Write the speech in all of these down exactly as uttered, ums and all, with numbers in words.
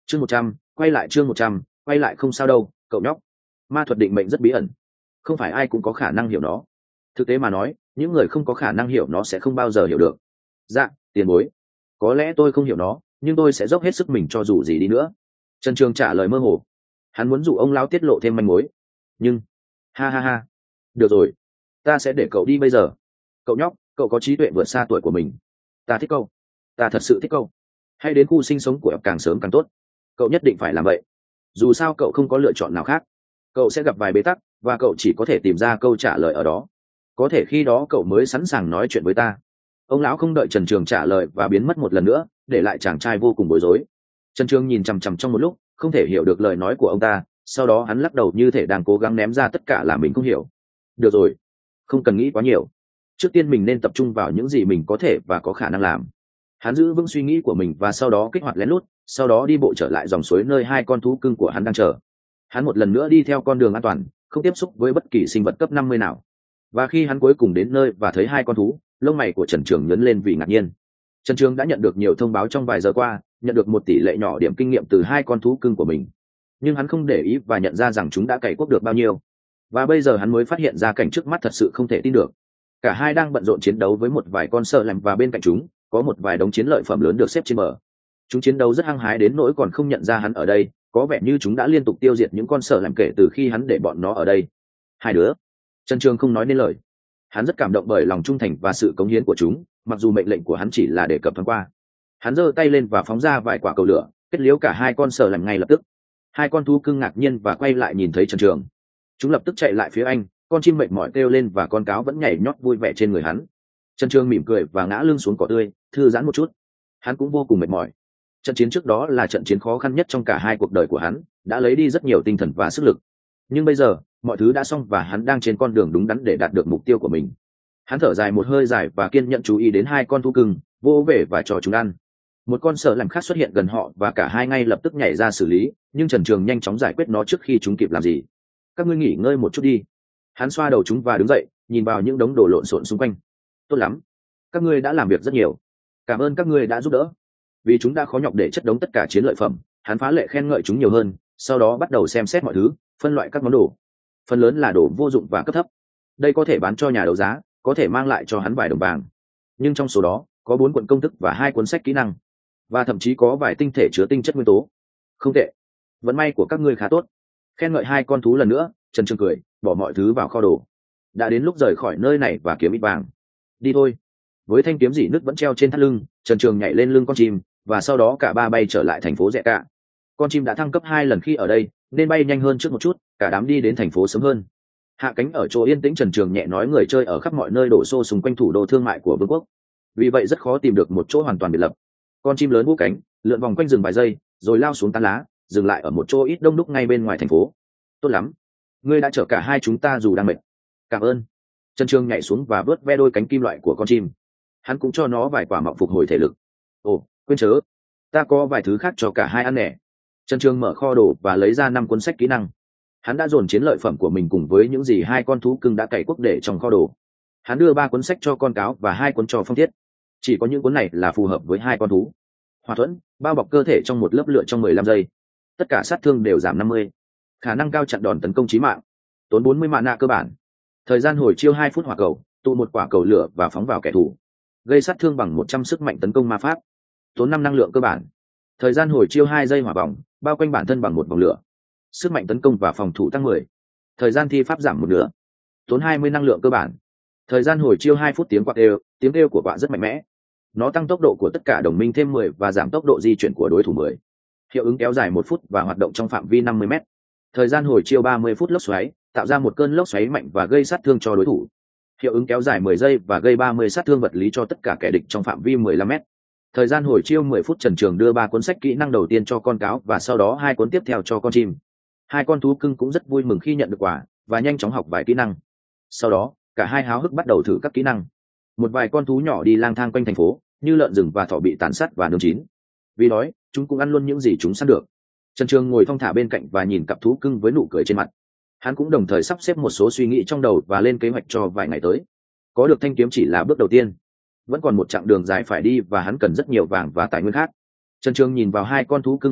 chương một trăm quay lại chương một trăm quay lại không sao đâu cậu nhóc. Ma thuật định mệnh rất bí ẩn, không phải ai cũng có khả năng hiểu nó. Thực tế mà nói, những người không có khả năng hiểu nó sẽ không bao giờ hiểu được. Dạ, tiền bối, có lẽ tôi không hiểu nó, nhưng tôi sẽ dốc hết sức mình cho dù gì đi nữa. Trần Trường trả lời mơ hồ. Hắn muốn dụ ông lão tiết lộ thêm manh mối, nhưng ha ha ha, được rồi, ta sẽ để cậu đi bây giờ. Cậu nhóc, cậu có trí tuệ vượt xa tuổi của mình. Ta thích cậu, ta thật sự thích cậu. Hãy đến khu sinh sống của em càng sớm càng tốt. Cậu nhất định phải làm vậy, dù sao cậu không có lựa chọn nào khác. Cậu sẽ gặp vài bế tắc và cậu chỉ có thể tìm ra câu trả lời ở đó. Có thể khi đó cậu mới sẵn sàng nói chuyện với ta. Ông lão không đợi Trần Trường trả lời và biến mất một lần nữa, để lại chàng trai vô cùng bối rối. Trần Trường nhìn chằm chằm trong một lúc, không thể hiểu được lời nói của ông ta. Sau đó hắn lắc đầu như thể đang cố gắng ném ra tất cả là mình không hiểu. Được rồi, không cần nghĩ quá nhiều. Trước tiên mình nên tập trung vào những gì mình có thể và có khả năng làm. Hắn giữ vững suy nghĩ của mình và sau đó kích hoạt lén lút, sau đó đi bộ trở lại dòng suối nơi hai con thú cưng của hắn đang chờ. Hắn một lần nữa đi theo con đường an toàn, không tiếp xúc với bất kỳ sinh vật cấp năm mươi nào. Và khi hắn cuối cùng đến nơi và thấy hai con thú, lông mày của Trần Trường nhướng lên vì ngạc nhiên. Trần Trường đã nhận được nhiều thông báo trong vài giờ qua, nhận được một tỷ lệ nhỏ điểm kinh nghiệm từ hai con thú cưng của mình. Nhưng hắn không để ý và nhận ra rằng chúng đã cày cuốc được bao nhiêu. Và bây giờ hắn mới phát hiện ra cảnh trước mắt thật sự không thể tin được. Cả hai đang bận rộn chiến đấu với một vài con sợ lạnh và bên cạnh chúng có một vài đống chiến lợi phẩm lớn được xếp trên bờ. Chúng chiến đấu rất hăng hái đến nỗi còn không nhận ra hắn ở đây, có vẻ như chúng đã liên tục tiêu diệt những con sợ lạnh kể từ khi hắn để bọn nó ở đây. Hai đứa. Trần Trường không nói nên lời. Hắn rất cảm động bởi lòng trung thành và sự cống hiến của chúng, mặc dù mệnh lệnh của hắn chỉ là đề cập thoáng qua. Hắn giơ tay lên và phóng ra vài quả cầu lửa, kết liễu cả hai con sợ lạnh ngay lập tức. Hai con thú cưng ngạc nhiên và quay lại nhìn thấy Trần Trường. Chúng lập tức chạy lại phía anh, con chim mệt mỏi kêu lên và con cáo vẫn nhảy nhót vui vẻ trên người hắn. Trần Trường mỉm cười và ngã lưng xuống cỏ tươi, thư giãn một chút. Hắn cũng vô cùng mệt mỏi. Trận chiến trước đó là trận chiến khó khăn nhất trong cả hai cuộc đời của hắn, đã lấy đi rất nhiều tinh thần và sức lực. Nhưng bây giờ, mọi thứ đã xong và hắn đang trên con đường đúng đắn để đạt được mục tiêu của mình. Hắn thở dài một hơi dài và kiên nhẫn chú ý đến hai con thú cưng, vô về và cho chúng ăn. Một con sợ lạnh khác xuất hiện gần họ và cả hai ngay lập tức nhảy ra xử lý, nhưng Trần Trường nhanh chóng giải quyết nó trước khi chúng kịp làm gì. Các ngươi nghỉ ngơi một chút đi. Hắn xoa đầu chúng và đứng dậy, nhìn vào những đống đồ lộn xộn xung quanh. Tốt lắm, các ngươi đã làm việc rất nhiều. Cảm ơn các ngươi đã giúp đỡ. Vì chúng đã khó nhọc để chất đống tất cả chiến lợi phẩm, hắn phá lệ khen ngợi chúng nhiều hơn, sau đó bắt đầu xem xét mọi thứ, phân loại các món đồ. Phần lớn là đồ vô dụng và cấp thấp. Đây có thể bán cho nhà đấu giá, có thể mang lại cho hắn vài đồng vàng. Nhưng trong số đó, có bốn cuộn công thức và hai cuốn sách kỹ năng, và thậm chí có vài tinh thể chứa tinh chất nguyên tố. Không tệ, vận may của các ngươi khá tốt. Khen ngợi hai con thú lần nữa, Trần Trường cười, bỏ mọi thứ vào kho đồ. Đã đến lúc rời khỏi nơi này và kiếm ít vàng. Đi thôi. Với thanh kiếm dỉ nứt vẫn treo trên thắt lưng, Trần Trường nhảy lên lưng con chim, và sau đó cả ba bay trở lại thành phố Rẽ Cạ. Con chim đã thăng cấp hai lần khi ở đây, nên bay nhanh hơn trước một chút, cả đám đi đến thành phố sớm hơn. Hạ cánh ở chỗ yên tĩnh, Trần Trường nhẹ nói người chơi ở khắp mọi nơi đổ xô xung quanh thủ đô thương mại của vương quốc. Vì vậy rất khó tìm được một chỗ hoàn toàn biệt lập. Con chim lớn vỗ cánh, lượn vòng quanh rừng vài giây, rồi lao xuống tán lá, dừng lại ở một chỗ ít đông đúc ngay bên ngoài thành phố. Tốt lắm, ngươi đã chở cả hai chúng ta dù đang mệt. Cảm ơn. Trần Trường nhảy xuống và vớt ve đôi cánh kim loại của con chim. Hắn cũng cho nó vài quả mọng phục hồi thể lực. Ồ, quên chớ, ta có vài thứ khác cho cả hai ăn nè. Trần Trường mở kho đồ và lấy ra năm cuốn sách kỹ năng. Hắn đã dồn chiến lợi phẩm của mình cùng với những gì hai con thú cưng đã cày cuốc để trong kho đồ. Hắn đưa ba cuốn sách cho con cáo và hai cuốn cho Phong Thiết. Chỉ có những cuốn này là phù hợp với hai con thú. Hỏa thuẫn, bao bọc cơ thể trong một lớp lửa trong mười lăm giây. Tất cả sát thương đều giảm năm mươi. Khả năng cao chặn đòn tấn công chí mạng. Tốn bốn mươi mana cơ bản. Thời gian hồi chiêu hai phút hỏa cầu, tụ một quả cầu lửa và phóng vào kẻ thù. Gây sát thương bằng một trăm sức mạnh tấn công ma pháp. Tốn năm năng lượng cơ bản. Thời gian hồi chiêu hai giây hỏa vòng, bao quanh bản thân bằng một vòng lửa. Sức mạnh tấn công và phòng thủ tăng mười. Thời gian thi pháp giảm một nửa. Tốn hai mươi năng lượng cơ bản. Thời gian hồi chiêu hai phút tiếng quạt đều, tiếng kêu của quạ rất mạnh mẽ. Nó tăng tốc độ của tất cả đồng minh thêm mười và giảm tốc độ di chuyển của đối thủ mười. Hiệu ứng kéo dài một phút và hoạt động trong phạm vi năm mươi mét. Thời gian hồi chiêu ba mươi phút lốc xoáy, tạo ra một cơn lốc xoáy mạnh và gây sát thương cho đối thủ. Hiệu ứng kéo dài mười giây và gây ba mươi sát thương vật lý cho tất cả kẻ địch trong phạm vi mười lăm mét. Thời gian hồi chiêu mười phút. Trần Trường đưa ba cuốn sách kỹ năng đầu tiên cho con cáo và sau đó hai cuốn tiếp theo cho con chim. Hai con thú cưng cũng rất vui mừng khi nhận được quà và nhanh chóng học vài kỹ năng. Sau đó, cả hai háo hức bắt đầu thử các kỹ năng. Một vài con thú nhỏ đi lang thang quanh thành phố, như lợn rừng và thỏ bị tàn sát và nướng chín. Vì đói, chúng cũng ăn luôn những gì chúng săn được. Trần Trường ngồi thong thả bên cạnh và nhìn cặp thú cưng với nụ cười trên mặt. Hắn cũng đồng thời sắp xếp một số suy nghĩ trong đầu và lên kế hoạch cho vài ngày tới. Có được thanh kiếm chỉ là bước đầu tiên, vẫn còn một chặng đường dài phải đi và hắn cần rất nhiều vàng và tài nguyên khác. Trần Trường nhìn vào hai con thú cưng một lúc,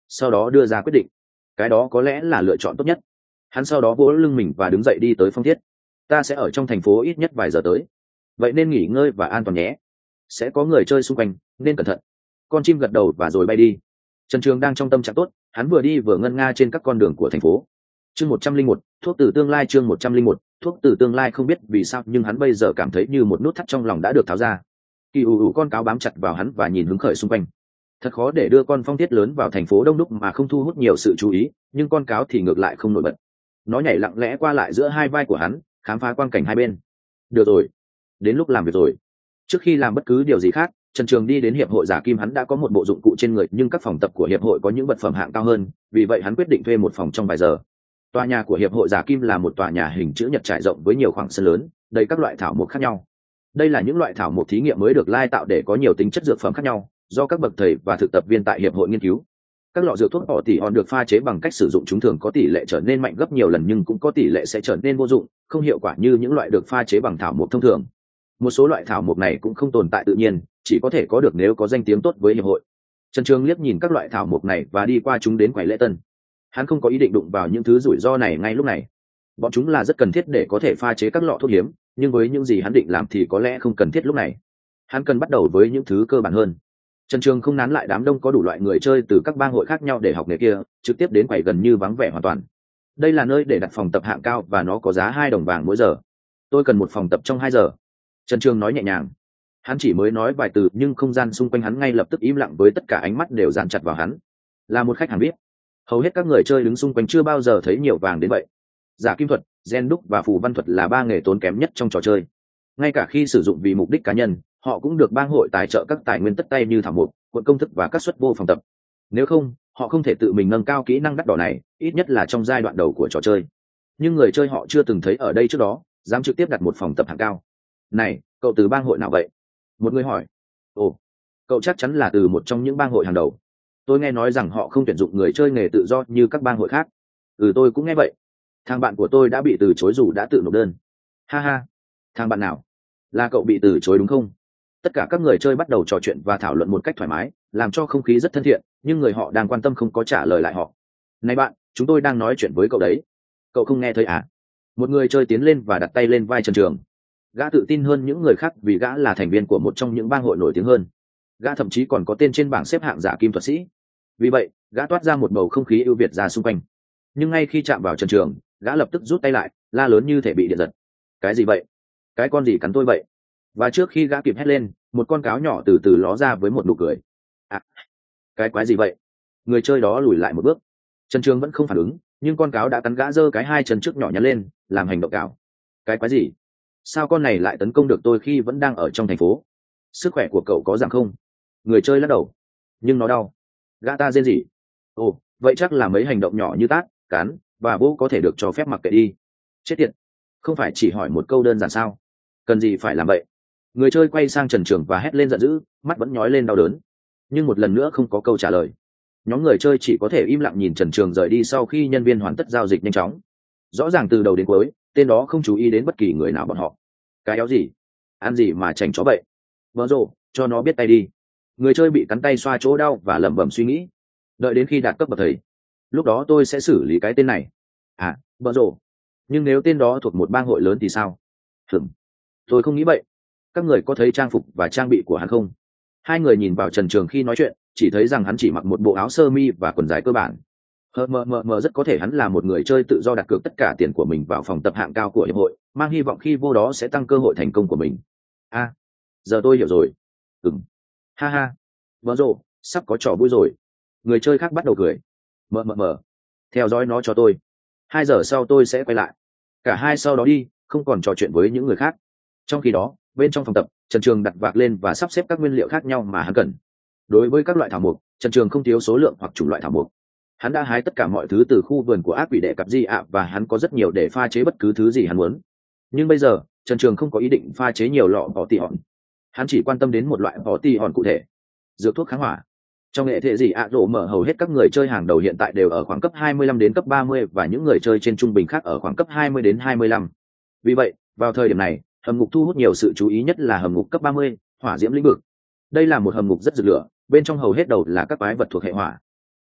sau đó đưa ra quyết định. Cái đó có lẽ là lựa chọn tốt nhất. Hắn sau đó vỗ lưng mình và đứng dậy đi tới Phong Thiết. Ta sẽ ở trong thành phố ít nhất vài giờ tới, vậy nên nghỉ ngơi và an toàn nhé. Sẽ có người chơi xung quanh nên cẩn thận. Con chim gật đầu và rồi bay đi. Trần Trường đang trong tâm trạng tốt, hắn vừa đi vừa ngân nga trên các con đường của thành phố. Chương một trăm linh một, thuốc từ tương lai. Chương một trăm linh một, thuốc từ tương lai. Không biết vì sao nhưng hắn bây giờ cảm thấy như một nút thắt trong lòng đã được tháo ra. Kỳ ủ ủ con cáo bám chặt vào hắn và nhìn hứng khởi xung quanh. Thật khó để đưa con Phong Thiết lớn vào thành phố đông đúc mà không thu hút nhiều sự chú ý, nhưng con cáo thì ngược lại không nổi bật. Nó nhảy lặng lẽ qua lại giữa hai vai của hắn, khám phá quang cảnh hai bên. Được rồi, đến lúc làm việc rồi. Trước khi làm bất cứ điều gì khác, Trần Trường đi đến hiệp hội giả kim. Hắn đã có một bộ dụng cụ trên người, nhưng các phòng tập của hiệp hội có những vật phẩm hạng cao hơn, vì vậy hắn quyết định thuê một phòng trong vài giờ. Tòa nhà của hiệp hội giả kim là một tòa nhà hình chữ nhật trải rộng với nhiều khoảng sân lớn, đầy các loại thảo mộc khác nhau. Đây là những loại thảo mộc thí nghiệm mới được lai tạo để có nhiều tính chất dược phẩm khác nhau, do các bậc thầy và thực tập viên tại hiệp hội nghiên cứu. Các lọ dược thuốc họ tỉ hòn được pha chế bằng cách sử dụng chúng thường có tỷ lệ trở nên mạnh gấp nhiều lần, nhưng cũng có tỷ lệ sẽ trở nên vô dụng, không hiệu quả như những loại được pha chế bằng thảo mộc thông thường. Một số loại thảo mộc này cũng không tồn tại tự nhiên, chỉ có thể có được nếu có danh tiếng tốt với hiệp hội. Trần Trường liếc nhìn các loại thảo mộc này và đi qua chúng đến quầy lễ tân. Hắn không có ý định đụng vào những thứ rủi ro này ngay lúc này. Bọn chúng là rất cần thiết để có thể pha chế các lọ thuốc hiếm, nhưng với những gì hắn định làm thì có lẽ không cần thiết lúc này. Hắn cần bắt đầu với những thứ cơ bản hơn. Trần Trường không nán lại đám đông có đủ loại người chơi từ các bang hội khác nhau để học nghề kia, trực tiếp đến quầy gần như vắng vẻ hoàn toàn. Đây là nơi để đặt phòng tập hạng cao và nó có giá hai đồng vàng mỗi giờ. Tôi cần một phòng tập trong hai giờ. Trần Trường nói nhẹ nhàng. Hắn chỉ mới nói vài từ nhưng không gian xung quanh hắn ngay lập tức im lặng, với tất cả ánh mắt đều dán chặt vào hắn. Là một khách hàng vê i pê, hầu hết các người chơi đứng xung quanh chưa bao giờ thấy nhiều vàng đến vậy. Giả kim thuật, gen đúc và phù văn thuật là ba nghề tốn kém nhất trong trò chơi. Ngay cả khi sử dụng vì mục đích cá nhân, họ cũng được bang hội tài trợ các tài nguyên tất tay như thảo mộc, cuộn công thức và các suất vô phòng tập. Nếu không, họ không thể tự mình nâng cao kỹ năng đắt đỏ này, ít nhất là trong giai đoạn đầu của trò chơi. Nhưng người chơi họ chưa từng thấy ở đây trước đó, dám trực tiếp đặt một phòng tập hạng cao. Này, cậu từ bang hội nào vậy? Một người hỏi. Ồ, cậu chắc chắn là từ một trong những bang hội hàng đầu. Tôi nghe nói rằng họ không tuyển dụng người chơi nghề tự do như các bang hội khác. Ừ, tôi cũng nghe vậy. Thằng bạn của tôi đã bị từ chối dù đã tự nộp đơn. Ha ha, thằng bạn nào? Là cậu bị từ chối đúng không? Tất cả các người chơi bắt đầu trò chuyện và thảo luận một cách thoải mái, làm cho không khí rất thân thiện, nhưng người họ đang quan tâm không có trả lời lại họ. Này bạn, chúng tôi đang nói chuyện với cậu đấy. Cậu không nghe thấy à? Một người chơi tiến lên và đặt tay lên vai Trần Trường. Gã tự tin hơn những người khác vì gã là thành viên của một trong những bang hội nổi tiếng hơn. Gã thậm chí còn có tên trên bảng xếp hạng giả kim thuật sĩ. Vì vậy, gã toát ra một bầu không khí ưu việt ra xung quanh. Nhưng ngay khi chạm vào Trần Trường, gã lập tức rút tay lại, la lớn như thể bị điện giật. Cái gì vậy? Cái con gì cắn tôi vậy? Và trước khi gã kịp hét lên, một con cáo nhỏ từ từ ló ra với một nụ cười. À, cái quái gì vậy? Người chơi đó lùi lại một bước. Trần Trường vẫn không phản ứng, nhưng con cáo đã cắn gã, giơ cái hai chân trước nhỏ nhắn lên, làm hành động cào. Cái quái gì? Sao con này lại tấn công được tôi khi vẫn đang ở trong thành phố? Sức khỏe của cậu có giảm không? Người chơi lắc đầu. Nhưng nó đau. Gã ta rên rỉ. Ồ, vậy chắc là mấy hành động nhỏ như tát, cắn và vỗ có thể được cho phép mặc kệ đi. Chết tiệt, không phải chỉ hỏi một câu đơn giản sao? Cần gì phải làm vậy? Người chơi quay sang Trần Trường và hét lên giận dữ, mắt vẫn nhói lên đau đớn. Nhưng một lần nữa không có câu trả lời. Nhóm người chơi chỉ có thể im lặng nhìn Trần Trường rời đi sau khi nhân viên hoàn tất giao dịch nhanh chóng. Rõ ràng từ đầu đến cuối, tên đó không chú ý đến bất kỳ người nào bọn họ. Cái éo gì? Ăn gì mà chảnh chó vậy? Vỡ rồ, cho nó biết tay đi. Người chơi bị cắn tay xoa chỗ đau và lẩm bẩm suy nghĩ. Đợi đến khi đạt cấp bậc thầy, lúc đó tôi sẽ xử lý cái tên này. À, vỡ rồ. Nhưng nếu tên đó thuộc một bang hội lớn thì sao? Hửm, tôi không nghĩ vậy. Các người có thấy trang phục và trang bị của hắn không? Hai người nhìn vào Trần Trường khi nói chuyện, chỉ thấy rằng hắn chỉ mặc một bộ áo sơ mi và quần dài cơ bản. Hờ mờ mờ mờ rất có thể hắn là một người chơi tự do đặt cược tất cả tiền của mình vào phòng tập hạng cao của hiệp hội, mang hy vọng khi vô đó sẽ tăng cơ hội thành công của mình. A, à, giờ tôi hiểu rồi. Ừm, ha ha, vỡ rồ, sắp có trò vui rồi. Người chơi khác bắt đầu cười. Mờ mờ mờ, theo dõi nó cho tôi. Hai giờ sau tôi sẽ quay lại. Cả hai sau đó đi, không còn trò chuyện với những người khác. Trong khi đó, bên trong phòng tập, Trần Trường đặt vạc lên và sắp xếp các nguyên liệu khác nhau mà hắn cần. Đối với các loại thảo mộc, Trần Trường không thiếu số lượng hoặc chủng loại thảo mộc. Hắn đã hái tất cả mọi thứ từ khu vườn của ác quỷ đệ cặp di ạ và hắn có rất nhiều để pha chế bất cứ thứ gì hắn muốn. Nhưng bây giờ, Trần Trường không có ý định pha chế nhiều lọ bỏ tỉ hòn. Hắn chỉ quan tâm đến một loại bỏ tỉ hòn cụ thể. Dược thuốc kháng hỏa. Trong hệ thể gì ạ rổ mở hầu hết các người chơi hàng đầu hiện tại đều ở khoảng cấp hai mươi lăm đến cấp ba mươi và những người chơi trên trung bình khác ở khoảng cấp hai mươi đến hai mươi lăm. Vì vậy, vào thời điểm này, hầm ngục thu hút nhiều sự chú ý nhất là hầm ngục cấp ba mươi, hỏa diễm lĩnh vực. Đây là một hầm ngục rất rực lửa, bên trong hầu hết đầu là các quái vật thuộc hệ hỏa.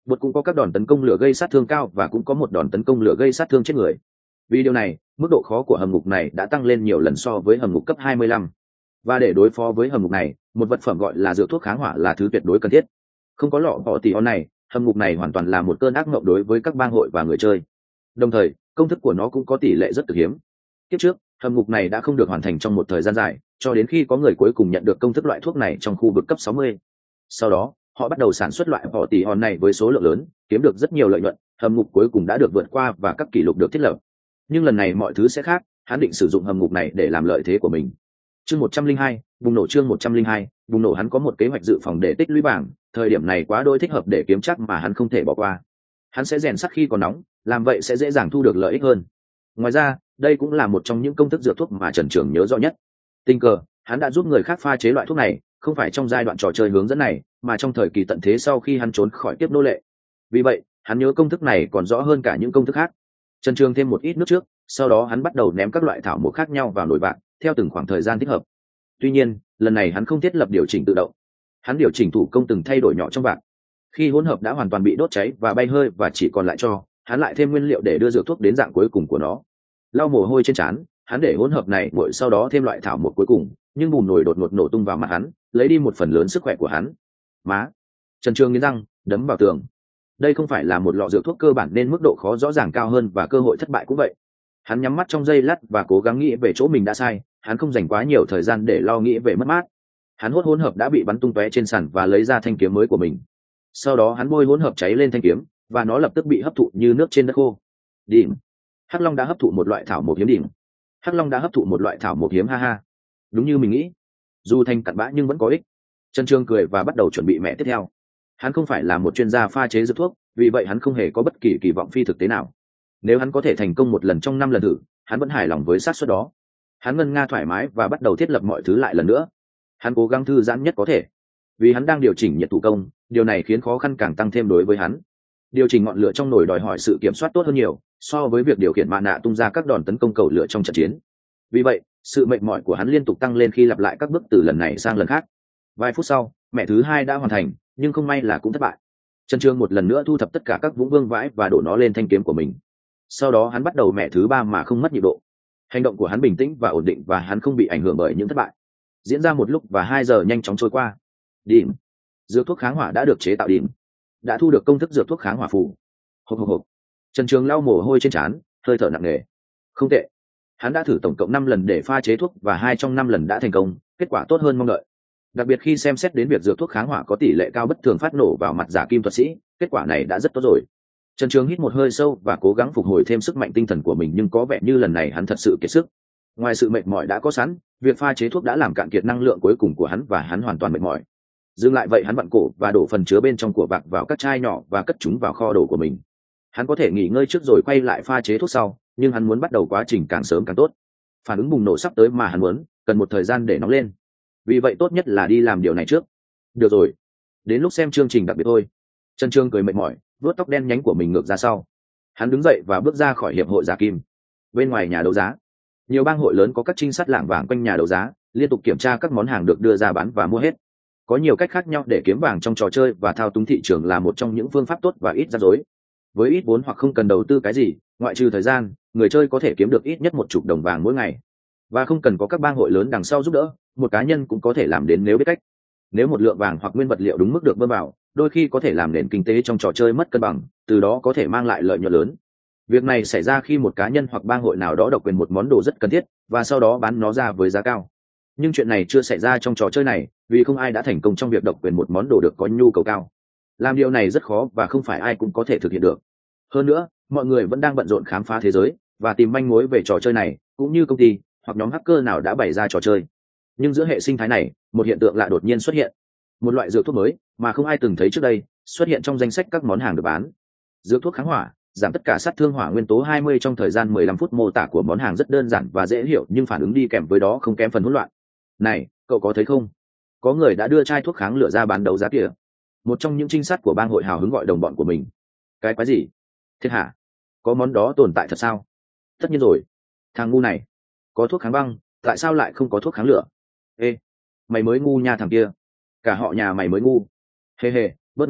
Bột cũng có các đòn tấn công lửa gây sát thương cao và cũng có một đòn tấn công lửa gây sát thương chết người. Vì điều này, mức độ khó của hầm ngục này đã tăng lên nhiều lần so với hầm ngục cấp hai mươi lăm. Và để đối phó với hầm ngục này, một vật phẩm gọi là dược thuốc kháng hỏa là thứ tuyệt đối cần thiết. Không có lọ bỏ tỉ on này, hầm ngục này hoàn toàn là một cơn ác mộng đối với các bang hội và người chơi. Đồng thời, công thức của nó cũng có tỷ lệ rất cực hiếm. Tiếp trước, hầm ngục này đã không được hoàn thành trong một thời gian dài, cho đến khi có người cuối cùng nhận được công thức loại thuốc này trong khu vực cấp sáu mươi. Sau đó, họ bắt đầu sản xuất loại bỏ tỉ hòn này với số lượng lớn, kiếm được rất nhiều lợi nhuận, hầm ngục cuối cùng đã được vượt qua và các kỷ lục được thiết lập. Nhưng lần này mọi thứ sẽ khác, hắn định sử dụng hầm ngục này để làm lợi thế của mình. Chương một trăm linh hai, bùng nổ chương một trăm linh hai, bùng nổ hắn có một kế hoạch dự phòng để tích lũy bảng, thời điểm này quá đôi thích hợp để kiếm chắc mà hắn không thể bỏ qua. Hắn sẽ rèn sắt khi còn nóng, làm vậy sẽ dễ dàng thu được lợi ích hơn. Ngoài ra, đây cũng là một trong những công thức dược thuốc mà Trần Trường nhớ rõ nhất. Tình cờ, hắn đã giúp người khác pha chế loại thuốc này, không phải trong giai đoạn trò chơi hướng dẫn này, mà trong thời kỳ tận thế sau khi hắn trốn khỏi kiếp nô lệ. Vì vậy, hắn nhớ công thức này còn rõ hơn cả những công thức khác. Trần Trường thêm một ít nước trước, sau đó hắn bắt đầu ném các loại thảo mộc khác nhau vào nồi bạc, theo từng khoảng thời gian thích hợp. Tuy nhiên, lần này hắn không thiết lập điều chỉnh tự động. Hắn điều chỉnh thủ công từng thay đổi nhỏ trong bạc. Khi hỗn hợp đã hoàn toàn bị đốt cháy và bay hơi và chỉ còn lại cho, hắn lại thêm nguyên liệu để đưa dược thuốc đến dạng cuối cùng của nó. Lau mồ hôi trên trán, hắn để hỗn hợp này nguội, sau đó thêm loại thảo mộc cuối cùng, nhưng bùn nồi đột ngột nổ tung vào mặt hắn, lấy đi một phần lớn sức khỏe của hắn. Má! Trần Trường nghiến răng, đấm vào tường. Đây không phải là một lọ dược thuốc cơ bản nên mức độ khó rõ ràng cao hơn và cơ hội thất bại cũng vậy. Hắn nhắm mắt trong giây lát và cố gắng nghĩ về chỗ mình đã sai, hắn không dành quá nhiều thời gian để lo nghĩ về mất mát. Hắn hốt hỗn hợp đã bị bắn tung tóe trên sàn và lấy ra thanh kiếm mới của mình. Sau đó hắn bôi hỗn hợp cháy lên thanh kiếm và nó lập tức bị hấp thụ như nước trên đất khô. Điểm. Hắc Long đã hấp thụ một loại thảo mộc hiếm điểm. Hắc Long đã hấp thụ một loại thảo mộc hiếm ha ha. Đúng như mình nghĩ. Dù thành cặn bã nhưng vẫn có ích. Trần Trường cười và bắt đầu chuẩn bị mẹ tiếp theo. Hắn không phải là một chuyên gia pha chế dược thuốc, vì vậy hắn không hề có bất kỳ kỳ vọng phi thực tế nào. Nếu hắn có thể thành công một lần trong năm lần thử, hắn vẫn hài lòng với xác suất đó. Hắn ngân nga thoải mái và bắt đầu thiết lập mọi thứ lại lần nữa. Hắn cố gắng thư giãn nhất có thể, vì hắn đang điều chỉnh nhiệt thủ công, điều này khiến khó khăn càng tăng thêm đối với hắn. Điều chỉnh ngọn lửa trong nồi đòi hỏi sự kiểm soát tốt hơn nhiều so với việc điều khiển mạ nạ tung ra các đòn tấn công cầu lửa trong trận chiến. Vì vậy, sự mệt mỏi của hắn liên tục tăng lên khi lặp lại các bước từ lần này sang lần khác. Vài phút sau, mẹ thứ hai đã hoàn thành, nhưng không may là cũng thất bại. Trần Trường một lần nữa thu thập tất cả các vũng vương vãi và đổ nó lên thanh kiếm của mình. Sau đó hắn bắt đầu mẹ thứ ba mà không mất nhịp độ. Hành động của hắn bình tĩnh và ổn định và hắn không bị ảnh hưởng bởi những thất bại. Diễn ra một lúc và hai giờ nhanh chóng trôi qua. Điểm. Dược thuốc kháng hỏa đã được chế tạo điểm. Đã thu được công thức dược thuốc kháng hỏa phù. Hộp hộp hộp. Trần Trường lau mồ hôi trên trán, hơi thở nặng nề. Không tệ. Hắn đã thử tổng cộng năm lần để pha chế thuốc và hai trong năm lần đã thành công, kết quả tốt hơn mong đợi. Đặc biệt khi xem xét đến việc dược thuốc kháng hỏa có tỷ lệ cao bất thường phát nổ vào mặt giả kim thuật sĩ, kết quả này đã rất tốt rồi. Trần Trường hít một hơi sâu và cố gắng phục hồi thêm sức mạnh tinh thần của mình, nhưng có vẻ như lần này hắn thật sự kiệt sức. Ngoài sự mệt mỏi đã có sẵn, việc pha chế thuốc đã làm cạn kiệt năng lượng cuối cùng của hắn và hắn hoàn toàn mệt mỏi. Dừng lại vậy, hắn vặn cổ và đổ phần chứa bên trong của bạc vào các chai nhỏ và cất chúng vào kho đồ của mình. Hắn có thể nghỉ ngơi trước rồi quay lại pha chế thuốc sau, nhưng hắn muốn bắt đầu quá trình càng sớm càng tốt. Phản ứng bùng nổ sắp tới mà hắn muốn, cần một thời gian để nóng lên. Vì vậy tốt nhất là đi làm điều này trước. Được rồi, đến lúc xem chương trình đặc biệt thôi. Trần Trường cười mệt mỏi, vuốt tóc đen nhánh của mình ngược ra sau. Hắn đứng dậy và bước ra khỏi hiệp hội giả kim. Bên ngoài nhà đấu giá, nhiều bang hội lớn có các trinh sát lảng vảng quanh nhà đấu giá, liên tục kiểm tra các món hàng được đưa ra bán và mua hết. Có nhiều cách khác nhau để kiếm vàng trong trò chơi, và thao túng thị trường là một trong những phương pháp tốt và ít rắc rối. Với ít vốn hoặc không cần đầu tư cái gì, ngoại trừ thời gian, người chơi có thể kiếm được ít nhất một chục đồng vàng mỗi ngày. Và không cần có các bang hội lớn đằng sau giúp đỡ, một cá nhân cũng có thể làm đến nếu biết cách. Nếu một lượng vàng hoặc nguyên vật liệu đúng mức được bơm vào, đôi khi có thể làm nền kinh tế trong trò chơi mất cân bằng, từ đó có thể mang lại lợi nhuận lớn. Việc này xảy ra khi một cá nhân hoặc bang hội nào đó độc quyền một món đồ rất cần thiết và sau đó bán nó ra với giá cao. Nhưng chuyện này chưa xảy ra trong trò chơi này, vì không ai đã thành công trong việc độc quyền một món đồ được có nhu cầu cao. Làm điều này rất khó và không phải ai cũng có thể thực hiện được. Hơn nữa, mọi người vẫn đang bận rộn khám phá thế giới và tìm manh mối về trò chơi này, cũng như công ty hoặc nhóm hacker nào đã bày ra trò chơi. Nhưng giữa hệ sinh thái này, một hiện tượng lạ đột nhiên xuất hiện. Một loại dược thuốc mới mà không ai từng thấy trước đây xuất hiện trong danh sách các món hàng được bán. Dược thuốc kháng hỏa, giảm tất cả sát thương hỏa nguyên tố hai mươi trong thời gian mười lăm phút. Mô tả của món hàng rất đơn giản và dễ hiểu, nhưng phản ứng đi kèm với đó không kém phần hỗn loạn. Này, cậu có thấy không? Có người đã đưa chai thuốc kháng lửa ra bán đấu giá kìa. Một trong những trinh sát của bang hội hào hứng gọi đồng bọn của mình. Cái quái gì? Thiệt hả? Có món đó tồn tại thật sao? Tất nhiên rồi. Thằng ngu này. Có thuốc kháng băng, tại sao lại không có thuốc kháng lửa? Ê, mày mới ngu nha thằng kia. Cả họ nhà mày mới ngu. Hê hê, bớt nóng,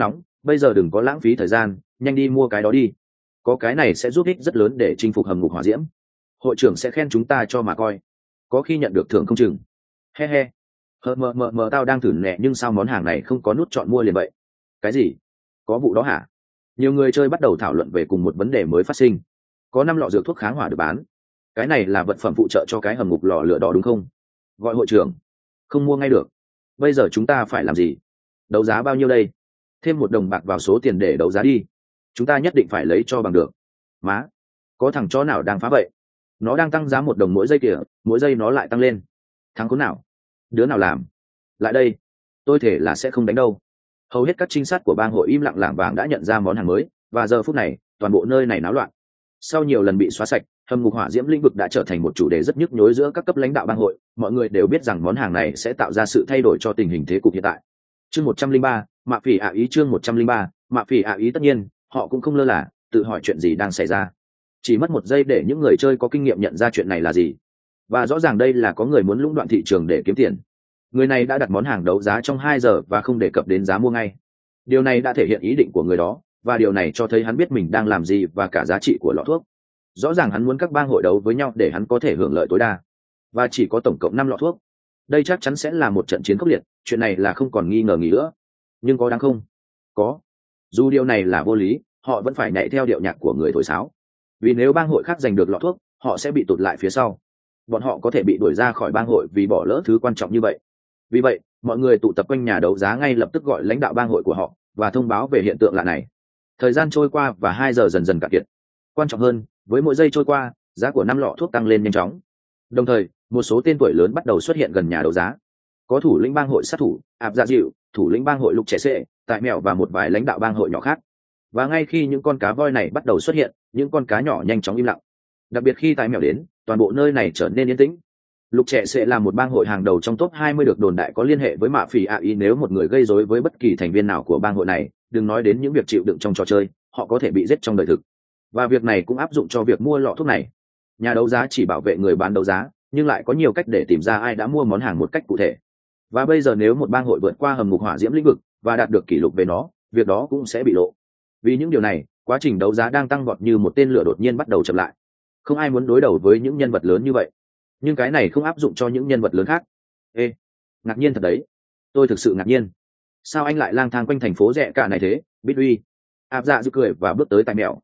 bây giờ đừng có lãng phí thời gian, nhanh đi mua cái đó đi, có cái này sẽ giúp ích rất lớn để chinh phục hầm ngục hỏa diễm. Hội trưởng sẽ khen chúng ta cho mà coi, có khi nhận được thưởng không chừng. He he, hờ mờ mờ mờ tao đang thử nè, nhưng sao món hàng này không có nút chọn mua liền vậy? Cái gì? Có vụ đó hả? Nhiều người chơi bắt đầu thảo luận về cùng một vấn đề mới phát sinh. Có năm lọ dược thuốc kháng hỏa được bán. Cái này là vật phẩm phụ trợ cho cái hầm ngục lò lửa đó đúng không? Gọi hội trưởng. Không mua ngay được. Bây giờ chúng ta phải làm gì? Đấu giá bao nhiêu đây? Thêm một đồng bạc vào số tiền để đấu giá đi. Chúng ta nhất định phải lấy cho bằng được. Má, có thằng chó nào đang phá vậy? Nó đang tăng giá một đồng mỗi giây kìa, mỗi giây nó lại tăng lên. Thằng khốn nào? Đứa nào làm? Lại đây. Tôi thể là sẽ không đánh đâu. Hầu hết các trinh sát của bang hội im lặng lảng vàng đã nhận ra món hàng mới, và giờ phút này toàn bộ nơi này náo loạn. Sau nhiều lần bị xóa sạch, hầm ngục hỏa diễm lĩnh vực đã trở thành một chủ đề rất nhức nhối giữa các cấp lãnh đạo bang hội. Mọi người đều biết rằng món hàng này sẽ tạo ra sự thay đổi cho tình hình thế cục hiện tại. Chương một trăm linh ba, mạ phỉ ạ ý. Chương một trăm linh ba, mạ phỉ ạ ý. Tất nhiên họ cũng không lơ là tự hỏi chuyện gì đang xảy ra. Chỉ mất một giây để những người chơi có kinh nghiệm nhận ra chuyện này là gì, và rõ ràng đây là có người muốn lũng đoạn thị trường để kiếm tiền. Người này đã đặt món hàng đấu giá trong hai giờ và không đề cập đến giá mua ngay. Điều này đã thể hiện ý định của người đó, và điều này cho thấy hắn biết mình đang làm gì và cả giá trị của lọ thuốc. Rõ ràng hắn muốn các bang hội đấu với nhau để hắn có thể hưởng lợi tối đa, và chỉ có tổng cộng năm lọ thuốc. Đây chắc chắn sẽ là một trận chiến khốc liệt, chuyện này là không còn nghi ngờ gì nữa. Nhưng có đáng không? Có. Dù điều này là vô lý, họ vẫn phải nhảy theo điệu nhạc của người thổi sáo. Vì nếu bang hội khác giành được lọ thuốc, họ sẽ bị tụt lại phía sau. Bọn họ có thể bị đuổi ra khỏi bang hội vì bỏ lỡ thứ quan trọng như vậy. Vì vậy, mọi người tụ tập quanh nhà đấu giá ngay lập tức gọi lãnh đạo bang hội của họ và thông báo về hiện tượng lạ này. Thời gian trôi qua và hai giờ dần dần cạn kiệt. Quan trọng hơn, với mỗi giây trôi qua, giá của năm lọ thuốc tăng lên nhanh chóng. Đồng thời, một số tên tuổi lớn bắt đầu xuất hiện gần nhà đấu giá. Có thủ lĩnh bang hội sát thủ áp dạ dịu, thủ lĩnh bang hội lục trẻ sệ, tại mèo và một vài lãnh đạo bang hội nhỏ khác. Và ngay khi những con cá voi này bắt đầu xuất hiện, những con cá nhỏ nhanh chóng im lặng. Đặc biệt khi tại mèo đến, toàn bộ nơi này trở nên yên tĩnh. Lục trẻ sẽ là một bang hội hàng đầu trong top hai mươi được đồn đại có liên hệ với mạ phỉ ạ ý. Nếu một người gây rối với bất kỳ thành viên nào của bang hội này, đừng nói đến những việc chịu đựng trong trò chơi, họ có thể bị giết trong đời thực. Và việc này cũng áp dụng cho việc mua lọ thuốc này. Nhà đấu giá chỉ bảo vệ người bán đấu giá, nhưng lại có nhiều cách để tìm ra ai đã mua món hàng một cách cụ thể. Và bây giờ nếu một bang hội vượt qua hầm ngục hỏa diễm lĩnh vực và đạt được kỷ lục về nó, việc đó cũng sẽ bị lộ. Vì những điều này, quá trình đấu giá đang tăng vọt như một tên lửa đột nhiên bắt đầu chậm lại. Không ai muốn đối đầu với những nhân vật lớn như vậy, nhưng cái này không áp dụng cho những nhân vật lớn khác. Ê, ngạc nhiên thật đấy. Tôi thực sự ngạc nhiên. Sao anh lại lang thang quanh thành phố rẻ cả này thế, Bít Uy? Áp dạ giữ cười và bước tới tai mèo.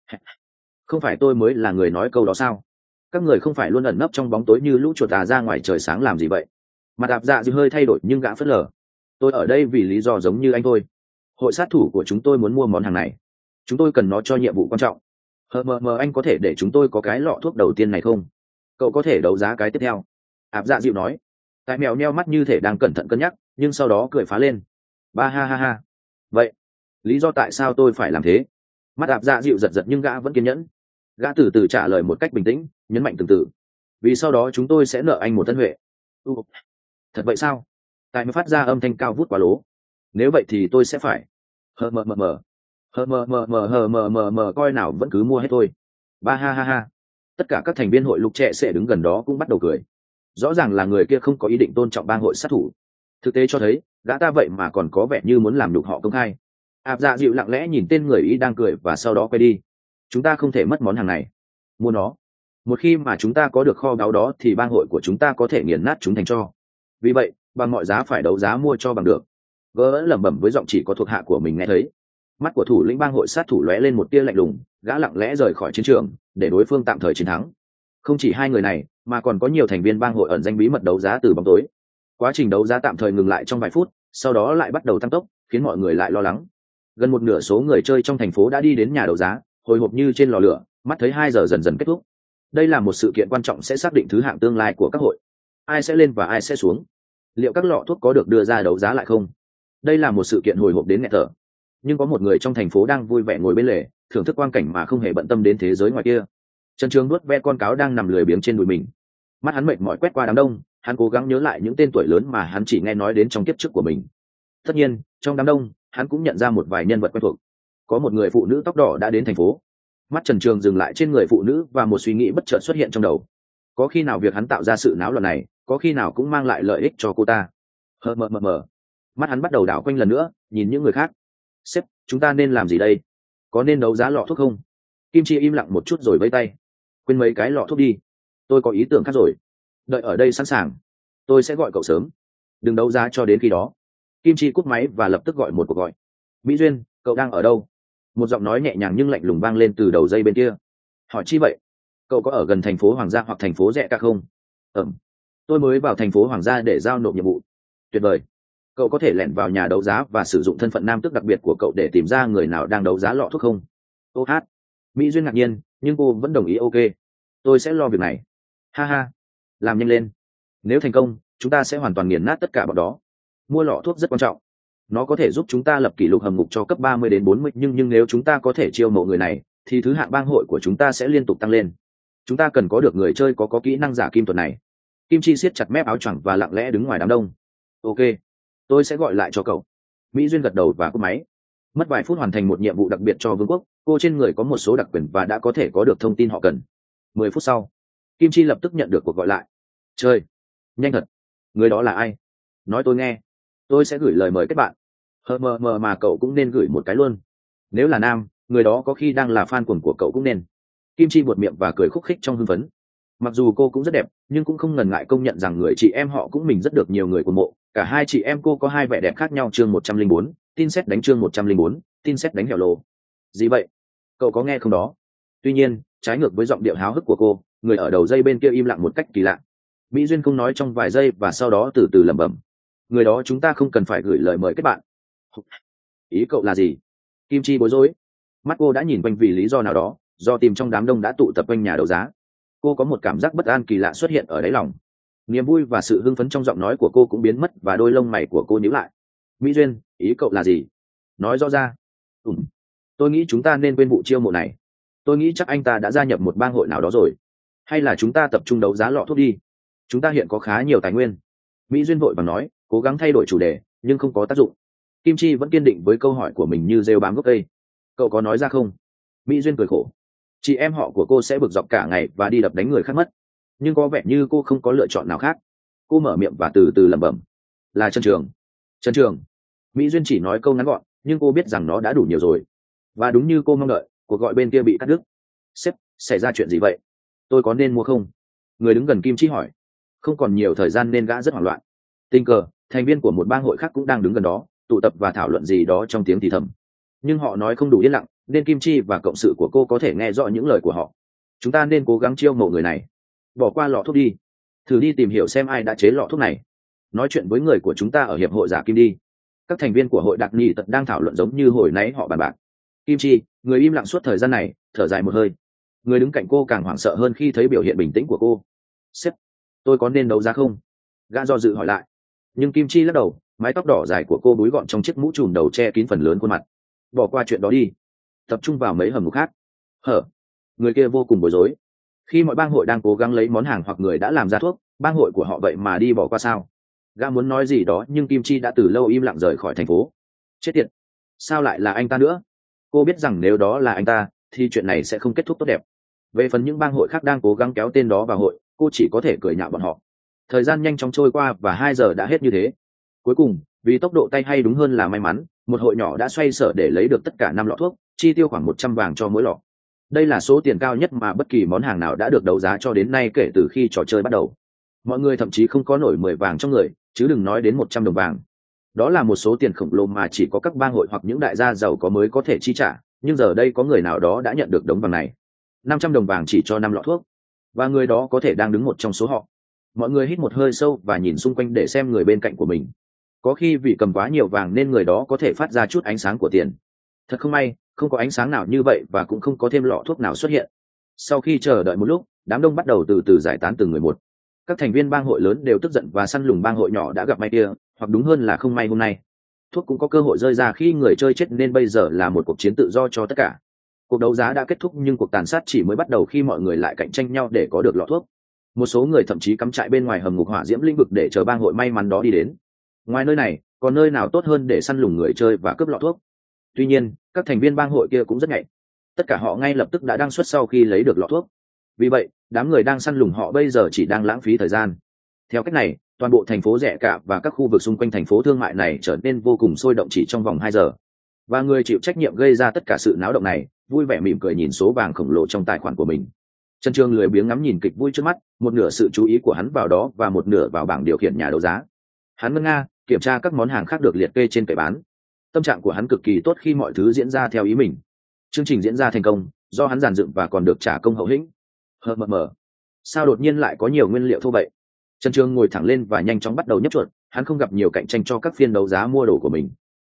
Không phải tôi mới là người nói câu đó sao? Các người không phải luôn ẩn nấp trong bóng tối như lũ chuột à ra ngoài trời sáng làm gì vậy? Mặt Áp dạ giữ hơi thay đổi nhưng gã phớt lờ. Tôi ở đây vì lý do giống như anh thôi. Hội sát thủ của chúng tôi muốn mua món hàng này. Chúng tôi cần nó cho nhiệm vụ quan trọng. Hờ mờ mờ, anh có thể để chúng tôi có cái lọ thuốc đầu tiên này không? Cậu có thể đấu giá cái tiếp theo. Áp dạ dịu nói. Tại mèo nheo mắt như thể đang cẩn thận cân nhắc, nhưng sau đó cười phá lên. Ba ha ha ha. Vậy, lý do tại sao tôi phải làm thế? Mắt Áp dạ dịu giật giật nhưng gã vẫn kiên nhẫn. Gã từ từ trả lời một cách bình tĩnh, nhấn mạnh từng từ. Vì sau đó chúng tôi sẽ nợ anh một tân huệ. Ừ. Thật vậy sao? Tại mới phát ra âm thanh cao vút quá lố. Nếu vậy thì tôi sẽ phải. Hờ mờ mờ mờ. Hờ mờ mờ mờ hờ mờ mờ mờ coi nào vẫn cứ mua hết thôi. Ba ha ha ha. Tất cả các thành viên hội lục trẻ sẽ đứng gần đó cũng bắt đầu cười. Rõ ràng là người kia không có ý định tôn trọng bang hội sát thủ. Thực tế cho thấy gã ta vậy mà còn có vẻ như muốn làm nhục họ công khai. Áp dạ dịu lặng lẽ nhìn tên người ý đang cười và sau đó quay đi. Chúng ta không thể mất món hàng này. Mua nó. Một khi mà chúng ta có được kho báu đó thì bang hội của chúng ta có thể nghiền nát chúng thành tro. Vì vậy bằng mọi giá phải đấu giá mua cho bằng được. Gỡ lẩm bẩm với giọng chỉ có thuộc hạ của mình nghe thấy. Mắt của thủ lĩnh bang hội sát thủ lóe lên một tia lạnh lùng, gã lặng lẽ rời khỏi chiến trường để đối phương tạm thời chiến thắng. Không chỉ hai người này mà còn có nhiều thành viên bang hội ẩn danh bí mật đấu giá từ bóng tối. Quá trình đấu giá tạm thời ngừng lại trong vài phút, sau đó lại bắt đầu tăng tốc, khiến mọi người lại lo lắng. Gần một nửa số người chơi trong thành phố đã đi đến nhà đấu giá, hồi hộp như trên lò lửa, mắt thấy hai giờ dần dần kết thúc. Đây là một sự kiện quan trọng sẽ xác định thứ hạng tương lai của các hội. Ai sẽ lên và ai sẽ xuống? Liệu các lọ thuốc có được đưa ra đấu giá lại không? Đây là một sự kiện hồi hộp đến nghẹt thở. Nhưng có một người trong thành phố đang vui vẻ ngồi bên lề, thưởng thức quang cảnh mà không hề bận tâm đến thế giới ngoài kia. Trần Trường nuốt ve con cáo đang nằm lười biếng trên đùi mình. Mắt hắn mệt mỏi quét qua đám đông, hắn cố gắng nhớ lại những tên tuổi lớn mà hắn chỉ nghe nói đến trong kiếp trước của mình. Tất nhiên, trong đám đông, hắn cũng nhận ra một vài nhân vật quen thuộc. Có một người phụ nữ tóc đỏ đã đến thành phố. Mắt Trần Trường dừng lại trên người phụ nữ và một suy nghĩ bất chợt xuất hiện trong đầu. Có khi nào việc hắn tạo ra sự náo loạn này, có khi nào cũng mang lại lợi ích cho cô ta? Hờ mờ mờ mờ. Mắt hắn bắt đầu đảo quanh lần nữa, nhìn những người khác. Sếp, chúng ta nên làm gì đây? Có nên đấu giá lọ thuốc không? Kim Chi im lặng một chút rồi vẫy tay. Quên mấy cái lọ thuốc đi, tôi có ý tưởng khác rồi. Đợi ở đây sẵn sàng, tôi sẽ gọi cậu sớm. Đừng đấu giá cho đến khi đó. Kim Chi cúp máy và lập tức gọi một cuộc gọi. Mỹ Duyên, cậu đang ở đâu? Một giọng nói nhẹ nhàng nhưng lạnh lùng vang lên từ đầu dây bên kia. Hỏi chi vậy? Cậu có ở gần thành phố Hoàng gia hoặc thành phố Rẽ Ca không? Ừm, tôi mới vào thành phố Hoàng gia để giao nộp nhiệm vụ. Tuyệt vời. Cậu có thể lẻn vào nhà đấu giá và sử dụng thân phận nam tước đặc biệt của cậu để tìm ra người nào đang đấu giá lọ thuốc không? Ô hát. Mỹ Duyên ngạc nhiên, nhưng cô vẫn đồng ý. Ok, tôi sẽ lo việc này. Ha ha, làm nhanh lên. Nếu thành công, chúng ta sẽ hoàn toàn nghiền nát tất cả bọn đó. Mua lọ thuốc rất quan trọng. Nó có thể giúp chúng ta lập kỷ lục hầm ngục cho cấp ba mươi đến bốn mươi, nhưng nhưng nếu chúng ta có thể chiêu mộ người này, thì thứ hạng bang hội của chúng ta sẽ liên tục tăng lên. Chúng ta cần có được người chơi có có kỹ năng giả kim thuật này. Kim Chi siết chặt mép áo choàng và lặng lẽ đứng ngoài đám đông. Ok, tôi sẽ gọi lại cho cậu. Mỹ Duyên gật đầu và cúp máy. Mất vài phút hoàn thành một nhiệm vụ đặc biệt cho vương quốc, cô trên người có một số đặc quyền và đã có thể có được thông tin họ cần. Mười phút sau, Kim Chi lập tức nhận được cuộc gọi lại. Chơi, nhanh thật. Người đó là ai? Nói tôi nghe. Tôi sẽ gửi lời mời kết bạn. Hờ mờ mờ mà cậu cũng nên gửi một cái luôn. Nếu là nam, người đó có khi đang là fan cuồng của cậu cũng nên. Kim Chi buột miệng và cười khúc khích trong hưng phấn. Mặc dù cô cũng rất đẹp, nhưng cũng không ngần ngại công nhận rằng người chị em họ cũng mình rất được nhiều người của mộ. Cả hai chị em cô có hai vẻ đẹp khác nhau. Chương một trăm linh bốn, tin xét đánh. Chương một trăm linh bốn, tin xét đánh hẻo lộ. Gì vậy? Cậu có nghe không đó? Tuy nhiên, trái ngược với giọng điệu háo hức của cô, người ở đầu dây bên kia im lặng một cách kỳ lạ. Mỹ Duyên không nói trong vài giây và sau đó từ từ lẩm bẩm. Người đó chúng ta không cần phải gửi lời mời kết bạn. Ý cậu là gì? Kim Chi bối rối. Mắt cô đã nhìn quanh vì lý do nào đó, do tìm trong đám đông đã tụ tập quanh nhà đấu giá. Cô có một cảm giác bất an kỳ lạ xuất hiện ở đáy lòng. Niềm vui và sự hưng phấn trong giọng nói của cô cũng biến mất và đôi lông mày của cô nhíu lại. Mỹ Duyên, ý cậu là gì? Nói rõ ra. Ừm. Tôi nghĩ chúng ta nên quên vụ chiêu mộ này. Tôi nghĩ chắc anh ta đã gia nhập một bang hội nào đó rồi. Hay là chúng ta tập trung đấu giá lọ thuốc đi. Chúng ta hiện có khá nhiều tài nguyên. Mỹ Duyên vội vàng nói, cố gắng thay đổi chủ đề, nhưng không có tác dụng. Kim Chi vẫn kiên định với câu hỏi của mình như rêu bám gốc cây. Cậu có nói ra không? Mỹ Duyên cười khổ. Chị em họ của cô sẽ bực dọc cả ngày và đi đập đánh người khác mất. Nhưng có vẻ như cô không có lựa chọn nào khác. Cô mở miệng và từ từ lẩm bẩm. Là Trần Trường. Trần Trường. Mỹ Duyên chỉ nói câu ngắn gọn, nhưng cô biết rằng nó đã đủ nhiều rồi. Và đúng như cô mong đợi, cuộc gọi bên kia bị cắt đứt. Sếp, xảy ra chuyện gì vậy? Tôi có nên mua không? Người đứng gần Kim Chi hỏi. Không còn nhiều thời gian nên gã rất hoảng loạn. Tình cờ, thành viên của một bang hội khác cũng đang đứng gần đó, tụ tập và thảo luận gì đó trong tiếng thì thầm. Nhưng họ nói không đủ yên lặng, nên Kim Chi và cộng sự của cô có thể nghe rõ những lời của họ. Chúng ta nên cố gắng chiêu mộ người này. Bỏ qua lọ thuốc đi. Thử đi tìm hiểu xem ai đã chế lọ thuốc này. Nói chuyện với người của chúng ta ở hiệp hội giả kim đi. Các thành viên của hội đặc nhị tật đang thảo luận giống như hồi nãy họ bàn bạc. Kim Chi, người im lặng suốt thời gian này, thở dài một hơi. Người đứng cạnh cô càng hoảng sợ hơn khi thấy biểu hiện bình tĩnh của cô. Sếp, tôi có nên đấu giá không? Gã do dự hỏi lại. Nhưng Kim Chi lắc đầu, mái tóc đỏ dài của cô búi gọn trong chiếc mũ trùm đầu che kín phần lớn khuôn mặt. Bỏ qua chuyện đó đi, tập trung vào mấy hầm ngục khác. Hở? Người kia vô cùng bối rối. Khi mọi bang hội đang cố gắng lấy món hàng hoặc người đã làm ra thuốc, bang hội của họ vậy mà đi bỏ qua sao? Gã muốn nói gì đó nhưng Kim Chi đã từ lâu im lặng rời khỏi thành phố. Chết tiệt! Sao lại là anh ta nữa? Cô biết rằng nếu đó là anh ta, thì chuyện này sẽ không kết thúc tốt đẹp. Về phần những bang hội khác đang cố gắng kéo tên đó vào hội, cô chỉ có thể cười nhạo bọn họ. Thời gian nhanh chóng trôi qua và hai giờ đã hết như thế. Cuối cùng, vì tốc độ tay hay đúng hơn là may mắn, một hội nhỏ đã xoay sở để lấy được tất cả năm lọ thuốc, chi tiêu khoảng một trăm vàng cho mỗi lọ. Đây là số tiền cao nhất mà bất kỳ món hàng nào đã được đấu giá cho đến nay kể từ khi trò chơi bắt đầu. Mọi người thậm chí không có nổi mười vàng trong người, chứ đừng nói đến một trăm đồng vàng. Đó là một số tiền khổng lồ mà chỉ có các bang hội hoặc những đại gia giàu có mới có thể chi trả, nhưng giờ đây có người nào đó đã nhận được đống vàng này. năm trăm đồng vàng chỉ cho năm lọ thuốc, và người đó có thể đang đứng một trong số họ. Mọi người hít một hơi sâu và nhìn xung quanh để xem người bên cạnh của mình. Có khi vì cầm quá nhiều vàng nên người đó có thể phát ra chút ánh sáng của tiền. Thật không may, không có ánh sáng nào như vậy và cũng không có thêm lọ thuốc nào xuất hiện. Sau khi chờ đợi một lúc, đám đông bắt đầu từ từ giải tán từng người một. Các thành viên bang hội lớn đều tức giận và săn lùng bang hội nhỏ đã gặp may kia, hoặc đúng hơn là không may hôm nay. Thuốc cũng có cơ hội rơi ra khi người chơi chết nên bây giờ là một cuộc chiến tự do cho tất cả. Cuộc đấu giá đã kết thúc nhưng cuộc tàn sát chỉ mới bắt đầu khi mọi người lại cạnh tranh nhau để có được lọ thuốc. Một số người thậm chí cắm trại bên ngoài hầm ngục hỏa diễm lĩnh vực để chờ bang hội may mắn đó đi đến. Ngoài nơi này, còn nơi nào tốt hơn để săn lùng người chơi và cướp lọ thuốc? Tuy nhiên, các thành viên bang hội kia cũng rất nhạy. Tất cả họ ngay lập tức đã đăng xuất sau khi lấy được lọ thuốc. Vì vậy, đám người đang săn lùng họ bây giờ chỉ đang lãng phí thời gian. Theo cách này, toàn bộ thành phố Rẽ Cả và các khu vực xung quanh thành phố thương mại này trở nên vô cùng sôi động chỉ trong vòng hai giờ. và người chịu trách nhiệm gây ra tất cả sự náo động này vui vẻ mỉm cười nhìn số vàng khổng lồ trong tài khoản của mình. Trần Trường lười biếng ngắm nhìn kịch vui trước mắt, một nửa sự chú ý của hắn vào đó và một nửa vào bảng điều khiển nhà đấu giá. Hắn ngân nga kiểm tra các món hàng khác được liệt kê trên kệ bán. Tâm trạng của hắn cực kỳ tốt khi mọi thứ diễn ra theo ý mình. Chương trình diễn ra thành công, do hắn dàn dựng và còn được trả công hậu hĩnh. Hờ mờ mờ, sao đột nhiên lại có nhiều nguyên liệu thô vậy? Trần Trường ngồi thẳng lên và nhanh chóng bắt đầu nhấp chuột. Hắn không gặp nhiều cạnh tranh cho các phiên đấu giá mua đồ của mình.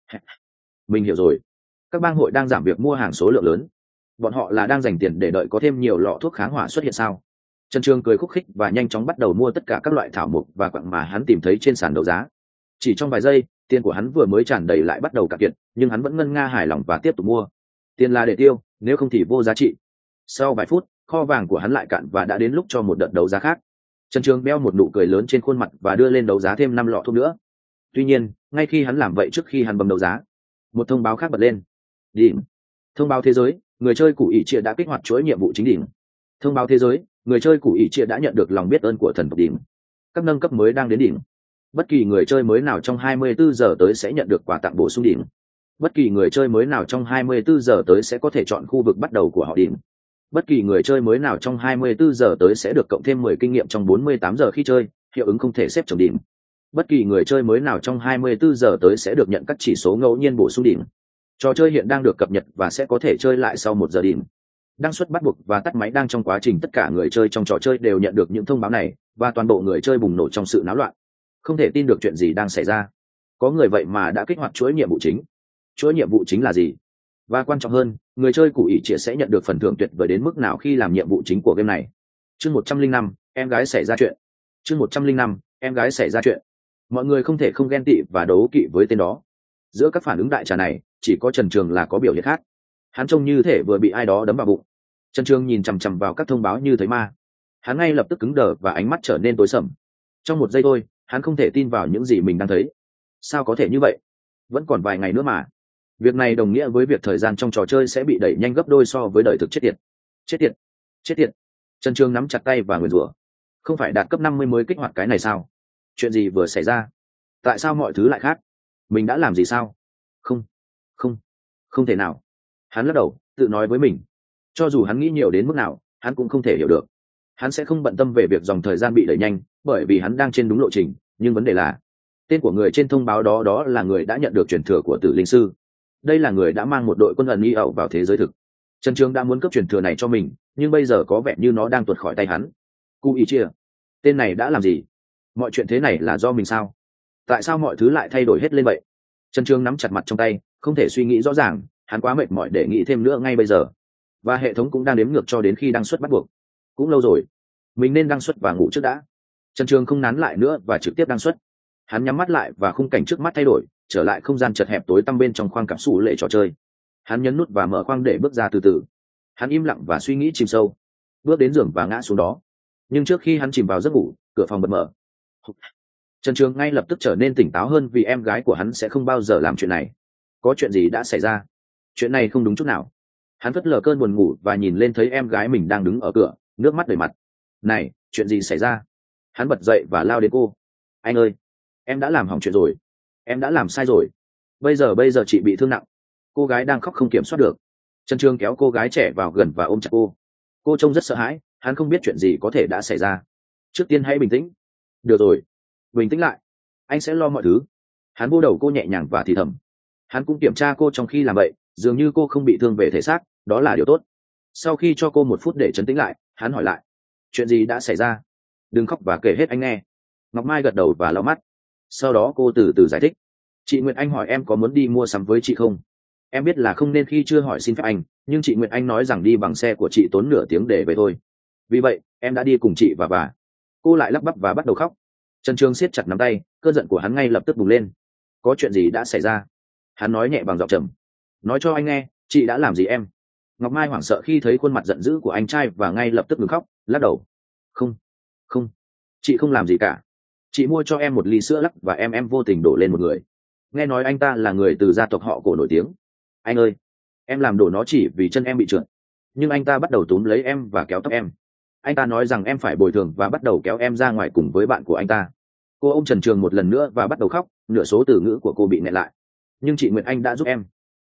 Mình hiểu rồi, các bang hội đang giảm việc mua hàng số lượng lớn. Bọn họ là đang dành tiền để đợi có thêm nhiều lọ thuốc kháng hỏa xuất hiện sao? Trần Trường cười khúc khích và nhanh chóng bắt đầu mua tất cả các loại thảo mộc và quặng mà hắn tìm thấy trên sàn đấu giá. Chỉ trong vài giây, tiền của hắn vừa mới tràn đầy lại bắt đầu cạn kiệt, nhưng hắn vẫn ngân nga hài lòng và tiếp tục mua. Tiền là để tiêu, nếu không thì vô giá trị. Sau vài phút, kho vàng của hắn lại cạn và đã đến lúc cho một đợt đấu giá khác. Trần Trường đeo một nụ cười lớn trên khuôn mặt và đưa lên đấu giá thêm năm lọ thuốc nữa. Tuy nhiên, ngay khi hắn làm vậy, trước khi hắn bấm đấu giá, một thông báo khác bật lên. Điểm. Thông báo thế giới, người chơi củ ỷ chia đã kích hoạt chuỗi nhiệm vụ chính điểm. Thông báo thế giới, người chơi củ ỷ chia đã nhận được lòng biết ơn của thần tộc điểm. Các nâng cấp mới đang đến điểm. Bất kỳ người chơi mới nào trong hai mươi bốn giờ tới sẽ nhận được quà tặng bổ sung điểm. Bất kỳ người chơi mới nào trong hai mươi bốn giờ tới sẽ có thể chọn khu vực bắt đầu của họ điểm. Bất kỳ người chơi mới nào trong hai mươi bốn giờ tới sẽ được cộng thêm mười kinh nghiệm trong bốn mươi tám giờ khi chơi, hiệu ứng không thể xếp chồng điểm. Bất kỳ người chơi mới nào trong hai mươi bốn giờ tới sẽ được nhận các chỉ số ngẫu nhiên bổ sung điểm. Trò chơi hiện đang được cập nhật và sẽ có thể chơi lại sau một giờ điểm. Đăng xuất bắt buộc và tắt máy đang trong quá trình. Tất cả người chơi trong trò chơi đều nhận được những thông báo này, và toàn bộ người chơi bùng nổ trong sự náo loạn. Không thể tin được chuyện gì đang xảy ra. Có người vậy mà đã kích hoạt chuỗi nhiệm vụ chính. Chuỗi nhiệm vụ chính là gì? Và quan trọng hơn, người chơi củ ỷ chia sẽ nhận được phần thưởng tuyệt vời đến mức nào khi làm nhiệm vụ chính của game này. Chương một trăm linh năm, em gái xảy ra chuyện. Chương một trăm linh năm, em gái xảy ra chuyện. Mọi người không thể không ghen tị và đấu kỵ với tên đó. Giữa các phản ứng đại trà này, chỉ có Trần Trường là có biểu hiện khác. Hắn trông như thể vừa bị ai đó đấm vào bụng. Trần Trường nhìn chằm chằm vào các thông báo như thấy ma. Hắn ngay lập tức cứng đờ và ánh mắt trở nên tối sầm. Trong một giây thôi, hắn không thể tin vào những gì mình đang thấy. Sao có thể như vậy? Vẫn còn vài ngày nữa mà. Việc này đồng nghĩa với việc thời gian trong trò chơi sẽ bị đẩy nhanh gấp đôi so với đời thực. Chết tiệt, chết tiệt, chết tiệt. Trần Trường nắm chặt tay và nguyền rủa. Không phải đạt cấp năm mươi mới kích hoạt cái này sao? Chuyện gì vừa xảy ra? Tại sao mọi thứ lại khác? Mình đã làm gì sao? Không, không, không thể nào. Hắn lắc đầu, tự nói với mình. Cho dù hắn nghĩ nhiều đến mức nào, hắn cũng không thể hiểu được. Hắn sẽ không bận tâm về việc dòng thời gian bị đẩy nhanh, bởi vì hắn đang trên đúng lộ trình. Nhưng vấn đề là, tên của người trên thông báo đó đó là người đã nhận được truyền thừa của Tử Linh Sư. Đây là người đã mang một đội quân ẩn y ẩu vào thế giới thực. Trần Trường đã muốn cấp truyền thừa này cho mình, nhưng bây giờ có vẻ như nó đang tuột khỏi tay hắn. Củ ỷ chia, tên này đã làm gì? Mọi chuyện thế này là do mình sao? Tại sao mọi thứ lại thay đổi hết lên vậy? Trần Trường nắm chặt mặt trong tay, không thể suy nghĩ rõ ràng. Hắn quá mệt mỏi để nghĩ thêm nữa ngay bây giờ. Và hệ thống cũng đang đếm ngược cho đến khi đăng xuất bắt buộc. Cũng lâu rồi, mình nên đăng xuất và ngủ trước đã. Trần Trường không nán lại nữa và trực tiếp đăng xuất. Hắn nhắm mắt lại và khung cảnh trước mắt thay đổi, trở lại không gian chật hẹp tối tăm bên trong khoang cặp sủ lệ trò chơi. Hắn nhấn nút và mở khoang để bước ra từ từ. Hắn im lặng và suy nghĩ chìm sâu, bước đến giường và ngã xuống đó. Nhưng trước khi hắn chìm vào giấc ngủ, cửa phòng bật mở. Trần Trường ngay lập tức trở nên tỉnh táo hơn vì em gái của hắn sẽ không bao giờ làm chuyện này. Có chuyện gì đã xảy ra? Chuyện này không đúng chút nào. Hắn phớt lờ cơn buồn ngủ và nhìn lên thấy em gái mình đang đứng ở cửa, nước mắt đầy mặt. Này, chuyện gì xảy ra? Hắn bật dậy và lao đến cô. Anh ơi, em đã làm hỏng chuyện rồi. Em đã làm sai rồi. Bây giờ bây giờ chị bị thương nặng. Cô gái đang khóc không kiểm soát được. Trần Trường kéo cô gái trẻ vào gần và ôm chặt cô. Cô trông rất sợ hãi. Hắn không biết chuyện gì có thể đã xảy ra. Trước tiên hãy bình tĩnh. Được rồi, bình tĩnh lại. Anh sẽ lo mọi thứ. Hắn vô đầu cô nhẹ nhàng và thì thầm. Hắn cũng kiểm tra cô trong khi làm vậy, dường như cô không bị thương về thể xác, đó là điều tốt. Sau khi cho cô một phút để trấn tĩnh lại, hắn hỏi lại. Chuyện gì đã xảy ra? Đừng khóc và kể hết anh nghe. Ngọc Mai gật đầu và lau mắt. Sau đó cô từ từ giải thích. Chị Nguyệt Anh hỏi em có muốn đi mua sắm với chị không? Em biết là không nên khi chưa hỏi xin phép anh, nhưng chị Nguyệt Anh nói rằng đi bằng xe của chị tốn nửa tiếng để về thôi. Vì vậy, em đã đi cùng chị và bà. Cô lại lắp bắp và bắt đầu khóc. Trần Trường siết chặt nắm tay, cơn giận của hắn ngay lập tức bùng lên. Có chuyện gì đã xảy ra? Hắn nói nhẹ bằng giọng trầm. Nói cho anh nghe, chị đã làm gì em? Ngọc Mai hoảng sợ khi thấy khuôn mặt giận dữ của anh trai và ngay lập tức ngừng khóc, lắc đầu. Không, không, chị không làm gì cả. Chị mua cho em một ly sữa lắc và em em vô tình đổ lên một người. Nghe nói anh ta là người từ gia tộc họ Cổ nổi tiếng. Anh ơi, em làm đổ nó chỉ vì chân em bị trượt. Nhưng anh ta bắt đầu túm lấy em và kéo tóc em. Anh ta nói rằng em phải bồi thường và bắt đầu kéo em ra ngoài cùng với bạn của anh ta. Cô ôm Trần Trường một lần nữa và bắt đầu khóc, nửa số từ ngữ của cô bị nghẹn lại. Nhưng chị Nguyệt Anh đã giúp em.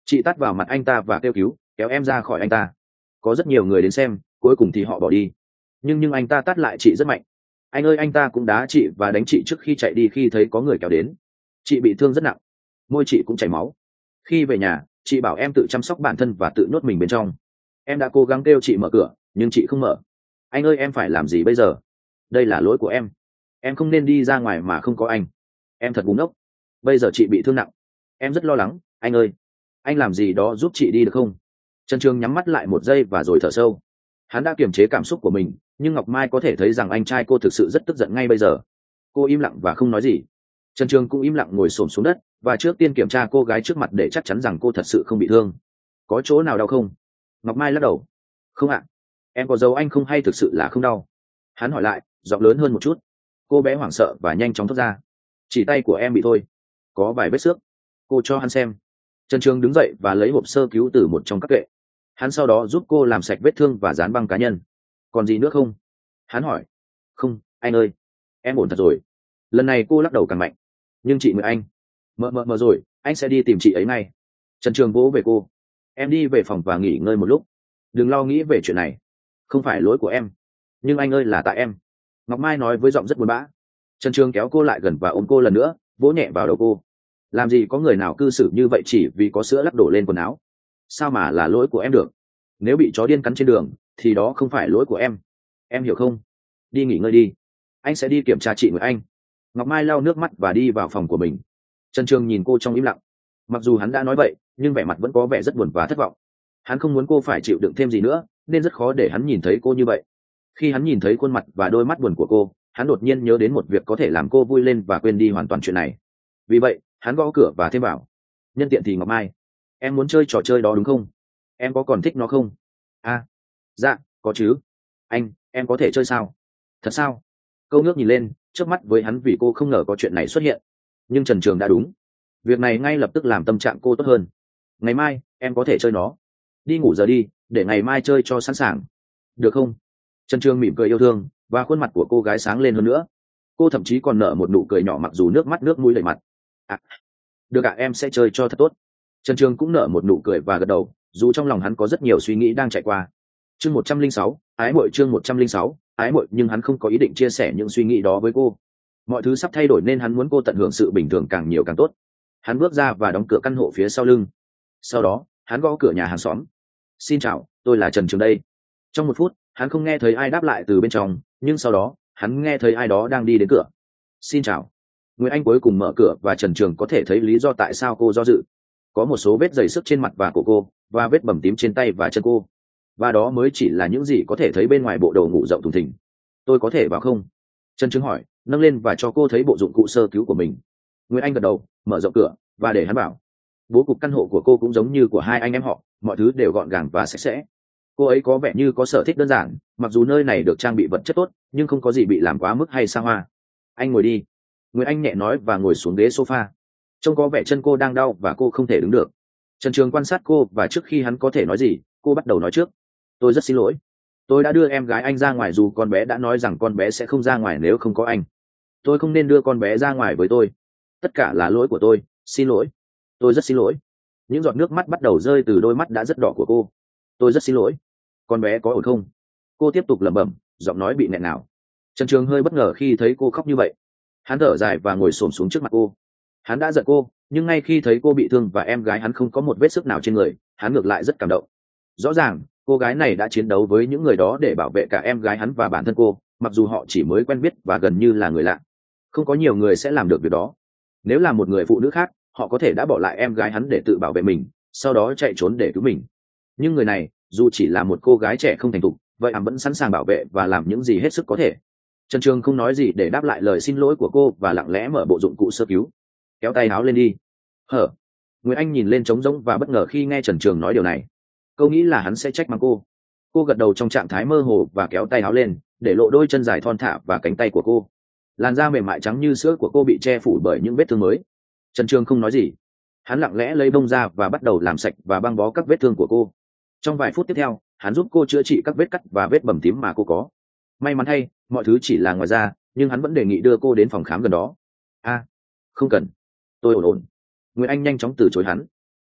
Chị tắt vào mặt anh ta và kêu cứu, kéo em ra khỏi anh ta. Có rất nhiều người đến xem, cuối cùng thì họ bỏ đi. Nhưng nhưng anh ta tát lại chị rất mạnh. Anh ơi, anh ta cũng đá chị và đánh chị trước khi chạy đi khi thấy có người kéo đến. Chị bị thương rất nặng, môi chị cũng chảy máu. Khi về nhà, chị bảo em tự chăm sóc bản thân và tự nhốt mình bên trong. Em đã cố gắng kêu chị mở cửa, nhưng chị không mở. Anh ơi, em phải làm gì bây giờ? Đây là lỗi của em. Em không nên đi ra ngoài mà không có anh. Em thật ngu ngốc. Bây giờ chị bị thương nặng. Em rất lo lắng, anh ơi. Anh làm gì đó giúp chị đi được không? Trần Trường nhắm mắt lại một giây và rồi thở sâu. Hắn đã kiềm chế cảm xúc của mình, nhưng Ngọc Mai có thể thấy rằng anh trai cô thực sự rất tức giận ngay bây giờ. Cô im lặng và không nói gì. Trần Trường cũng im lặng ngồi xổm xuống đất và trước tiên kiểm tra cô gái trước mặt để chắc chắn rằng cô thật sự không bị thương. Có chỗ nào đau không? Ngọc Mai lắc đầu. Không ạ. Em có giấu anh không hay thực sự là không đau? Hắn hỏi lại, giọng lớn hơn một chút. Cô bé hoảng sợ và nhanh chóng thốt ra. Chỉ tay của em bị thôi. Có vài vết xước. Cô cho hắn xem. Trần Trường đứng dậy và lấy hộp sơ cứu từ một trong các kệ. Hắn sau đó giúp cô làm sạch vết thương và dán băng cá nhân. Còn gì nữa không? Hắn hỏi. Không, anh ơi. Em ổn thật rồi. Lần này cô lắc đầu càng mạnh. Nhưng chị mời anh. Mờ mờ mờ rồi, anh sẽ đi tìm chị ấy ngay. Trần Trường vỗ về cô. Em đi về phòng và nghỉ ngơi một lúc. Đừng lo nghĩ về chuyện này. Không phải lỗi của em. Nhưng anh ơi, là tại em. Ngọc Mai nói với giọng rất buồn bã. Trần Trường kéo cô lại gần và ôm cô lần nữa, vỗ nhẹ vào đầu cô. Làm gì có người nào cư xử như vậy chỉ vì có sữa lắc đổ lên quần áo. Sao mà là lỗi của em được? Nếu bị chó điên cắn trên đường thì đó không phải lỗi của em. Em hiểu không? Đi nghỉ ngơi đi. Anh sẽ đi kiểm tra chị người anh. Ngọc Mai lau nước mắt và đi vào phòng của mình. Trần Trường nhìn cô trong im lặng. Mặc dù hắn đã nói vậy, nhưng vẻ mặt vẫn có vẻ rất buồn và thất vọng. Hắn không muốn cô phải chịu đựng thêm gì nữa, nên rất khó để hắn nhìn thấy cô như vậy. Khi hắn nhìn thấy khuôn mặt và đôi mắt buồn của cô, hắn đột nhiên nhớ đến một việc có thể làm cô vui lên và quên đi hoàn toàn chuyện này. Vì vậy, hắn gõ cửa và thêm bảo. Nhân tiện thì Ngọc Mai, em muốn chơi trò chơi đó đúng không? Em có còn thích nó không? À, dạ, có chứ. Anh, em có thể chơi sao? Thật sao? Câu ngước nhìn lên, trước mắt với hắn vì cô không ngờ có chuyện này xuất hiện. Nhưng Trần Trường đã đúng. Việc này ngay lập tức làm tâm trạng cô tốt hơn. Ngày mai, em có thể chơi nó. Đi ngủ giờ đi, để ngày mai chơi cho sẵn sàng. Được không? Trần Trường mỉm cười yêu thương, và khuôn mặt của cô gái sáng lên hơn nữa. Cô thậm chí còn nở một nụ cười nhỏ mặc dù nước mắt nước mũi đầy mặt. À, được ạ, em sẽ chơi cho thật tốt. Trần Trường cũng nở một nụ cười và gật đầu, dù trong lòng hắn có rất nhiều suy nghĩ đang chạy qua. Chương một trăm linh sáu, ái muội. Chương một trăm linh sáu, ái muội. Nhưng hắn không có ý định chia sẻ những suy nghĩ đó với cô. Mọi thứ sắp thay đổi nên hắn muốn cô tận hưởng sự bình thường càng nhiều càng tốt. Hắn bước ra và đóng cửa căn hộ phía sau lưng. Sau đó, hắn gõ cửa nhà hàng xóm. Xin chào, tôi là Trần Trường đây. Trong một phút, hắn không nghe thấy ai đáp lại từ bên trong, nhưng sau đó, hắn nghe thấy ai đó đang đi đến cửa. Xin chào. Nguyễn Anh cuối cùng mở cửa và Trần Trường có thể thấy lý do tại sao cô do dự. Có một số vết giày xước trên mặt và cổ cô, và vết bầm tím trên tay và chân cô. Và đó mới chỉ là những gì có thể thấy bên ngoài bộ đồ ngủ rộng thùng thình. Tôi có thể vào không? Trần Trường hỏi, nâng lên và cho cô thấy bộ dụng cụ sơ cứu của mình. Nguyễn Anh gật đầu, mở rộng cửa, và để hắn bảo. Bố cục căn hộ của cô cũng giống như của hai anh em họ, mọi thứ đều gọn gàng và sạch sẽ. Cô ấy có vẻ như có sở thích đơn giản, mặc dù nơi này được trang bị vật chất tốt, nhưng không có gì bị làm quá mức hay xa hoa. Anh ngồi đi. Nguyễn Anh nhẹ nói và ngồi xuống ghế sofa. Trông có vẻ chân cô đang đau và cô không thể đứng được. Trần Trường quan sát cô và trước khi hắn có thể nói gì, cô bắt đầu nói trước. Tôi rất xin lỗi. Tôi đã đưa em gái anh ra ngoài dù con bé đã nói rằng con bé sẽ không ra ngoài nếu không có anh. Tôi không nên đưa con bé ra ngoài với tôi. Tất cả là lỗi của tôi, xin lỗi. Tôi rất xin lỗi. Những giọt nước mắt bắt đầu rơi từ đôi mắt đã rất đỏ của cô. Tôi rất xin lỗi. Con bé có ổn không? Cô tiếp tục lẩm bẩm, giọng nói bị nghẹn ngào. Trần Trường hơi bất ngờ khi thấy cô khóc như vậy. Hắn thở dài và ngồi xổm xuống trước mặt cô. Hắn đã giận cô, nhưng ngay khi thấy cô bị thương và em gái hắn không có một vết sức nào trên người, hắn ngược lại rất cảm động. Rõ ràng, cô gái này đã chiến đấu với những người đó để bảo vệ cả em gái hắn và bản thân cô, mặc dù họ chỉ mới quen biết và gần như là người lạ. Không có nhiều người sẽ làm được việc đó. Nếu là một người phụ nữ khác, họ có thể đã bỏ lại em gái hắn để tự bảo vệ mình, sau đó chạy trốn để cứu mình. Nhưng người này, dù chỉ là một cô gái trẻ không thành thục, vậy hắn vẫn sẵn sàng bảo vệ và làm những gì hết sức có thể. Trần Trường không nói gì để đáp lại lời xin lỗi của cô và lặng lẽ mở bộ dụng cụ sơ cứu. Kéo tay áo lên đi. Hở? Nguyễn Anh nhìn lên trống rỗng và bất ngờ khi nghe Trần Trường nói điều này. Câu nghĩ là hắn sẽ trách mắng cô. Cô gật đầu trong trạng thái mơ hồ và kéo tay áo lên, để lộ đôi chân dài thon thả và cánh tay của cô. Làn da mềm mại trắng như sữa của cô bị che phủ bởi những vết thương mới. Trần Trường không nói gì. Hắn lặng lẽ lấy bông ra và bắt đầu làm sạch và băng bó các vết thương của cô. Trong vài phút tiếp theo, hắn giúp cô chữa trị các vết cắt và vết bầm tím mà cô có. May mắn thay, mọi thứ chỉ là ngoài da, nhưng hắn vẫn đề nghị đưa cô đến phòng khám gần đó. A, không cần. Tôi ổn ổn. Nguyễn Anh nhanh chóng từ chối hắn.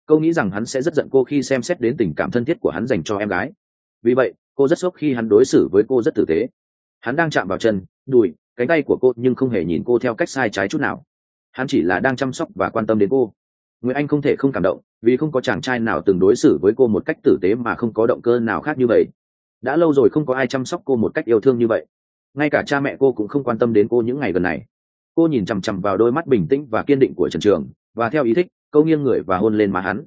Cô nghĩ rằng hắn sẽ rất giận cô khi xem xét đến tình cảm thân thiết của hắn dành cho em gái. Vì vậy cô rất sốc khi hắn đối xử với cô rất tử tế. Hắn đang chạm vào chân, đùi, cánh tay của cô nhưng không hề nhìn cô theo cách sai trái chút nào. Hắn chỉ là đang chăm sóc và quan tâm đến cô. Nguyệt Anh không thể không cảm động, vì không có chàng trai nào từng đối xử với cô một cách tử tế mà không có động cơ nào khác như vậy. Đã lâu rồi không có ai chăm sóc cô một cách yêu thương như vậy. Ngay cả cha mẹ cô cũng không quan tâm đến cô những ngày gần này. Cô nhìn chằm chằm vào đôi mắt bình tĩnh và kiên định của Trần Trường, và theo ý thích, câu nghiêng người và hôn lên má hắn.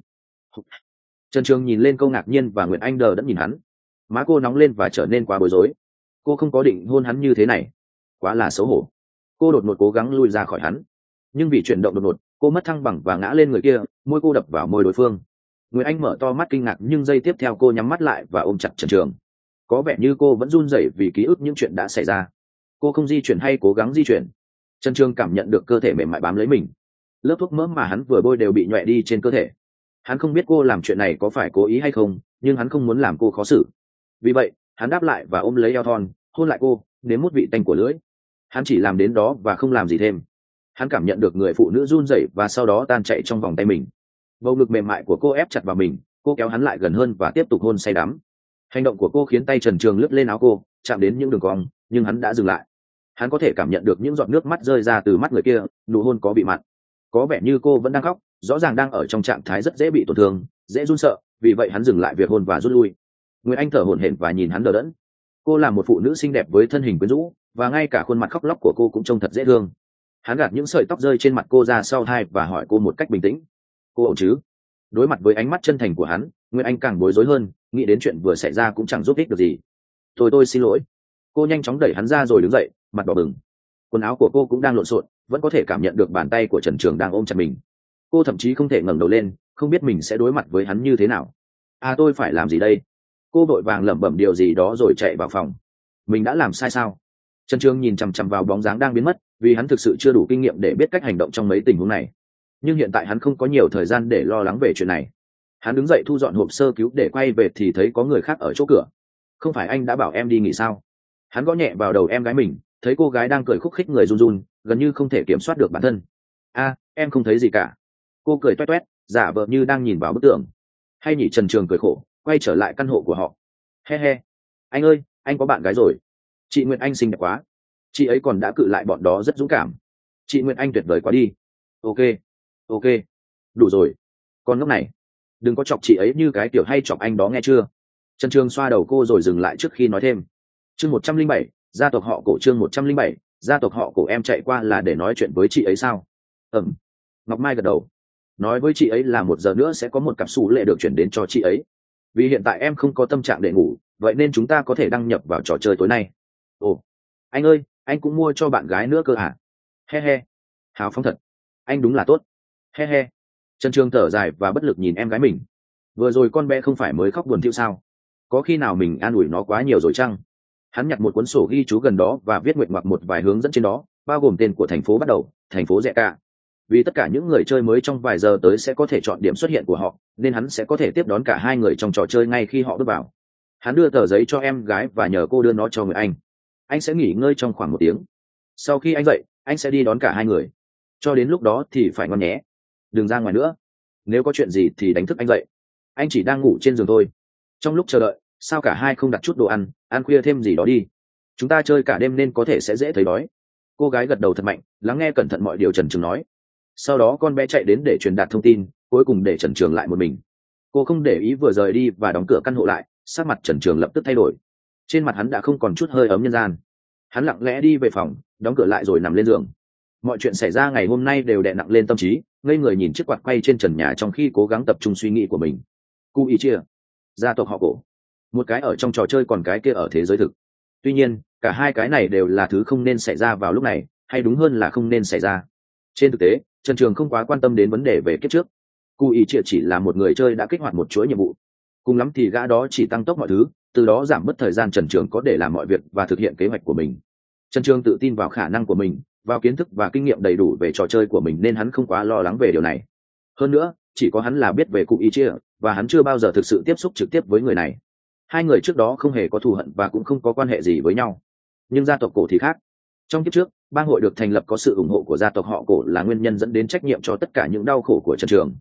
Trần Trường nhìn lên câu ngạc nhiên và Nguyệt Anh đờ đẫn nhìn hắn. Má cô nóng lên và trở nên quá bối rối. Cô không có định hôn hắn như thế này, quá là xấu hổ. Cô đột ngột cố gắng lui ra khỏi hắn, nhưng vì chuyển động đột ngột, cô mất thăng bằng và ngã lên người kia, môi cô đập vào môi đối phương. Nguyệt Anh mở to mắt kinh ngạc, nhưng giây tiếp theo cô nhắm mắt lại và ôm chặt Trần Trường. Có vẻ như cô vẫn run rẩy vì ký ức những chuyện đã xảy ra. Cô không di chuyển hay cố gắng di chuyển. Trần Trường cảm nhận được cơ thể mềm mại bám lấy mình. Lớp thuốc mỡ mà hắn vừa bôi đều bị nhoẹ đi trên cơ thể. Hắn không biết cô làm chuyện này có phải cố ý hay không, nhưng hắn không muốn làm cô khó xử. Vì vậy hắn đáp lại và ôm lấy eo thon, hôn lại cô, nếm mút vị tanh của lưỡi. Hắn chỉ làm đến đó và không làm gì thêm. Hắn cảm nhận được người phụ nữ run rẩy và sau đó tan chạy trong vòng tay mình. Bầu ngực mềm mại của cô ép chặt vào mình, cô kéo hắn lại gần hơn và tiếp tục hôn say đắm. Hành động của cô khiến tay Trần Trường lướt lên áo cô, chạm đến những đường cong, nhưng hắn đã dừng lại. Hắn có thể cảm nhận được những giọt nước mắt rơi ra từ mắt người kia, nụ hôn có bị mặn. Có vẻ như cô vẫn đang khóc, rõ ràng đang ở trong trạng thái rất dễ bị tổn thương, dễ run sợ, vì vậy hắn dừng lại việc hôn và rút lui. Nguyệt Anh thở hổn hển và nhìn hắn đờ đẫn. Cô là một phụ nữ xinh đẹp với thân hình quyến rũ, và ngay cả khuôn mặt khóc lóc của cô cũng trông thật dễ thương. Hắn gạt những sợi tóc rơi trên mặt cô ra sau tai và hỏi cô một cách bình tĩnh: cô ổn chứ? Đối mặt với ánh mắt chân thành của hắn, Nguyệt Anh càng bối rối hơn, nghĩ đến chuyện vừa xảy ra cũng chẳng giúp ích được gì. Thôi tôi xin lỗi. Cô nhanh chóng đẩy hắn ra rồi đứng dậy, mặt đỏ bừng. Quần áo của cô cũng đang lộn xộn, vẫn có thể cảm nhận được bàn tay của Trần Trường đang ôm chặt mình. Cô thậm chí không thể ngẩng đầu lên, không biết mình sẽ đối mặt với hắn như thế nào. À, tôi phải làm gì đây? Cô vội vàng lẩm bẩm điều gì đó rồi chạy vào phòng. Mình đã làm sai sao? Trần Trường nhìn chằm chằm vào bóng dáng đang biến mất, vì hắn thực sự chưa đủ kinh nghiệm để biết cách hành động trong mấy tình huống này. Nhưng hiện tại hắn không có nhiều thời gian để lo lắng về chuyện này. Hắn đứng dậy thu dọn hộp sơ cứu để quay về thì thấy có người khác ở chỗ cửa. Không phải anh đã bảo em đi nghỉ sao? Hắn gõ nhẹ vào đầu em gái mình, thấy cô gái đang cười khúc khích, người run run, gần như không thể kiểm soát được bản thân. A, em không thấy gì cả. Cô cười toét toét, giả vờ như đang nhìn vào bức tường. Hay nhỉ? Trần Trường cười khổ, quay trở lại căn hộ của họ. He he, anh ơi, anh có bạn gái rồi. Chị Nguyệt Anh xinh đẹp quá. Chị ấy còn đã cự lại bọn đó rất dũng cảm. Chị Nguyệt Anh tuyệt vời quá đi. Ok, ok, đủ rồi. Con ngốc này, đừng có chọc chị ấy như cái kiểu hay chọc anh đó, nghe chưa? Trần Trường xoa đầu cô rồi dừng lại trước khi nói thêm. Chương một trăm linh bảy, gia tộc họ Cổ. Chương một trăm linh bảy, gia tộc họ Cổ. Em chạy qua là để nói chuyện với chị ấy sao? Ừm. Ngọc Mai gật đầu. Nói với chị ấy là một giờ nữa sẽ có một cặp xù lệ được chuyển đến cho chị ấy. Vì hiện tại em không có tâm trạng để ngủ, vậy nên chúng ta có thể đăng nhập vào trò chơi tối nay. Ồ, anh ơi, anh cũng mua cho bạn gái nữa cơ hả? He he, hào phóng thật. Anh đúng là tốt. He he. Trần Trường thở dài và bất lực nhìn em gái mình. Vừa rồi con bé không phải mới khóc buồn thiu sao? Có khi nào mình an ủi nó quá nhiều rồi chăng? Hắn nhặt một cuốn sổ ghi chú gần đó và viết nguyện ngoặc một vài hướng dẫn trên đó, bao gồm tên của thành phố bắt đầu, thành phố Rẽ Cả. Vì tất cả những người chơi mới trong vài giờ tới sẽ có thể chọn điểm xuất hiện của họ, nên hắn sẽ có thể tiếp đón cả hai người trong trò chơi ngay khi họ bước vào. Hắn đưa tờ giấy cho em gái và nhờ cô đưa nó cho người anh. Anh sẽ nghỉ ngơi trong khoảng một tiếng. Sau khi anh dậy, anh sẽ đi đón cả hai người. Cho đến lúc đó thì phải ngon nhé. Đừng ra ngoài nữa. Nếu có chuyện gì thì đánh thức anh dậy. Anh chỉ đang ngủ trên giường thôi. Trong lúc chờ đợi, sao cả hai không đặt chút đồ ăn, ăn khuya thêm gì đó đi. Chúng ta chơi cả đêm nên có thể sẽ dễ thấy đói. Cô gái gật đầu thật mạnh, lắng nghe cẩn thận mọi điều Trần Trường nói. Sau đó con bé chạy đến để truyền đạt thông tin, cuối cùng để Trần Trường lại một mình. Cô không để ý vừa rời đi và đóng cửa căn hộ lại, sắc mặt Trần Trường lập tức thay đổi. Trên mặt hắn đã không còn chút hơi ấm nhân gian. Hắn lặng lẽ đi về phòng, đóng cửa lại rồi nằm lên giường. Mọi chuyện xảy ra ngày hôm nay đều đè nặng lên tâm trí, ngây người nhìn chiếc quạt quay trên trần nhà trong khi cố gắng tập trung suy nghĩ của mình. Cu ý chia, gia tộc họ Cổ. Một cái ở trong trò chơi, còn cái kia ở thế giới thực. Tuy nhiên, cả hai cái này đều là thứ không nên xảy ra vào lúc này, hay đúng hơn là không nên xảy ra. Trên thực tế, Trần Trường không quá quan tâm đến vấn đề về kiếp trước. Cu ý chia chỉ là một người chơi đã kích hoạt một chuỗi nhiệm vụ. Cùng lắm thì gã đó chỉ tăng tốc mọi thứ, từ đó giảm bớt thời gian Trần Trường có để làm mọi việc và thực hiện kế hoạch của mình. Trần Trường tự tin vào khả năng của mình, vào kiến thức và kinh nghiệm đầy đủ về trò chơi của mình, nên hắn không quá lo lắng về điều này. Hơn nữa, chỉ có hắn là biết về cụ ý chia, và hắn chưa bao giờ thực sự tiếp xúc trực tiếp với người này. Hai người trước đó không hề có thù hận và cũng không có quan hệ gì với nhau. Nhưng gia tộc Cổ thì khác. Trong kiếp trước, bang hội được thành lập có sự ủng hộ của gia tộc họ Cổ là nguyên nhân dẫn đến trách nhiệm cho tất cả những đau khổ của Trần Trường.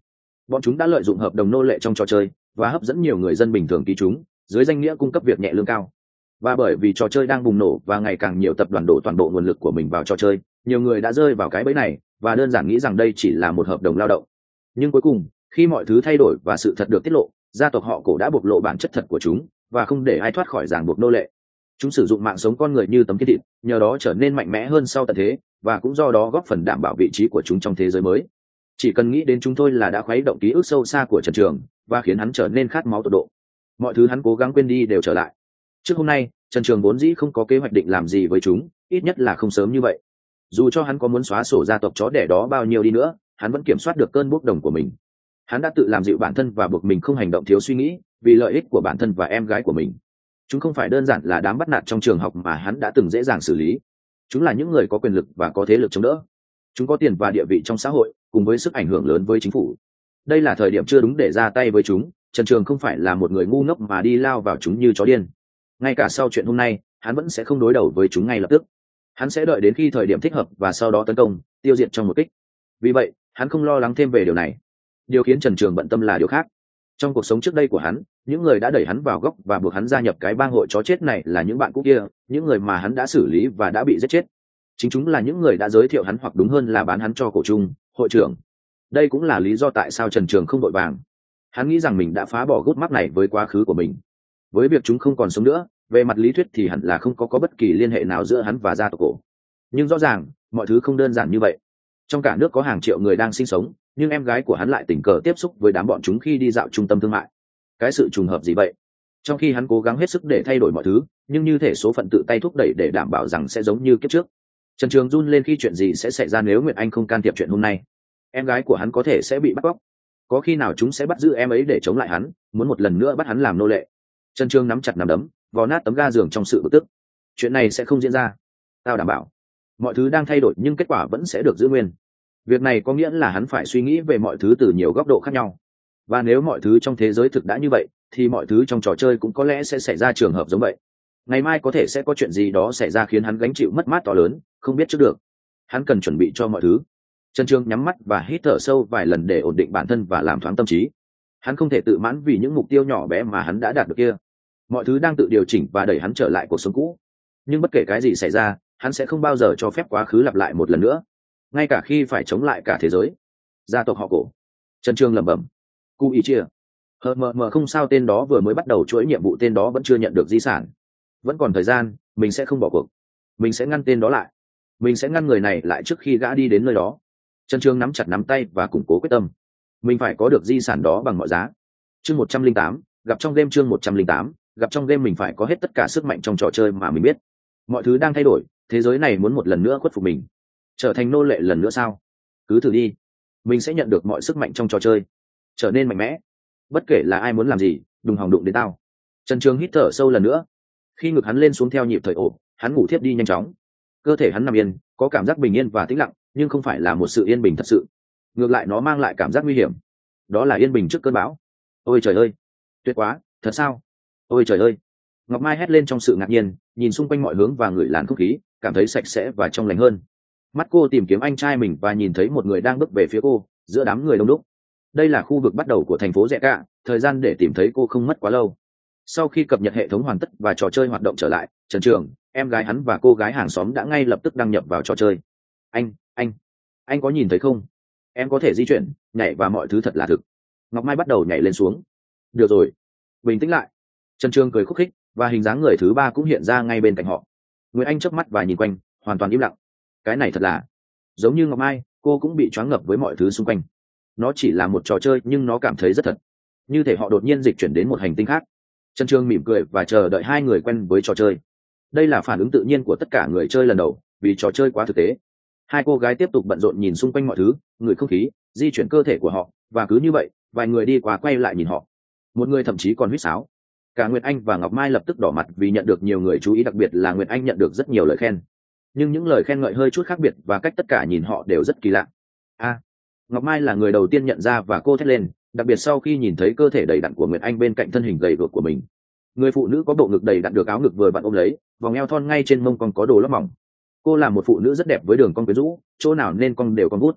bọn chúng đã lợi dụng hợp đồng nô lệ trong trò chơi và hấp dẫn nhiều người dân bình thường ký chúng dưới danh nghĩa cung cấp việc nhẹ lương cao. Và bởi vì trò chơi đang bùng nổ và ngày càng nhiều tập đoàn đổ toàn bộ nguồn lực của mình vào trò chơi, nhiều người đã rơi vào cái bẫy này và đơn giản nghĩ rằng đây chỉ là một hợp đồng lao động. Nhưng cuối cùng, khi mọi thứ thay đổi và sự thật được tiết lộ, gia tộc họ Cổ đã bộc lộ bản chất thật của chúng và không để ai thoát khỏi ràng buộc nô lệ. Chúng sử dụng mạng sống con người như tấm kiên thịt, nhờ đó trở nên mạnh mẽ hơn sau tận thế, và cũng do đó góp phần đảm bảo vị trí của chúng trong thế giới mới. Chỉ cần nghĩ đến chúng thôi là đã khuấy động ký ức sâu xa của Trần Trường và khiến hắn trở nên khát máu tột độ. Mọi thứ hắn cố gắng quên đi đều trở lại. Trước hôm nay, Trần Trường vốn dĩ không có kế hoạch định làm gì với chúng, ít nhất là không sớm như vậy. Dù cho hắn có muốn xóa sổ gia tộc chó đẻ đó bao nhiêu đi nữa, hắn vẫn kiểm soát được cơn bốc đồng của mình. Hắn đã tự làm dịu bản thân và buộc mình không hành động thiếu suy nghĩ, vì lợi ích của bản thân và em gái của mình. Chúng không phải đơn giản là đám bắt nạt trong trường học mà hắn đã từng dễ dàng xử lý. Chúng là những người có quyền lực và có thế lực chống đỡ. Chúng có tiền và địa vị trong xã hội, cùng với sức ảnh hưởng lớn với chính phủ. Đây là thời điểm chưa đúng để ra tay với chúng. Trần Trường không phải là một người ngu ngốc mà đi lao vào chúng như chó điên. Ngay cả sau chuyện hôm nay, hắn vẫn sẽ không đối đầu với chúng ngay lập tức. Hắn sẽ đợi đến khi thời điểm thích hợp và sau đó tấn công, tiêu diệt trong một kích. Vì vậy, hắn không lo lắng thêm về điều này. Điều khiến Trần Trường bận tâm là điều khác. Trong cuộc sống trước đây của hắn, những người đã đẩy hắn vào góc và buộc hắn gia nhập cái bang hội chó chết này là những bạn cũ kia, những người mà hắn đã xử lý và đã bị giết chết. Chính chúng là những người đã giới thiệu hắn, hoặc đúng hơn là bán hắn cho Cổ Trung, hội trưởng. Đây cũng là lý do tại sao Trần Trường không vội vàng. Hắn nghĩ rằng mình đã phá bỏ gút mắc này với quá khứ của mình. Với việc chúng không còn sống nữa, về mặt lý thuyết thì hẳn là không có, có bất kỳ liên hệ nào giữa hắn và gia tộc Cổ. Nhưng rõ ràng, mọi thứ không đơn giản như vậy. Trong cả nước có hàng triệu người đang sinh sống, nhưng em gái của hắn lại tình cờ tiếp xúc với đám bọn chúng khi đi dạo trung tâm thương mại. Cái sự trùng hợp gì vậy? Trong khi hắn cố gắng hết sức để thay đổi mọi thứ, nhưng như thể số phận tự tay thúc đẩy để đảm bảo rằng sẽ giống như kiếp trước. Trần Trường run lên khi chuyện gì sẽ xảy ra nếu Nguyệt Anh không can thiệp chuyện hôm nay. Em gái của hắn có thể sẽ bị bắt cóc. Có khi nào chúng sẽ bắt giữ em ấy để chống lại hắn, muốn một lần nữa bắt hắn làm nô lệ? Trần Trường nắm chặt nắm đấm, vò nát tấm ga giường trong sự bực tức. Chuyện này sẽ không diễn ra. Tao đảm bảo. Mọi thứ đang thay đổi nhưng kết quả vẫn sẽ được giữ nguyên. Việc này có nghĩa là hắn phải suy nghĩ về mọi thứ từ nhiều góc độ khác nhau. Và nếu mọi thứ trong thế giới thực đã như vậy, thì mọi thứ trong trò chơi cũng có lẽ sẽ xảy ra trường hợp giống vậy. Ngày mai có thể sẽ có chuyện gì đó xảy ra khiến hắn gánh chịu mất mát to lớn, không biết trước được. Hắn cần chuẩn bị cho mọi thứ. Trần Trường nhắm mắt và hít thở sâu vài lần để ổn định bản thân và làm thoáng tâm trí. Hắn không thể tự mãn vì những mục tiêu nhỏ bé mà hắn đã đạt được kia. Mọi thứ đang tự điều chỉnh và đẩy hắn trở lại cuộc sống cũ. Nhưng bất kể cái gì xảy ra, hắn sẽ không bao giờ cho phép quá khứ lặp lại một lần nữa, ngay cả khi phải chống lại cả thế giới. Gia tộc họ Cổ. Trần Trường lẩm bẩm. Cu ý chia. Hờ mờ mờ không sao, tên đó vừa mới bắt đầu chuỗi nhiệm vụ, tên đó vẫn chưa nhận được di sản. Vẫn còn thời gian, mình sẽ không bỏ cuộc. Mình sẽ ngăn tên đó lại. Mình sẽ ngăn người này lại trước khi gã đi đến nơi đó. Trần Trường nắm chặt nắm tay và củng cố quyết tâm. Mình phải có được di sản đó bằng mọi giá. Chương một trăm linh tám, gặp trong game. Chương một trăm linh tám, gặp trong game. Mình phải có hết tất cả sức mạnh trong trò chơi mà mình biết. Mọi thứ đang thay đổi, thế giới này muốn một lần nữa khuất phục mình. Trở thành nô lệ lần nữa sao? Cứ thử đi. Mình sẽ nhận được mọi sức mạnh trong trò chơi, trở nên mạnh mẽ. Bất kể là ai muốn làm gì, đừng hòng đụng đến tao. Trần Trường hít thở sâu lần nữa. Khi ngực hắn lên xuống theo nhịp thời ổ, hắn ngủ thiếp đi nhanh chóng. Cơ thể hắn nằm yên, có cảm giác bình yên và tĩnh lặng, nhưng không phải là một sự yên bình thật sự. Ngược lại, nó mang lại cảm giác nguy hiểm. Đó là yên bình trước cơn bão. Ôi trời ơi, tuyệt quá, thật sao? Ôi trời ơi. Ngọc Mai hét lên trong sự ngạc nhiên, nhìn xung quanh mọi hướng và ngửi làn không khí, cảm thấy sạch sẽ và trong lành hơn. Mắt cô tìm kiếm anh trai mình và nhìn thấy một người đang bước về phía cô giữa đám người đông đúc. Đây là khu vực bắt đầu của thành phố Rẽ Cả, thời gian để tìm thấy cô không mất quá lâu. Sau khi cập nhật hệ thống hoàn tất và trò chơi hoạt động trở lại, Trần Trường, em gái hắn và cô gái hàng xóm đã ngay lập tức đăng nhập vào trò chơi. Anh, anh, anh có nhìn thấy không? Em có thể di chuyển, nhảy và mọi thứ thật là thực. Ngọc Mai bắt đầu nhảy lên xuống. Được rồi, bình tĩnh lại. Trần Trường cười khúc khích và hình dáng người thứ ba cũng hiện ra ngay bên cạnh họ. Nguyệt Anh chớp mắt và nhìn quanh, hoàn toàn im lặng. Cái này thật là giống như Ngọc Mai, cô cũng bị choáng ngợp với mọi thứ xung quanh. Nó chỉ là một trò chơi nhưng nó cảm thấy rất thật, như thể họ đột nhiên dịch chuyển đến một hành tinh khác. Trần Trường mỉm cười và chờ đợi hai người quen với trò chơi. Đây là phản ứng tự nhiên của tất cả người chơi lần đầu, vì trò chơi quá thực tế. Hai cô gái tiếp tục bận rộn nhìn xung quanh mọi thứ, ngửi không khí, di chuyển cơ thể của họ, và cứ như vậy, vài người đi qua quay lại nhìn họ. Một người thậm chí còn huýt sáo. Cả Nguyệt Anh và Ngọc Mai lập tức đỏ mặt vì nhận được nhiều người chú ý, đặc biệt là Nguyệt Anh nhận được rất nhiều lời khen. Nhưng những lời khen ngợi hơi chút khác biệt và cách tất cả nhìn họ đều rất kỳ lạ. A, à, Ngọc Mai là người đầu tiên nhận ra và cô thét lên, đặc biệt sau khi nhìn thấy cơ thể đầy đặn của Nguyệt Anh bên cạnh thân hình gầy guộc của mình. Người phụ nữ có bộ ngực đầy đặn được áo ngực vừa vặn ôm lấy, vòng eo thon ngay trên mông còn có đồ lót mỏng. Cô là một phụ nữ rất đẹp với đường cong quyến rũ, chỗ nào nên cong đều cong vút.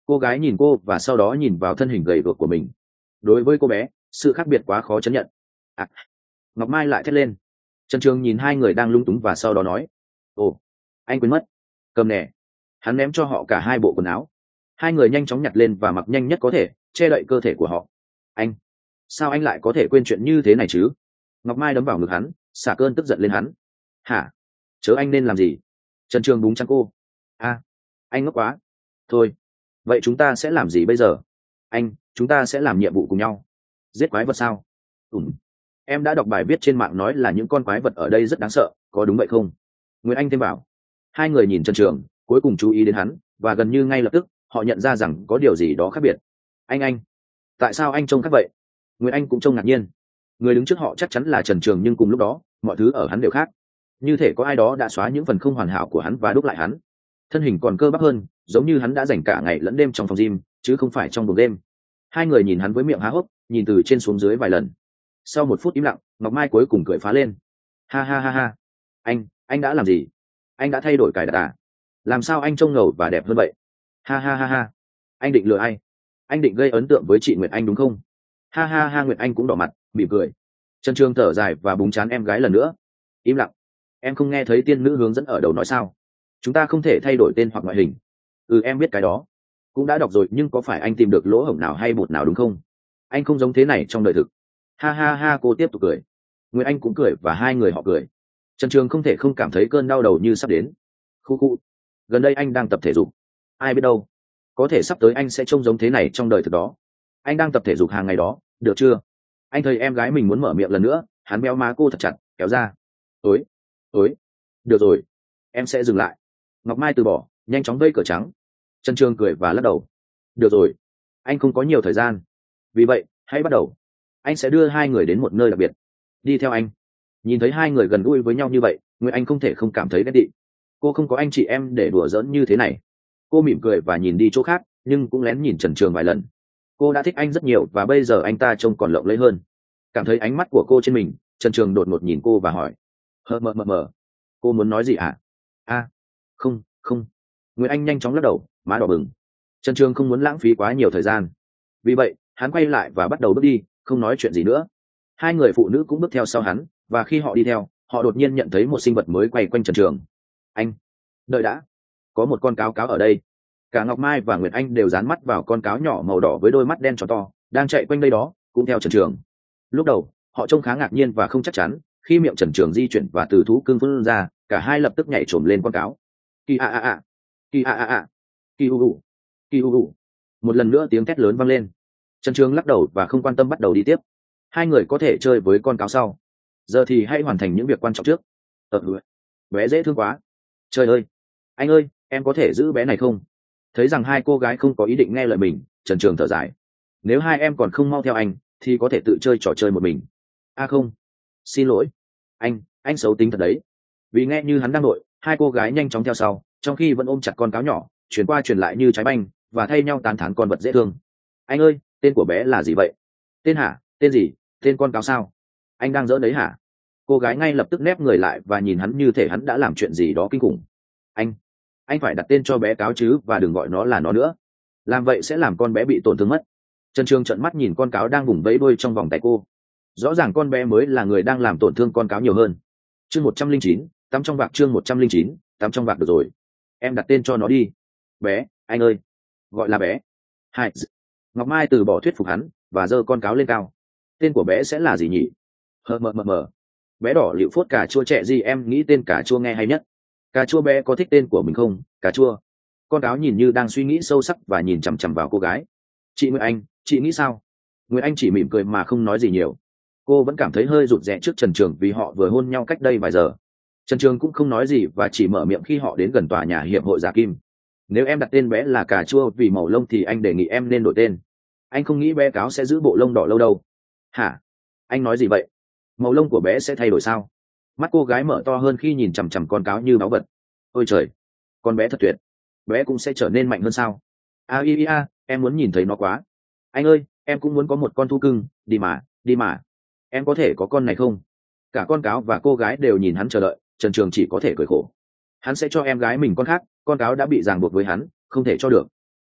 Cô gái nhìn cô và sau đó nhìn vào thân hình gầy guộc của mình. Đối với cô bé, sự khác biệt quá khó chấp nhận. À, Ngọc Mai lại thét lên. Trần Trường nhìn hai người đang lung túng và sau đó nói: ồ, anh quên mất, cầm nè. Hắn ném cho họ cả hai bộ quần áo. Hai người nhanh chóng nhặt lên và mặc nhanh nhất có thể, che đậy cơ thể của họ. Anh, sao anh lại có thể quên chuyện như thế này chứ? Ngọc Mai đấm vào ngực hắn, xả cơn tức giận lên hắn. Hả? Chớ anh nên làm gì? Trần Trường búng trắng cô. À, anh ngốc quá. Thôi, vậy chúng ta sẽ làm gì bây giờ? Anh, chúng ta sẽ làm nhiệm vụ cùng nhau. Giết quái vật sao? Ừm. Em đã đọc bài viết trên mạng nói là những con quái vật ở đây rất đáng sợ, có đúng vậy không? Nguyễn Anh thêm bảo. Hai người nhìn Trần Trường, cuối cùng chú ý đến hắn, và gần như ngay lập tức, họ nhận ra rằng có điều gì đó khác biệt. Anh anh, tại sao anh trông khác vậy? Nguyễn Anh cũng trông ngạc nhiên. Người đứng trước họ chắc chắn là Trần Trường nhưng cùng lúc đó, mọi thứ ở hắn đều khác. Như thể có ai đó đã xóa những phần không hoàn hảo của hắn và đúc lại hắn. Thân hình còn cơ bắp hơn, giống như hắn đã dành cả ngày lẫn đêm trong phòng gym, chứ không phải trong buồng đêm. Hai người nhìn hắn với miệng há hốc, nhìn từ trên xuống dưới vài lần. Sau một phút im lặng, Ngọc Mai cuối cùng cười phá lên. Ha ha ha ha, anh, anh đã làm gì? Anh đã thay đổi cài đặt à? Làm sao anh trông ngầu và đẹp hơn vậy? Ha ha ha ha, anh định lừa ai? Anh định gây ấn tượng với chị Nguyệt Anh đúng không? Ha ha ha, Nguyệt Anh cũng đỏ mặt, mỉm cười. Trần Trường thở dài và búng trán em gái lần nữa. Im lặng. Em không nghe thấy tiên nữ hướng dẫn ở đầu nói sao? Chúng ta không thể thay đổi tên hoặc ngoại hình. Ừ, em biết cái đó. Cũng đã đọc rồi, nhưng có phải anh tìm được lỗ hổng nào hay bột nào đúng không? Anh không giống thế này trong đời thực. Ha ha ha, cô tiếp tục cười. Nguyệt Anh cũng cười và hai người họ cười. Trần Trường không thể không cảm thấy cơn đau đầu như sắp đến. Khu khu. Gần đây anh đang tập thể dục. Ai biết đâu, có thể sắp tới anh sẽ trông giống thế này trong đời thực đó. Anh đang tập thể dục hàng ngày đó, được chưa? Anh thấy em gái mình muốn mở miệng lần nữa, hắn béo má cô thật chặt, kéo ra. Ối, ối, được rồi, em sẽ dừng lại. Ngọc Mai từ bỏ, nhanh chóng vây cửa trắng. Trần Trường cười và lắc đầu. Được rồi, anh không có nhiều thời gian. Vì vậy, hãy bắt đầu. Anh sẽ đưa hai người đến một nơi đặc biệt. Đi theo anh. Nhìn thấy hai người gần gũi với nhau như vậy, Nguyễn Anh không thể không cảm thấy ghét tị. Cô không có anh chị em để đùa giỡn như thế này. Cô mỉm cười và nhìn đi chỗ khác, nhưng cũng lén nhìn Trần Trường vài lần. Cô đã thích anh rất nhiều và bây giờ anh ta trông còn lộng lẫy hơn. Cảm thấy ánh mắt của cô trên mình, Trần Trường đột ngột nhìn cô và hỏi. Hờ mờ mờ mờ. Cô muốn nói gì ạ? À? À, không, không. Nguyễn Anh nhanh chóng lắc đầu, má đỏ bừng. Trần Trường không muốn lãng phí quá nhiều thời gian. Vì vậy, hắn quay lại và bắt đầu bước đi, không nói chuyện gì nữa. Hai người phụ nữ cũng bước theo sau hắn, và khi họ đi theo, họ đột nhiên nhận thấy một sinh vật mới quay quanh Trần Trường. Anh, đợi đã. Có một con cáo cáo ở đây. Cả Ngọc Mai và Nguyệt Anh đều dán mắt vào con cáo nhỏ màu đỏ với đôi mắt đen tròn to, đang chạy quanh đây đó, cũng theo Trần Trường. Lúc đầu, họ trông khá ngạc nhiên và không chắc chắn, khi miệng Trần Trường di chuyển và từ thú cưng phun ra, cả hai lập tức nhảy trồm lên con cáo. Kỳ a a a, kỳ a a a, kỳ u u, kỳ u u. Một lần nữa tiếng thét lớn vang lên. Trần Trường lắc đầu và không quan tâm bắt đầu đi tiếp. Hai người có thể chơi với con cáo sau. Giờ thì hãy hoàn thành những việc quan trọng trước. Ờ, bé dễ thương quá. Trời ơi, anh ơi, em có thể giữ bé này không? Thấy rằng hai cô gái không có ý định nghe lời mình, Trần Trường thở dài. Nếu hai em còn không mau theo anh, thì có thể tự chơi trò chơi một mình. À không, xin lỗi. Anh, anh xấu tính thật đấy. Vì nghe như hắn đang nội, hai cô gái nhanh chóng theo sau, trong khi vẫn ôm chặt con cáo nhỏ, chuyển qua chuyển lại như trái banh, và thay nhau tán thán con vật dễ thương. Anh ơi, tên của bé là gì vậy? Tên hả? Tên gì? Tên con cáo sao? Anh đang giỡn đấy hả? Cô gái ngay lập tức nép người lại và nhìn hắn như thể hắn đã làm chuyện gì đó kinh khủng. Anh, anh phải đặt tên cho bé cáo chứ, và đừng gọi nó là nó nữa. Làm vậy sẽ làm con bé bị tổn thương mất. Trần Trường trợn mắt nhìn con cáo đang vùng vẫy đuôi trong vòng tay cô. Rõ ràng con bé mới là người đang làm tổn thương con cáo nhiều hơn. Chương một trăm linh chín, tắm trong vạc. Chương một trăm linh chín, tắm trong vạc. Được rồi, em đặt tên cho nó đi. Bé, anh ơi. Gọi là bé. Hai. Ngọc Mai từ bỏ thuyết phục hắn và giơ con cáo lên cao. Tên của bé sẽ là gì nhỉ? Hờ mờ mờ mờ. Bé đỏ liệu phốt cà chua trẻ gì, em nghĩ tên cà chua nghe hay nhất. Cà chua bé có thích tên của mình không? Cà chua. Con cáo nhìn như đang suy nghĩ sâu sắc và nhìn chằm chằm vào cô gái. Chị Nguyệt Anh, chị nghĩ sao? Nguyệt Anh chỉ mỉm cười mà không nói gì nhiều. Cô vẫn cảm thấy hơi rụt rè trước Trần Trường vì họ vừa hôn nhau cách đây vài giờ. Trần Trường cũng không nói gì và chỉ mở miệng khi họ đến gần tòa nhà hiệp hội Giả Kim. Nếu em đặt tên bé là cà chua vì màu lông thì anh đề nghị em nên đổi tên. Anh không nghĩ bé cáo sẽ giữ bộ lông đỏ lâu đâu. Hả? Anh nói gì vậy? Màu lông của bé sẽ thay đổi sao? Mắt cô gái mở to hơn khi nhìn chằm chằm con cáo như báu vật. Ôi trời, con bé thật tuyệt. Bé cũng sẽ trở nên mạnh hơn sao? A i i a, em muốn nhìn thấy nó quá. Anh ơi, em cũng muốn có một con thú cưng. Đi mà, đi mà. Em có thể có con này không? Cả con cáo và cô gái đều nhìn hắn chờ đợi. Trần Trường chỉ có thể cười khổ. Hắn sẽ cho em gái mình con khác. Con cáo đã bị ràng buộc với hắn, không thể cho được.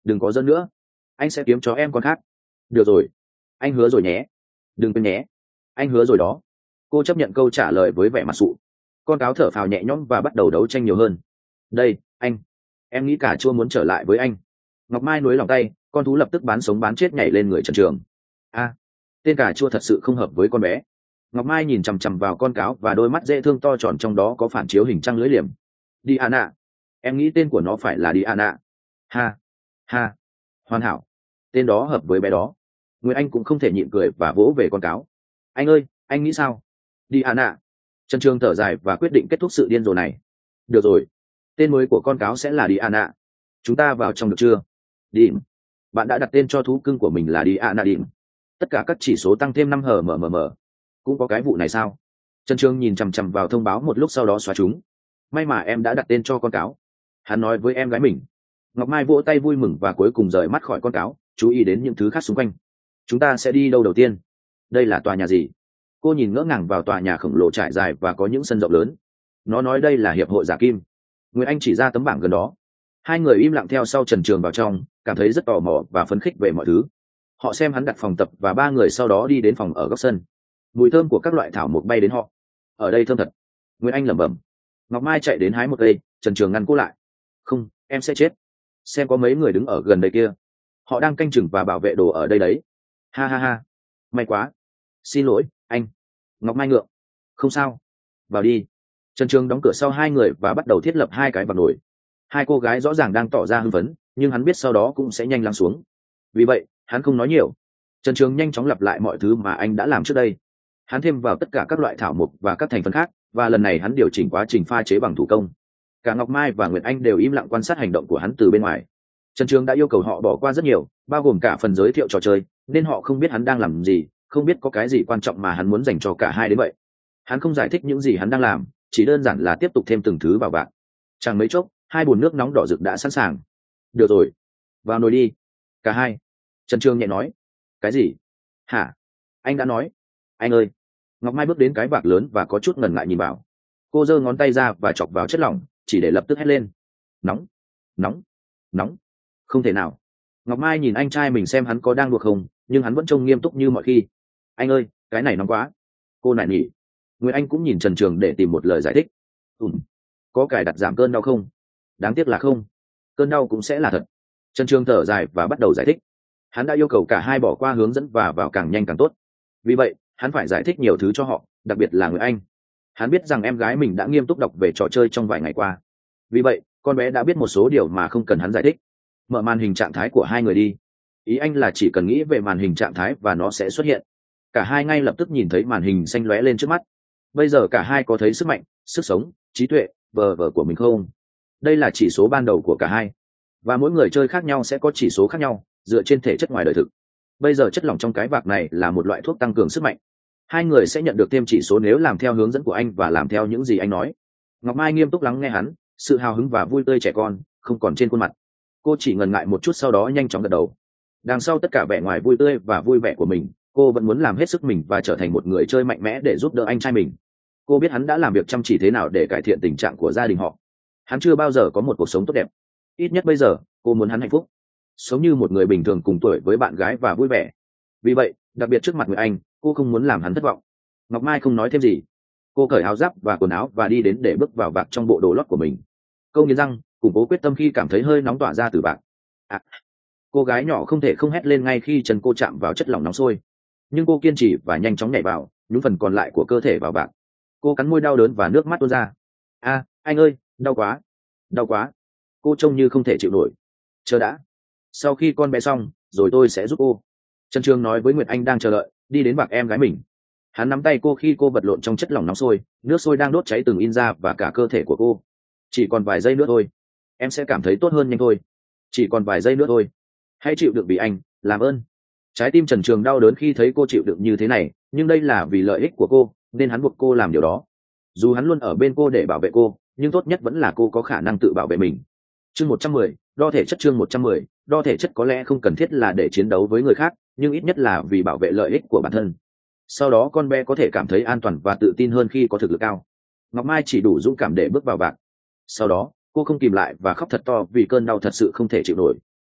đừng có dân nữa, anh sẽ kiếm cho em con khác. Được rồi, anh hứa rồi nhé. Đừng quên nhé, anh hứa rồi đó. Cô chấp nhận câu trả lời với vẻ mặt sụ. Con cáo thở phào nhẹ nhõm và bắt đầu đấu tranh nhiều hơn. Đây, anh, em nghĩ cà chua muốn trở lại với anh. Ngọc Mai nuối lòng tay, con thú lập tức bán sống bán chết nhảy lên người Trần Trường. A, tên cà chua thật sự không hợp với con bé. Ngọc Mai nhìn chằm chằm vào con cáo và đôi mắt dễ thương to tròn trong đó có phản chiếu hình trăng lưỡi liềm. Diana, em nghĩ tên của nó phải là Diana. Ha, ha, hoàn hảo, tên đó hợp với bé đó. Nguyễn Anh cũng không thể nhịn cười và vỗ về con cáo. Anh ơi, anh nghĩ sao? Diana. Trần Trường thở dài và quyết định kết thúc sự điên rồ này. Được rồi, tên mới của con cáo sẽ là Diana. Chúng ta vào trong được chưa? Điểm. Bạn đã đặt tên cho thú cưng của mình là Diana Điểm. Tất cả các chỉ số tăng thêm năm hờ mờ mờ mờ. Cũng có cái vụ này sao? Trần Trường nhìn chằm chằm vào thông báo một lúc sau đó xóa chúng. May mà em đã đặt tên cho con cáo. Hắn nói với em gái mình. Ngọc Mai vỗ tay vui mừng và cuối cùng rời mắt khỏi con cáo, chú ý đến những thứ khác xung quanh. Chúng ta sẽ đi đâu đầu tiên? Đây là tòa nhà gì? Cô nhìn ngỡ ngàng vào tòa nhà khổng lồ trải dài và có những sân rộng lớn. Nó nói đây là hiệp hội giả kim. Nguyễn Anh chỉ ra tấm bảng gần đó. Hai người im lặng theo sau Trần Trường vào trong, cảm thấy rất tò mò và phấn khích về mọi thứ. Họ xem hắn đặt phòng tập và ba người sau đó đi đến phòng ở góc sân. Mùi thơm của các loại thảo mộc bay đến họ. Ở đây thơm thật. Nguyễn Anh lẩm bẩm. Ngọc Mai chạy đến hái một cây, Trần Trường ngăn cô lại. Không, em sẽ chết. Xem có mấy người đứng ở gần đây kia. Họ đang canh chừng và bảo vệ đồ ở đây đấy. Ha ha ha. May quá. Xin lỗi, anh. Ngọc Mai ngượng. Không sao. Vào đi. Trần Trường đóng cửa sau hai người và bắt đầu thiết lập hai cái vạc nồi. Hai cô gái rõ ràng đang tỏ ra hưng phấn, nhưng hắn biết sau đó cũng sẽ nhanh lắng xuống. Vì vậy, hắn không nói nhiều. Trần Trường nhanh chóng lặp lại mọi thứ mà anh đã làm trước đây. Hắn thêm vào tất cả các loại thảo mộc và các thành phần khác, và lần này hắn điều chỉnh quá trình pha chế bằng thủ công. Cả Ngọc Mai và Nguyệt Anh đều im lặng quan sát hành động của hắn từ bên ngoài. Trần Trường đã yêu cầu họ bỏ qua rất nhiều, bao gồm cả phần giới thiệu trò chơi, nên họ không biết hắn đang làm gì, không biết có cái gì quan trọng mà hắn muốn dành cho cả hai đến vậy. Hắn không giải thích những gì hắn đang làm, chỉ đơn giản là tiếp tục thêm từng thứ vào vạc. Chẳng mấy chốc, hai bồn nước nóng đỏ rực đã sẵn sàng. Được rồi, vào nồi đi. Cả hai. Trần Trường nhẹ nói. Cái gì? Hả? Anh đã nói. Anh ơi. Ngọc Mai bước đến cái vạc lớn và có chút ngần ngại nhìn vào. Cô giơ ngón tay ra và chọc vào chất lỏng, chỉ để lập tức hét lên. Nóng, nóng, nóng. Không thể nào. Ngọc Mai nhìn anh trai mình xem hắn có đang luộc không, nhưng hắn vẫn trông nghiêm túc như mọi khi. Anh ơi, cái này nóng quá. Cô nài nỉ. Nguyễn Anh cũng nhìn Trần Trường để tìm một lời giải thích. Ừm. Có cài đặt giảm cơn đau không? Đáng tiếc là không. Cơn đau cũng sẽ là thật. Trần Trường thở dài và bắt đầu giải thích. Hắn đã yêu cầu cả hai bỏ qua hướng dẫn và vào càng nhanh càng tốt. Vì vậy, hắn phải giải thích nhiều thứ cho họ, đặc biệt là Nguyễn Anh. Hắn biết rằng em gái mình đã nghiêm túc đọc về trò chơi trong vài ngày qua. Vì vậy, con bé đã biết một số điều mà không cần hắn giải thích. Mở màn hình trạng thái của hai người đi. Ý anh là chỉ cần nghĩ về màn hình trạng thái và nó sẽ xuất hiện. Cả hai ngay lập tức nhìn thấy màn hình xanh lóe lên trước mắt. Bây giờ cả hai có thấy sức mạnh, sức sống, trí tuệ, vờ vờ của mình không? Đây là chỉ số ban đầu của cả hai. Và mỗi người chơi khác nhau sẽ có chỉ số khác nhau, dựa trên thể chất ngoài đời thực. Bây giờ chất lỏng trong cái vạc này là một loại thuốc tăng cường sức mạnh. Hai người sẽ nhận được thêm chỉ số nếu làm theo hướng dẫn của anh và làm theo những gì anh nói. Ngọc Mai nghiêm túc lắng nghe hắn, sự hào hứng và vui tươi trẻ con không còn trên khuôn mặt. Cô chỉ ngần ngại một chút sau đó nhanh chóng gật đầu. Đằng sau tất cả vẻ ngoài vui tươi và vui vẻ của mình, cô vẫn muốn làm hết sức mình và trở thành một người chơi mạnh mẽ để giúp đỡ anh trai mình. Cô biết hắn đã làm việc chăm chỉ thế nào để cải thiện tình trạng của gia đình họ. Hắn chưa bao giờ có một cuộc sống tốt đẹp. Ít nhất bây giờ, cô muốn hắn hạnh phúc, sống như một người bình thường cùng tuổi với bạn gái và vui vẻ. Vì vậy, đặc biệt trước mặt người anh, cô không muốn làm hắn thất vọng. Ngọc Mai không nói thêm gì. Cô cởi áo giáp và quần áo và đi đến để bước vào vạc trong bộ đồ lót của mình. Câu nghiến răng, củng cố quyết tâm khi cảm thấy hơi nóng tỏa ra từ vạc. À, cô gái nhỏ không thể không hét lên ngay khi chân cô chạm vào chất lỏng nóng sôi. Nhưng cô kiên trì và nhanh chóng nhảy vào, nhúng phần còn lại của cơ thể vào vạc. Cô cắn môi đau đớn và nước mắt tuôn ra. A, anh ơi, đau quá, đau quá. Cô trông như không thể chịu nổi. Chờ đã. Sau khi con bé xong, rồi tôi sẽ giúp cô. Trần Trường nói với Nguyệt Anh đang chờ đợi, đi đến vạc em gái mình. Hắn nắm tay cô khi cô vật lộn trong chất lỏng nóng sôi, nước sôi đang đốt cháy từng in ra và cả cơ thể của cô. Chỉ còn vài giây nữa thôi, em sẽ cảm thấy tốt hơn nhanh thôi. Chỉ còn vài giây nữa thôi. Hãy chịu đựng vì anh, làm ơn. Trái tim Trần Trường đau đớn khi thấy cô chịu đựng như thế này, nhưng đây là vì lợi ích của cô, nên hắn buộc cô làm điều đó. Dù hắn luôn ở bên cô để bảo vệ cô, nhưng tốt nhất vẫn là cô có khả năng tự bảo vệ mình. Chương một trăm mười, đo thể chất. Chương một trăm mười, đo thể chất có lẽ không cần thiết là để chiến đấu với người khác, nhưng ít nhất là vì bảo vệ lợi ích của bản thân. Sau đó con bé có thể cảm thấy an toàn và tự tin hơn khi có thực lực cao. Ngọc Mai chỉ đủ dũng cảm để bước vào vạc. Sau đó, cô không kìm lại và khóc thật to vì cơn đau thật sự không thể chịu nổi.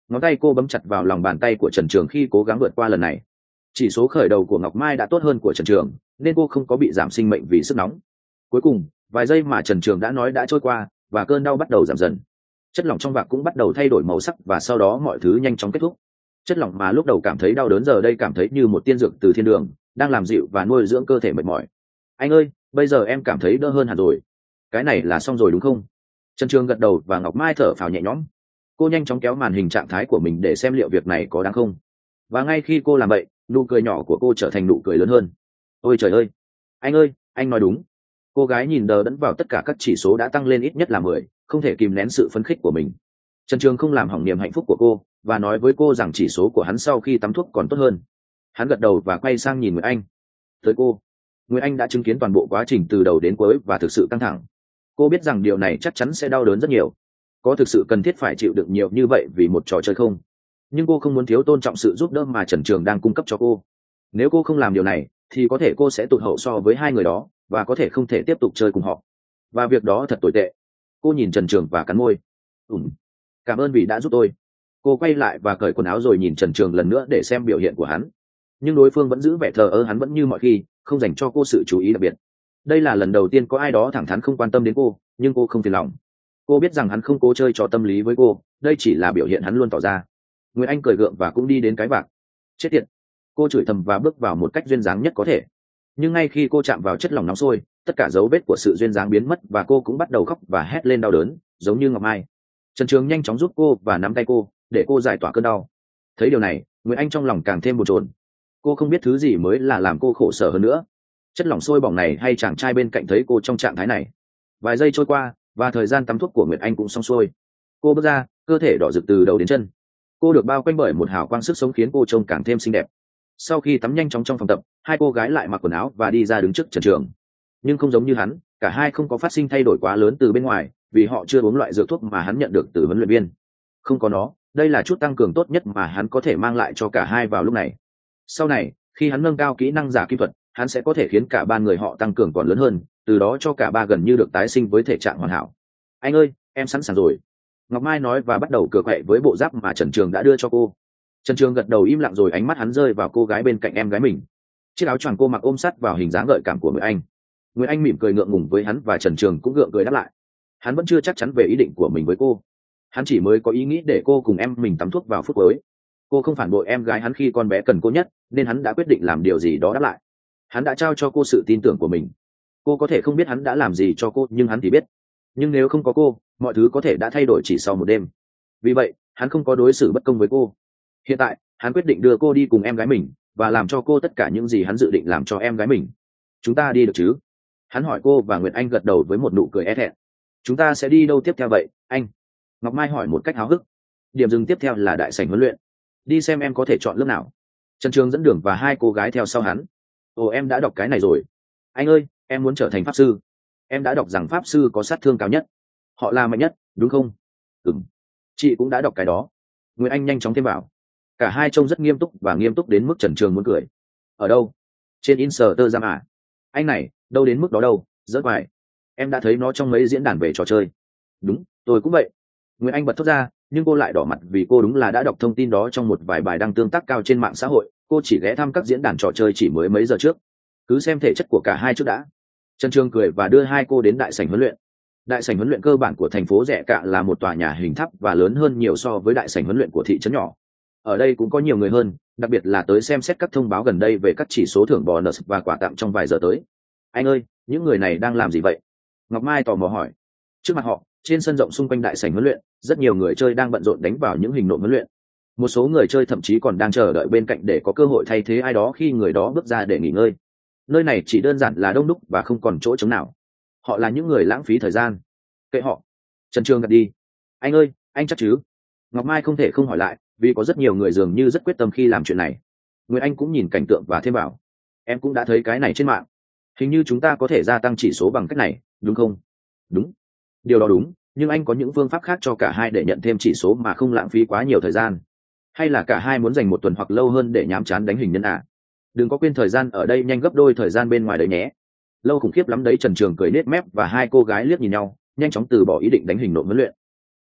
ngón tay cô bấm chặt vào lòng bàn tay của Trần Trường khi cố gắng vượt qua lần này. Chỉ số khởi đầu của Ngọc Mai đã tốt hơn của Trần Trường, nên cô không có bị giảm sinh mệnh vì sức nóng. Cuối cùng, vài giây mà Trần Trường đã nói đã trôi qua, và cơn đau bắt đầu giảm dần. Chất lỏng trong vạc cũng bắt đầu thay đổi màu sắc, và sau đó mọi thứ nhanh chóng kết thúc. Chất lỏng mà lúc đầu cảm thấy đau đớn giờ đây cảm thấy như một tiên dược từ thiên đường, đang làm dịu và nuôi dưỡng cơ thể mệt mỏi. Anh ơi, bây giờ em cảm thấy đỡ hơn hẳn rồi. Cái này là xong rồi đúng không? Trần Trường gật đầu và Ngọc Mai thở phào nhẹ nhõm. Cô nhanh chóng kéo màn hình trạng thái của mình để xem liệu việc này có đáng không. Và ngay khi cô làm vậy, nụ cười nhỏ của cô trở thành nụ cười lớn hơn. Ôi trời ơi! Anh ơi, anh nói đúng. Cô gái nhìn đờ đẫn vào tất cả các chỉ số đã tăng lên ít nhất là mười, không thể kìm nén sự phấn khích của mình. Trần Trường không làm hỏng niềm hạnh phúc của cô, và nói với cô rằng chỉ số của hắn sau khi tắm thuốc còn tốt hơn. Hắn gật đầu và quay sang nhìn Nguyệt Anh. Tới cô. Nguyệt Anh đã chứng kiến toàn bộ quá trình từ đầu đến cuối và thực sự căng thẳng. Cô biết rằng điều này chắc chắn sẽ đau đớn rất nhiều. Có thực sự cần thiết phải chịu đựng nhiều như vậy vì một trò chơi không? Nhưng cô không muốn thiếu tôn trọng sự giúp đỡ mà Trần Trường đang cung cấp cho cô. Nếu cô không làm điều này, thì có thể cô sẽ tụt hậu so với hai người đó, và có thể không thể tiếp tục chơi cùng họ. Và việc đó thật tồi tệ. Cô nhìn Trần Trường và cắn môi. Ừm, cảm ơn vì đã giúp tôi. Cô quay lại và cởi quần áo rồi nhìn Trần Trường lần nữa để xem biểu hiện của hắn. Nhưng đối phương vẫn giữ vẻ thờ ơ, hắn vẫn như mọi khi, không dành cho cô sự chú ý đặc biệt. Đây là lần đầu tiên có ai đó thẳng thắn không quan tâm đến cô, nhưng cô không phiền lòng. Cô biết rằng hắn không cố chơi trò tâm lý với cô, đây chỉ là biểu hiện hắn luôn tỏ ra. Nguyệt Anh cười gượng và cũng đi đến cái vạc. Chết tiệt! Cô chửi thầm và bước vào một cách duyên dáng nhất có thể. Nhưng ngay khi cô chạm vào chất lỏng nóng sôi, tất cả dấu vết của sự duyên dáng biến mất và cô cũng bắt đầu khóc và hét lên đau đớn, giống như Ngọc Mai. Trần Trường nhanh chóng giúp cô và nắm tay cô, để cô giải tỏa cơn đau. Thấy điều này, Nguyệt Anh trong lòng càng thêm bồn chồn. Cô không biết thứ gì mới là làm cô khổ sở hơn nữa. Chất lỏng sôi bỏng này hay chàng trai bên cạnh thấy cô trong trạng thái này. Vài giây trôi qua, và thời gian tắm thuốc của Nguyệt Anh cũng xong xuôi. Cô bước ra, cơ thể đỏ rực từ đầu đến chân. Cô được bao quanh bởi một hào quang sức sống khiến cô trông càng thêm xinh đẹp. Sau khi tắm nhanh chóng trong phòng tập, hai cô gái lại mặc quần áo và đi ra đứng trước Trần Trường. Nhưng không giống như hắn, cả hai không có phát sinh thay đổi quá lớn từ bên ngoài, vì họ chưa uống loại dược thuốc mà hắn nhận được từ huấn luyện viên. Không có nó, đây là chút tăng cường tốt nhất mà hắn có thể mang lại cho cả hai vào lúc này. Sau này, khi hắn nâng cao kỹ năng giả kim thuật, hắn sẽ có thể khiến cả ba người họ tăng cường còn lớn hơn, từ đó cho cả ba gần như được tái sinh với thể trạng hoàn hảo. Anh ơi, em sẵn sàng rồi. Ngọc Mai nói và bắt đầu cựa quậy với bộ giáp mà Trần Trường đã đưa cho cô. Trần Trường gật đầu im lặng rồi ánh mắt hắn rơi vào cô gái bên cạnh em gái mình. Chiếc áo choàng cô mặc ôm sát vào hình dáng gợi cảm của Nguyệt Anh. Nguyệt Anh mỉm cười ngượng ngùng với hắn và Trần Trường cũng gượng cười đáp lại. Hắn vẫn chưa chắc chắn về ý định của mình với cô. Hắn chỉ mới có ý nghĩ để cô cùng em mình tắm thuốc vào phút cuối. Cô không phản bội em gái hắn khi con bé cần cô nhất, nên hắn đã quyết định làm điều gì đó đáp lại. Hắn đã trao cho cô sự tin tưởng của mình. Cô có thể không biết hắn đã làm gì cho cô, nhưng hắn thì biết. Nhưng nếu không có cô, mọi thứ có thể đã thay đổi chỉ sau một đêm. Vì vậy, hắn không có đối xử bất công với cô. Hiện tại, hắn quyết định đưa cô đi cùng em gái mình, và làm cho cô tất cả những gì hắn dự định làm cho em gái mình. Chúng ta đi được chứ? Hắn hỏi cô và Nguyệt Anh gật đầu với một nụ cười e thẹn. Chúng ta sẽ đi đâu tiếp theo vậy, anh? Ngọc Mai hỏi một cách háo hức. Điểm dừng tiếp theo là đại sảnh huấn luyện. Đi xem em có thể chọn lớp nào. Trần Trường dẫn đường và hai cô gái theo sau hắn. Ồ, em đã đọc cái này rồi. Anh ơi, em muốn trở thành pháp sư. Em đã đọc rằng pháp sư có sát thương cao nhất. Họ là mạnh nhất, đúng không? Ừm. Chị cũng đã đọc cái đó. Nguyệt Anh nhanh chóng thêm vào. Cả hai trông rất nghiêm túc và nghiêm túc đến mức Trần Trường muốn cười. Ở đâu? Trên Instagram à? Anh này, đâu đến mức đó đâu, rất hoài. Em đã thấy nó trong mấy diễn đàn về trò chơi. Đúng, tôi cũng vậy. Nguyệt Anh bật thốt ra, nhưng cô lại đỏ mặt vì cô đúng là đã đọc thông tin đó trong một vài bài đăng tương tác cao trên mạng xã hội. Cô chỉ ghé thăm các diễn đàn trò chơi chỉ mới mấy giờ trước. Cứ xem thể chất của cả hai trước đã. Trần Trường cười và đưa hai cô đến đại sảnh huấn luyện. Đại sảnh huấn luyện cơ bản của thành phố Rẻ Cạ là một tòa nhà hình tháp và lớn hơn nhiều so với đại sảnh huấn luyện của thị trấn nhỏ. Ở đây cũng có nhiều người hơn, đặc biệt là tới xem xét các thông báo gần đây về các chỉ số thưởng bonus và quà tặng trong vài giờ tới. Anh ơi, những người này đang làm gì vậy? Ngọc Mai tò mò hỏi. Trước mặt họ, trên sân rộng xung quanh đại sảnh huấn luyện, rất nhiều người chơi đang bận rộn đánh vào những hình nộm huấn luyện. Một số người chơi thậm chí còn đang chờ đợi bên cạnh để có cơ hội thay thế ai đó khi người đó bước ra để nghỉ ngơi. Nơi này chỉ đơn giản là đông đúc và không còn chỗ trống nào. Họ là những người lãng phí thời gian. Kệ họ. Trần Trường gật đi. Anh ơi, anh chắc chứ? Ngọc Mai không thể không hỏi lại, vì có rất nhiều người dường như rất quyết tâm khi làm chuyện này. Nguyệt Anh cũng nhìn cảnh tượng và thêm bảo. Em cũng đã thấy cái này trên mạng. Hình như chúng ta có thể gia tăng chỉ số bằng cách này, đúng không? Đúng. Điều đó đúng, nhưng anh có những phương pháp khác cho cả hai để nhận thêm chỉ số mà không lãng phí quá nhiều thời gian. Hay là cả hai muốn dành một tuần hoặc lâu hơn để nhám chán đánh hình nhân à? Đừng có quên thời gian ở đây nhanh gấp đôi thời gian bên ngoài đấy nhé. Lâu khủng khiếp lắm đấy. Trần Trường cười nết mép và hai cô gái liếc nhìn nhau, nhanh chóng từ bỏ ý định đánh hình nộm huấn luyện.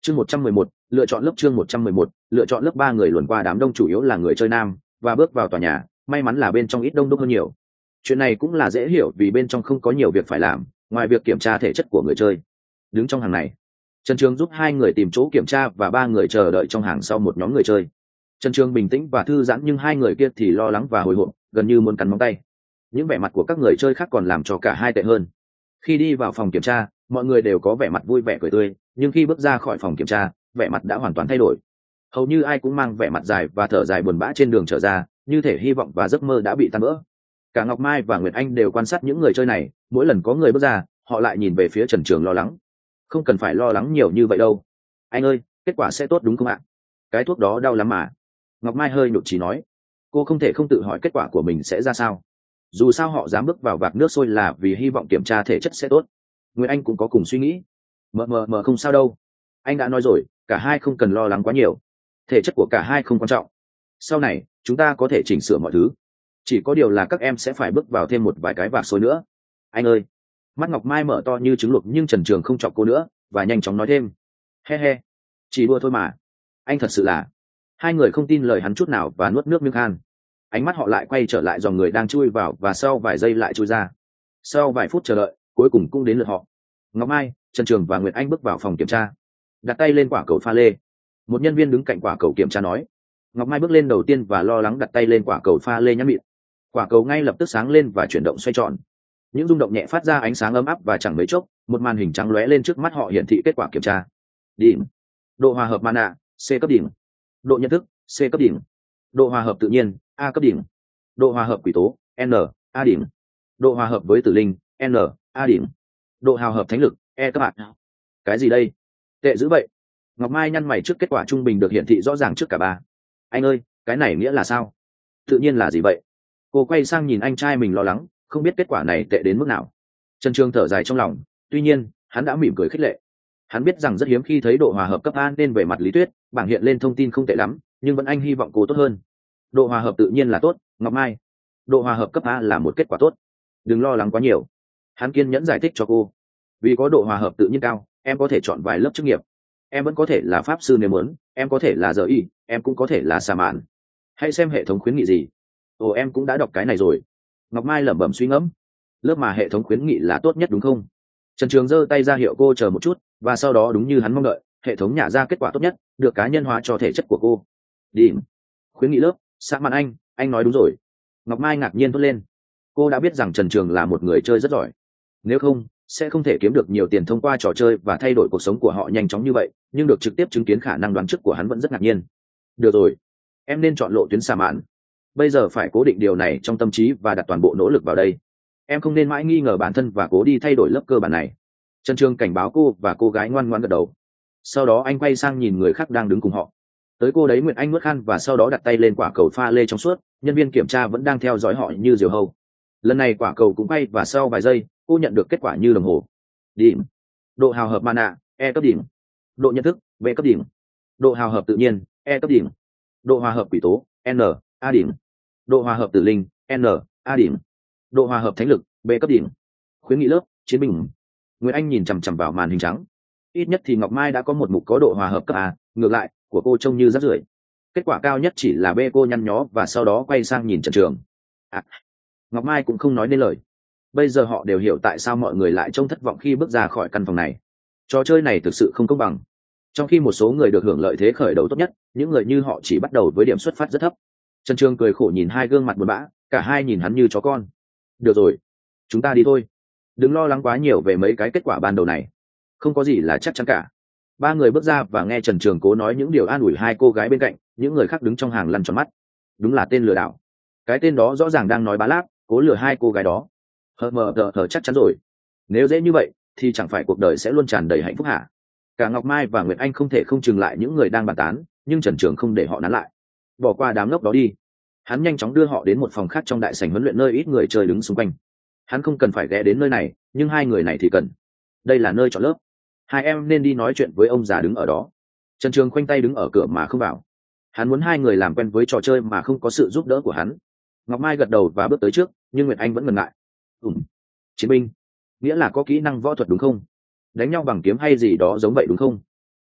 chương một trăm mười một lựa chọn lớp chương một trăm mười một lựa chọn lớp ba người luồn qua đám đông chủ yếu là người chơi nam và bước vào tòa nhà, may mắn là bên trong ít đông đúc hơn nhiều. Chuyện này cũng là dễ hiểu vì bên trong không có nhiều việc phải làm ngoài việc kiểm tra thể chất của người chơi. Đứng trong hàng này, Trần Trường giúp hai người tìm chỗ kiểm tra và ba người chờ đợi trong hàng sau một nhóm người chơi. Trần Trường bình tĩnh và thư giãn nhưng hai người kia thì lo lắng và hồi hộp, gần như muốn cắn móng tay. Những vẻ mặt của các người chơi khác còn làm cho cả hai tệ hơn. Khi đi vào phòng kiểm tra, mọi người đều có vẻ mặt vui vẻ cười tươi, nhưng khi bước ra khỏi phòng kiểm tra, vẻ mặt đã hoàn toàn thay đổi. Hầu như ai cũng mang vẻ mặt dài và thở dài buồn bã trên đường trở ra, như thể hy vọng và giấc mơ đã bị tan vỡ. Cả Ngọc Mai và Nguyệt Anh đều quan sát những người chơi này, mỗi lần có người bước ra, họ lại nhìn về phía Trần Trường lo lắng. Không cần phải lo lắng nhiều như vậy đâu. Anh ơi, kết quả sẽ tốt đúng không ạ? Cái thuốc đó đau lắm mà. Ngọc Mai hơi nhụt chí nói. Cô không thể không tự hỏi kết quả của mình sẽ ra sao. Dù sao họ dám bước vào vạc nước sôi là vì hy vọng kiểm tra thể chất sẽ tốt. Nguyệt Anh cũng có cùng suy nghĩ. Mờ mờ mờ không sao đâu. Anh đã nói rồi, cả hai không cần lo lắng quá nhiều. Thể chất của cả hai không quan trọng. Sau này, chúng ta có thể chỉnh sửa mọi thứ. Chỉ có điều là các em sẽ phải bước vào thêm một vài cái vạc sôi nữa. Anh ơi. Mắt Ngọc Mai mở to như trứng luộc nhưng Trần Trường không chọc cô nữa và nhanh chóng nói thêm. He he. Chỉ đùa thôi mà. Anh thật sự là. Hai người không tin lời hắn chút nào và nuốt nước miếng khan. Ánh mắt họ lại quay trở lại dòng người đang chui vào và sau vài giây lại chui ra. Sau vài phút chờ đợi, cuối cùng cũng đến lượt họ. Ngọc Mai, Trần Trường và Nguyệt Anh bước vào phòng kiểm tra, đặt tay lên quả cầu pha lê. Một nhân viên đứng cạnh quả cầu kiểm tra nói. Ngọc Mai bước lên đầu tiên và lo lắng đặt tay lên quả cầu pha lê nhẵn mịn. Quả cầu ngay lập tức sáng lên và chuyển động xoay tròn. Những rung động nhẹ phát ra ánh sáng ấm áp và chẳng mấy chốc, một màn hình trắng lóe lên trước mắt họ hiển thị kết quả kiểm tra. Điểm. Độ hòa hợp mana, C cấp điểm. Độ nhận thức, C cấp điểm. Độ hòa hợp tự nhiên, A cấp điểm. Độ hòa hợp quỷ tố, N, A điểm. Độ hòa hợp với tử linh, N, A điểm. Độ hào hợp thánh lực, E cấp ạ. Cái gì đây? Tệ dữ vậy. Ngọc Mai nhăn mày trước kết quả trung bình được hiển thị rõ ràng trước cả ba. Anh ơi, cái này nghĩa là sao? Tự nhiên là gì vậy? Cô quay sang nhìn anh trai mình lo lắng, không biết kết quả này tệ đến mức nào. Trần Trường thở dài trong lòng, tuy nhiên, hắn đã mỉm cười khích lệ. Hắn biết rằng rất hiếm khi thấy độ hòa hợp cấp A nên về mặt lý thuyết, bảng hiện lên thông tin không tệ lắm, nhưng vẫn anh hy vọng cô tốt hơn. Độ hòa hợp tự nhiên là tốt, Ngọc Mai. Độ hòa hợp cấp A là một kết quả tốt. Đừng lo lắng quá nhiều. Hắn kiên nhẫn giải thích cho cô. Vì có độ hòa hợp tự nhiên cao, em có thể chọn vài lớp chức nghiệp. Em vẫn có thể là pháp sư nếu muốn, em có thể là giờ y, em cũng có thể là xà mạn. Hãy xem hệ thống khuyến nghị gì. Ồ, em cũng đã đọc cái này rồi. Ngọc Mai lẩm bẩm suy ngẫm. Lớp mà hệ thống khuyến nghị là tốt nhất đúng không? Trần Trường giơ tay ra hiệu cô chờ một chút, và sau đó đúng như hắn mong đợi, hệ thống nhả ra kết quả tốt nhất, được cá nhân hóa cho thể chất của cô. Điểm. Khuyến nghị lớp, xã mạn anh, anh nói đúng rồi. Ngọc Mai ngạc nhiên thốt lên. Cô đã biết rằng Trần Trường là một người chơi rất giỏi. Nếu không, sẽ không thể kiếm được nhiều tiền thông qua trò chơi và thay đổi cuộc sống của họ nhanh chóng như vậy, nhưng được trực tiếp chứng kiến khả năng đoán trước của hắn vẫn rất ngạc nhiên. Được rồi, em nên chọn lộ tuyến xà mạn. Bây giờ phải cố định điều này trong tâm trí và đặt toàn bộ nỗ lực vào đây. Em không nên mãi nghi ngờ bản thân và cố đi thay đổi lớp cơ bản này. Trần Trường cảnh báo cô và cô gái ngoan ngoãn gật đầu. Sau đó anh quay sang nhìn người khác đang đứng cùng họ. Tới cô đấy Nguyệt Anh nuốt khăn và sau đó đặt tay lên quả cầu pha lê trong suốt, nhân viên kiểm tra vẫn đang theo dõi họ như diều hâu. Lần này quả cầu cũng bay và sau vài giây, cô nhận được kết quả như đồng hồ. Điểm. Độ hào hợp mana, E cấp điểm. Độ nhận thức, B cấp điểm. Độ hào hợp tự nhiên, E cấp điểm. Độ hòa hợp quỷ tố, N, A điểm. Độ hòa hợp tử linh, N, A điểm. Độ hòa hợp thánh lực, B cấp điểm. Khuyến nghị lớp, chiến binh. Nguyệt Anh nhìn chằm chằm vào màn hình trắng. Ít nhất thì Ngọc Mai đã có một mục có độ hòa hợp cấp A, ngược lại, của cô trông như rác rưởi. Kết quả cao nhất chỉ là B. Cô nhăn nhó và sau đó quay sang nhìn Trần Trường. À, Ngọc Mai cũng không nói nên lời. Bây giờ họ đều hiểu tại sao mọi người lại trông thất vọng khi bước ra khỏi căn phòng này. Trò chơi này thực sự không công bằng. Trong khi một số người được hưởng lợi thế khởi đầu tốt nhất, những người như họ chỉ bắt đầu với điểm xuất phát rất thấp. Trần Trường cười khổ nhìn hai gương mặt buồn bã, cả hai nhìn hắn như chó con. Được rồi, chúng ta đi thôi. Đừng lo lắng quá nhiều về mấy cái kết quả ban đầu này. Không có gì là chắc chắn cả. Ba người bước ra và nghe Trần Trường cố nói những điều an ủi hai cô gái bên cạnh, những người khác đứng trong hàng lăn tròn mắt. Đúng là tên lừa đảo. Cái tên đó rõ ràng đang nói bá láp, cố lừa hai cô gái đó. Hờ mờ tờ tờ chắc chắn rồi. Nếu dễ như vậy, thì chẳng phải cuộc đời sẽ luôn tràn đầy hạnh phúc hả? Cả Ngọc Mai và Nguyệt Anh không thể không chừng lại những người đang bàn tán, nhưng Trần Trường không để họ nán lại. Bỏ qua đám ngốc đó đi. Hắn nhanh chóng đưa họ đến một phòng khác trong đại sảnh huấn luyện nơi ít người chơi đứng xung quanh. Hắn không cần phải ghé đến nơi này, nhưng hai người này thì cần. Đây là nơi chọn lớp. Hai em nên đi nói chuyện với ông già đứng ở đó. Trần Trường khoanh tay đứng ở cửa mà không vào. Hắn muốn hai người làm quen với trò chơi mà không có sự giúp đỡ của hắn. Ngọc Mai gật đầu và bước tới trước, nhưng Nguyệt Anh vẫn ngần ngại. Ừm, chiến binh, nghĩa là có kỹ năng võ thuật đúng không? Đánh nhau bằng kiếm hay gì đó giống vậy đúng không?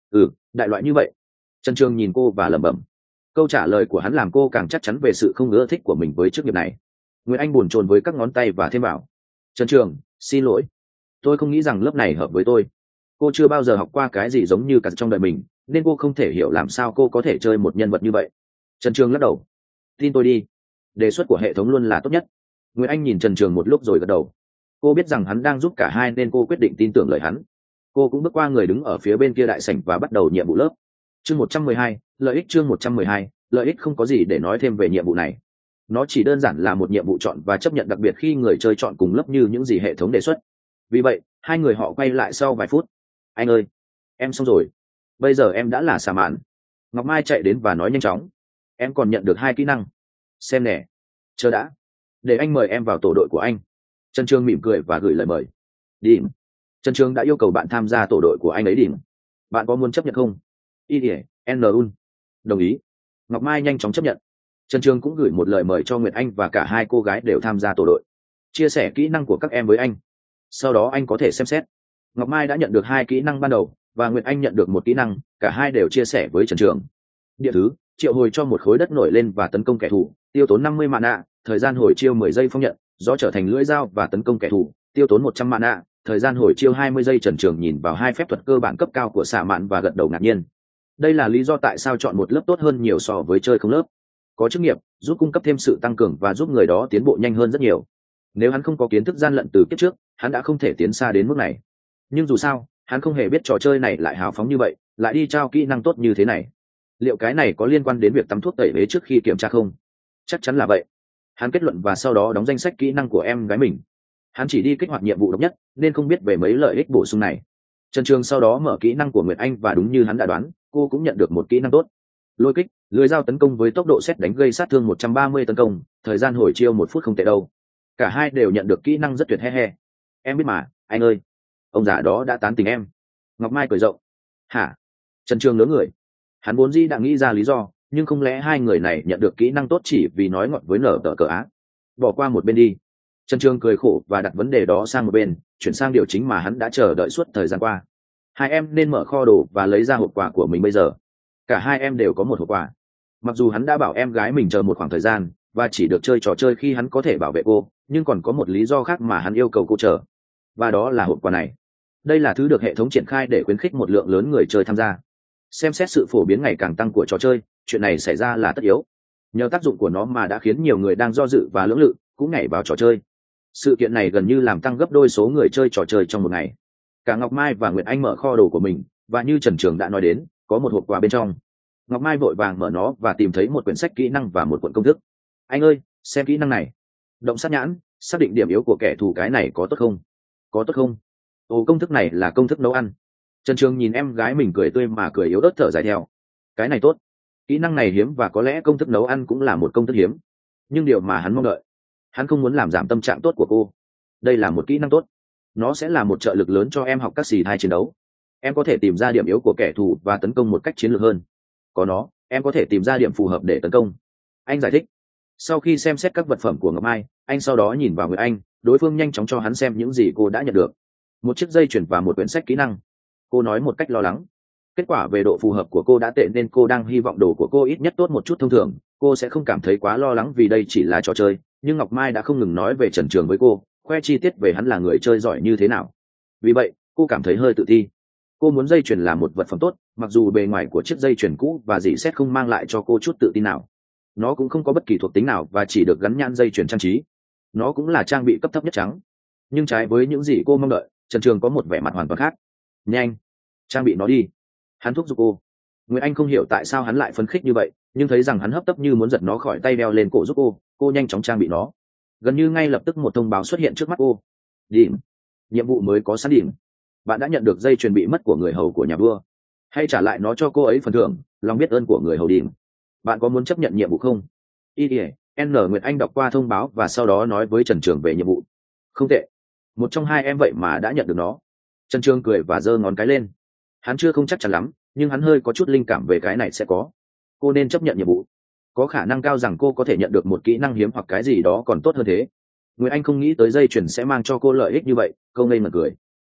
Ừ, đại loại như vậy. Trần Trường nhìn cô và lẩm bẩm. Câu trả lời của hắn làm cô càng chắc chắn về sự không ưa thích của mình với chức nghiệp này. Nguyễn Anh buồn chồn với các ngón tay và thêm vào. Trần Trường, xin lỗi. Tôi không nghĩ rằng lớp này hợp với tôi. Cô chưa bao giờ học qua cái gì giống như cả trong đời mình, nên cô không thể hiểu làm sao cô có thể chơi một nhân vật như vậy. Trần Trường lắc đầu. Tin tôi đi. Đề xuất của hệ thống luôn là tốt nhất. Nguyễn Anh nhìn Trần Trường một lúc rồi gật đầu. Cô biết rằng hắn đang giúp cả hai nên cô quyết định tin tưởng lời hắn. Cô cũng bước qua người đứng ở phía bên kia đại sảnh và bắt đầu nhiệm vụ lớp. Chương một trăm mười hai, lợi ích chương một trăm mười hai, lợi ích không có gì để nói thêm về nhiệm vụ này. Nó chỉ đơn giản là một nhiệm vụ chọn và chấp nhận đặc biệt khi người chơi chọn cùng lớp như những gì hệ thống đề xuất. Vì vậy, hai người họ quay lại sau vài phút. Anh ơi, em xong rồi. Bây giờ em đã là xà mạn. Ngọc Mai chạy đến và nói nhanh chóng. Em còn nhận được hai kỹ năng. Xem nè. Chờ đã. Để anh mời em vào tổ đội của anh. Trần Trường mỉm cười và gửi lời mời. Điểm. Trần Trường đã yêu cầu bạn tham gia tổ đội của anh ấy điểm. Bạn có muốn chấp nhận không? I N U N. Đồng ý. Ngọc Mai nhanh chóng chấp nhận. Trần Trường cũng gửi một lời mời cho Nguyệt Anh và cả hai cô gái đều tham gia tổ đội. Chia sẻ kỹ năng của các em với anh. Sau đó anh có thể xem xét. Ngọc Mai đã nhận được hai kỹ năng ban đầu và Nguyệt Anh nhận được một kỹ năng, cả hai đều chia sẻ với Trần Trường. Địa thứ, triệu hồi cho một khối đất nổi lên và tấn công kẻ thù, tiêu tốn năm mươi mana, thời gian hồi chiêu mười giây phong nhận, gió trở thành lưỡi dao và tấn công kẻ thù, tiêu tốn một trăm mana, thời gian hồi chiêu hai mươi giây. Trần Trường nhìn vào hai phép thuật cơ bản cấp cao của xạ mạn và gật đầu ngạc nhiên. Đây là lý do tại sao chọn một lớp tốt hơn nhiều so với chơi không lớp. Có chức nghiệp, giúp cung cấp thêm sự tăng cường và giúp người đó tiến bộ nhanh hơn rất nhiều. Nếu hắn không có kiến thức gian lận từ kiếp trước, hắn đã không thể tiến xa đến mức này. Nhưng dù sao, hắn không hề biết trò chơi này lại hào phóng như vậy, lại đi trao kỹ năng tốt như thế này. Liệu cái này có liên quan đến việc tắm thuốc tẩy uế trước khi kiểm tra không? Chắc chắn là vậy. Hắn kết luận và sau đó đóng danh sách kỹ năng của em gái mình. Hắn chỉ đi kích hoạt nhiệm vụ độc nhất nên không biết về mấy lợi ích bổ sung này. Trần Trường sau đó mở kỹ năng của Nguyệt Anh và đúng như hắn đã đoán, cô cũng nhận được một kỹ năng tốt. Lôi kích, lưới dao tấn công với tốc độ sét đánh gây sát thương một trăm ba mươi tấn công, thời gian hồi chiêu một phút không tệ đâu. Cả hai đều nhận được kỹ năng rất tuyệt he he. Em biết mà, anh ơi. Ông già đó đã tán tỉnh em. Ngọc Mai cười rộng. Hả? Trần Trường lớn người. Hắn vốn dĩ đã nghĩ ra lý do, nhưng không lẽ hai người này nhận được kỹ năng tốt chỉ vì nói ngọt với nở tờ cờ á? Bỏ qua một bên đi. Trần Trường cười khổ và đặt vấn đề đó sang một bên, chuyển sang điều chính mà hắn đã chờ đợi suốt thời gian qua. Hai em nên mở kho đồ và lấy ra hộp quà của mình bây giờ. Cả hai em đều có một hộp quà. Mặc dù hắn đã bảo em gái mình chờ một khoảng thời gian và chỉ được chơi trò chơi khi hắn có thể bảo vệ cô, nhưng còn có một lý do khác mà hắn yêu cầu cô chờ. Và đó là hộp quà này. Đây là thứ được hệ thống triển khai để khuyến khích một lượng lớn người chơi tham gia. Xem xét sự phổ biến ngày càng tăng của trò chơi, chuyện này xảy ra là tất yếu. Nhờ tác dụng của nó mà đã khiến nhiều người đang do dự và lưỡng lự cũng nhảy vào trò chơi. Sự kiện này gần như làm tăng gấp đôi số người chơi trò chơi trong một ngày. Cả Ngọc Mai và Nguyệt Anh mở kho đồ của mình, và như Trần Trường đã nói đến, có một hộp quà bên trong. Ngọc Mai vội vàng mở nó và tìm thấy một quyển sách kỹ năng và một cuộn công thức. Anh ơi, xem kỹ năng này. Động sát nhãn, xác định điểm yếu của kẻ thù, cái này có tốt không? Có tốt không? Ồ, công thức này là công thức nấu ăn. Trần Trường nhìn em gái mình cười tươi mà cười yếu ớt thở dài theo. Cái này tốt. Kỹ năng này hiếm và có lẽ công thức nấu ăn cũng là một công thức hiếm. Nhưng điều mà hắn mong đợi, hắn không muốn làm giảm tâm trạng tốt của cô. Đây là một kỹ năng tốt. Nó sẽ là một trợ lực lớn cho em học các xì thai chiến đấu. Em có thể tìm ra điểm yếu của kẻ thù và tấn công một cách chiến lược hơn. Có nó, em có thể tìm ra điểm phù hợp để tấn công. Anh giải thích. Sau khi xem xét các vật phẩm của Ngọc Mai, anh sau đó nhìn vào người anh, đối phương nhanh chóng cho hắn xem những gì cô đã nhận được. Một chiếc dây chuyền và một quyển sách kỹ năng. Cô nói một cách lo lắng. Kết quả về độ phù hợp của cô đã tệ nên cô đang hy vọng đồ của cô ít nhất tốt một chút thông thường. Cô sẽ không cảm thấy quá lo lắng vì đây chỉ là trò chơi, nhưng Ngọc Mai đã không ngừng nói về Trần Trường với cô, khoe chi tiết về hắn là người chơi giỏi như thế nào. Vì vậy, cô cảm thấy hơi tự ti. Cô muốn dây chuyền là một vật phẩm tốt, mặc dù bề ngoài của chiếc dây chuyền cũ và dỉ sét không mang lại cho cô chút tự tin nào. Nó cũng không có bất kỳ thuộc tính nào và chỉ được gắn nhãn dây chuyền trang trí. Nó cũng là trang bị cấp thấp nhất trắng. Nhưng trái với những gì cô mong đợi, Trần Trường có một vẻ mặt hoàn toàn khác. Nhanh, trang bị nó đi. Hắn thúc giục cô. Nguyễn Anh không hiểu tại sao hắn lại phấn khích như vậy, nhưng thấy rằng hắn hấp tấp như muốn giật nó khỏi tay đeo lên cổ giúp cô, cô nhanh chóng trang bị nó. Gần như ngay lập tức một thông báo xuất hiện trước mắt cô. Điểm. Nhiệm vụ mới có sẵn điểm. Bạn đã nhận được dây chuyền bị mất của người hầu của nhà vua. Hãy trả lại nó cho cô ấy phần thưởng, lòng biết ơn của người hầu điểm. Bạn có muốn chấp nhận nhiệm vụ không? I N Nguyệt Anh đọc qua thông báo và sau đó nói với Trần Trường về nhiệm vụ. Không tệ. Một trong hai em vậy mà đã nhận được nó. Trần Trường cười và giơ ngón cái lên. Hắn chưa không chắc chắn lắm, nhưng hắn hơi có chút linh cảm về cái này sẽ có. Cô nên chấp nhận nhiệm vụ. Có khả năng cao rằng cô có thể nhận được một kỹ năng hiếm hoặc cái gì đó còn tốt hơn thế. Nguyệt Anh không nghĩ tới dây chuyền sẽ mang cho cô lợi ích như vậy, cô ngây ngẩn cười.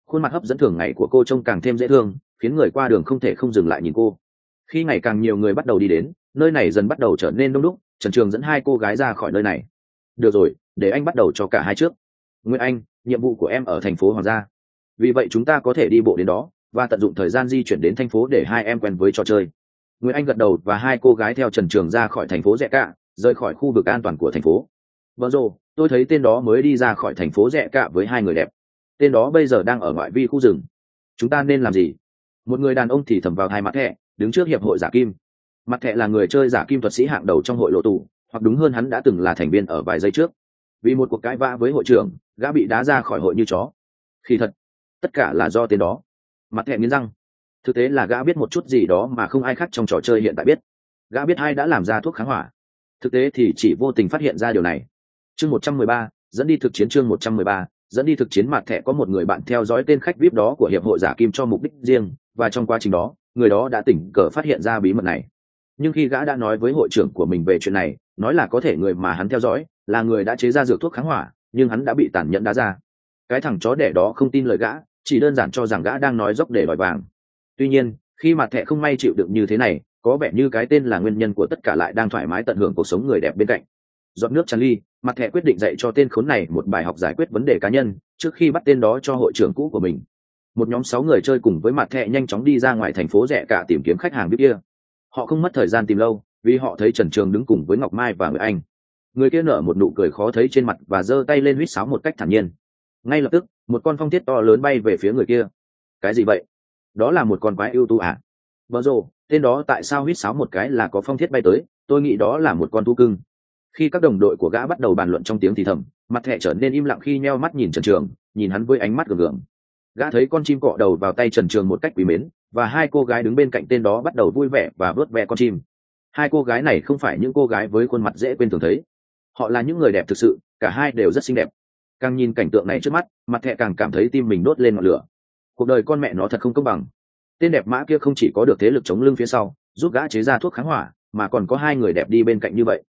khuôn mặt hấp dẫn thường ngày của cô trông càng thêm dễ thương, khiến người qua đường không thể không dừng lại nhìn cô. Khi ngày càng nhiều người bắt đầu đi đến, nơi này dần bắt đầu trở nên đông đúc. Trần Trường dẫn hai cô gái ra khỏi nơi này. Được rồi, để anh bắt đầu cho cả hai trước. Nguyễn Anh, nhiệm vụ của em ở thành phố Hoàng Gia, vì vậy chúng ta có thể đi bộ đến đó và tận dụng thời gian di chuyển đến thành phố để hai em quen với trò chơi. Nguyễn Anh gật đầu và hai cô gái theo Trần Trường ra khỏi thành phố Rẽ Cạ, rời khỏi khu vực an toàn của thành phố. Vâng rồi, tôi thấy tên đó mới đi ra khỏi thành phố Rẽ Cạ với hai người đẹp. Tên đó bây giờ đang ở ngoại vi khu rừng. Chúng ta nên làm gì? Một người đàn ông thì thầm vào hai Mặt Thẻ, đứng trước hiệp hội giả kim. Mặt Thẻ là người chơi giả kim thuật sĩ hạng đầu trong hội lộ tù, hoặc đúng hơn hắn đã từng là thành viên ở vài giây trước. Vì một cuộc cãi vã với hội trưởng, gã bị đá ra khỏi hội như chó. Khi thật, tất cả là do tên đó. Mặt Thẻ nghiến răng. Thực tế là gã biết một chút gì đó mà không ai khác trong trò chơi hiện tại biết. Gã biết ai đã làm ra thuốc kháng hỏa. Thực tế thì chỉ vô tình phát hiện ra điều này. Chương một trăm mười ba, dẫn đi thực chiến. Chương một trăm mười ba, dẫn đi thực chiến. Mặt Thẻ có một người bạn theo dõi tên khách vi ai pi đó của hiệp hội giả kim cho mục đích riêng, và trong quá trình đó, người đó đã tình cờ phát hiện ra bí mật này. Nhưng khi gã đã nói với hội trưởng của mình về chuyện này, nói là có thể người mà hắn theo dõi là người đã chế ra dược thuốc kháng hỏa, nhưng hắn đã bị tàn nhẫn đá ra. Cái thằng chó đẻ đó không tin lời gã, chỉ đơn giản cho rằng gã đang nói dốc để đòi vàng. Tuy nhiên, khi Mặt Thẻ không may chịu đựng như thế này, có vẻ như cái tên là nguyên nhân của tất cả lại đang thoải mái tận hưởng cuộc sống người đẹp bên cạnh. Giọt nước tràn ly, Mặt Thẻ quyết định dạy cho tên khốn này một bài học giải quyết vấn đề cá nhân trước khi bắt tên đó cho hội trưởng cũ của mình. Một nhóm sáu người chơi cùng với Mặt Thẻ nhanh chóng đi ra ngoài thành phố Rẽ Cạ tìm kiếm khách hàng biết kia. Họ không mất thời gian tìm lâu, vì họ thấy Trần Trường đứng cùng với Ngọc Mai và người anh. Người kia nở một nụ cười khó thấy trên mặt và giơ tay lên huýt sáo một cách thản nhiên. Ngay lập tức, một con phong thiết to lớn bay về phía người kia. Cái gì vậy? Đó là một con quái ưu tú à? Vâng rồi, tên đó tại sao huýt sáo một cái là có phong thiết bay tới? Tôi nghĩ đó là một con thú cưng. Khi các đồng đội của gã bắt đầu bàn luận trong tiếng thì thầm, Mặt Thẻ trở nên im lặng khi nheo mắt nhìn Trần Trường, nhìn hắn với ánh mắt gượng gượng. Gã thấy con chim cọ đầu vào tay Trần Trường một cách quý mến, và hai cô gái đứng bên cạnh tên đó bắt đầu vui vẻ và vớt ve con chim. Hai cô gái này không phải những cô gái với khuôn mặt dễ quên thường thấy. Họ là những người đẹp thực sự, cả hai đều rất xinh đẹp. Càng nhìn cảnh tượng này trước mắt, Mặt Thẻ càng cảm thấy tim mình đốt lên ngọn lửa. Cuộc đời con mẹ nó thật không công bằng. Tên đẹp mã kia không chỉ có được thế lực chống lưng phía sau, giúp gã chế ra thuốc kháng hỏa, mà còn có hai người đẹp đi bên cạnh như vậy.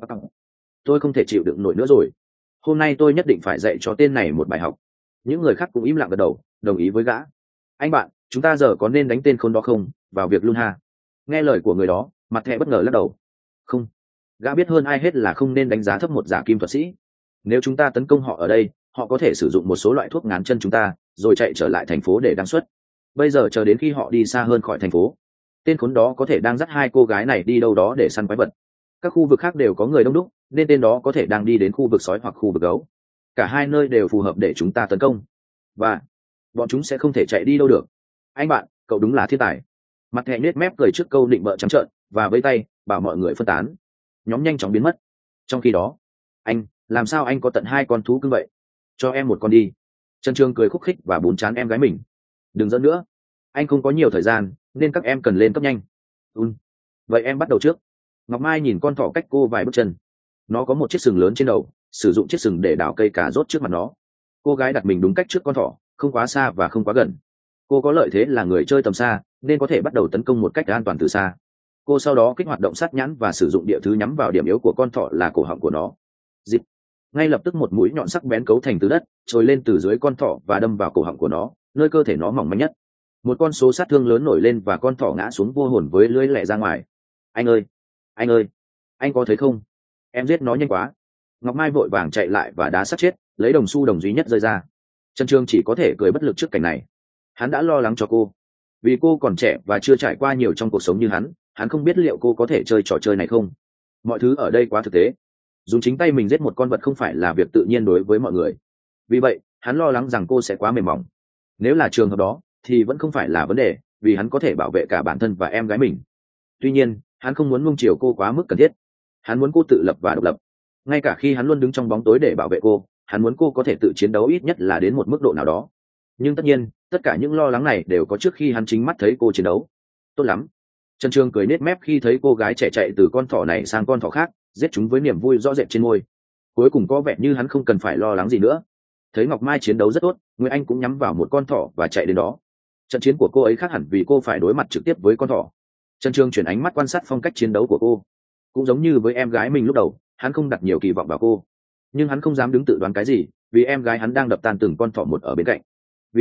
Tôi không thể chịu đựng nổi nữa rồi. Hôm nay tôi nhất định phải dạy cho tên này một bài học. Những người khác cũng im lặng gật đầu, đồng ý với gã. Anh bạn, chúng ta giờ có nên đánh tên khốn đó không? Vào việc luôn ha. Nghe lời của người đó, Mặt Thẻ bất ngờ lắc đầu. Không. Gã biết hơn ai hết là không nên đánh giá thấp một giả kim thuật sĩ. Nếu chúng ta tấn công họ ở đây, họ có thể sử dụng một số loại thuốc ngán chân chúng ta, rồi chạy trở lại thành phố để đăng xuất. Bây giờ chờ đến khi họ đi xa hơn khỏi thành phố, tên khốn đó có thể đang dắt hai cô gái này đi đâu đó để săn quái vật. Các khu vực khác đều có người đông đúc, nên tên đó có thể đang đi đến khu vực sói hoặc khu vực gấu. Cả hai nơi đều phù hợp để chúng ta tấn công, và bọn chúng sẽ không thể chạy đi đâu được. Anh bạn, cậu đúng là thiên tài. Mặt Thẻ nhếch mép cười trước câu định bợ trắng trợn và vẫy tay bảo mọi người phân tán. Nhóm nhanh chóng biến mất. Trong khi đó, anh, làm sao anh có tận hai con thú cưng vậy? Cho em một con đi. Trần Trường cười khúc khích và bún chán em gái mình. Đừng dẫn nữa, anh không có nhiều thời gian, nên các em cần lên cấp nhanh. Ừ. Vậy em bắt đầu trước. Ngọc Mai nhìn con thỏ cách cô vài bước chân. Nó có một chiếc sừng lớn trên đầu, sử dụng chiếc sừng để đào cây cà rốt trước mặt nó. Cô gái đặt mình đúng cách trước con thỏ, không quá xa và không quá gần. Cô có lợi thế là người chơi tầm xa, nên có thể bắt đầu tấn công một cách an toàn từ xa. Cô sau đó kích hoạt động sát nhãn và sử dụng địa thứ nhắm vào điểm yếu của con thỏ là cổ họng của nó. Dịp. Ngay lập tức một mũi nhọn sắc bén cấu thành từ đất, trồi lên từ dưới con thỏ và đâm vào cổ họng của nó, nơi cơ thể nó mỏng manh nhất. Một con số sát thương lớn nổi lên và con thỏ ngã xuống vô hồn với lưỡi lẹ ra ngoài. Anh ơi, anh ơi, anh có thấy không? Em giết nó nhanh quá. Ngọc Mai vội vàng chạy lại và đá sát chết, lấy đồng xu đồng duy nhất rơi ra. Trần Trường chỉ có thể cười bất lực trước cảnh này. Hắn đã lo lắng cho cô, vì cô còn trẻ và chưa trải qua nhiều trong cuộc sống như hắn. Hắn không biết liệu cô có thể chơi trò chơi này không. Mọi thứ ở đây quá thực tế. Dùng chính tay mình giết một con vật không phải là việc tự nhiên đối với mọi người. Vì vậy, hắn lo lắng rằng cô sẽ quá mềm mỏng. Nếu là trường hợp đó, thì vẫn không phải là vấn đề, vì hắn có thể bảo vệ cả bản thân và em gái mình. Tuy nhiên, hắn không muốn nuông chiều cô quá mức cần thiết. Hắn muốn cô tự lập và độc lập. Ngay cả khi hắn luôn đứng trong bóng tối để bảo vệ cô, hắn muốn cô có thể tự chiến đấu ít nhất là đến một mức độ nào đó. Nhưng tất nhiên, tất cả những lo lắng này đều có trước khi hắn chính mắt thấy cô chiến đấu. Tốt lắm. Trần Trường cười nết mép khi thấy cô gái trẻ chạy từ con thỏ này sang con thỏ khác, giết chúng với niềm vui rõ rệt trên môi. Cuối cùng có vẻ như hắn không cần phải lo lắng gì nữa. Thấy Ngọc Mai chiến đấu rất tốt, Nguyễn Anh cũng nhắm vào một con thỏ và chạy đến đó. Trận chiến của cô ấy khác hẳn vì cô phải đối mặt trực tiếp với con thỏ. Trần Trường chuyển ánh mắt quan sát phong cách chiến đấu của cô. Cũng giống như với em gái mình lúc đầu, hắn không đặt nhiều kỳ vọng vào cô. Nhưng hắn không dám đứng tự đoán cái gì, vì em gái hắn đang đập tan từng con thỏ một ở bên cạnh. Vì vậy,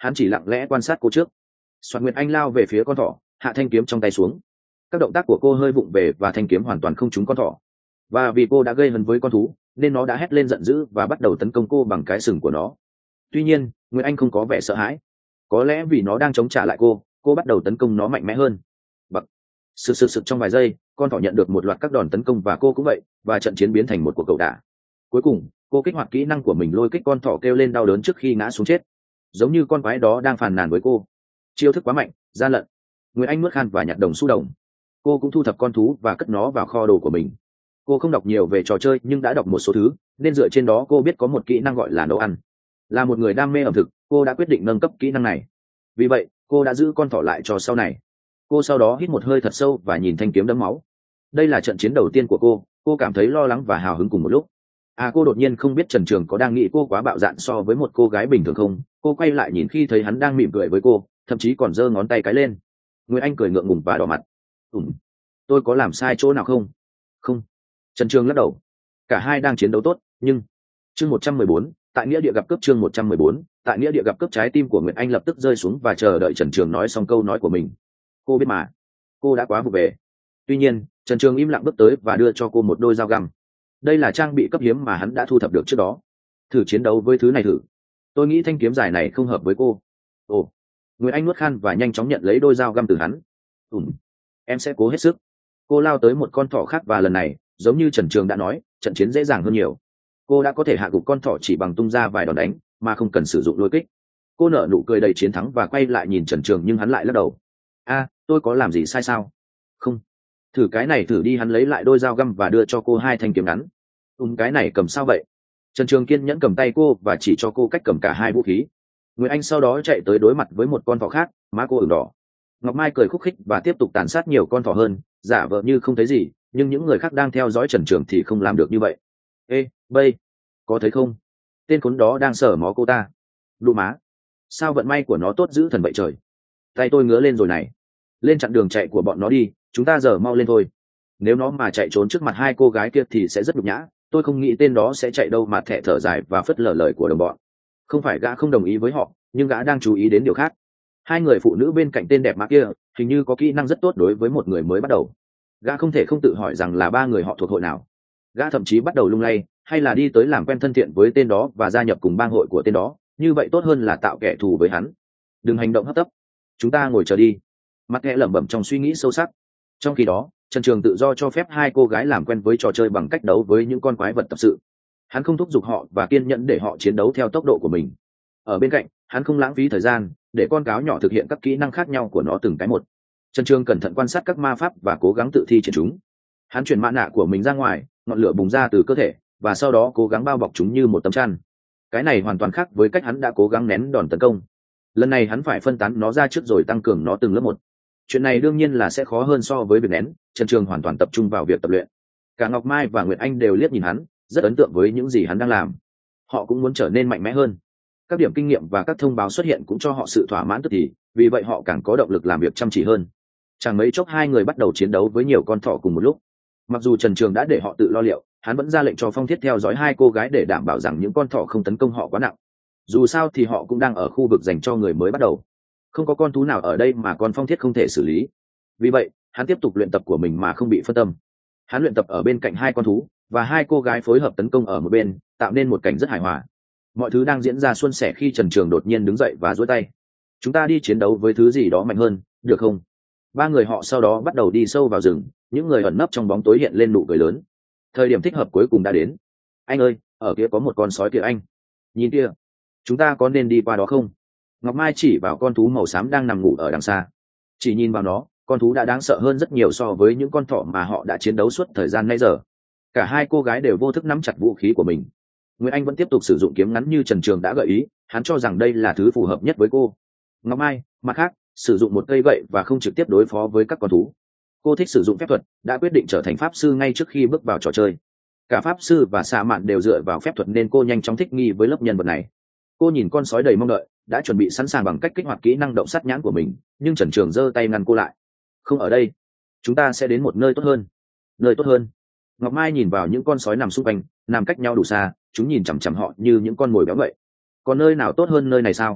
hắn chỉ lặng lẽ quan sát cô trước. Soạt Nguyệt Anh lao về phía con thỏ, hạ thanh kiếm trong tay xuống. Các động tác của cô hơi vụng về và thanh kiếm hoàn toàn không trúng con thỏ. Và vì cô đã gây hấn với con thú nên nó đã hét lên giận dữ và bắt đầu tấn công cô bằng cái sừng của nó. Tuy nhiên Nguyệt Anh không có vẻ sợ hãi, có lẽ vì nó đang chống trả lại cô cô bắt đầu tấn công nó mạnh mẽ hơn. Bật sực sực sực trong vài giây, con thỏ nhận được một loạt các đòn tấn công và cô cũng vậy, và trận chiến biến thành một cuộc cẩu đả. Cuối cùng cô kích hoạt kỹ năng của mình, lôi kích con thỏ kêu lên đau đớn trước khi ngã xuống chết, giống như con quái đó đang phàn nàn với cô. Chiêu thức quá mạnh, gian lận. Nguyệt Anh nuốt khan và nhặt đồng xu đồng. Cô cũng thu thập con thú và cất nó vào kho đồ của mình. Cô không đọc nhiều về trò chơi nhưng đã đọc một số thứ, nên dựa trên đó cô biết có một kỹ năng gọi là nấu ăn. Là một người đam mê ẩm thực, cô đã quyết định nâng cấp kỹ năng này. Vì vậy cô đã giữ con thỏ lại cho sau này. Cô sau đó hít một hơi thật sâu và nhìn thanh kiếm đẫm máu. Đây là trận chiến đầu tiên của cô. Cô cảm thấy lo lắng và hào hứng cùng một lúc. À, cô đột nhiên không biết Trần Trường có đang nghĩ cô quá bạo dạn so với một cô gái bình thường không. Cô quay lại nhìn khi thấy hắn đang mỉm cười với cô, thậm chí còn giơ ngón tay cái lên. Nguyệt Anh cười ngượng ngùng và đỏ mặt. Ừm, tôi có làm sai chỗ nào không? Không. Trần Trường lắc đầu. Cả hai đang chiến đấu tốt, nhưng chương một trăm mười bốn, tại nghĩa địa gặp cướp. Chương một trăm mười bốn, tại nghĩa địa gặp cướp. Trái tim của Nguyệt Anh lập tức rơi xuống và chờ đợi Trần Trường nói xong câu nói của mình. Cô biết mà, cô đã quá vụ về. Tuy nhiên Trần Trường im lặng bước tới và đưa cho cô một đôi dao găm. Đây là trang bị cấp hiếm mà hắn đã thu thập được trước đó. Thử chiến đấu với thứ này thử. Tôi nghĩ thanh kiếm dài này không hợp với cô. Ồ. Nguyệt Anh nuốt khan và nhanh chóng nhận lấy đôi dao găm từ hắn. Ừm, em sẽ cố hết sức. Cô lao tới một con thỏ khác và lần này giống như Trần Trường đã nói, trận chiến dễ dàng hơn nhiều. Cô đã có thể hạ gục con thỏ chỉ bằng tung ra vài đòn đánh mà không cần sử dụng lôi kích. Cô nở nụ cười đầy chiến thắng và quay lại nhìn Trần Trường nhưng hắn lại lắc đầu. A, tôi có làm gì sai sao? Không. Thử cái này thử đi. Hắn lấy lại đôi dao găm và đưa cho cô hai thanh kiếm ngắn. Ừm, cái này cầm sao vậy? Trần Trường kiên nhẫn cầm tay cô và chỉ cho cô cách cầm cả hai vũ khí. Nguyệt Anh sau đó chạy tới đối mặt với một con thỏ khác, má cô ửng đỏ. Ngọc Mai cười khúc khích và tiếp tục tàn sát nhiều con thỏ hơn, giả vờ như không thấy gì, nhưng những người khác đang theo dõi Trần Trường thì không làm được như vậy. Ê, bây, có thấy không? Tên khốn đó đang sờ mó cô ta. Lụ má, sao vận may của nó tốt dữ thần vậy trời. Tay tôi ngứa lên rồi này. Lên chặn đường chạy của bọn nó đi, chúng ta giờ mau lên thôi. Nếu nó mà chạy trốn trước mặt hai cô gái kia thì sẽ rất nhục nhã. Tôi không nghĩ tên đó sẽ chạy đâu mà thẹ thở dài và phớt lờ lời của đồng bọn. Không phải gã không đồng ý với họ, nhưng gã đang chú ý đến điều khác. Hai người phụ nữ bên cạnh tên đẹp mã kia hình như có kỹ năng rất tốt đối với một người mới bắt đầu. Gã không thể không tự hỏi rằng là ba người họ thuộc hội nào. Gã thậm chí bắt đầu lung lay, hay là đi tới làm quen thân thiện với tên đó và gia nhập cùng bang hội của tên đó, như vậy tốt hơn là tạo kẻ thù với hắn. Đừng hành động hấp tấp, chúng ta ngồi chờ đi. Mặt nghe lẩm bẩm trong suy nghĩ sâu sắc. Trong khi đó Trần Trường tự do cho phép hai cô gái làm quen với trò chơi bằng cách đấu với những con quái vật tập sự. Hắn không thúc giục họ và kiên nhẫn để họ chiến đấu theo tốc độ của mình. Ở bên cạnh hắn không lãng phí thời gian để con cáo nhỏ thực hiện các kỹ năng khác nhau của nó từng cái một. Trần Trường cẩn thận quan sát các ma pháp và cố gắng tự thi triển chúng. Hắn chuyển mã nạ của mình ra ngoài, ngọn lửa bùng ra từ cơ thể và sau đó cố gắng bao bọc chúng như một tấm chăn. Cái này hoàn toàn khác với cách hắn đã cố gắng nén đòn tấn công. Lần này hắn phải phân tán nó ra trước rồi tăng cường nó từng lớp một. Chuyện này đương nhiên là sẽ khó hơn so với việc nén. Trần Trường hoàn toàn tập trung vào việc tập luyện. Cả Ngọc Mai và Nguyệt Anh đều liếc nhìn hắn, rất ấn tượng với những gì hắn đang làm. Họ cũng muốn trở nên mạnh mẽ hơn. Các điểm kinh nghiệm và các thông báo xuất hiện cũng cho họ sự thỏa mãn tức thì, vì vậy họ càng có động lực làm việc chăm chỉ hơn. Chẳng mấy chốc hai người bắt đầu chiến đấu với nhiều con thỏ cùng một lúc. Mặc dù Trần Trường đã để họ tự lo liệu, hắn vẫn ra lệnh cho Phong Thiết theo dõi hai cô gái để đảm bảo rằng những con thỏ không tấn công họ quá nặng. Dù sao thì họ cũng đang ở khu vực dành cho người mới bắt đầu. Không có con thú nào ở đây mà con Phong Thiết không thể xử lý. Vì vậy hắn tiếp tục luyện tập của mình mà không bị phân tâm. Hắn luyện tập ở bên cạnh hai con thú và hai cô gái phối hợp tấn công ở một bên, tạo nên một cảnh rất hài hòa. Mọi thứ đang diễn ra suôn sẻ khi Trần Trường đột nhiên đứng dậy và duỗi tay. Chúng ta đi chiến đấu với thứ gì đó mạnh hơn, được không? Ba người họ sau đó bắt đầu đi sâu vào rừng, những người ẩn nấp trong bóng tối hiện lên nụ cười lớn. Thời điểm thích hợp cuối cùng đã đến. Anh ơi, ở kia có một con sói kìa anh. Nhìn kia, chúng ta có nên đi qua đó không? Ngọc Mai chỉ vào con thú màu xám đang nằm ngủ ở đằng xa. Chỉ nhìn vào nó, con thú đã đáng sợ hơn rất nhiều so với những con thỏ mà họ đã chiến đấu suốt thời gian nãy giờ. Cả hai cô gái đều vô thức nắm chặt vũ khí của mình. Nguyễn Anh vẫn tiếp tục sử dụng kiếm ngắn như Trần Trường đã gợi ý, hắn cho rằng đây là thứ phù hợp nhất với cô. Ngọc Mai, mặt khác, sử dụng một cây gậy và không trực tiếp đối phó với các con thú. Cô thích sử dụng phép thuật, đã quyết định trở thành pháp sư ngay trước khi bước vào trò chơi. Cả pháp sư và xạ mạn đều dựa vào phép thuật nên cô nhanh chóng thích nghi với lớp nhân vật này. Cô nhìn con sói đầy mong đợi, đã chuẩn bị sẵn sàng bằng cách kích hoạt kỹ năng động sát nhãn của mình, nhưng Trần Trường giơ tay ngăn cô lại. Không ở đây, chúng ta sẽ đến một nơi tốt hơn. Nơi tốt hơn? Ngọc Mai nhìn vào những con sói nằm xung quanh, nằm cách nhau đủ xa, chúng nhìn chằm chằm họ như những con mồi béo vậy. Còn nơi nào tốt hơn nơi này sao?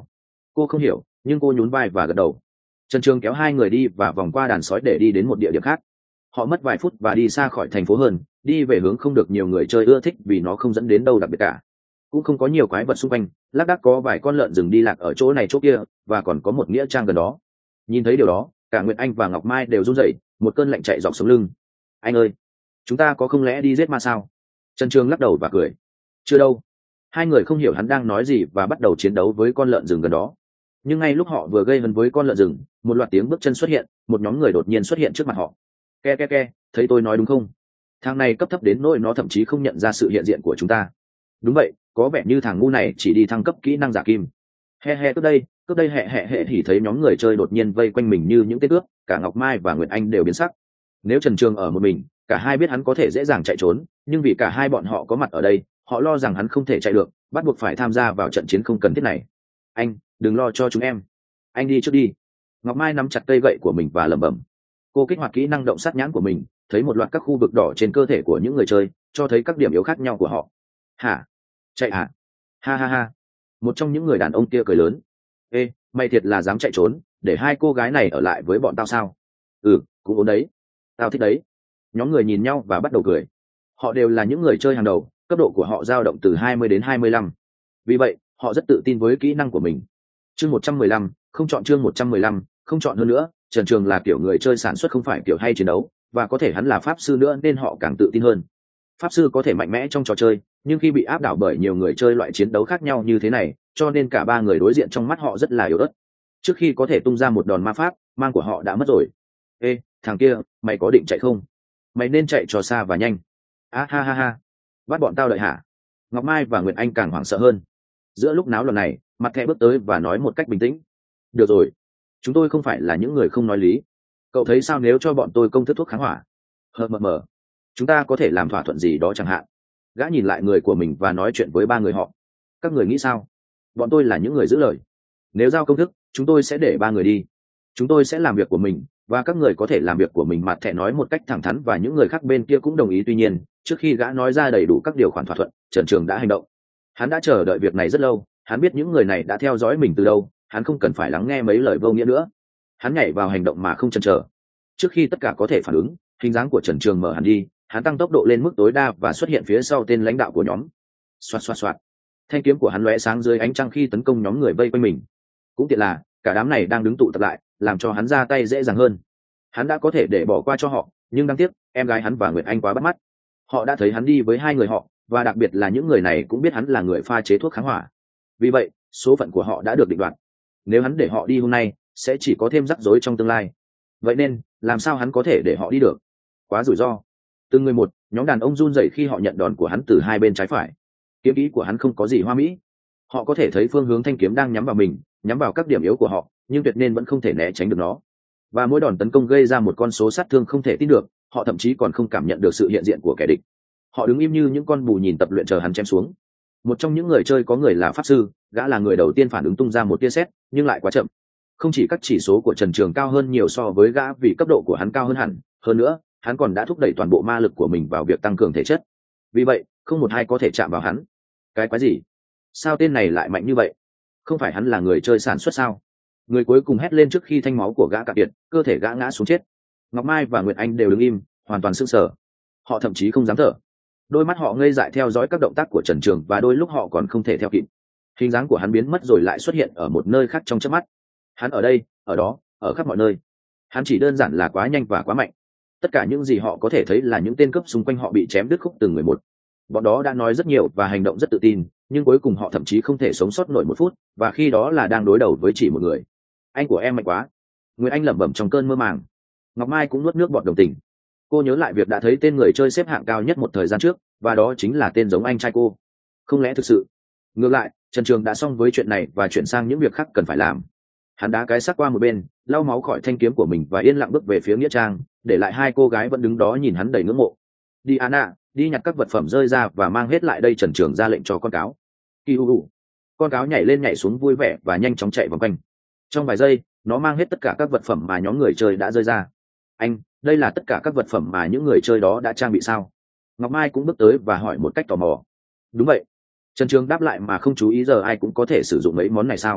Cô không hiểu, nhưng cô nhún vai và gật đầu. Trần Trường kéo hai người đi và vòng qua đàn sói để đi đến một địa điểm khác. Họ mất vài phút và đi xa khỏi thành phố hơn, đi về hướng không được nhiều người chơi ưa thích vì nó không dẫn đến đâu đặc biệt cả. Cũng không có nhiều quái vật xung quanh, lác đác có vài con lợn rừng đi lạc ở chỗ này chỗ kia, và còn có một nghĩa trang gần đó. Nhìn thấy điều đó, cả Nguyệt Anh và Ngọc Mai đều run rẩy, một cơn lạnh chạy dọc sống lưng. Anh ơi, chúng ta có không lẽ đi giết ma sao? Trần Trường lắc đầu và cười. Chưa đâu. Hai người không hiểu hắn đang nói gì và bắt đầu chiến đấu với con lợn rừng gần đó. Nhưng ngay lúc họ vừa gây hấn với con lợn rừng, một loạt tiếng bước chân xuất hiện, một nhóm người đột nhiên xuất hiện trước mặt họ. Ke ke ke, thấy tôi nói đúng không? Thằng này cấp thấp đến nỗi nó thậm chí không nhận ra sự hiện diện của chúng ta. Đúng vậy, có vẻ như thằng ngu này chỉ đi thăng cấp kỹ năng giả kim. He he, cướp đây, cướp đây, hẹ hẹ hẹ. Thì thấy nhóm người chơi đột nhiên vây quanh mình như những tên cướp, cả Ngọc Mai và Nguyệt Anh đều biến sắc. Nếu Trần Trường ở một mình, cả hai biết hắn có thể dễ dàng chạy trốn, nhưng vì cả hai bọn họ có mặt ở đây, họ lo rằng hắn không thể chạy được, bắt buộc phải tham gia vào trận chiến không cần thiết này. Anh, đừng lo cho chúng em. Anh đi trước đi. Ngọc Mai nắm chặt cây gậy của mình và lẩm bẩm. Cô kích hoạt kỹ năng động sát nhãn của mình, thấy một loạt các khu vực đỏ trên cơ thể của những người chơi, cho thấy các điểm yếu khác nhau của họ. Hả? Chạy hả? Ha ha ha. Một trong những người đàn ông kia cười lớn. Ê, mày thiệt là dám chạy trốn, để hai cô gái này ở lại với bọn tao sao? Ừ, cũng ổn đấy. Tao thích đấy. Nhóm người nhìn nhau và bắt đầu cười. Họ đều là những người chơi hàng đầu, cấp độ của họ dao động từ hai mươi đến hai mươi lăm. Vì vậy, họ rất tự tin với kỹ năng của mình. Chương một trăm mười lăm, không chọn chương một trăm mười lăm, không chọn hơn nữa, Trần Trường là kiểu người chơi sản xuất không phải kiểu hay chiến đấu, và có thể hắn là pháp sư nữa nên họ càng tự tin hơn. Pháp sư có thể mạnh mẽ trong trò chơi, nhưng khi bị áp đảo bởi nhiều người chơi loại chiến đấu khác nhau như thế này, cho nên cả ba người đối diện trong mắt họ rất là yếu ớt. Trước khi có thể tung ra một đòn ma pháp, mang của họ đã mất rồi. Ê, thằng kia, mày có định chạy không? Mày nên chạy cho xa và nhanh. A ha ha ha. Bắt bọn tao đợi hả? Ngọc Mai và Nguyệt Anh càng hoảng sợ hơn. Giữa lúc náo loạn này, mặt thẻ bước tới và nói một cách bình tĩnh. Được rồi, chúng tôi không phải là những người không nói lý. Cậu thấy sao nếu cho bọn tôi công thức thuốc kháng hỏa? Hờ mờ mờ. Chúng ta có thể làm thỏa thuận gì đó chẳng hạn. Gã nhìn lại người của mình và nói chuyện với ba người họ. Các người nghĩ sao? Bọn tôi là những người giữ lời. Nếu giao công thức, chúng tôi sẽ để ba người đi. Chúng tôi sẽ làm việc của mình, và các người có thể làm việc của mình. Mặt thẻ nói một cách thẳng thắn và những người khác bên kia cũng đồng ý. Tuy nhiên, trước khi gã nói ra đầy đủ các điều khoản thỏa thuận, Trần Trường đã hành động. Hắn đã chờ đợi việc này rất lâu, hắn biết những người này đã theo dõi mình từ đâu, hắn không cần phải lắng nghe mấy lời vô nghĩa nữa. Hắn nhảy vào hành động mà không chần chờ. Trước khi tất cả có thể phản ứng, hình dáng của Trần Trường mở hẳn đi, hắn tăng tốc độ lên mức tối đa và xuất hiện phía sau tên lãnh đạo của nhóm. Xoạt xoạt xoạt. Thanh kiếm của hắn lóe sáng dưới ánh trăng khi tấn công nhóm người vây quanh mình. Cũng tiện là cả đám này đang đứng tụ tập lại, làm cho hắn ra tay dễ dàng hơn. Hắn đã có thể để bỏ qua cho họ, nhưng đáng tiếc, em gái hắn và Nguyệt Anh quá bắt mắt. Họ đã thấy hắn đi với hai người họ, và đặc biệt là những người này cũng biết hắn là người pha chế thuốc kháng hỏa. Vì vậy, số phận của họ đã được định đoạt. Nếu hắn để họ đi hôm nay, sẽ chỉ có thêm rắc rối trong tương lai. Vậy nên, làm sao hắn có thể để họ đi được? Quá rủi ro. Từng người một, nhóm đàn ông run rẩy khi họ nhận đòn của hắn từ hai bên trái phải. Kiếm kỹ của hắn không có gì hoa mỹ. Họ có thể thấy phương hướng thanh kiếm đang nhắm vào mình, nhắm vào các điểm yếu của họ, nhưng tuyệt nên vẫn không thể né tránh được nó. Và mỗi đòn tấn công gây ra một con số sát thương không thể tin được, họ thậm chí còn không cảm nhận được sự hiện diện của kẻ địch. Họ đứng im như những con bù nhìn tập luyện chờ hắn chém xuống. Một trong những người chơi có người là pháp sư, gã là người đầu tiên phản ứng tung ra một tia sét, nhưng lại quá chậm. Không chỉ các chỉ số của Trần Trường cao hơn nhiều so với gã vì cấp độ của hắn cao hơn hẳn, hơn nữa, hắn còn đã thúc đẩy toàn bộ ma lực của mình vào việc tăng cường thể chất. Vì vậy, không một ai có thể chạm vào hắn. Cái quái gì? Sao tên này lại mạnh như vậy? Không phải hắn là người chơi sản xuất sao? Người cuối cùng hét lên trước khi thanh máu của gã cạn kiệt, cơ thể gã ngã xuống chết. Ngọc Mai và Nguyệt Anh đều đứng im, hoàn toàn sững sờ. Họ thậm chí không dám thở. Đôi mắt họ ngây dại theo dõi các động tác của Trần Trường và đôi lúc họ còn không thể theo kịp. Hình dáng của hắn biến mất rồi lại xuất hiện ở một nơi khác trong chớp mắt. Hắn ở đây, ở đó, ở khắp mọi nơi. Hắn chỉ đơn giản là quá nhanh và quá mạnh. Tất cả những gì họ có thể thấy là những tên cướp xung quanh họ bị chém đứt khúc từng người một. Bọn đó đã nói rất nhiều và hành động rất tự tin, nhưng cuối cùng họ thậm chí không thể sống sót nổi một phút, và khi đó là đang đối đầu với chỉ một người. Anh của em mạnh quá. Nguyệt Anh lẩm bẩm trong cơn mơ màng. Ngọc Mai cũng nuốt nước bọt đồng tình. Cô nhớ lại việc đã thấy tên người chơi xếp hạng cao nhất một thời gian trước, và đó chính là tên giống anh trai cô. Không lẽ thực sự? Ngược lại, Trần Trường đã xong với chuyện này và chuyển sang những việc khác cần phải làm. Hắn đá cái xác qua một bên, lau máu khỏi thanh kiếm của mình và yên lặng bước về phía nghĩa trang, để lại hai cô gái vẫn đứng đó nhìn hắn đầy ngưỡng mộ. Đi Anna, đi nhặt các vật phẩm rơi ra và mang hết lại đây. Trần Trường ra lệnh cho con cáo. Kỳ u u. Con cáo nhảy lên nhảy xuống vui vẻ và nhanh chóng chạy vòng quanh. Trong vài giây, nó mang hết tất cả các vật phẩm mà nhóm người chơi đã rơi ra. Anh, đây là tất cả các vật phẩm mà những người chơi đó đã trang bị sao? Ngọc Mai cũng bước tới và hỏi một cách tò mò. Đúng vậy. Trần Trường đáp lại mà không chú ý, giờ ai cũng có thể sử dụng mấy món này sao?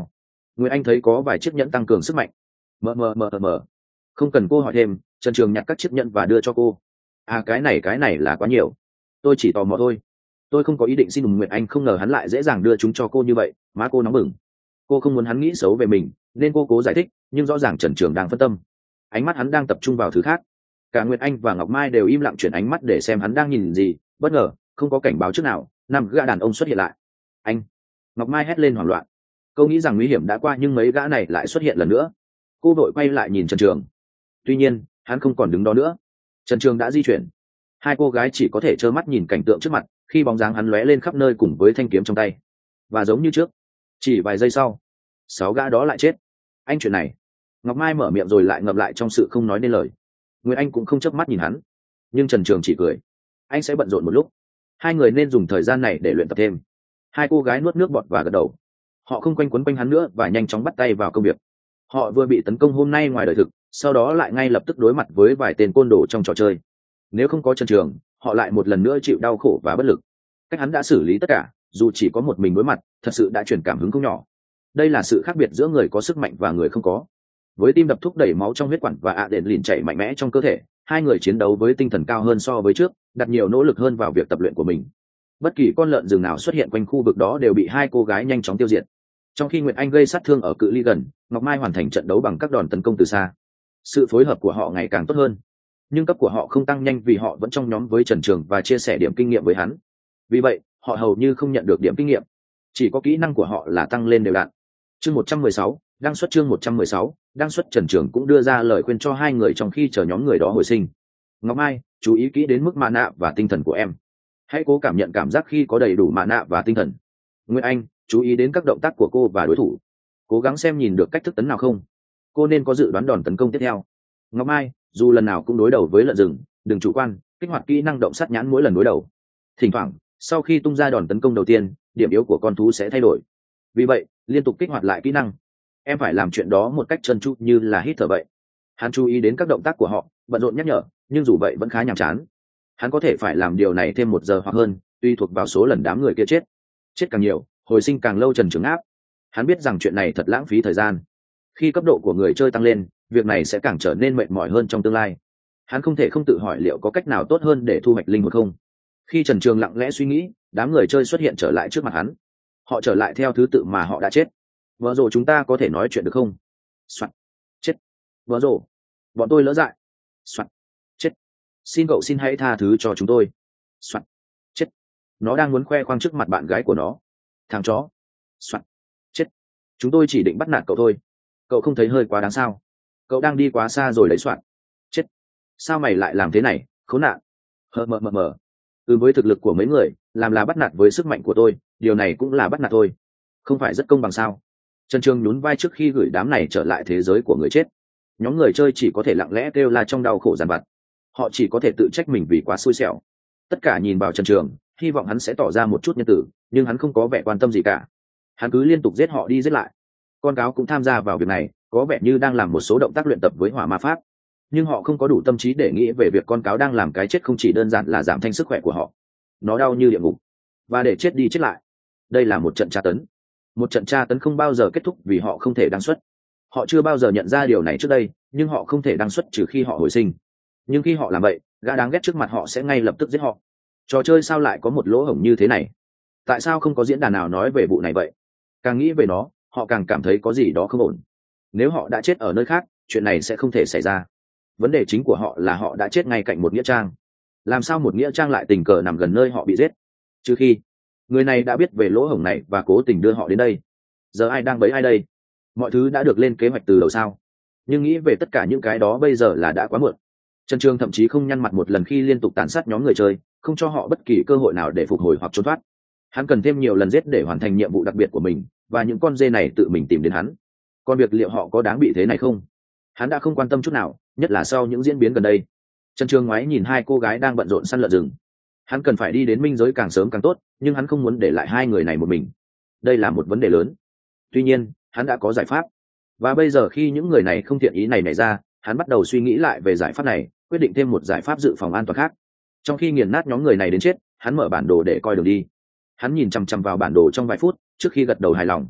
Nguyệt Anh thấy có vài chiếc nhẫn tăng cường sức mạnh. Mờ mờ mờ mờ. Không cần cô hỏi thêm, Trần Trường nhặt các chiếc nhẫn và đưa cho cô. À cái này cái này là quá nhiều. Tôi chỉ tò mò thôi. Tôi không có ý định xin Nguyệt Anh không ngờ hắn lại dễ dàng đưa chúng cho cô như vậy, má cô nóng bừng. Cô không muốn hắn nghĩ xấu về mình, nên cô cố giải thích, nhưng rõ ràng Trần Trường đang phân tâm. Ánh mắt hắn đang tập trung vào thứ khác. Cả Nguyệt Anh và Ngọc Mai đều im lặng chuyển ánh mắt để xem hắn đang nhìn gì. Bất ngờ, không có cảnh báo trước nào, năm gã đàn ông xuất hiện lại. Anh! Ngọc Mai hét lên hoảng loạn. Cô nghĩ rằng nguy hiểm đã qua nhưng mấy gã này lại xuất hiện lần nữa. Cô vội quay lại nhìn Trần Trường. Tuy nhiên, hắn không còn đứng đó nữa. Trần Trường đã di chuyển. Hai cô gái chỉ có thể trơ mắt nhìn cảnh tượng trước mặt, khi bóng dáng hắn lóe lên khắp nơi cùng với thanh kiếm trong tay. Và giống như trước, chỉ vài giây sau, sáu gã đó lại chết. Anh chuyện này. Ngọc Mai mở miệng rồi lại ngậm lại trong sự không nói nên lời. Nguyệt Anh cũng không chớp mắt nhìn hắn, nhưng Trần Trường chỉ cười. Anh sẽ bận rộn một lúc, hai người nên dùng thời gian này để luyện tập thêm. Hai cô gái nuốt nước bọt và gật đầu. Họ không quanh quấn quanh hắn nữa và nhanh chóng bắt tay vào công việc. Họ vừa bị tấn công hôm nay ngoài đời thực, sau đó lại ngay lập tức đối mặt với vài tên côn đồ trong trò chơi. Nếu không có Trần Trường, họ lại một lần nữa chịu đau khổ và bất lực. Cách hắn đã xử lý tất cả, dù chỉ có một mình đối mặt, thật sự đã truyền cảm hứng không nhỏ. Đây là sự khác biệt giữa người có sức mạnh và người không có. Với tim đập thúc đẩy máu trong huyết quản và ạ đền lìn chảy mạnh mẽ trong cơ thể, hai người chiến đấu với tinh thần cao hơn so với trước, đặt nhiều nỗ lực hơn vào việc tập luyện của mình. Bất kỳ con lợn rừng nào xuất hiện quanh khu vực đó đều bị hai cô gái nhanh chóng tiêu diệt. Trong khi Nguyệt Anh gây sát thương ở cự ly gần, Ngọc Mai hoàn thành trận đấu bằng các đòn tấn công từ xa. Sự phối hợp của họ ngày càng tốt hơn, nhưng cấp của họ không tăng nhanh vì họ vẫn trong nhóm với Trần Trường và chia sẻ điểm kinh nghiệm với hắn. Vì vậy, họ hầu như không nhận được điểm kinh nghiệm, chỉ có kỹ năng của họ là tăng lên đều đặn. Chương một trăm mười sáu, đăng xuất chương một trăm mười sáu, đăng xuất. Trần Trường cũng đưa ra lời khuyên cho hai người trong khi chờ nhóm người đó hồi sinh. Ngọc Mai, chú ý kỹ đến mức mạ nạ và tinh thần của em. Hãy cố cảm nhận cảm giác khi có đầy đủ mạ nạ và tinh thần. Nguyệt Anh, chú ý đến các động tác của cô và đối thủ. Cố gắng xem nhìn được cách thức tấn nào không. Cô nên có dự đoán đòn tấn công tiếp theo. Ngọc Mai, dù lần nào cũng đối đầu với lợn rừng, đừng chủ quan, kích hoạt kỹ năng động sát nhãn mỗi lần đối đầu. Thỉnh thoảng, sau khi tung ra đòn tấn công đầu tiên, điểm yếu của con thú sẽ thay đổi. Vì vậy, liên tục kích hoạt lại kỹ năng. Em phải làm chuyện đó một cách trơn tru như là hít thở vậy. Hắn chú ý đến các động tác của họ, bận rộn nhắc nhở, nhưng dù vậy vẫn khá nhàm chán. Hắn có thể phải làm điều này thêm một giờ hoặc hơn, tùy thuộc vào số lần đám người kia chết. Chết càng nhiều, hồi sinh càng lâu. Trần Trường áp. Hắn biết rằng chuyện này thật lãng phí thời gian. Khi cấp độ của người chơi tăng lên, việc này sẽ càng trở nên mệt mỏi hơn trong tương lai. Hắn không thể không tự hỏi liệu có cách nào tốt hơn để thu hoạch linh hồn không. Khi Trần Trường lặng lẽ suy nghĩ, đám người chơi xuất hiện trở lại trước mặt hắn. Họ trở lại theo thứ tự mà họ đã chết. Vợ rồ, chúng ta có thể nói chuyện được không? Soạn. Chết. Vợ rồ, bọn tôi lỡ dại. Soạn. Chết. Xin cậu xin hãy tha thứ cho chúng tôi. Soạn. Chết. Nó đang muốn khoe khoang trước mặt bạn gái của nó. Thằng chó. Soạn. Chết. Chúng tôi chỉ định bắt nạt cậu thôi. Cậu không thấy hơi quá đáng sao? Cậu đang đi quá xa rồi đấy. Soạn. Chết. Sao mày lại làm thế này, khốn nạn? Hờ mờ mờ mờ. Ừ, với thực lực của mấy người, làm là bắt nạt với sức mạnh của tôi, điều này cũng là bắt nạt thôi. Không phải rất công bằng sao? Trần Trường nhún vai trước khi gửi đám này trở lại thế giới của người chết. Nhóm người chơi chỉ có thể lặng lẽ kêu la trong đau khổ dằn vặt. Họ chỉ có thể tự trách mình vì quá xui xẻo. Tất cả nhìn vào Trần Trường, hy vọng hắn sẽ tỏ ra một chút nhân tử, nhưng hắn không có vẻ quan tâm gì cả. Hắn cứ liên tục giết họ đi giết lại. Con cáo cũng tham gia vào việc này, có vẻ như đang làm một số động tác luyện tập với hỏa ma pháp, nhưng họ không có đủ tâm trí để nghĩ về việc con cáo đang làm cái chết không chỉ đơn giản là giảm thanh sức khỏe của họ. Nó đau như địa ngục, và để chết đi chết lại. Đây là một trận tra tấn. Một trận tra tấn không bao giờ kết thúc vì họ không thể đăng xuất. Họ chưa bao giờ nhận ra điều này trước đây, nhưng họ không thể đăng xuất trừ khi họ hồi sinh. Nhưng khi họ làm vậy, gã đáng ghét trước mặt họ sẽ ngay lập tức giết họ. Trò chơi sao lại có một lỗ hổng như thế này? Tại sao không có diễn đàn nào nói về vụ này vậy? Càng nghĩ về nó, họ càng cảm thấy có gì đó không ổn. Nếu họ đã chết ở nơi khác, chuyện này sẽ không thể xảy ra. Vấn đề chính của họ là họ đã chết ngay cạnh một nghĩa trang. Làm sao một nghĩa trang lại tình cờ nằm gần nơi họ bị giết? Trừ khi người này đã biết về lỗ hổng này và cố tình đưa họ đến đây. Giờ ai đang bẫy ai đây? Mọi thứ đã được lên kế hoạch từ đầu sao? Nhưng nghĩ về tất cả những cái đó bây giờ là đã quá muộn. Trần Trường thậm chí không nhăn mặt một lần khi liên tục tàn sát nhóm người chơi, không cho họ bất kỳ cơ hội nào để phục hồi hoặc trốn thoát. Hắn cần thêm nhiều lần giết để hoàn thành nhiệm vụ đặc biệt của mình, và những con dê này tự mình tìm đến hắn. Còn việc liệu họ có đáng bị thế này không, hắn đã không quan tâm chút nào, nhất là sau những diễn biến gần đây. Trần Trường ngoái nhìn hai cô gái đang bận rộn săn lợn rừng. Hắn cần phải đi đến minh giới càng sớm càng tốt, nhưng hắn không muốn để lại hai người này một mình. Đây là một vấn đề lớn. Tuy nhiên, hắn đã có giải pháp. Và bây giờ khi những người này không thiện ý này nảy ra, hắn bắt đầu suy nghĩ lại về giải pháp này, quyết định thêm một giải pháp dự phòng an toàn khác. Trong khi nghiền nát nhóm người này đến chết, hắn mở bản đồ để coi đường đi. Hắn nhìn chằm chằm vào bản đồ trong vài phút trước khi gật đầu hài lòng.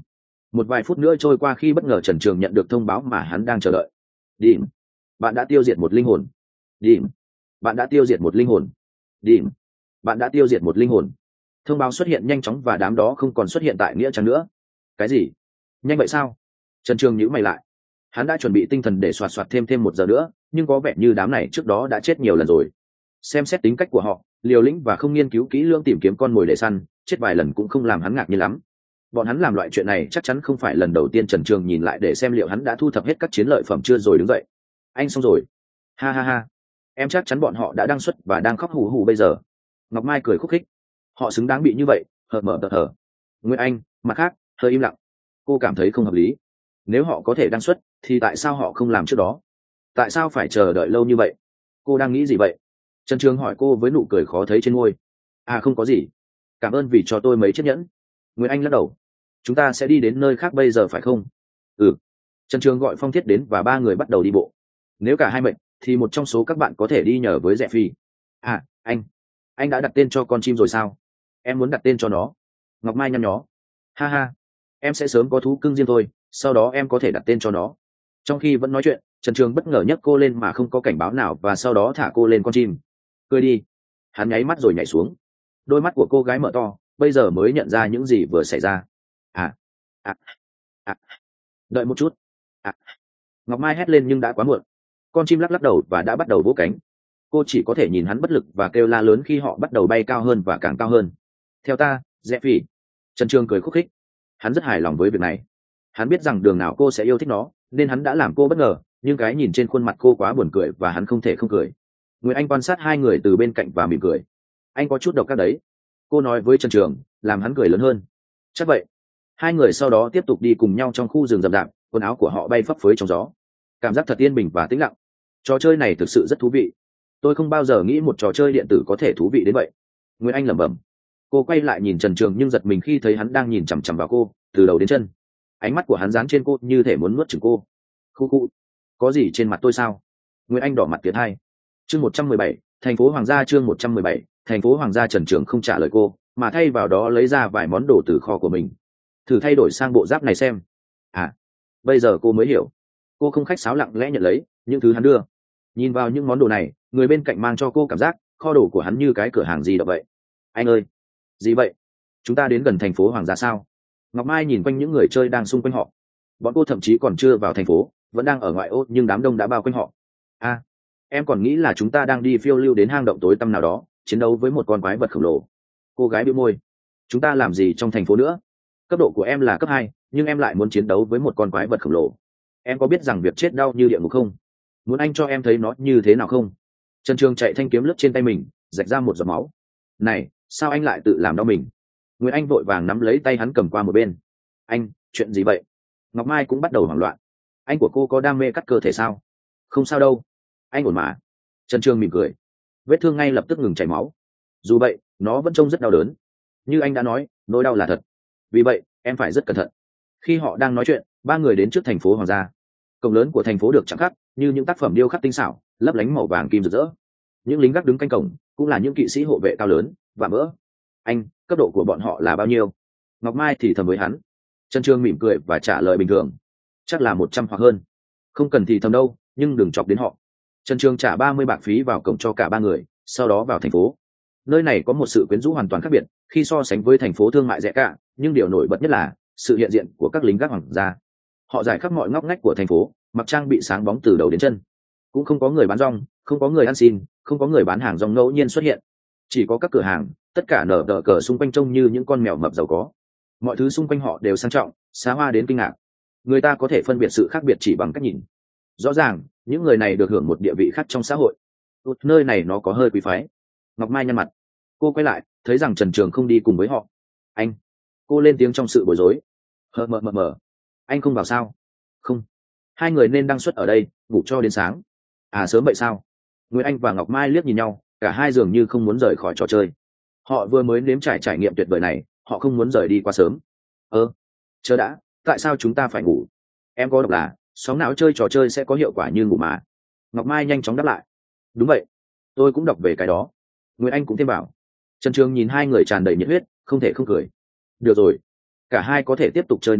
Một vài phút nữa trôi qua khi bất ngờ Trần Trường nhận được thông báo mà hắn đang chờ đợi. Điểm, bạn đã tiêu diệt một linh hồn. Điểm, bạn đã tiêu diệt một linh hồn. Điểm, bạn đã tiêu diệt một linh hồn. Thông báo xuất hiện nhanh chóng và đám đó không còn xuất hiện tại nghĩa trang nữa. Cái gì? Nhanh vậy sao? Trần Trường nhíu mày lại. Hắn đã chuẩn bị tinh thần để soạt soạt thêm thêm một giờ nữa, nhưng có vẻ như đám này trước đó đã chết nhiều lần rồi. Xem xét tính cách của họ, liều lĩnh và không nghiên cứu kỹ lưỡng tìm kiếm con mồi để săn, chết vài lần cũng không làm hắn ngạc nhiên lắm. Bọn hắn làm loại chuyện này chắc chắn không phải lần đầu tiên. Trần Trường nhìn lại để xem liệu hắn đã thu thập hết các chiến lợi phẩm chưa rồi đứng dậy. Anh xong rồi. Ha ha ha. Em chắc chắn bọn họ đã đăng xuất và đang khóc hù hù bây giờ. Ngọc Mai cười khúc khích. Họ xứng đáng bị như vậy. Hờ mở tờ hờ. Nguyễn Anh, mặt khác, hơi im lặng. Cô cảm thấy không hợp lý. Nếu họ có thể đăng xuất, thì tại sao họ không làm trước đó? Tại sao phải chờ đợi lâu như vậy? Cô đang nghĩ gì vậy? Trần Trường hỏi cô với nụ cười khó thấy trên môi. À không có gì. Cảm ơn vì cho tôi mấy chiếc nhẫn. Nguyễn Anh lắc đầu. Chúng ta sẽ đi đến nơi khác bây giờ phải không? Ừ. Trần Trường gọi Phong Thiết đến và ba người bắt đầu đi bộ. Nếu cả hai mệnh, thì một trong số các bạn có thể đi nhờ với Rẽ Phi. À, anh. Anh đã đặt tên cho con chim rồi sao? Em muốn đặt tên cho nó. Ngọc Mai nhăn nhó. Ha ha. Em sẽ sớm có thú cưng riêng thôi, sau đó em có thể đặt tên cho nó. Trong khi vẫn nói chuyện, Trần Trường bất ngờ nhấc cô lên mà không có cảnh báo nào và sau đó thả cô lên con chim. Cười đi. Hắn nháy mắt rồi nhảy xuống. Đôi mắt của cô gái mở to, bây giờ mới nhận ra những gì vừa xảy ra. À, à, à. Đợi một chút. À. Ngọc Mai hét lên nhưng đã quá muộn. Con chim lắc lắc đầu và đã bắt đầu vỗ cánh. Cô chỉ có thể nhìn hắn bất lực và kêu la lớn khi họ bắt đầu bay cao hơn và càng cao hơn. Theo ta, Rẽ Phi. Trần Trường cười khúc khích. Hắn rất hài lòng với việc này. Hắn biết rằng đường nào cô sẽ yêu thích nó, nên hắn đã làm cô bất ngờ, nhưng cái nhìn trên khuôn mặt cô quá buồn cười và hắn không thể không cười. Nguyễn Anh quan sát hai người từ bên cạnh và mỉm cười. Anh có chút độc ác đấy. Cô nói với Trần Trường, làm hắn cười lớn hơn. Chắc vậy. Hai người sau đó tiếp tục đi cùng nhau trong khu rừng rậm rạp, quần áo của họ bay phấp phới trong gió. Cảm giác thật yên bình và tĩnh lặng. Trò chơi này thực sự rất thú vị. Tôi không bao giờ nghĩ một trò chơi điện tử có thể thú vị đến vậy. Nguyễn Anh lẩm bẩm. Cô quay lại nhìn Trần Trường nhưng giật mình khi thấy hắn đang nhìn chằm chằm vào cô, từ đầu đến chân. Ánh mắt của hắn dán trên cô như thể muốn nuốt chửng cô. Khu khu. Có gì trên mặt tôi sao? Nguyễn Anh đỏ mặt tiến hai. Chương một trăm mười bảy, thành phố Hoàng gia. Chương một trăm mười bảy, thành phố Hoàng gia. Trần Trường không trả lời cô, mà thay vào đó lấy ra vài món đồ từ kho của mình. Thử thay đổi sang bộ giáp này xem. À, bây giờ cô mới hiểu. Cô không khách sáo lặng lẽ nhận lấy những thứ hắn đưa. Nhìn vào những món đồ này, người bên cạnh mang cho cô cảm giác kho đồ của hắn như cái cửa hàng gì đó vậy. Anh ơi, gì vậy? Chúng ta đến gần thành phố Hoàng gia sao? Ngọc Mai nhìn quanh những người chơi đang xung quanh họ. Bọn cô thậm chí còn chưa vào thành phố, vẫn đang ở ngoại ô nhưng đám đông đã bao quanh họ. À, em còn nghĩ là chúng ta đang đi phiêu lưu đến hang động tối tăm nào đó, chiến đấu với một con quái vật khổng lồ. Cô gái bĩu môi. Chúng ta làm gì trong thành phố nữa? Cấp độ của em là cấp hai, nhưng em lại muốn chiến đấu với một con quái vật khổng lồ. Em có biết rằng việc chết đau như địa ngục không? Muốn anh cho em thấy nó như thế nào không? Trần Trường chạy thanh kiếm lướt trên tay mình, rạch ra một giọt máu. Này, sao anh lại tự làm đau mình? Nguyễn Anh vội vàng nắm lấy tay hắn cầm qua một bên. Anh, chuyện gì vậy? Ngọc Mai cũng bắt đầu hoảng loạn. Anh của cô có đam mê cắt cơ thể sao? Không sao đâu. Anh ổn mà. Trần Trường mỉm cười. Vết thương ngay lập tức ngừng chảy máu. Dù vậy, nó vẫn trông rất đau đớn. Như anh đã nói, nỗi đau là thật. Vì vậy, em phải rất cẩn thận. Khi họ đang nói chuyện, ba người đến trước thành phố Hoàng gia. Cổng lớn của thành phố được chạm khắc như những tác phẩm điêu khắc tinh xảo, lấp lánh màu vàng kim rực rỡ. Những lính gác đứng canh cổng cũng là những kỵ sĩ hộ vệ cao lớn và mỡ. Anh, cấp độ của bọn họ là bao nhiêu? Ngọc Mai thì thầm với hắn. Trần Trường mỉm cười và trả lời bình thường. Chắc là một trăm hoặc hơn. Không cần thì thầm đâu, nhưng đừng chọc đến họ. Trần Trường trả ba mươi bạc phí vào cổng cho cả ba người, sau đó vào thành phố. Nơi này có một sự quyến rũ hoàn toàn khác biệt khi so sánh với thành phố thương mại rẻ cả, nhưng điều nổi bật nhất là sự hiện diện của các lính gác hoàng gia. Họ rải khắp mọi ngóc ngách của thành phố, mặc trang bị sáng bóng từ đầu đến chân. Cũng không có người bán rong, không có người ăn xin, không có người bán hàng rong ngẫu nhiên xuất hiện. Chỉ có các cửa hàng, tất cả nở đỡ cờ xung quanh trông như những con mèo mập giàu có. Mọi thứ xung quanh họ đều sang trọng, xa hoa đến kinh ngạc. Người ta có thể phân biệt sự khác biệt chỉ bằng cách nhìn. Rõ ràng, những người này được hưởng một địa vị khác trong xã hội. Nơi này nó có hơi quý phái. Ngọc Mai nhăn mặt. Cô quay lại, thấy rằng Trần Trường không đi cùng với họ. Anh. Cô lên tiếng trong sự bối rối. Hờ mờ mờ mờ. Anh không vào sao? Không. Hai người nên đăng xuất ở đây, ngủ cho đến sáng. À sớm vậy sao? Nguyễn Anh và Ngọc Mai liếc nhìn nhau, cả hai dường như không muốn rời khỏi trò chơi. Họ vừa mới nếm trải trải nghiệm tuyệt vời này, họ không muốn rời đi quá sớm. Ơ, chờ đã, tại sao chúng ta phải ngủ? Em có đọc là sóng não chơi trò chơi sẽ có hiệu quả như ngủ mà. Ngọc Mai nhanh chóng đáp lại. Đúng vậy, tôi cũng đọc về cái đó. Nguyễn Anh cũng thêm bảo. Trần Trường nhìn hai người tràn đầy nhiệt huyết, không thể không cười. Được rồi, cả hai có thể tiếp tục chơi nếu muốn,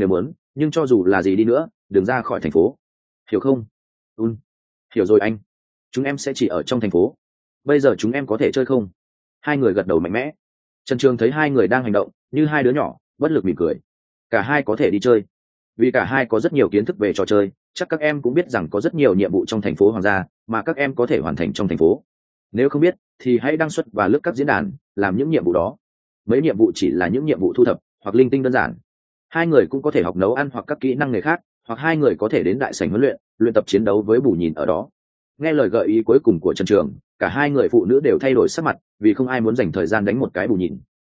nhưng cho dù là gì đi nữa đừng ra khỏi thành phố, hiểu không? Un, hiểu rồi anh, chúng em sẽ chỉ ở trong thành phố. Bây giờ chúng em có thể chơi không? Hai người gật đầu mạnh mẽ. Trần Trường thấy hai người đang hành động như hai đứa nhỏ, bất lực mỉm cười. Cả hai có thể đi chơi vì cả hai có rất nhiều kiến thức về trò chơi, chắc các em cũng biết rằng có rất nhiều nhiệm vụ trong thành phố Hoàng gia mà các em có thể hoàn thành trong thành phố. Nếu không biết thì hãy đăng xuất và lướt các diễn đàn làm những nhiệm vụ đó. Mấy nhiệm vụ chỉ là những nhiệm vụ thu thập hoặc linh tinh đơn giản. Hai người cũng có thể học nấu ăn hoặc các kỹ năng nghề khác, hoặc hai người có thể đến đại sảnh huấn luyện luyện tập chiến đấu với Bù Nhìn ở đó. Nghe lời gợi ý cuối cùng của Trần Trường, cả hai người phụ nữ đều thay đổi sắc mặt vì không ai muốn dành thời gian đánh một cái Bù Nhìn.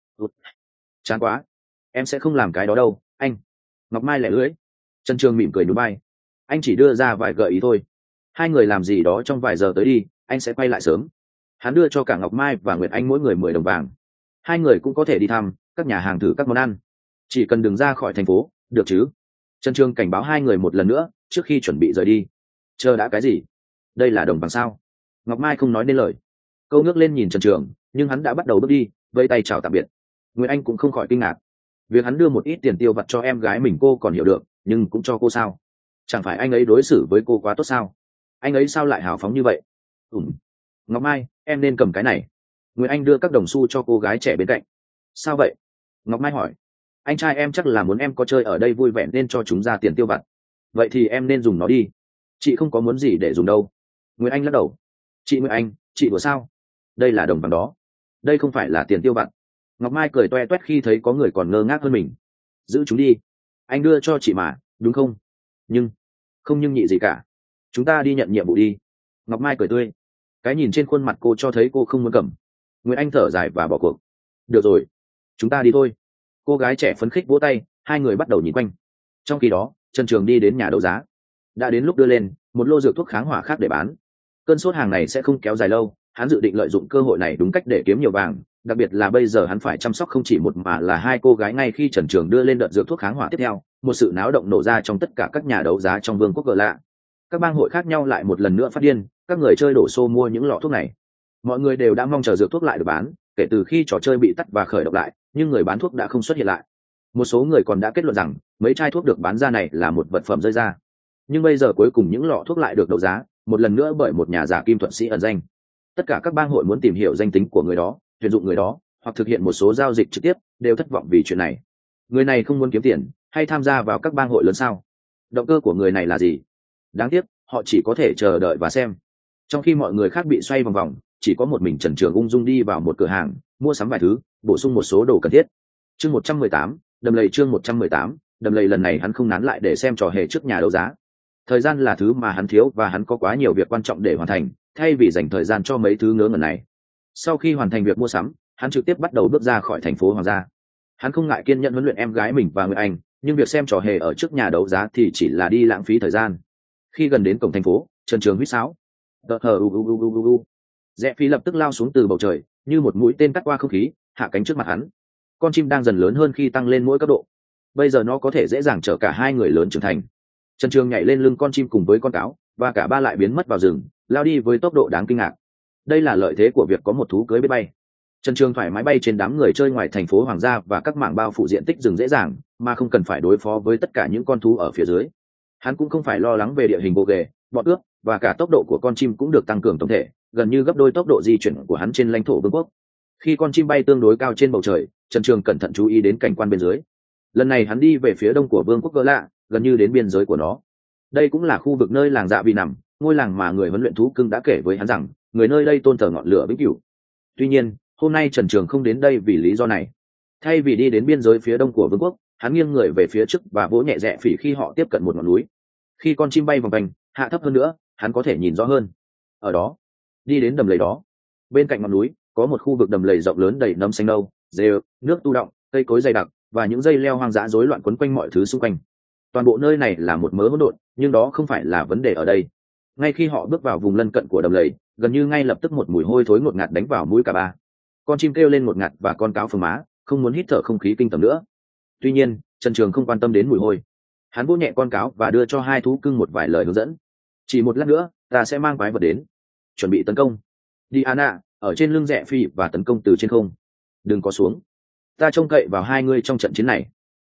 Chán quá, em sẽ không làm cái đó đâu anh. Ngọc Mai lẻ lưỡi. Trần Trường mỉm cười núi bay. Anh chỉ đưa ra vài gợi ý thôi, hai người làm gì đó trong vài giờ tới đi, anh sẽ quay lại sớm. Hắn đưa cho cả Ngọc Mai và Nguyệt Anh mỗi người mười đồng vàng. Hai người cũng có thể đi thăm các nhà hàng thử các món ăn, chỉ cần đừng ra khỏi thành phố được chứ? Trần Trường cảnh báo hai người một lần nữa trước khi chuẩn bị rời đi. Chờ đã, cái gì? Đây là đồng vàng sao? Ngọc Mai không nói nên lời. Câu ngước lên nhìn Trần Trường, nhưng hắn đã bắt đầu bước đi, vây tay chào tạm biệt. Nguyệt Anh cũng không khỏi kinh ngạc. Việc hắn đưa một ít tiền tiêu vặt cho em gái mình cô còn hiểu được, nhưng cũng cho cô sao? Chẳng phải anh ấy đối xử với cô quá tốt sao? Anh ấy sao lại hào phóng như vậy? Ừm. Ngọc Mai, em nên cầm cái này. Nguyệt Anh đưa các đồng xu cho cô gái trẻ bên cạnh. Sao vậy? Ngọc Mai hỏi. Anh trai em chắc là muốn em có chơi ở đây vui vẻ nên cho chúng ra tiền tiêu vặt. Vậy thì em nên dùng nó đi. Chị không có muốn gì để dùng đâu. Nguyệt Anh lắc đầu. Chị Nguyệt Anh, chị đùa sao? Đây là đồng vàng đó. Đây không phải là tiền tiêu vặt. Ngọc Mai cười toe toét khi thấy có người còn ngơ ngác hơn mình. Giữ chúng đi. Anh đưa cho chị mà, đúng không? Nhưng, không nhưng nhị gì cả. Chúng ta đi nhận nhiệm vụ đi. Ngọc Mai cười tươi. Cái nhìn trên khuôn mặt cô cho thấy cô không muốn cầm. Nguyệt Anh thở dài và bỏ cuộc. Được rồi, chúng ta đi thôi. Cô gái trẻ phấn khích vỗ tay, hai người bắt đầu nhìn quanh. Trong khi đó, Trần Trường đi đến nhà đấu giá. Đã đến lúc đưa lên một lô dược thuốc kháng hỏa khác để bán. Cơn sốt hàng này sẽ không kéo dài lâu, hắn dự định lợi dụng cơ hội này đúng cách để kiếm nhiều vàng, đặc biệt là bây giờ hắn phải chăm sóc không chỉ một mà là hai cô gái. Ngay khi Trần Trường đưa lên đợt dược thuốc kháng hỏa tiếp theo, một sự náo động nổ ra trong tất cả các nhà đấu giá trong vương quốc Gờ Lạ. Các bang hội khác nhau lại một lần nữa phát điên, các người chơi đổ xô mua những lọ thuốc này. Mọi người đều đã mong chờ dược thuốc lại được bán kể từ khi trò chơi bị tắt và khởi động lại, nhưng người bán thuốc đã không xuất hiện lại. Một số người còn đã kết luận rằng mấy chai thuốc được bán ra này là một vật phẩm rơi ra. Nhưng bây giờ cuối cùng những lọ thuốc lại được đấu giá một lần nữa bởi một nhà giả kim thuật sĩ ẩn danh. Tất cả các bang hội muốn tìm hiểu danh tính của người đó, tuyển dụng người đó hoặc thực hiện một số giao dịch trực tiếp đều thất vọng vì chuyện này. Người này không muốn kiếm tiền hay tham gia vào các bang hội lớn sao? Động cơ của người này là gì? Đáng tiếc họ chỉ có thể chờ đợi và xem. Trong khi mọi người khác bị xoay vòng vòng, chỉ có một mình Trần Trường ung dung đi vào một cửa hàng, mua sắm vài thứ, bổ sung một số đồ cần thiết. Chương một trăm mười tám, đầm lầy. Chương một trăm mười tám, đầm lầy. Lần này hắn không nán lại để xem trò hề trước nhà đấu giá. Thời gian là thứ mà hắn thiếu và hắn có quá nhiều việc quan trọng để hoàn thành, thay vì dành thời gian cho mấy thứ ngớ ngẩn này. Sau khi hoàn thành việc mua sắm, hắn trực tiếp bắt đầu bước ra khỏi thành phố Hoàng gia. Hắn không ngại kiên nhẫn huấn luyện em gái mình và Nguyệt Anh, nhưng việc xem trò hề ở trước nhà đấu giá thì chỉ là đi lãng phí thời gian. Khi gần đến cổng thành phố, Trần Trường huýt sáo. Đợt hờ u u u u u. Rẽ Phi lập tức lao xuống từ bầu trời, như một mũi tên cắt qua không khí, hạ cánh trước mặt hắn. Con chim đang dần lớn hơn khi tăng lên mỗi cấp độ. Bây giờ nó có thể dễ dàng chở cả hai người lớn trưởng thành. Trần Trường nhảy lên lưng con chim cùng với con cáo, và cả ba lại biến mất vào rừng, lao đi với tốc độ đáng kinh ngạc. Đây là lợi thế của việc có một thú cưới biết bay. Trần Trường thoải mái bay trên đám người chơi ngoài thành phố Hoàng gia và các mảng bao phủ diện tích rừng dễ dàng, mà không cần phải đối phó với tất cả những con thú ở phía dưới. Hắn cũng không phải lo lắng về địa hình gồ ghề, bọt ướt, và cả tốc độ của con chim cũng được tăng cường tổng thể, gần như gấp đôi tốc độ di chuyển của hắn trên lãnh thổ vương quốc. Khi con chim bay tương đối cao trên bầu trời, Trần Trường cẩn thận chú ý đến cảnh quan bên dưới. Lần này hắn đi về phía đông của vương quốc Gờ Lạ, gần như đến biên giới của nó. Đây cũng là khu vực nơi làng Dạ Vì nằm, ngôi làng mà người huấn luyện thú cưng đã kể với hắn rằng người nơi đây tôn thờ ngọn lửa vĩnh cửu. Tuy nhiên, hôm nay Trần Trường không đến đây vì lý do này. Thay vì đi đến biên giới phía đông của vương quốc, hắn nghiêng người về phía trước và vỗ nhẹ Rẽ Phỉ khi họ tiếp cận một ngọn núi. Khi con chim bay vòng vành, hạ thấp hơn nữa, hắn có thể nhìn rõ hơn. Ở đó, đi đến đầm lầy đó. Bên cạnh ngọn núi có một khu vực đầm lầy rộng lớn đầy nấm xanh nâu, rêu, nước tu động, cây cối dày đặc và những dây leo hoang dã rối loạn quấn quanh mọi thứ xung quanh. Toàn bộ nơi này là một mớ hỗn độn, nhưng đó không phải là vấn đề ở đây. Ngay khi họ bước vào vùng lân cận của đầm lầy, gần như ngay lập tức một mùi hôi thối ngột ngạt đánh vào mũi cả ba. Con chim kêu lên ngột ngạt và con cáo phồng má, không muốn hít thở không khí kinh tởm nữa. Tuy nhiên, Trần Trường không quan tâm đến mùi hôi. Hắn vỗ nhẹ con cáo và đưa cho hai thú cưng một vài lời hướng dẫn. Chỉ một lát nữa, ta sẽ mang quái vật đến. Chuẩn bị tấn công. Diana ở trên lưng Rẽ Phi và tấn công từ trên không. Đừng có xuống. Ta trông cậy vào hai ngươi trong trận chiến này.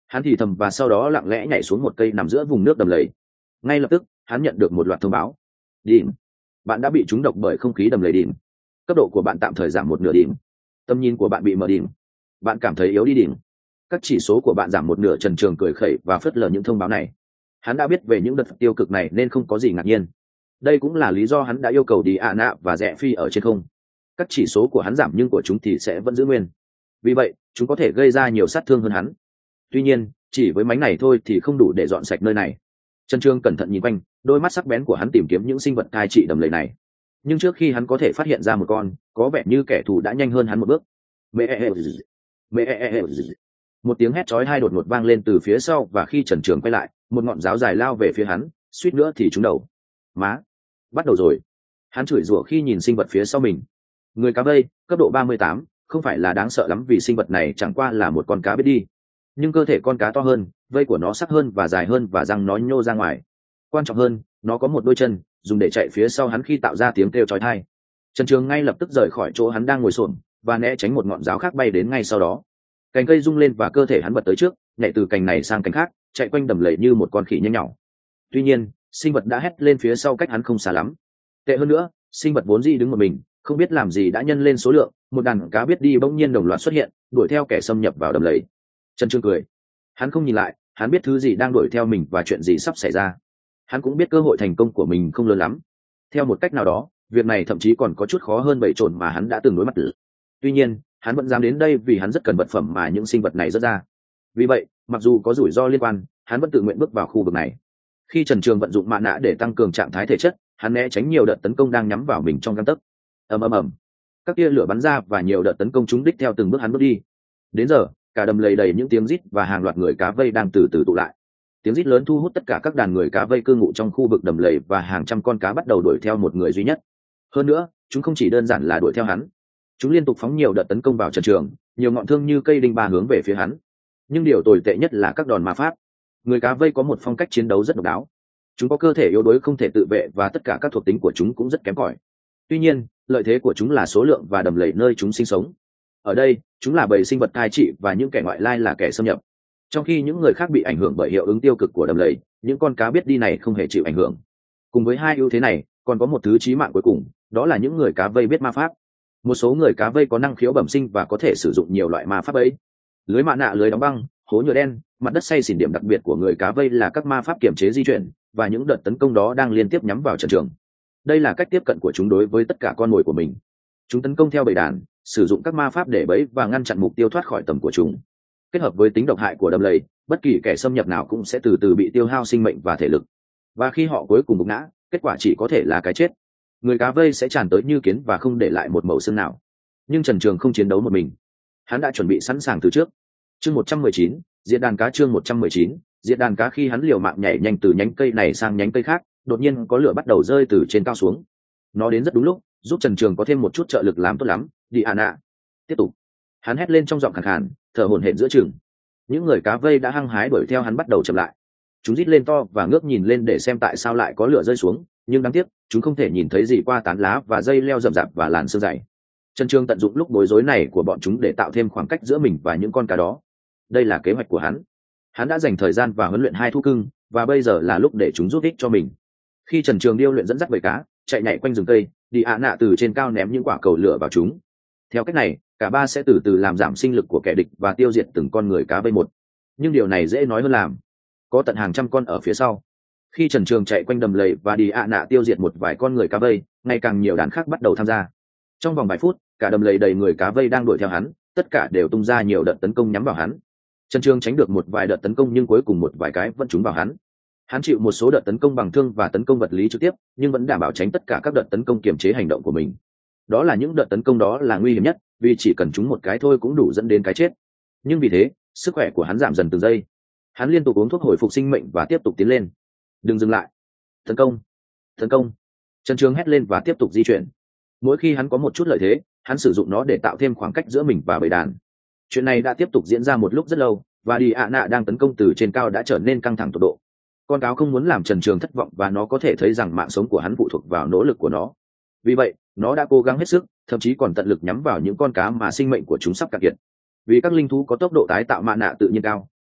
Hắn thì thầm và sau đó lặng lẽ nhảy xuống một cây nằm giữa vùng nước đầm lầy. Ngay lập tức hắn nhận được một loạt thông báo. Điểm, bạn đã bị trúng độc bởi không khí đầm lầy. Điểm, cấp độ của bạn tạm thời giảm một nửa. Điểm, tầm nhìn của bạn bị mờ. Điểm, bạn cảm thấy yếu đi. Điểm, các chỉ số của bạn giảm một nửa. Trần Trường cười khẩy và phớt lờ những thông báo này. Hắn đã biết về những đợt tiêu cực này nên không có gì ngạc nhiên. Đây cũng là lý do hắn đã yêu cầu đi ạ nạ và rẽ phi ở trên không. Các chỉ số của hắn giảm nhưng của chúng thì sẽ vẫn giữ nguyên, vì vậy chúng có thể gây ra nhiều sát thương hơn hắn. Tuy nhiên chỉ với mánh này thôi thì không đủ để dọn sạch nơi này. Trần Trương cẩn thận nhìn quanh, đôi mắt sắc bén của hắn tìm kiếm những sinh vật thai trị đầm lầy này. Nhưng trước khi hắn có thể phát hiện ra một con, có vẻ như kẻ thù đã nhanh hơn hắn một bước. Mẹ e e mẹ e e một tiếng hét chói tai đột ngột vang lên từ phía sau, và khi Trần Trường quay lại, một ngọn giáo dài lao về phía hắn, suýt nữa thì trúng đầu. Má, bắt đầu rồi. Hắn chửi rủa khi nhìn sinh vật phía sau mình. Người cá vây cấp độ ba mươi tám, không phải là đáng sợ lắm vì sinh vật này chẳng qua là một con cá biết đi, nhưng cơ thể con cá to hơn, vây của nó sắc hơn và dài hơn, và răng nó nhô ra ngoài. Quan trọng hơn, nó có một đôi chân dùng để chạy phía sau hắn khi tạo ra tiếng kêu chói tai. Trần Trường ngay lập tức rời khỏi chỗ hắn đang ngồi xổm và né tránh một ngọn giáo khác bay đến ngay sau đó. Cành cây rung lên và cơ thể hắn bật tới trước, nhảy từ cành này sang cành khác, chạy quanh đầm lầy như một con khỉ nhanh nhỏ. Tuy nhiên sinh vật đã hét lên phía sau cách hắn không xa lắm. Tệ hơn nữa, sinh vật vốn dĩ đứng một mình, không biết làm gì đã nhân lên số lượng, một đàn cá biết đi bỗng nhiên đồng loạt xuất hiện, đuổi theo kẻ xâm nhập vào đầm lầy. Trần Trương cười. Hắn không nhìn lại, hắn biết thứ gì đang đuổi theo mình và chuyện gì sắp xảy ra. Hắn cũng biết cơ hội thành công của mình không lớn lắm. Theo một cách nào đó, việc này thậm chí còn có chút khó hơn bầy trồn mà hắn đã từng đối mặt. Tuy nhiên hắn vẫn dám đến đây vì hắn rất cần vật phẩm mà những sinh vật này rớt ra. Vì vậy mặc dù có rủi ro liên quan, hắn vẫn tự nguyện bước vào khu vực này. Khi Trần Trường vận dụng mạ nạ để tăng cường trạng thái thể chất, hắn né tránh nhiều đợt tấn công đang nhắm vào mình trong gang tấc. Ầm ầm ầm, các tia lửa bắn ra và nhiều đợt tấn công trúng đích theo từng bước hắn bước đi. Đến giờ cả đầm lầy đầy những tiếng rít và hàng loạt người cá vây đang từ từ tụ lại. Tiếng rít lớn thu hút tất cả các đàn người cá vây cư ngụ trong khu vực đầm lầy, và hàng trăm con cá bắt đầu đuổi theo một người duy nhất. Hơn nữa chúng không chỉ đơn giản là đuổi theo hắn, chúng liên tục phóng nhiều đợt tấn công vào Trần Trường, nhiều ngọn thương như cây đinh ba hướng về phía hắn. Nhưng điều tồi tệ nhất là các đòn ma pháp. Người cá vây có một phong cách chiến đấu rất độc đáo. Chúng có cơ thể yếu đuối không thể tự vệ, và tất cả các thuộc tính của chúng cũng rất kém cỏi. Tuy nhiên lợi thế của chúng là số lượng và đầm lầy nơi chúng sinh sống. Ở đây chúng là bầy sinh vật cai trị, và những kẻ ngoại lai là kẻ xâm nhập. Trong khi những người khác bị ảnh hưởng bởi hiệu ứng tiêu cực của đầm lầy, những con cá biết đi này không hề chịu ảnh hưởng. Cùng với hai ưu thế này, còn có một thứ chí mạng cuối cùng, đó là những người cá vây biết ma pháp. Một số người cá vây có năng khiếu bẩm sinh và có thể sử dụng nhiều loại ma pháp ấy. Lưới mạ nạ, lưới đóng băng, hố nhựa đen, mặt đất xay xỉn. Điểm đặc biệt của người cá vây là các ma pháp kiểm chế di chuyển, và những đợt tấn công đó đang liên tiếp nhắm vào Trần Trường. Đây là cách tiếp cận của chúng đối với tất cả con mồi của mình. Chúng tấn công theo bầy đàn, sử dụng các ma pháp để bẫy và ngăn chặn mục tiêu thoát khỏi tầm của chúng. Kết hợp với tính độc hại của đầm lầy, bất kỳ kẻ xâm nhập nào cũng sẽ từ từ bị tiêu hao sinh mệnh và thể lực. Và khi họ cuối cùng gục ngã, kết quả chỉ có thể là cái chết. Người cá vây sẽ tràn tới như kiến và không để lại một mẩu xương nào. Nhưng Trần Trường không chiến đấu một mình. Hắn đã chuẩn bị sẵn sàng từ trước. Chương một trăm mười chín, diệt đàn cá. Chương một trăm mười chín, diệt đàn cá. Khi hắn liều mạng nhảy nhanh từ nhánh cây này sang nhánh cây khác, đột nhiên có lửa bắt đầu rơi từ trên cao xuống. Nó đến rất đúng lúc, giúp Trần Trường có thêm một chút trợ lực. Làm tốt lắm, Diana. Tiếp tục. Hắn hét lên trong giọng khàn khàn, thở hổn hển giữa chừng. Những người cá vây đã hăng hái đuổi theo hắn bắt đầu chậm lại. Chúng rít lên to và ngước nhìn lên để xem tại sao lại có lửa rơi xuống, nhưng đáng tiếc chúng không thể nhìn thấy gì qua tán lá và dây leo rậm rạp và làn sương dày. Trần Trường tận dụng lúc bối rối này của bọn chúng để tạo thêm khoảng cách giữa mình và những con cá đó. Đây là kế hoạch của hắn. Hắn đã dành thời gian và huấn luyện hai thú cưng, và bây giờ là lúc để chúng giúp ích cho mình. Khi Trần Trường điêu luyện dẫn dắt bầy cá chạy nhảy quanh rừng cây, đi ạ nạ từ trên cao ném những quả cầu lửa vào chúng. Theo cách này, cả ba sẽ từ từ làm giảm sinh lực của kẻ địch và tiêu diệt từng con người cá vây một. Nhưng điều này dễ nói hơn làm. Có tận hàng trăm con ở phía sau. Khi Trần Trường chạy quanh đầm lầy và đi ạ nạ tiêu diệt một vài con người cá vây, ngày càng nhiều đàn khác bắt đầu tham gia. Trong vòng vài phút, cả đầm lầy đầy người cá vây đang đuổi theo hắn, tất cả đều tung ra nhiều đợt tấn công nhắm vào hắn. Trần Trường tránh được một vài đợt tấn công, nhưng cuối cùng một vài cái vẫn trúng vào hắn. Hắn chịu một số đợt tấn công bằng thương và tấn công vật lý trực tiếp, nhưng vẫn đảm bảo tránh tất cả các đợt tấn công kiềm chế hành động của mình. Đó là những đợt tấn công đó là nguy hiểm nhất, vì chỉ cần trúng một cái thôi cũng đủ dẫn đến cái chết. Nhưng vì thế, sức khỏe của hắn giảm dần từng giây. Hắn liên tục uống thuốc hồi phục sinh mệnh và tiếp tục tiến lên. Đừng dừng lại. Tấn công, tấn công. Trần Trường hét lên và tiếp tục di chuyển. Mỗi khi hắn có một chút lợi thế, hắn sử dụng nó để tạo thêm khoảng cách giữa mình và bầy đàn. Chuyện này đã tiếp tục diễn ra một lúc rất lâu, và đi ạ nạ đang tấn công từ trên cao đã trở nên căng thẳng tột độ. Con cáo không muốn làm Trần Trường thất vọng, và nó có thể thấy rằng mạng sống của hắn phụ thuộc vào nỗ lực của nó. Vì vậy nó đã cố gắng hết sức, thậm chí còn tận lực nhắm vào những con cá mà sinh mệnh của chúng sắp cạn kiệt. Vì các linh thú có tốc độ tái tạo mạ nạ tự nhiên cao,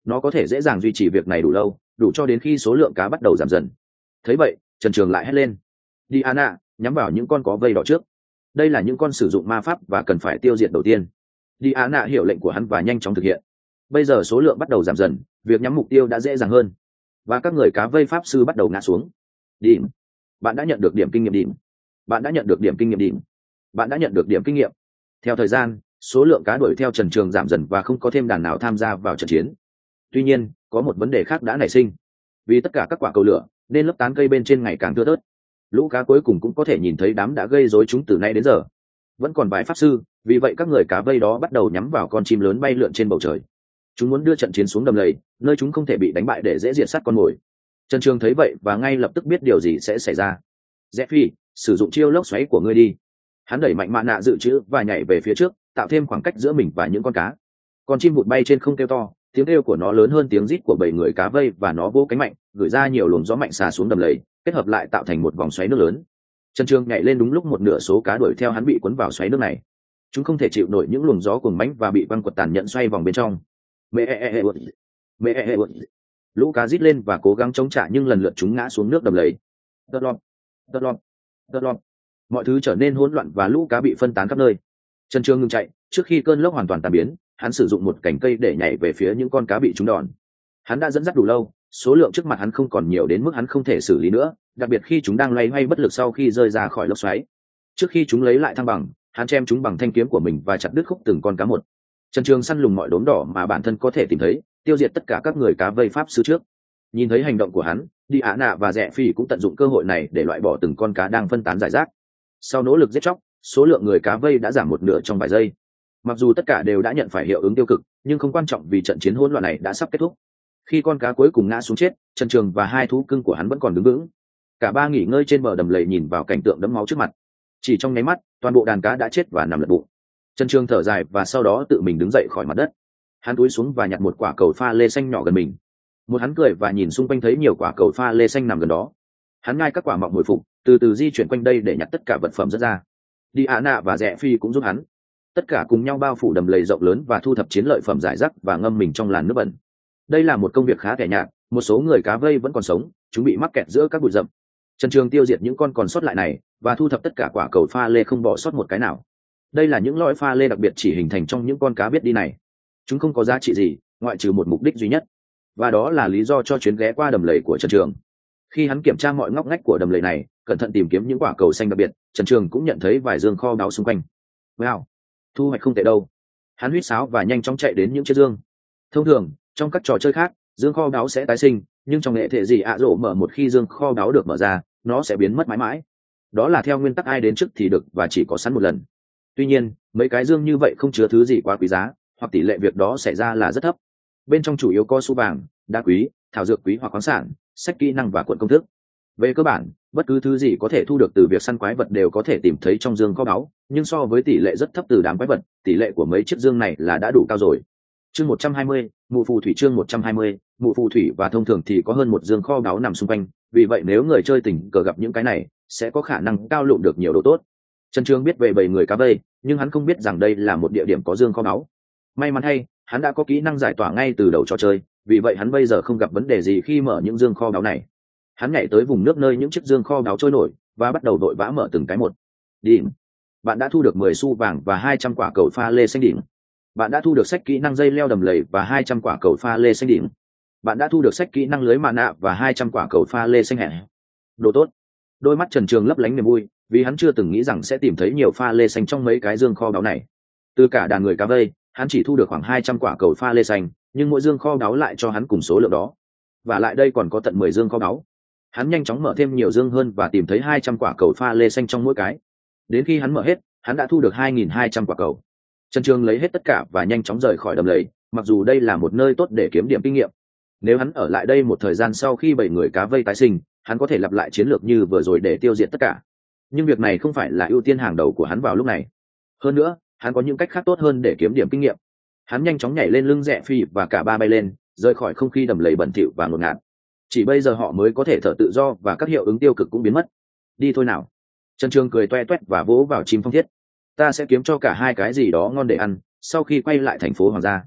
nó có thể dễ dàng duy trì việc này đủ lâu, đủ cho đến khi số lượng cá bắt đầu giảm dần. Thấy vậy, Trần Trường lại hét lên: Diana, nhắm vào những con có vây đỏ trước. Đây là những con sử dụng ma pháp và cần phải tiêu diệt đầu tiên. Diana hiểu lệnh của hắn và nhanh chóng thực hiện. Bây giờ số lượng bắt đầu giảm dần, việc nhắm mục tiêu đã dễ dàng hơn, và các người cá vây pháp sư bắt đầu ngã xuống. Điểm. Bạn đã nhận được điểm kinh nghiệm điểm. Bạn đã nhận được điểm kinh nghiệm điểm. Bạn đã nhận được điểm kinh nghiệm. Theo thời gian, số lượng cá đuổi theo Trần Trường giảm dần và không có thêm đàn nào tham gia vào trận chiến. Tuy nhiên, có một vấn đề khác đã nảy sinh. Vì tất cả các quả cầu lửa nên lớp tán cây bên trên ngày càng thưa thớt. Lũ cá cuối cùng cũng có thể nhìn thấy đám đã gây rối chúng từ nay đến giờ. Vẫn còn vài pháp sư, vì vậy các người cá vây đó bắt đầu nhắm vào con chim lớn bay lượn trên bầu trời. Chúng muốn đưa trận chiến xuống đầm lầy, nơi chúng không thể bị đánh bại để dễ diệt sát con mồi. Trần Trường thấy vậy và ngay lập tức biết điều gì sẽ xảy ra. Jeffy, sử dụng chiêu lốc xoáy của ngươi đi. Hắn đẩy mạnh mạ nạ dự trữ và nhảy về phía trước, tạo thêm khoảng cách giữa mình và những con cá. Con chim vụt bay trên không kêu to, tiếng kêu của nó lớn hơn tiếng rít của bảy người cá vây và nó vỗ cánh mạnh, gửi ra nhiều luồng gió mạnh xà xuống đầm lầy, kết hợp lại tạo thành một vòng xoáy nước lớn. Trần Trường nhảy lên đúng lúc một nửa số cá đuổi theo hắn bị cuốn vào xoáy nước này. Chúng không thể chịu nổi những luồng gió cuồng mãnh và bị băng quật tàn nhẫn xoay vòng bên trong. Mẹ e e mẹ e e lũ cá rít lên và cố gắng chống trả nhưng lần lượt chúng ngã xuống nước đầm lầy. Đợt lọt, đợt lọt, đợt lọt. Mọi thứ trở nên hỗn loạn và lũ cá bị phân tán khắp nơi. Trần Trường ngừng chạy, trước khi cơn lốc hoàn toàn tan biến, hắn sử dụng một cành cây để nhảy về phía những con cá bị trúng đòn. Hắn đã dẫn dắt đủ lâu, số lượng trước mặt hắn không còn nhiều đến mức hắn không thể xử lý nữa, đặc biệt khi chúng đang loay hoay bất lực sau khi rơi ra khỏi lốc xoáy. Trước khi chúng lấy lại thăng bằng, hắn chém chúng bằng thanh kiếm của mình và chặt đứt khúc từng con cá một. Trần Trường săn lùng mọi đốm đỏ mà bản thân có thể tìm thấy, tiêu diệt tất cả các người cá vây pháp sư trước. Nhìn thấy hành động của hắn, Diana và Rẽ Phi cũng tận dụng cơ hội này để loại bỏ từng con cá đang phân tán rải rác. Sau nỗ lực giết chóc, số lượng người cá vây đã giảm một nửa trong vài giây. Mặc dù tất cả đều đã nhận phải hiệu ứng tiêu cực, nhưng không quan trọng vì trận chiến hỗn loạn này đã sắp kết thúc. Khi con cá cuối cùng ngã xuống chết, Trần Trường và hai thú cưng của hắn vẫn còn đứng vững. Cả ba nghỉ ngơi trên bờ đầm lầy nhìn vào cảnh tượng đẫm máu trước mặt. Chỉ trong nháy mắt, toàn bộ đàn cá đã chết và nằm lật bụng. Trần Trường thở dài và sau đó tự mình đứng dậy khỏi mặt đất. Hắn cúi xuống và nhặt một quả cầu pha lê xanh nhỏ gần mình. Một hắn cười và nhìn xung quanh thấy nhiều quả cầu pha lê xanh nằm gần đó. Hắn ngai các quả mọng hồi phục, từ từ di chuyển quanh đây để nhặt tất cả vật phẩm rất ra. Diana và Rẽ Phi cũng giúp hắn. Tất cả cùng nhau bao phủ đầm lầy rộng lớn và thu thập chiến lợi phẩm rải rác và ngâm mình trong làn nước bẩn. Đây là một công việc khá tẻ nhạt, một số người cá vây vẫn còn sống, chúng bị mắc kẹt giữa các bụi rậm. Trần Trường tiêu diệt những con còn sót lại này và thu thập tất cả quả cầu pha lê không bỏ sót một cái nào. Đây là những lõi pha lê đặc biệt chỉ hình thành trong những con cá biết đi này. Chúng không có giá trị gì, ngoại trừ một mục đích duy nhất, và đó là lý do cho chuyến ghé qua đầm lầy của Trần Trường. Khi hắn kiểm tra mọi ngóc ngách của đầm lầy này, cẩn thận tìm kiếm những quả cầu xanh đặc biệt, Trần Trường cũng nhận thấy vài dương kho báu xung quanh. Wow, thu hoạch không tệ đâu. Hắn huýt sáo và nhanh chóng chạy đến những chiếc dương. Thông thường, trong các trò chơi khác, dương kho báu sẽ tái sinh, nhưng trong nghệ thể gì ạ rộ mở một khi dương kho báu được mở ra, nó sẽ biến mất mãi mãi. Đó là theo nguyên tắc ai đến trước thì được và chỉ có sẵn một lần. Tuy nhiên, mấy cái dương như vậy không chứa thứ gì quá quý giá, hoặc tỷ lệ việc đó xảy ra là rất thấp. Bên trong chủ yếu có xu vàng, đá quý, thảo dược quý hoặc khoáng sản, sách kỹ năng và cuộn công thức. Về cơ bản, bất cứ thứ gì có thể thu được từ việc săn quái vật đều có thể tìm thấy trong dương kho báu, nhưng so với tỷ lệ rất thấp từ đám quái vật, tỷ lệ của mấy chiếc dương này là đã đủ cao rồi. Chương một trăm hai mươi, mụ phù thủy chương một trăm hai mươi, mụ phù thủy và thông thường thì có hơn một dương kho báu nằm xung quanh, vì vậy nếu người chơi tình cờ gặp những cái này, sẽ có khả năng cao lụm được nhiều đồ tốt. Trần Trường biết về bảy người cá vây, nhưng hắn không biết rằng đây là một địa điểm có dương kho báu. May mắn thay, hắn đã có kỹ năng giải tỏa ngay từ đầu trò chơi, vì vậy hắn bây giờ không gặp vấn đề gì khi mở những dương kho báu này. Hắn nhảy tới vùng nước nơi những chiếc dương kho báu trôi nổi và bắt đầu vội vã mở từng cái một. Điểm. Bạn đã thu được mười xu vàng và hai trăm quả cầu pha lê xanh điểm. Bạn đã thu được sách kỹ năng dây leo đầm lầy và hai trăm quả cầu pha lê xanh điểm. Bạn đã thu được sách kỹ năng lưới mạ nạ và hai trăm quả cầu pha lê xanh hẻ. Đồ tốt. Đôi mắt Trần Trường lấp lánh niềm vui, vì hắn chưa từng nghĩ rằng sẽ tìm thấy nhiều pha lê xanh trong mấy cái dương kho báu này. Từ cả đàn người cá vây, hắn chỉ thu được khoảng hai trăm quả cầu pha lê xanh, nhưng mỗi dương kho báu lại cho hắn cùng số lượng đó. Và lại đây còn có tận mười dương kho báu. Hắn nhanh chóng mở thêm nhiều dương hơn và tìm thấy hai trăm quả cầu pha lê xanh trong mỗi cái. Đến khi hắn mở hết, hắn đã thu được hai nghìn hai trăm quả cầu. Trần Trường lấy hết tất cả và nhanh chóng rời khỏi đầm lầy, mặc dù đây là một nơi tốt để kiếm điểm kinh nghiệm. Nếu hắn ở lại đây một thời gian sau khi bảy người cá vây tái sinh, hắn có thể lặp lại chiến lược như vừa rồi để tiêu diệt tất cả. Nhưng việc này không phải là ưu tiên hàng đầu của hắn vào lúc này. Hơn nữa, hắn có những cách khác tốt hơn để kiếm điểm kinh nghiệm. Hắn nhanh chóng nhảy lên lưng Rẽ Phi và cả ba bay lên, rời khỏi không khí đầm lầy bẩn thỉu và ngột ngạt. Chỉ bây giờ họ mới có thể thở tự do và các hiệu ứng tiêu cực cũng biến mất. Đi thôi nào. Trần Trường cười toe toét và vỗ vào chim phong thiết. Ta sẽ kiếm cho cả hai cái gì đó ngon để ăn sau khi quay lại thành phố Hoàng gia.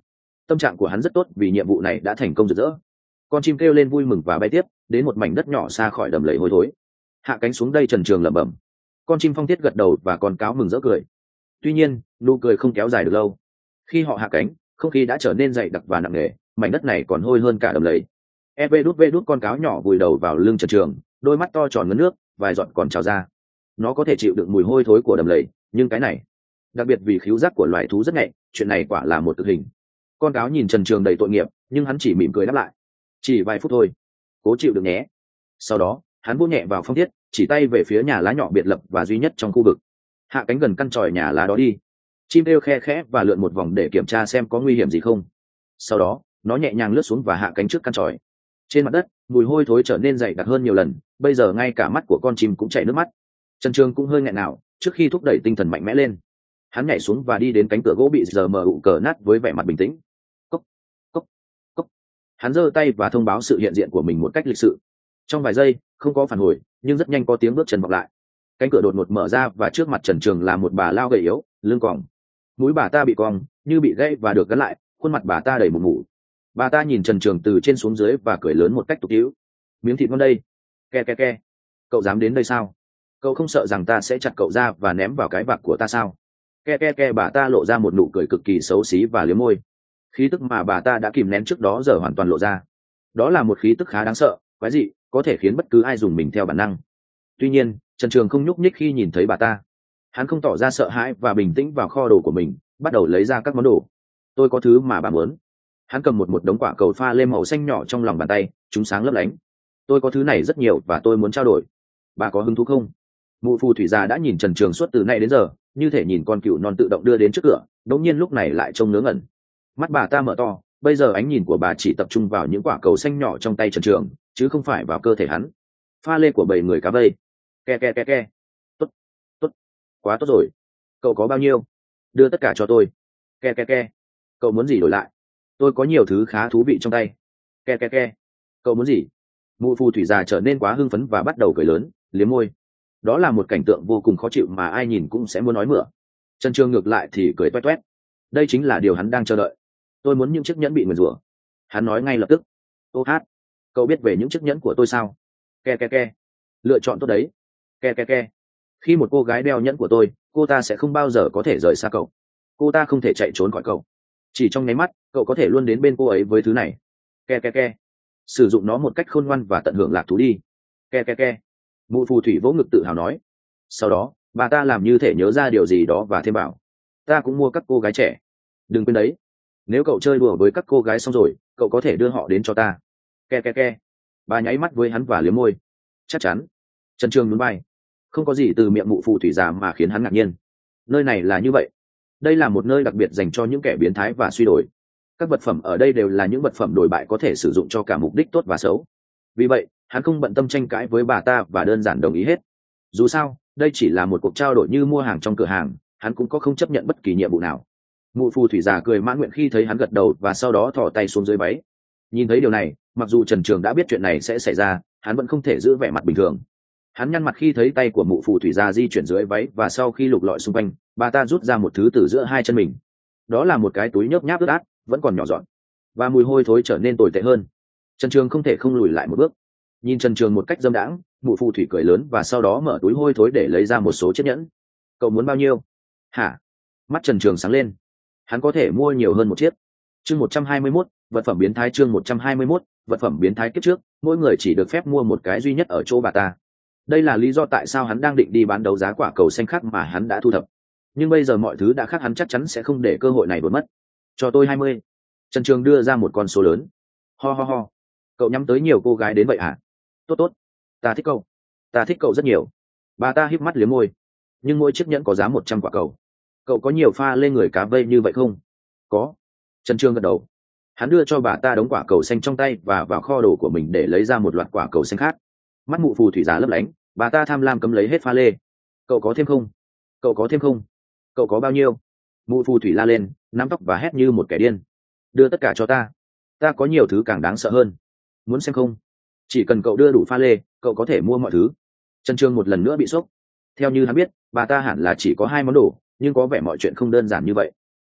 tâm trạng của hắn rất tốt vì nhiệm vụ này đã thành công rực rỡ. Con chim kêu lên vui mừng và bay tiếp đến một mảnh đất nhỏ xa khỏi đầm lầy hôi thối. Hạ cánh xuống đây, Trần Trường lẩm bẩm. Con chim Phong Thiết gật đầu và con cáo mừng rỡ cười. Tuy nhiên nụ cười không kéo dài được lâu. Khi họ hạ cánh, không khí đã trở nên dày đặc và nặng nề, mảnh đất này còn hôi hơn cả đầm lầy. E vê đút vê đút con cáo nhỏ vùi đầu vào lưng Trần Trường, đôi mắt to tròn ngấn nước, vài giọt còn trào ra. Nó có thể chịu đựng mùi hôi thối của đầm lầy, nhưng cái này, đặc biệt vì khứu giác của loài thú rất nhạy, chuyện này quả là một cực hình. Con cáo nhìn Trần Trường đầy tội nghiệp, nhưng hắn chỉ mỉm cười đáp lại. Chỉ vài phút thôi, cố chịu được nhé. Sau đó hắn vỗ nhẹ vào Phong Thiết, chỉ tay về phía nhà lá nhỏ biệt lập và duy nhất trong khu vực. Hạ cánh gần căn tròi nhà lá đó đi. Chim kêu khe khẽ và lượn một vòng để kiểm tra xem có nguy hiểm gì không. Sau đó nó nhẹ nhàng lướt xuống và hạ cánh trước căn tròi. Trên mặt đất mùi hôi thối trở nên dày đặc hơn nhiều lần, bây giờ ngay cả mắt của con chim cũng chảy nước mắt. Trần Trường cũng hơi nghẹn nào trước khi thúc đẩy tinh thần mạnh mẽ lên. Hắn nhảy xuống và đi đến cánh cửa gỗ bị giờ mờ ụ cờ nát với vẻ mặt bình tĩnh. Cốc, cốc, cốc. Hắn giơ tay và thông báo sự hiện diện của mình một cách lịch sự. Trong vài giây không có phản hồi, nhưng rất nhanh có tiếng bước chân vọng lại. Cánh cửa đột ngột mở ra và trước mặt Trần Trường là một bà lao gầy yếu, lưng còng. Mũi bà ta bị cong như bị gãy và được gắn lại, khuôn mặt bà ta đầy mụn mủ. Bà ta nhìn Trần Trường từ trên xuống dưới và cười lớn một cách tục tĩu. Miếng thịt ngon đây. Ke ke ke. Cậu dám đến đây sao? Cậu không sợ rằng ta sẽ chặt cậu ra và ném vào cái vạc của ta sao? Ke ke ke. Bà ta lộ ra một nụ cười cực kỳ xấu xí và liếm môi. Khí tức mà bà ta đã kìm nén trước đó giờ hoàn toàn lộ ra. Đó là một khí tức khá đáng sợ, quái dị, có thể khiến bất cứ ai dùng mình theo bản năng. Tuy nhiên Trần Trường không nhúc nhích khi nhìn thấy bà ta. Hắn không tỏ ra sợ hãi và bình tĩnh vào kho đồ của mình, bắt đầu lấy ra các món đồ. Tôi có thứ mà bà muốn. Hắn cầm một một đống quả cầu pha lê màu xanh nhỏ trong lòng bàn tay, chúng sáng lấp lánh. Tôi có thứ này rất nhiều và tôi muốn trao đổi. Bà có hứng thú không? Mụ phù thủy già đã nhìn Trần Trường suốt từ nay đến giờ, như thể nhìn con cừu non tự động đưa đến trước cửa, đột nhiên lúc này lại trông ngớ ngẩn. Mắt bà ta mở to, bây giờ ánh nhìn của bà chỉ tập trung vào những quả cầu xanh nhỏ trong tay Trần Trường, chứ không phải vào cơ thể hắn. Pha lê của bảy người cá vây. Ke ke ke ke. Tốt, tốt, quá tốt rồi. Cậu có bao nhiêu? Đưa tất cả cho tôi. Ke ke ke. Cậu muốn gì đổi lại? Tôi có nhiều thứ khá thú vị trong tay. Ke ke ke. Cậu muốn gì? Mụ phù thủy già trở nên quá hưng phấn và bắt đầu cười lớn, liếm môi. Đó là một cảnh tượng vô cùng khó chịu mà ai nhìn cũng sẽ muốn nói mửa. Trần Trường ngược lại thì cười toét toét. Đây chính là điều hắn đang chờ đợi. Tôi muốn những chiếc nhẫn bị nguyền rủa. Hắn nói ngay lập tức. Ô hát, cậu biết về những chiếc nhẫn của tôi sao? Ke ke ke. Lựa chọn tốt đấy. Ke ke ke. Khi một cô gái đeo nhẫn của tôi, cô ta sẽ không bao giờ có thể rời xa cậu. Cô ta không thể chạy trốn khỏi cậu. Chỉ trong nháy mắt, cậu có thể luôn đến bên cô ấy với thứ này. Ke ke ke. Sử dụng nó một cách khôn ngoan và tận hưởng lạc thú đi. Ke ke ke. Mụ phù thủy vỗ ngực tự hào nói. Sau đó bà ta làm như thể nhớ ra điều gì đó và thêm bảo, ta cũng mua các cô gái trẻ. Đừng quên đấy, nếu cậu chơi đùa với các cô gái xong rồi, cậu có thể đưa họ đến cho ta. Ke ke ke. Bà nháy mắt với hắn và liếm môi. Chắc chắn. Trần Trường nhún vai. Không có gì từ miệng mụ phù thủy già mà khiến hắn ngạc nhiên. Nơi này là như vậy. Đây là một nơi đặc biệt dành cho những kẻ biến thái và suy đổi. Các vật phẩm ở đây đều là những vật phẩm đổi bại có thể sử dụng cho cả mục đích tốt và xấu. Vì vậy hắn không bận tâm tranh cãi với bà ta và đơn giản đồng ý hết. Dù sao đây chỉ là một cuộc trao đổi như mua hàng trong cửa hàng, hắn cũng có không chấp nhận bất kỳ nhiệm vụ nào. Mụ phù thủy già cười mãn nguyện khi thấy hắn gật đầu và sau đó thò tay xuống dưới váy. Nhìn thấy điều này, mặc dù Trần Trường đã biết chuyện này sẽ xảy ra, hắn vẫn không thể giữ vẻ mặt bình thường. Hắn nhăn mặt khi thấy tay của mụ phù thủy già di chuyển dưới váy và sau khi lục lọi xung quanh, bà ta rút ra một thứ từ giữa hai chân mình. Đó là một cái túi nhớp nháp ướt át, vẫn còn nhỏ dọn, và mùi hôi thối trở nên tồi tệ hơn. Trần Trường không thể không lùi lại một bước. Nhìn Trần Trường một cách dâm đãng, mụ phù thủy cười lớn và sau đó mở túi hôi thối để lấy ra một số chiếc nhẫn. Cậu muốn bao nhiêu? Hả? Mắt Trần Trường sáng lên. Hắn có thể mua nhiều hơn một chiếc. Chương một trăm hai mươi mốt, vật phẩm biến thái. Chương một trăm hai mươi mốt, vật phẩm biến thái. Kiếp trước mỗi người chỉ được phép mua một cái duy nhất ở chỗ bà ta. Đây là lý do tại sao hắn đang định đi bán đấu giá quả cầu xanh khác mà hắn đã thu thập. Nhưng bây giờ mọi thứ đã khác, hắn chắc chắn sẽ không để cơ hội này đột mất. Cho tôi hai mươi. Trần Trường đưa ra một con số lớn. Ho ho ho. Cậu nhắm tới nhiều cô gái đến vậy hả? Tốt tốt. Ta thích cậu. Ta thích cậu rất nhiều. Bà ta híp mắt liếm môi. Nhưng mỗi chiếc nhẫn có giá một trăm quả cầu. Cậu có nhiều pha lên người cá vây như vậy không? Có. Trần Trường gật đầu. Hắn đưa cho bà ta đống quả cầu xanh trong tay và vào kho đồ của mình để lấy ra một loạt quả cầu xanh khác. Mắt mụ phù thủy già lấp lánh, bà ta tham lam cấm lấy hết pha lê. Cậu có thêm không? Cậu có thêm không? Cậu có bao nhiêu? Mụ phù thủy la lên, nắm tóc và hét như một kẻ điên. Đưa tất cả cho ta. Ta có nhiều thứ càng đáng sợ hơn. Muốn xem không? Chỉ cần cậu đưa đủ pha lê, cậu có thể mua mọi thứ. Trần Trường một lần nữa bị sốc. Theo như hắn biết, bà ta hẳn là chỉ có hai món đồ, nhưng có vẻ mọi chuyện không đơn giản như vậy.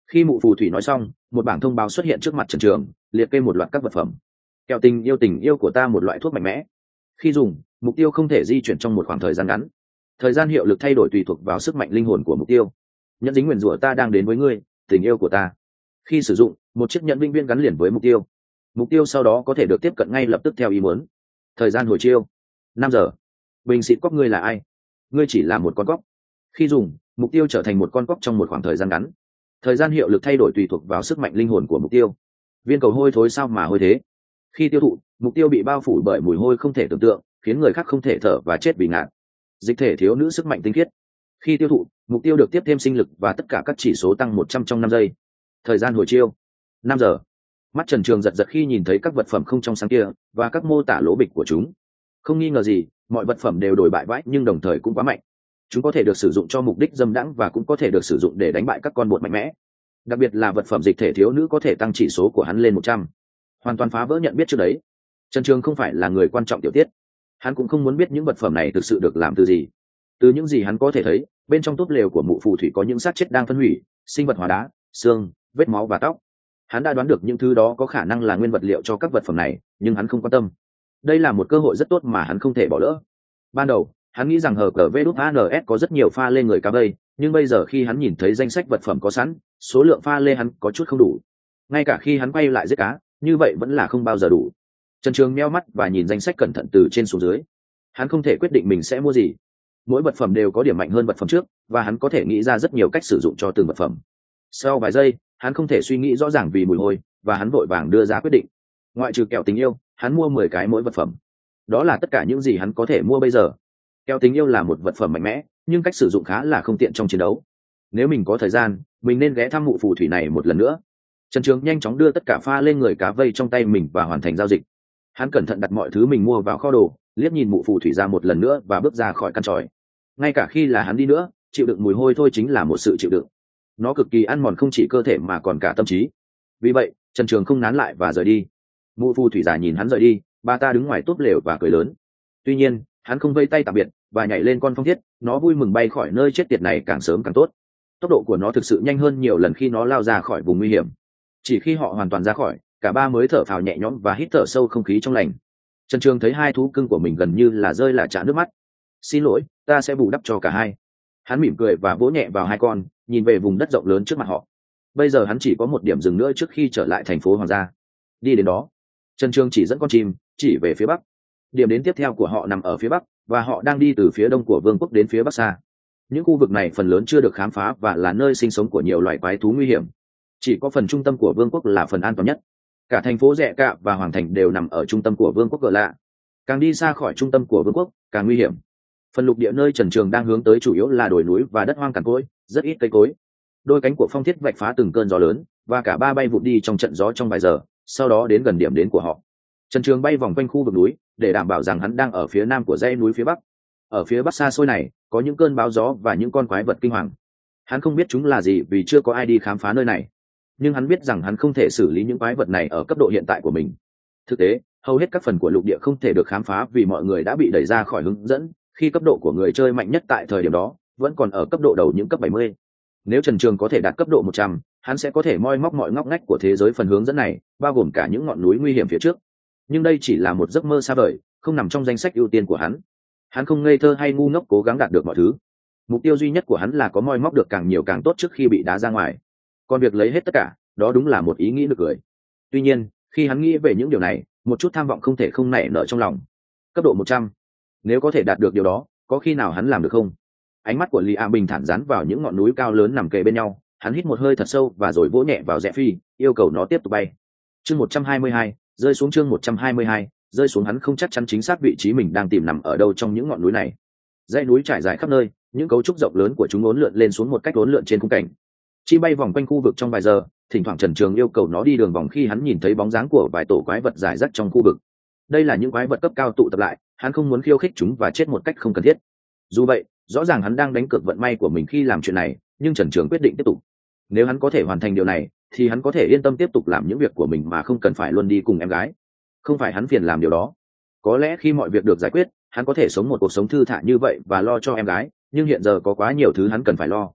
Khi mụ phù thủy nói xong, một bảng thông báo xuất hiện trước mặt Trần Trường, liệt kê một loạt các vật phẩm. Kẹo tình yêu tình yêu của ta, một loại thuốc mạnh mẽ. Khi dùng, mục tiêu không thể di chuyển trong một khoảng thời gian ngắn. Thời gian hiệu lực thay đổi tùy thuộc vào sức mạnh linh hồn của mục tiêu. Nhẫn dính nguyền rủa ta đang đến với ngươi, tình yêu của ta. Khi sử dụng, một chiếc nhẫn vĩnh viễn gắn liền với mục tiêu. Mục tiêu sau đó có thể được tiếp cận ngay lập tức theo ý muốn. Thời gian hồi chiêu năm giờ. Bình xịt cóc, ngươi là ai? Ngươi chỉ là một con cóc. Khi dùng, mục tiêu trở thành một con cóc trong một khoảng thời gian ngắn. Thời gian hiệu lực thay đổi tùy thuộc vào sức mạnh linh hồn của mục tiêu. Viên cầu hôi thối, sao mà hôi thế? Khi tiêu thụ, mục tiêu bị bao phủ bởi mùi hôi không thể tưởng tượng, khiến người khác không thể thở và chết vì ngạt. Dịch thể thiếu nữ, sức mạnh tinh khiết. Khi tiêu thụ, mục tiêu được tiếp thêm sinh lực và tất cả các chỉ số tăng một trăm trong năm giây. Thời gian hồi chiêu năm giờ. Mắt Trần Trường giật giật khi nhìn thấy các vật phẩm không trong sáng kia và các mô tả lỗ bịch của chúng. Không nghi ngờ gì, mọi vật phẩm đều đổi bại vãi nhưng đồng thời cũng quá mạnh. Chúng có thể được sử dụng cho mục đích dâm đãng và cũng có thể được sử dụng để đánh bại các con bột mạnh mẽ. Đặc biệt là vật phẩm dịch thể thiếu nữ có thể tăng chỉ số của hắn lên một trăm, hoàn toàn phá vỡ nhận biết trước đấy. Trần Trường không phải là người quan trọng tiểu tiết, hắn cũng không muốn biết những vật phẩm này thực sự được làm từ gì. Từ những gì hắn có thể thấy, bên trong túp lều của mụ phù thủy có những xác chết đang phân hủy, sinh vật hóa đá, xương, vết máu và tóc. Hắn đã đoán được những thứ đó có khả năng là nguyên vật liệu cho các vật phẩm này, nhưng hắn không quan tâm. Đây là một cơ hội rất tốt mà hắn không thể bỏ lỡ. Ban đầu, hắn nghĩ rằng hờ cờ vê đút a en ét có rất nhiều pha lê người cá vây, nhưng bây giờ khi hắn nhìn thấy danh sách vật phẩm có sẵn, số lượng pha lê hắn có chút không đủ. Ngay cả khi hắn quay lại giết cá, như vậy vẫn là không bao giờ đủ. Trần Trường meo mắt và nhìn danh sách cẩn thận từ trên xuống dưới. Hắn không thể quyết định mình sẽ mua gì. Mỗi vật phẩm đều có điểm mạnh hơn vật phẩm trước, và hắn có thể nghĩ ra rất nhiều cách sử dụng cho từng vật phẩm. Sau vài giây, hắn không thể suy nghĩ rõ ràng vì mùi hôi, và hắn vội vàng đưa ra quyết định. Ngoại trừ kẹo tình yêu, hắn mua mười cái mỗi vật phẩm. Đó là tất cả những gì hắn có thể mua bây giờ. Kẹo tình yêu là một vật phẩm mạnh mẽ, nhưng cách sử dụng khá là không tiện trong chiến đấu. Nếu mình có thời gian, mình nên ghé thăm mụ phù thủy này một lần nữa. Trần Trường nhanh chóng đưa tất cả pha lên người cá vây trong tay mình và hoàn thành giao dịch. Hắn cẩn thận đặt mọi thứ mình mua vào kho đồ, liếc nhìn mụ phù thủy ra một lần nữa và bước ra khỏi căn tròi. Ngay cả khi là hắn đi nữa, chịu đựng mùi hôi thôi chính là một sự chịu đựng. Nó cực kỳ ăn mòn không chỉ cơ thể mà còn cả tâm trí. Vì vậy, Trần Trường không nán lại và rời đi. Mụ phù thủy già nhìn hắn rời đi, bà ta đứng ngoài túp lều và cười lớn. Tuy nhiên, hắn không vây tay tạm biệt và nhảy lên con phong thiết, nó vui mừng bay khỏi nơi chết tiệt này càng sớm càng tốt. Tốc độ của nó thực sự nhanh hơn nhiều lần khi nó lao ra khỏi vùng nguy hiểm. Chỉ khi họ hoàn toàn ra khỏi, cả ba mới thở phào nhẹ nhõm và hít thở sâu không khí trong lành. Trần Trường thấy hai thú cưng của mình gần như là rơi lả chả nước mắt. Xin lỗi, ta sẽ bù đắp cho cả hai. Hắn mỉm cười và vỗ nhẹ vào hai con, nhìn về vùng đất rộng lớn trước mặt họ. Bây giờ hắn chỉ có một điểm dừng nữa trước khi trở lại thành phố Hoàng gia. Đi đến đó, Trần Trường chỉ dẫn con chim chỉ về phía bắc. Điểm đến tiếp theo của họ nằm ở phía bắc, và họ đang đi từ phía đông của vương quốc đến phía bắc xa. Những khu vực này phần lớn chưa được khám phá và là nơi sinh sống của nhiều loài quái thú nguy hiểm. Chỉ có phần trung tâm của vương quốc là phần an toàn nhất. Cả thành phố Rẽ Cạ và Hoàng thành đều nằm ở trung tâm của vương quốc Gờ Lạ. Càng đi xa khỏi trung tâm của vương quốc, càng nguy hiểm. Phần lục địa nơi Trần Trường đang hướng tới chủ yếu là đồi núi và đất hoang cằn cỗi, rất ít cây cối. Đôi cánh của phong thiết vạch phá từng cơn gió lớn, và cả ba bay vụt đi trong trận gió trong vài giờ, sau đó đến gần điểm đến của họ. Trần Trường bay vòng quanh khu vực núi để đảm bảo rằng hắn đang ở phía nam của dãy núi phía bắc. Ở phía bắc xa xôi này, có những cơn bão gió và những con quái vật kinh hoàng. Hắn không biết chúng là gì vì chưa có ai đi khám phá nơi này. Nhưng hắn biết rằng hắn không thể xử lý những quái vật này ở cấp độ hiện tại của mình. Thực tế, hầu hết các phần của lục địa không thể được khám phá vì mọi người đã bị đẩy ra khỏi hướng dẫn, khi cấp độ của người chơi mạnh nhất tại thời điểm đó vẫn còn ở cấp độ đầu những cấp bảy mươi. Nếu Trần Trường có thể đạt cấp độ một trăm, hắn sẽ có thể moi móc mọi ngóc ngách của thế giới phần hướng dẫn này, bao gồm cả những ngọn núi nguy hiểm phía trước. Nhưng đây chỉ là một giấc mơ xa vời, không nằm trong danh sách ưu tiên của hắn. Hắn không ngây thơ hay ngu ngốc cố gắng đạt được mọi thứ. Mục tiêu duy nhất của hắn là có moi móc được càng nhiều càng tốt trước khi bị đá ra ngoài. Còn việc lấy hết tất cả, đó đúng là một ý nghĩ nực cười. Tuy nhiên, khi hắn nghĩ về những điều này, một chút tham vọng không thể không nảy nở trong lòng. Cấp độ một trăm, nếu có thể đạt được điều đó, có khi nào hắn làm được không? Ánh mắt của Lý A bình thản dán vào những ngọn núi cao lớn nằm kề bên nhau, hắn hít một hơi thật sâu và rồi vỗ nhẹ vào rẽ phi, yêu cầu nó tiếp tục bay. Chương một trăm hai mươi hai, rơi xuống chương một trăm hai mươi hai, rơi xuống hắn không chắc chắn chính xác vị trí mình đang tìm nằm ở đâu trong những ngọn núi này. Dãy núi trải dài khắp nơi, những cấu trúc rộng lớn của chúng uốn lượn lên xuống một cách uốn lượn trên khung cảnh. Chim bay vòng quanh khu vực trong vài giờ, thỉnh thoảng Trần Trường yêu cầu nó đi đường vòng khi hắn nhìn thấy bóng dáng của vài tổ quái vật rải rác trong khu vực. Đây là những quái vật cấp cao tụ tập lại, hắn không muốn khiêu khích chúng và chết một cách không cần thiết. Dù vậy, rõ ràng hắn đang đánh cược vận may của mình khi làm chuyện này, nhưng Trần Trường quyết định tiếp tục. Nếu hắn có thể hoàn thành điều này, thì hắn có thể yên tâm tiếp tục làm những việc của mình mà không cần phải luôn đi cùng em gái. Không phải hắn phiền làm điều đó. Có lẽ khi mọi việc được giải quyết, hắn có thể sống một cuộc sống thư thả như vậy và lo cho em gái, nhưng hiện giờ có quá nhiều thứ hắn cần phải lo.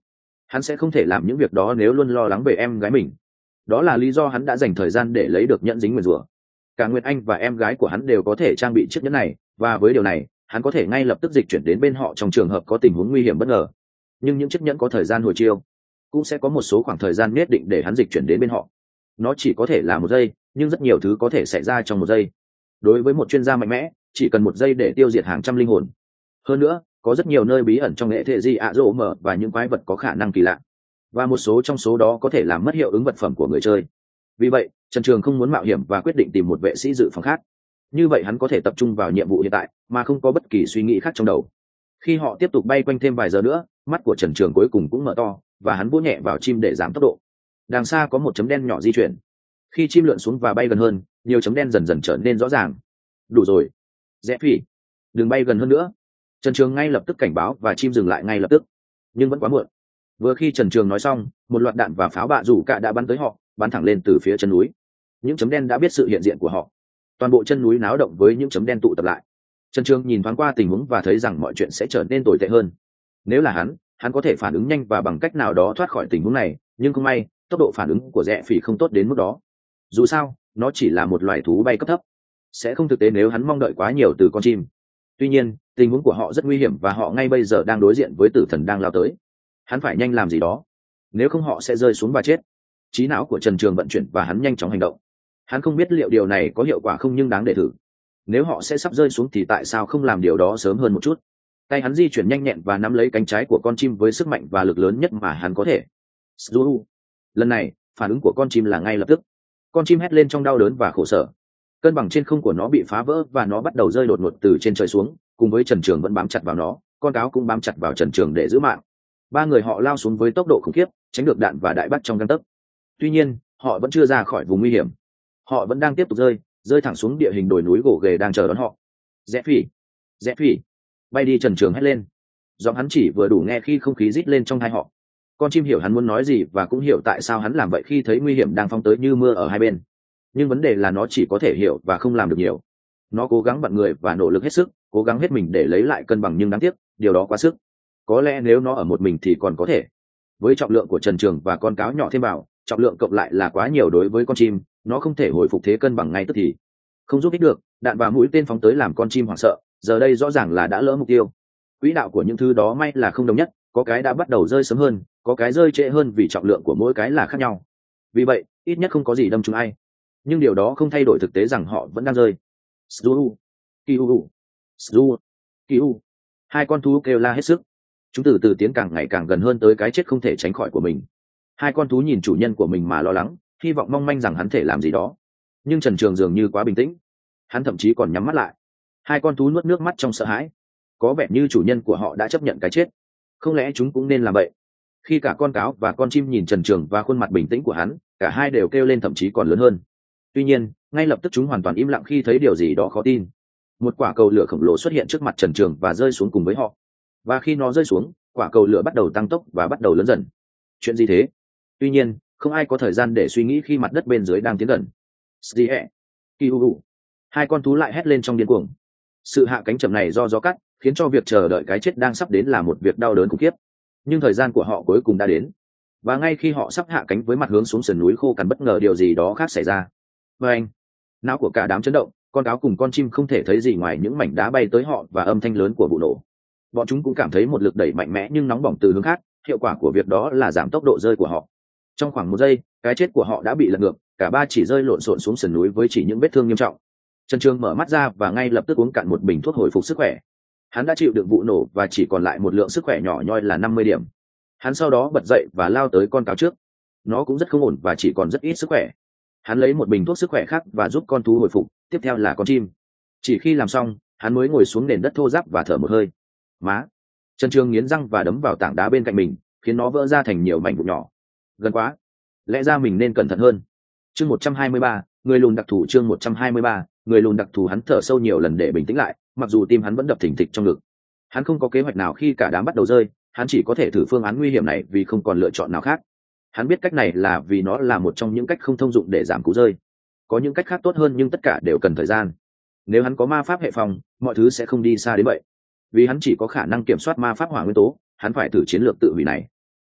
hắn sẽ không thể làm những việc đó nếu luôn lo lắng về em gái mình. Đó là lý do hắn đã dành thời gian để lấy được nhẫn dính nguyền rủa. Cả Nguyệt Anh và em gái của hắn đều có thể trang bị chiếc nhẫn này, và với điều này hắn có thể ngay lập tức dịch chuyển đến bên họ trong trường hợp có tình huống nguy hiểm bất ngờ. Nhưng những chiếc nhẫn có thời gian hồi chiêu, cũng sẽ có một số khoảng thời gian nhất định để hắn dịch chuyển đến bên họ. Nó chỉ có thể là một giây, nhưng rất nhiều thứ có thể xảy ra trong một giây. Đối với một chuyên gia mạnh mẽ, chỉ cần một giây để tiêu diệt hàng trăm linh hồn. Hơn nữa, có rất nhiều nơi bí ẩn trong hệ thể di ạ rỗ mở và những quái vật có khả năng kỳ lạ, và một số trong số đó có thể làm mất hiệu ứng vật phẩm của người chơi. Vì vậy Trần Trường không muốn mạo hiểm và quyết định tìm một vệ sĩ dự phòng khác. Như vậy hắn có thể tập trung vào nhiệm vụ hiện tại mà không có bất kỳ suy nghĩ khác trong đầu. Khi họ tiếp tục bay quanh thêm vài giờ nữa, mắt của Trần Trường cuối cùng cũng mở to, và hắn vỗ nhẹ vào chim để giảm tốc độ. Đằng xa có một chấm đen nhỏ di chuyển. Khi chim lượn xuống và bay gần hơn, nhiều chấm đen dần dần trở nên rõ ràng. Đủ rồi, Rẽ Phỉ, đừng bay gần hơn nữa. Trần Trường ngay lập tức cảnh báo và chim dừng lại ngay lập tức. Nhưng vẫn quá muộn. Vừa khi Trần Trường nói xong, một loạt đạn và pháo bạ rủ cả đã bắn tới họ, bắn thẳng lên từ phía chân núi. Những chấm đen đã biết sự hiện diện của họ. Toàn bộ chân núi náo động với những chấm đen tụ tập lại. Trần Trường nhìn thoáng qua tình huống và thấy rằng mọi chuyện sẽ trở nên tồi tệ hơn. Nếu là hắn, hắn có thể phản ứng nhanh và bằng cách nào đó thoát khỏi tình huống này, nhưng không may, tốc độ phản ứng của Rẽ Phỉ không tốt đến mức đó. Dù sao, nó chỉ là một loài thú bay cấp thấp, sẽ không thực tế nếu hắn mong đợi quá nhiều từ con chim. Tuy nhiên, tình huống của họ rất nguy hiểm và họ ngay bây giờ đang đối diện với tử thần đang lao tới. Hắn phải nhanh làm gì đó, nếu không họ sẽ rơi xuống và chết. Trí não của Trần Trường vận chuyển và hắn nhanh chóng hành động. Hắn không biết liệu điều này có hiệu quả không, nhưng đáng để thử. Nếu họ sẽ sắp rơi xuống thì tại sao không làm điều đó sớm hơn một chút. Tay hắn di chuyển nhanh nhẹn và nắm lấy cánh trái của con chim với sức mạnh và lực lớn nhất mà hắn có thể. Zulu. Lần này, phản ứng của con chim là ngay lập tức. Con chim hét lên trong đau đớn và khổ sở. Cân bằng trên không của nó bị phá vỡ và nó bắt đầu rơi đột ngột từ trên trời xuống, cùng với Trần Trường vẫn bám chặt vào nó, con cáo cũng bám chặt vào Trần Trường để giữ mạng. Ba người họ lao xuống với tốc độ khủng khiếp, tránh được đạn và đại bác trong gang tấc. Tuy nhiên, họ vẫn chưa ra khỏi vùng nguy hiểm. Họ vẫn đang tiếp tục rơi, rơi thẳng xuống địa hình đồi núi gồ ghề đang chờ đón họ. Rẽ Phỉ, Rẽ Phỉ, bay đi! Trần Trường hét lên. Giọng hắn chỉ vừa đủ nghe khi không khí rít lên trong tai họ. Con chim hiểu hắn muốn nói gì và cũng hiểu tại sao hắn làm vậy khi thấy nguy hiểm đang phóng tới như mưa ở hai bên. Nhưng vấn đề là nó chỉ có thể hiểu và không làm được nhiều. Nó cố gắng vặn người và nỗ lực hết sức, cố gắng hết mình để lấy lại cân bằng, nhưng đáng tiếc, điều đó quá sức. Có lẽ nếu nó ở một mình thì còn có thể. Với trọng lượng của Trần Trường và con cáo nhỏ thêm vào, trọng lượng cộng lại là quá nhiều đối với con chim, nó không thể hồi phục thế cân bằng ngay tức thì. Không giúp ích được, đạn và mũi tên phóng tới làm con chim hoảng sợ, giờ đây rõ ràng là đã lỡ mục tiêu. Quỹ đạo của những thứ đó may là không đồng nhất, có cái đã bắt đầu rơi sớm hơn, có cái rơi trễ hơn vì trọng lượng của mỗi cái là khác nhau. Vì vậy, ít nhất không có gì đâm trúng ai. Nhưng điều đó không thay đổi thực tế rằng họ vẫn đang rơi. Sdu, Kiu, Sdu, Kiu. Hai con thú kêu la hết sức. Chúng từ từ tiến càng ngày càng gần hơn tới cái chết không thể tránh khỏi của mình. Hai con thú nhìn chủ nhân của mình mà lo lắng, hy vọng mong manh rằng hắn thể làm gì đó. Nhưng Trần Trường dường như quá bình tĩnh. Hắn thậm chí còn nhắm mắt lại. Hai con thú nuốt nước mắt trong sợ hãi. Có vẻ như chủ nhân của họ đã chấp nhận cái chết. Không lẽ chúng cũng nên làm vậy? Khi cả con cáo và con chim nhìn Trần Trường và khuôn mặt bình tĩnh của hắn, cả hai đều kêu lên, thậm chí còn lớn hơn. Tuy nhiên, ngay lập tức chúng hoàn toàn im lặng khi thấy điều gì đó khó tin. Một quả cầu lửa khổng lồ xuất hiện trước mặt Trần Trường và rơi xuống cùng với họ. Và khi nó rơi xuống, quả cầu lửa bắt đầu tăng tốc và bắt đầu lớn dần. Chuyện gì thế? Tuy nhiên, không ai có thời gian để suy nghĩ khi mặt đất bên dưới đang tiến gần. Sdie, Kiu. Hai con thú lại hét lên trong điên cuồng. Sự hạ cánh chậm này do gió cắt, khiến cho việc chờ đợi cái chết đang sắp đến là một việc đau đớn khủng khiếp. Nhưng thời gian của họ cuối cùng đã đến. Và ngay khi họ sắp hạ cánh với mặt hướng xuống sườn núi khô cằn, bất ngờ điều gì đó khác xảy ra. Và anh, não của cả đám chấn động, con cáo cùng con chim không thể thấy gì ngoài những mảnh đá bay tới họ và âm thanh lớn của vụ nổ. Bọn chúng cũng cảm thấy một lực đẩy mạnh mẽ nhưng nóng bỏng từ hướng khác, hiệu quả của việc đó là giảm tốc độ rơi của họ. Trong khoảng một giây, cái chết của họ đã bị lật ngược, cả ba chỉ rơi lộn xộn xuống sườn núi với chỉ những vết thương nghiêm trọng. Trần Trường mở mắt ra và ngay lập tức uống cạn một bình thuốc hồi phục sức khỏe. Hắn đã chịu đựng vụ nổ và chỉ còn lại một lượng sức khỏe nhỏ nhoi là năm mươi điểm. Hắn sau đó bật dậy và lao tới con cáo trước. Nó cũng rất không ổn và chỉ còn rất ít sức khỏe. Hắn lấy một bình thuốc sức khỏe khác và giúp con thú hồi phục, tiếp theo là con chim. Chỉ khi làm xong, hắn mới ngồi xuống nền đất thô ráp và thở một hơi. Má! Trần Trường nghiến răng và đấm vào tảng đá bên cạnh mình, khiến nó vỡ ra thành nhiều mảnh vụn nhỏ. Gần quá! Lẽ ra mình nên cẩn thận hơn. Chương một trăm hai mươi ba, người lùn đặc thù. Chương một trăm hai mươi ba, người lùn đặc thù. Hắn thở sâu nhiều lần để bình tĩnh lại, mặc dù tim hắn vẫn đập thình thịch trong ngực. Hắn không có kế hoạch nào khi cả đám bắt đầu rơi, hắn chỉ có thể thử phương án nguy hiểm này vì không còn lựa chọn nào khác. Hắn biết cách này là vì nó là một trong những cách không thông dụng để giảm cú rơi. Có những cách khác tốt hơn nhưng tất cả đều cần thời gian. Nếu hắn có ma pháp hệ phòng, mọi thứ sẽ không đi xa đến vậy. Vì hắn chỉ có khả năng kiểm soát ma pháp hỏa nguyên tố, hắn phải thử chiến lược tự hủy này.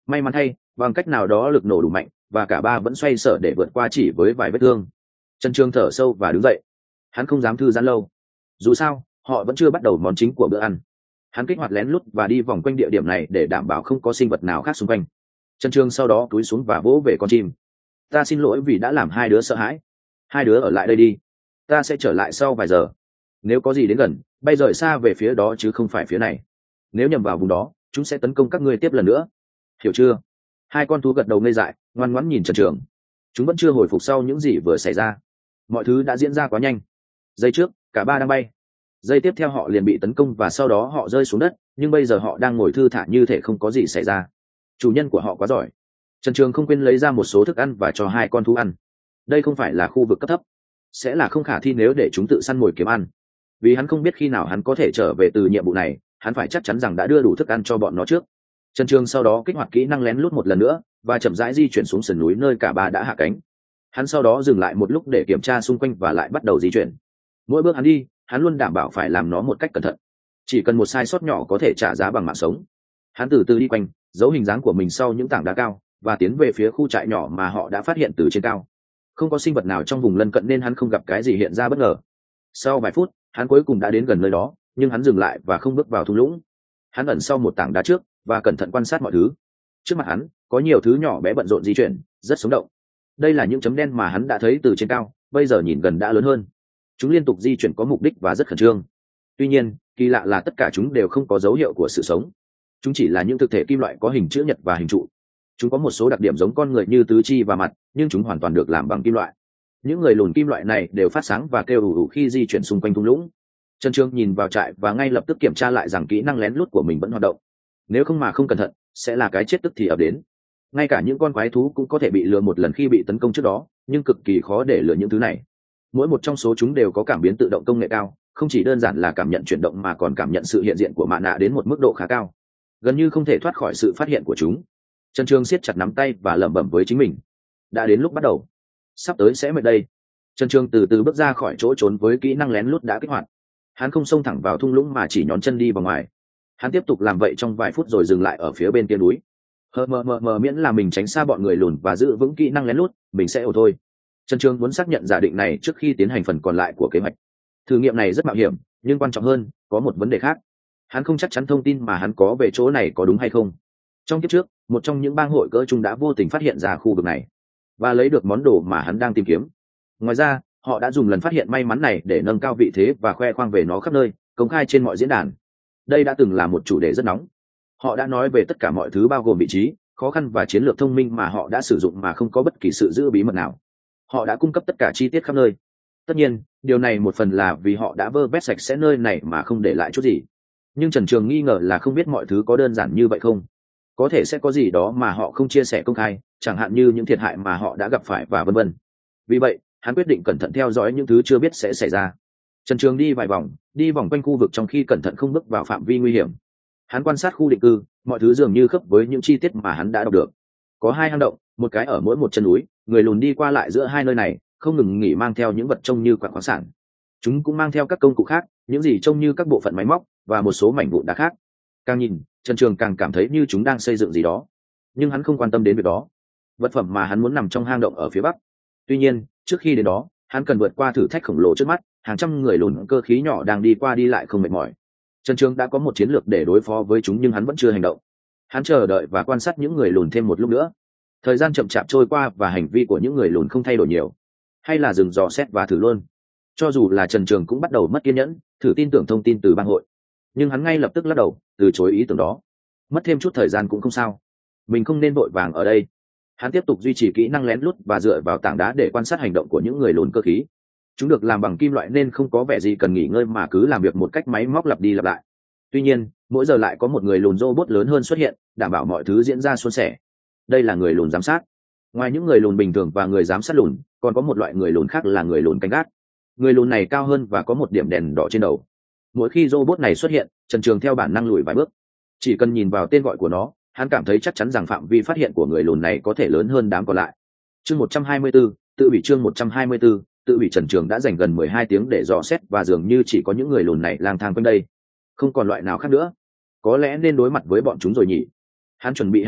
May mắn thay, bằng cách nào đó lực nổ đủ mạnh và cả ba vẫn xoay sở để vượt qua chỉ với vài vết thương. Trần Trường thở sâu và đứng dậy. Hắn không dám thư giãn lâu. Dù sao, họ vẫn chưa bắt đầu món chính của bữa ăn. Hắn kích hoạt lén lút và đi vòng quanh địa điểm này để đảm bảo không có sinh vật nào khác xung quanh. Trần Trường sau đó cúi xuống và vỗ về con chim. Ta xin lỗi vì đã làm hai đứa sợ hãi. Hai đứa ở lại đây đi. Ta sẽ trở lại sau vài giờ. Nếu có gì đến gần, bay rời xa về phía đó chứ không phải phía này. Nếu nhầm vào vùng đó, chúng sẽ tấn công các ngươi tiếp lần nữa. Hiểu chưa? Hai con thú gật đầu ngây dại, ngoan ngoãn nhìn Trần Trường. Chúng vẫn chưa hồi phục sau những gì vừa xảy ra. Mọi thứ đã diễn ra quá nhanh. Giây trước, cả ba đang bay. Giây tiếp theo họ liền bị tấn công và sau đó họ rơi xuống đất, nhưng bây giờ họ đang ngồi thư thả như thể không có gì xảy ra. Chủ nhân của họ quá giỏi. Trần Trường không quên lấy ra một số thức ăn và cho hai con thú ăn. Đây không phải là khu vực cấp thấp, sẽ là không khả thi nếu để chúng tự săn mồi kiếm ăn. Vì hắn không biết khi nào hắn có thể trở về từ nhiệm vụ này, hắn phải chắc chắn rằng đã đưa đủ thức ăn cho bọn nó trước. Trần Trường sau đó kích hoạt kỹ năng lén lút một lần nữa và chậm rãi di chuyển xuống sườn núi nơi cả ba đã hạ cánh. Hắn sau đó dừng lại một lúc để kiểm tra xung quanh và lại bắt đầu di chuyển. Mỗi bước hắn đi, hắn luôn đảm bảo phải làm nó một cách cẩn thận. Chỉ cần một sai sót nhỏ có thể trả giá bằng mạng sống. Hắn từ từ đi quanh, giấu hình dáng của mình sau những tảng đá cao và tiến về phía khu trại nhỏ mà họ đã phát hiện từ trên cao. Không có sinh vật nào trong vùng lân cận nên hắn không gặp cái gì hiện ra bất ngờ. Sau vài phút, hắn cuối cùng đã đến gần nơi đó, nhưng hắn dừng lại và không bước vào thung lũng. Hắn ẩn sau một tảng đá trước và cẩn thận quan sát mọi thứ. Trước mặt hắn có nhiều thứ nhỏ bé bận rộn di chuyển, rất sống động. Đây là những chấm đen mà hắn đã thấy từ trên cao, bây giờ nhìn gần đã lớn hơn. Chúng liên tục di chuyển có mục đích và rất khẩn trương. Tuy nhiên, kỳ lạ là tất cả chúng đều không có dấu hiệu của sự sống. Chúng chỉ là những thực thể kim loại có hình chữ nhật và hình trụ. Chúng có một số đặc điểm giống con người như tứ chi và mặt, nhưng chúng hoàn toàn được làm bằng kim loại. Những người lùn kim loại này đều phát sáng và kêu ù ù khi di chuyển xung quanh thung lũng. Trần Trường nhìn vào trại và ngay lập tức kiểm tra lại rằng kỹ năng lén lút của mình vẫn hoạt động. Nếu không mà không cẩn thận, sẽ là cái chết tức thì ập đến. Ngay cả những con quái thú cũng có thể bị lừa một lần khi bị tấn công trước đó, nhưng cực kỳ khó để lừa những thứ này. Mỗi một trong số chúng đều có cảm biến tự động công nghệ cao, không chỉ đơn giản là cảm nhận chuyển động mà còn cảm nhận sự hiện diện của mạ nạ đến một mức độ khá cao, gần như không thể thoát khỏi sự phát hiện của chúng. Trần Trường siết chặt nắm tay và lẩm bẩm với chính mình. Đã đến lúc bắt đầu. Sắp tới sẽ mệt đây. Trần Trường từ từ bước ra khỏi chỗ trốn với kỹ năng lén lút đã kích hoạt. Hắn không xông thẳng vào thung lũng mà chỉ nhón chân đi vào ngoài. Hắn tiếp tục làm vậy trong vài phút rồi dừng lại ở phía bên kia núi. Hờ mờ mờ mờ miễn là mình tránh xa bọn người lùn và giữ vững kỹ năng lén lút, mình sẽ ổn thôi. Trần Trường muốn xác nhận giả định này trước khi tiến hành phần còn lại của kế hoạch. Thử nghiệm này rất mạo hiểm, nhưng quan trọng hơn, có một vấn đề khác. Hắn không chắc chắn thông tin mà hắn có về chỗ này có đúng hay không. Trong kiếp trước, một trong những bang hội cỡ trung đã vô tình phát hiện ra khu vực này và lấy được món đồ mà hắn đang tìm kiếm. Ngoài ra, họ đã dùng lần phát hiện may mắn này để nâng cao vị thế và khoe khoang về nó khắp nơi, công khai trên mọi diễn đàn. Đây đã từng là một chủ đề rất nóng. Họ đã nói về tất cả mọi thứ bao gồm vị trí, khó khăn và chiến lược thông minh mà họ đã sử dụng mà không có bất kỳ sự giữ bí mật nào. Họ đã cung cấp tất cả chi tiết khắp nơi. Tất nhiên, điều này một phần là vì họ đã vơ vét sạch sẽ nơi này mà không để lại chút gì. Nhưng Trần Trường nghi ngờ là không biết mọi thứ có đơn giản như vậy không. Có thể sẽ có gì đó mà họ không chia sẻ công khai, chẳng hạn như những thiệt hại mà họ đã gặp phải và vân vân. Vì vậy, hắn quyết định cẩn thận theo dõi những thứ chưa biết sẽ xảy ra. Trần Trường đi vài vòng, đi vòng quanh khu vực trong khi cẩn thận không bước vào phạm vi nguy hiểm. Hắn quan sát khu định cư, mọi thứ dường như khớp với những chi tiết mà hắn đã đọc được. Có hai hang động, một cái ở mỗi một chân núi, người lùn đi qua lại giữa hai nơi này, không ngừng nghỉ mang theo những vật trông như quặng khoáng sản. Chúng cũng mang theo các công cụ khác, những gì trông như các bộ phận máy móc và một số mảnh vụn đá khác. Càng nhìn, Trần Trường càng cảm thấy như chúng đang xây dựng gì đó, nhưng hắn không quan tâm đến việc đó. Vật phẩm mà hắn muốn nằm trong hang động ở phía bắc. Tuy nhiên, trước khi đến đó, hắn cần vượt qua thử thách khổng lồ trước mắt, hàng trăm người lùn cơ khí nhỏ đang đi qua đi lại không mệt mỏi. Trần Trường đã có một chiến lược để đối phó với chúng nhưng hắn vẫn chưa hành động. Hắn chờ đợi và quan sát những người lùn thêm một lúc nữa. Thời gian chậm chạp trôi qua và hành vi của những người lùn không thay đổi nhiều. Hay là dừng dò xét và thử luôn. Cho dù là Trần Trường cũng bắt đầu mất kiên nhẫn, thử tin tưởng thông tin từ bang hội. Nhưng hắn ngay lập tức lắc đầu, từ chối ý tưởng đó. Mất thêm chút thời gian cũng không sao. Mình không nên vội vàng ở đây. Hắn tiếp tục duy trì kỹ năng lén lút và dựa vào tảng đá để quan sát hành động của những người lùn cơ khí. Chúng được làm bằng kim loại nên không có vẻ gì cần nghỉ ngơi mà cứ làm việc một cách máy móc lặp đi lặp lại. Tuy nhiên, mỗi giờ lại có một người lùn robot lớn hơn xuất hiện, đảm bảo mọi thứ diễn ra suôn sẻ. Đây là người lùn giám sát. Ngoài những người lùn bình thường và người giám sát lùn, còn có một loại người lùn khác là người lùn canh gác. Người lùn này cao hơn và có một điểm đèn đỏ trên đầu. Mỗi khi robot này xuất hiện, Trần Trường theo bản năng lùi vài bước. Chỉ cần nhìn vào tên gọi của nó, hắn cảm thấy chắc chắn rằng phạm vi phát hiện của người lùn này có thể lớn hơn đám còn lại. Chương một trăm hai mươi tư, tự ủy chương một trăm hai mươi tư, tự ủy. Trần Trường đã dành gần mười hai tiếng để dò xét và dường như chỉ có những người lùn này lang thang quanh đây. Không còn loại nào khác nữa. Có lẽ nên đối mặt với bọn chúng rồi nhỉ. Hắn chuẩn bị hành động,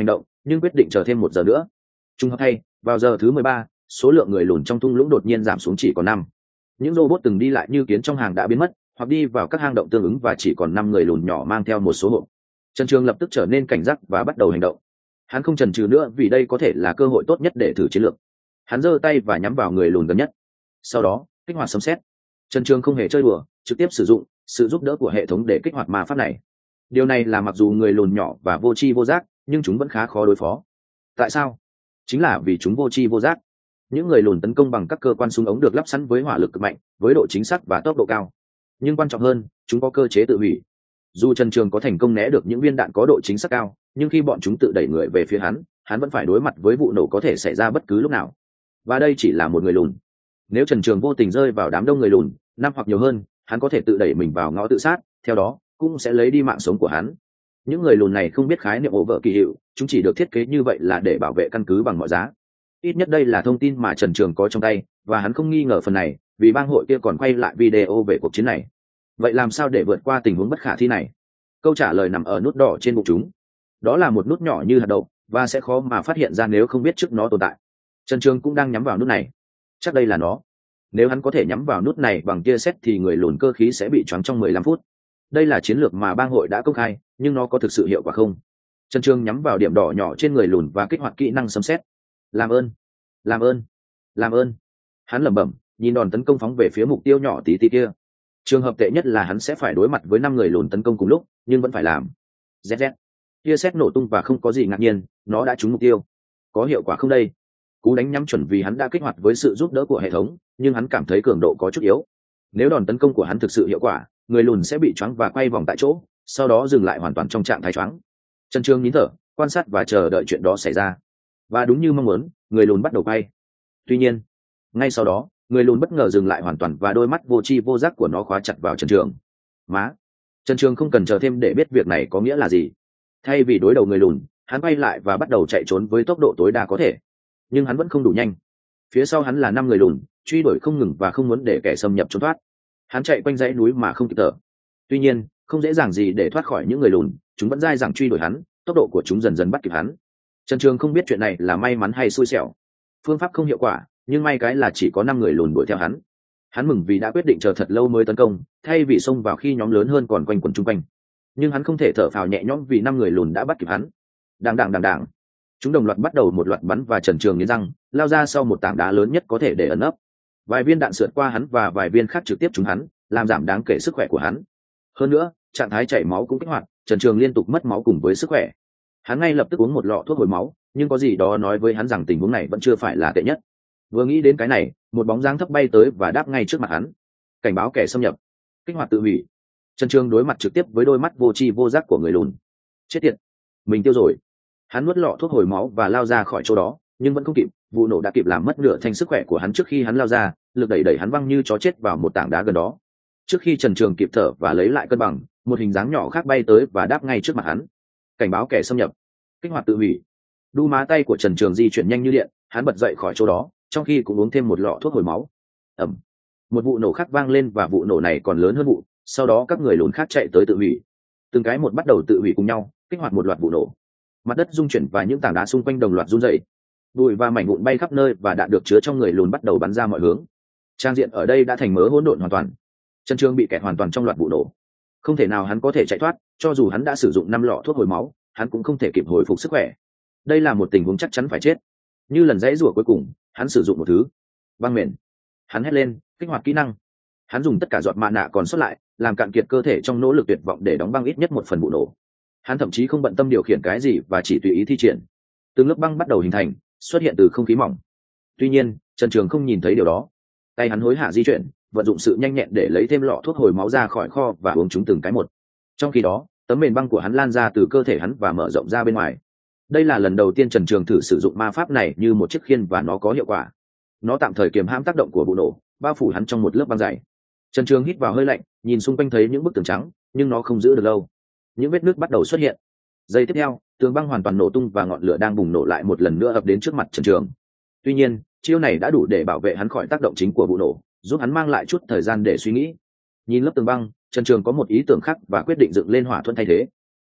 nhưng quyết định chờ thêm một giờ nữa. Trùng hợp thay, vào giờ thứ mười ba, số lượng người lùn trong thung lũng đột nhiên giảm xuống chỉ còn năm. Những robot từng đi lại như kiến trong hàng đã biến mất, hoặc đi vào các hang động tương ứng và chỉ còn năm người lùn nhỏ mang theo một số hộp. Trần Trường lập tức trở nên cảnh giác và bắt đầu hành động. Hắn không chần chừ nữa vì đây có thể là cơ hội tốt nhất để thử chiến lược. Hắn giơ tay và nhắm vào người lùn gần nhất. Sau đó, kích hoạt sấm sét. Trần Trường không hề chơi đùa, trực tiếp sử dụng sự giúp đỡ của hệ thống để kích hoạt ma pháp này. Điều này là mặc dù người lùn nhỏ và vô tri vô giác, nhưng chúng vẫn khá khó đối phó. Tại sao? Chính là vì chúng vô tri vô giác. Những người lùn tấn công bằng các cơ quan súng ống được lắp sẵn với hỏa lực cực mạnh, với độ chính xác và tốc độ cao. Nhưng quan trọng hơn, chúng có cơ chế tự hủy. Dù Trần Trường có thành công né được những viên đạn có độ chính xác cao, nhưng khi bọn chúng tự đẩy người về phía hắn, hắn vẫn phải đối mặt với vụ nổ có thể xảy ra bất cứ lúc nào. Và đây chỉ là một người lùn. Nếu Trần Trường vô tình rơi vào đám đông người lùn, năm hoặc nhiều hơn, hắn có thể tự đẩy mình vào ngõ tự sát, theo đó cũng sẽ lấy đi mạng sống của hắn. Những người lùn này không biết khái niệm ổ vợ kỳ hiệu, chúng chỉ được thiết kế như vậy là để bảo vệ căn cứ bằng mọi giá. Ít nhất đây là thông tin mà Trần Trường có trong tay, và hắn không nghi ngờ phần này, vì bang hội kia còn quay lại video về cuộc chiến này. Vậy làm sao để vượt qua tình huống bất khả thi này? Câu trả lời nằm ở nút đỏ trên bụng chúng. Đó là một nút nhỏ như hạt đậu, và sẽ khó mà phát hiện ra nếu không biết trước nó tồn tại. Trần Trường cũng đang nhắm vào nút này. Chắc đây là nó. Nếu hắn có thể nhắm vào nút này bằng tia sét thì người lùn cơ khí sẽ bị choáng trong mười lăm phút. Đây là chiến lược mà bang hội đã công khai, nhưng nó có thực sự hiệu quả không? Trần Trường nhắm vào điểm đỏ nhỏ trên người lùn và kích hoạt kỹ năng sấm sét. Làm ơn, làm ơn, làm ơn. Hắn lẩm bẩm, nhìn đòn tấn công phóng về phía mục tiêu nhỏ tí tí kia. Trường hợp tệ nhất là hắn sẽ phải đối mặt với năm người lùn tấn công cùng lúc, nhưng vẫn phải làm. Z Z. Tia sét nổ tung và không có gì ngạc nhiên, nó đã trúng mục tiêu. Có hiệu quả không đây? Cú đánh nhắm chuẩn vì hắn đã kích hoạt với sự giúp đỡ của hệ thống, nhưng hắn cảm thấy cường độ có chút yếu. Nếu đòn tấn công của hắn thực sự hiệu quả, người lùn sẽ bị choáng và quay vòng tại chỗ, sau đó dừng lại hoàn toàn trong trạng thái choáng. Trần Trường nín thở, quan sát và chờ đợi chuyện đó xảy ra. Và đúng như mong muốn, người lùn bắt đầu quay. Tuy nhiên, ngay sau đó, người lùn bất ngờ dừng lại hoàn toàn và đôi mắt vô tri vô giác của nó khóa chặt vào Trần Trường. Má! Trần Trường không cần chờ thêm để biết việc này có nghĩa là gì. Thay vì đối đầu người lùn, hắn quay lại và bắt đầu chạy trốn với tốc độ tối đa có thể. Nhưng hắn vẫn không đủ nhanh. Phía sau hắn là năm người lùn, truy đuổi không ngừng và không muốn để kẻ xâm nhập trốn thoát. Hắn chạy quanh dãy núi mà không kịp thở. Tuy nhiên, không dễ dàng gì để thoát khỏi những người lùn, chúng vẫn dai dẳng truy đuổi hắn, tốc độ của chúng dần dần bắt kịp hắn. Trần Trường không biết chuyện này là may mắn hay xui xẻo. Phương pháp không hiệu quả, nhưng may cái là chỉ có năm người lùn đuổi theo hắn. Hắn mừng vì đã quyết định chờ thật lâu mới tấn công, thay vì xông vào khi nhóm lớn hơn còn quanh quẩn chung quanh. Nhưng hắn không thể thở phào nhẹ nhõm vì năm người lùn đã bắt kịp hắn. Đàng đàng đàng đàng. Chúng đồng loạt bắt đầu một loạt bắn và Trần Trường nghiến răng, lao ra sau một tảng đá lớn nhất có thể để ẩn nấp. Vài viên đạn sượt qua hắn và vài viên khác trực tiếp trúng hắn, làm giảm đáng kể sức khỏe của hắn. Hơn nữa, trạng thái chảy máu cũng kích hoạt, Trần Trường liên tục mất máu cùng với sức khỏe. Hắn ngay lập tức uống một lọ thuốc hồi máu, nhưng có gì đó nói với hắn rằng tình huống này vẫn chưa phải là tệ nhất. Vừa nghĩ đến cái này, một bóng dáng thấp bay tới và đáp ngay trước mặt hắn. Cảnh báo kẻ xâm nhập, kích hoạt tự hủy. Trần Trường đối mặt trực tiếp với đôi mắt vô tri vô giác của người lùn. Chết tiệt, mình tiêu rồi. Hắn nuốt lọ thuốc hồi máu và lao ra khỏi chỗ đó, nhưng vẫn không kịp, vụ nổ đã kịp làm mất nửa thành sức khỏe của hắn trước khi hắn lao ra, lực đẩy đẩy hắn văng như chó chết vào một tảng đá gần đó. Trước khi Trần Trường kịp thở và lấy lại cân bằng, một hình dáng nhỏ khác bay tới và đáp ngay trước mặt hắn. Cảnh báo kẻ xâm nhập, kích hoạt tự hủy. Đu má tay của Trần Trường di chuyển nhanh như điện, hắn bật dậy khỏi chỗ đó, trong khi cũng uống thêm một lọ thuốc hồi máu. Ầm, một vụ nổ khác vang lên và vụ nổ này còn lớn hơn vụ. Sau đó các người lùn khác chạy tới tự hủy. Từng cái một bắt đầu tự hủy cùng nhau, kích hoạt một loạt vụ nổ. Mặt đất rung chuyển và những tảng đá xung quanh đồng loạt rung dậy. Bụi và mảnh vụn bay khắp nơi và đạn được chứa trong người lùn bắt đầu bắn ra mọi hướng. Trang diện ở đây đã thành mớ hỗn độn hoàn toàn. Trần Trường bị kẹt hoàn toàn trong loạt vụ nổ. Không thể nào hắn có thể chạy thoát, cho dù hắn đã sử dụng năm lọ thuốc hồi máu, hắn cũng không thể kịp hồi phục sức khỏe. Đây là một tình huống chắc chắn phải chết. Như lần dãy rủa cuối cùng, hắn sử dụng một thứ băng mền. Hắn hét lên, kích hoạt kỹ năng. Hắn dùng tất cả giọt mạ nạ còn sót lại, làm cạn kiệt cơ thể trong nỗ lực tuyệt vọng để đóng băng ít nhất một phần vụ nổ. Hắn thậm chí không bận tâm điều khiển cái gì và chỉ tùy ý thi triển. Từng lớp băng bắt đầu hình thành, xuất hiện từ không khí mỏng. Tuy nhiên, Trần Trường không nhìn thấy điều đó. Tay hắn hối hả di chuyển, vận dụng sự nhanh nhẹn để lấy thêm lọ thuốc hồi máu ra khỏi kho và uống chúng từng cái một. Trong khi đó, tấm mền băng của hắn lan ra từ cơ thể hắn và mở rộng ra bên ngoài. Đây là lần đầu tiên Trần Trường thử sử dụng ma pháp này như một chiếc khiên và nó có hiệu quả. Nó tạm thời kiềm hãm tác động của vụ nổ, bao phủ hắn trong một lớp băng dày. Trần Trường hít vào hơi lạnh, nhìn xung quanh thấy những bức tường trắng, nhưng nó không giữ được lâu. Những vết nước bắt đầu xuất hiện. Giây tiếp theo, tường băng hoàn toàn nổ tung và ngọn lửa đang bùng nổ lại một lần nữa ập đến trước mặt Trần Trường. Tuy nhiên, chiêu này đã đủ để bảo vệ hắn khỏi tác động chính của vụ nổ, giúp hắn mang lại chút thời gian để suy nghĩ. Nhìn lớp tường băng, Trần Trường có một ý tưởng khác và quyết định dựng lên hỏa thuẫn thay thế.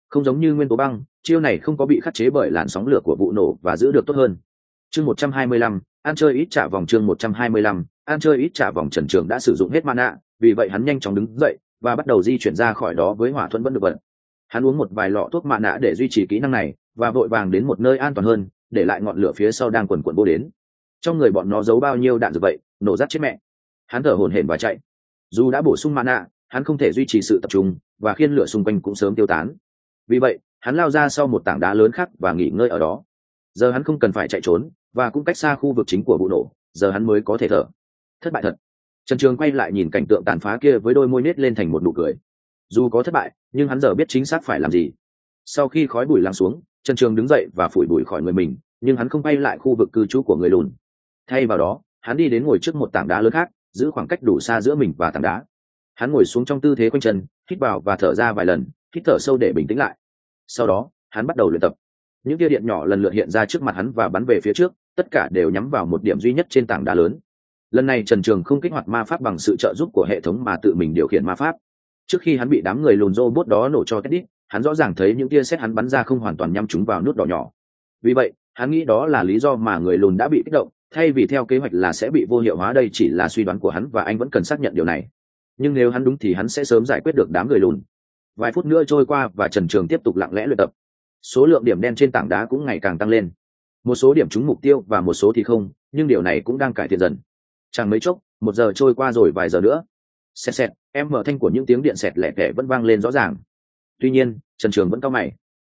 không giống như nguyên tố băng, chiêu này không có bị khắc chế bởi làn sóng lửa của vụ nổ và giữ được tốt hơn. Chương một trăm hai mươi lăm, ăn chơi ít trả vòng. Chương một trăm hai mươi lăm, ăn chơi ít trả vòng. Trần Trường đã sử dụng hết mana, vì vậy hắn nhanh chóng đứng dậy và bắt đầu di chuyển ra khỏi đó với hỏa thuẫn vẫn được vận. Hắn uống một vài lọ thuốc mana để duy trì kỹ năng này và vội vàng đến một nơi an toàn hơn, để lại ngọn lửa phía sau đang quần quần vô đến. Trong người bọn nó giấu bao nhiêu đạn dược vậy, nổ rát chết mẹ. Hắn thở hổn hển và chạy. Dù đã bổ sung mana, hắn không thể duy trì sự tập trung và khiên lửa xung quanh cũng sớm tiêu tán. Vì vậy, hắn lao ra sau một tảng đá lớn khác và nghỉ ngơi ở đó. Giờ hắn không cần phải chạy trốn và cũng cách xa khu vực chính của vụ nổ, giờ hắn mới có thể thở. Thất bại thật. Trần Trường quay lại nhìn cảnh tượng tàn phá kia với đôi môi nết lên thành một nụ cười. Dù có thất bại, nhưng hắn giờ biết chính xác phải làm gì. Sau khi khói bụi lắng xuống, Trần Trường đứng dậy và phủi bụi khỏi người mình, nhưng hắn không quay lại khu vực cư trú của người lùn. Thay vào đó, hắn đi đến ngồi trước một tảng đá lớn khác, giữ khoảng cách đủ xa giữa mình và tảng đá. Hắn ngồi xuống trong tư thế quanh chân, hít vào và thở ra vài lần, hít thở sâu để bình tĩnh lại. Sau đó, hắn bắt đầu luyện tập. Những tia điện nhỏ lần lượt hiện ra trước mặt hắn và bắn về phía trước, tất cả đều nhắm vào một điểm duy nhất trên tảng đá lớn. Lần này Trần Trường không kích hoạt ma pháp bằng sự trợ giúp của hệ thống mà tự mình điều khiển ma pháp. Trước khi hắn bị đám người lùn robot đó nổ cho tét đít, hắn rõ ràng thấy những tia sét hắn bắn ra không hoàn toàn nhắm trúng vào nút đỏ nhỏ. Vì vậy, hắn nghĩ đó là lý do mà người lùn đã bị kích động, thay vì theo kế hoạch là sẽ bị vô hiệu hóa. Đây chỉ là suy đoán của hắn và anh vẫn cần xác nhận điều này. Nhưng nếu hắn đúng thì hắn sẽ sớm giải quyết được đám người lùn. Vài phút nữa trôi qua và Trần Trường tiếp tục lặng lẽ luyện tập. Số lượng điểm đen trên tảng đá cũng ngày càng tăng lên. Một số điểm trúng mục tiêu và một số thì không, nhưng điều này cũng đang cải thiện dần. Chẳng mấy chốc, một giờ trôi qua rồi vài giờ nữa. Xẹt xẹt, em mở thanh của những tiếng điện xẹt lẻ tẻ vẫn vang lên rõ ràng. Tuy nhiên, Trần Trường vẫn cau mày.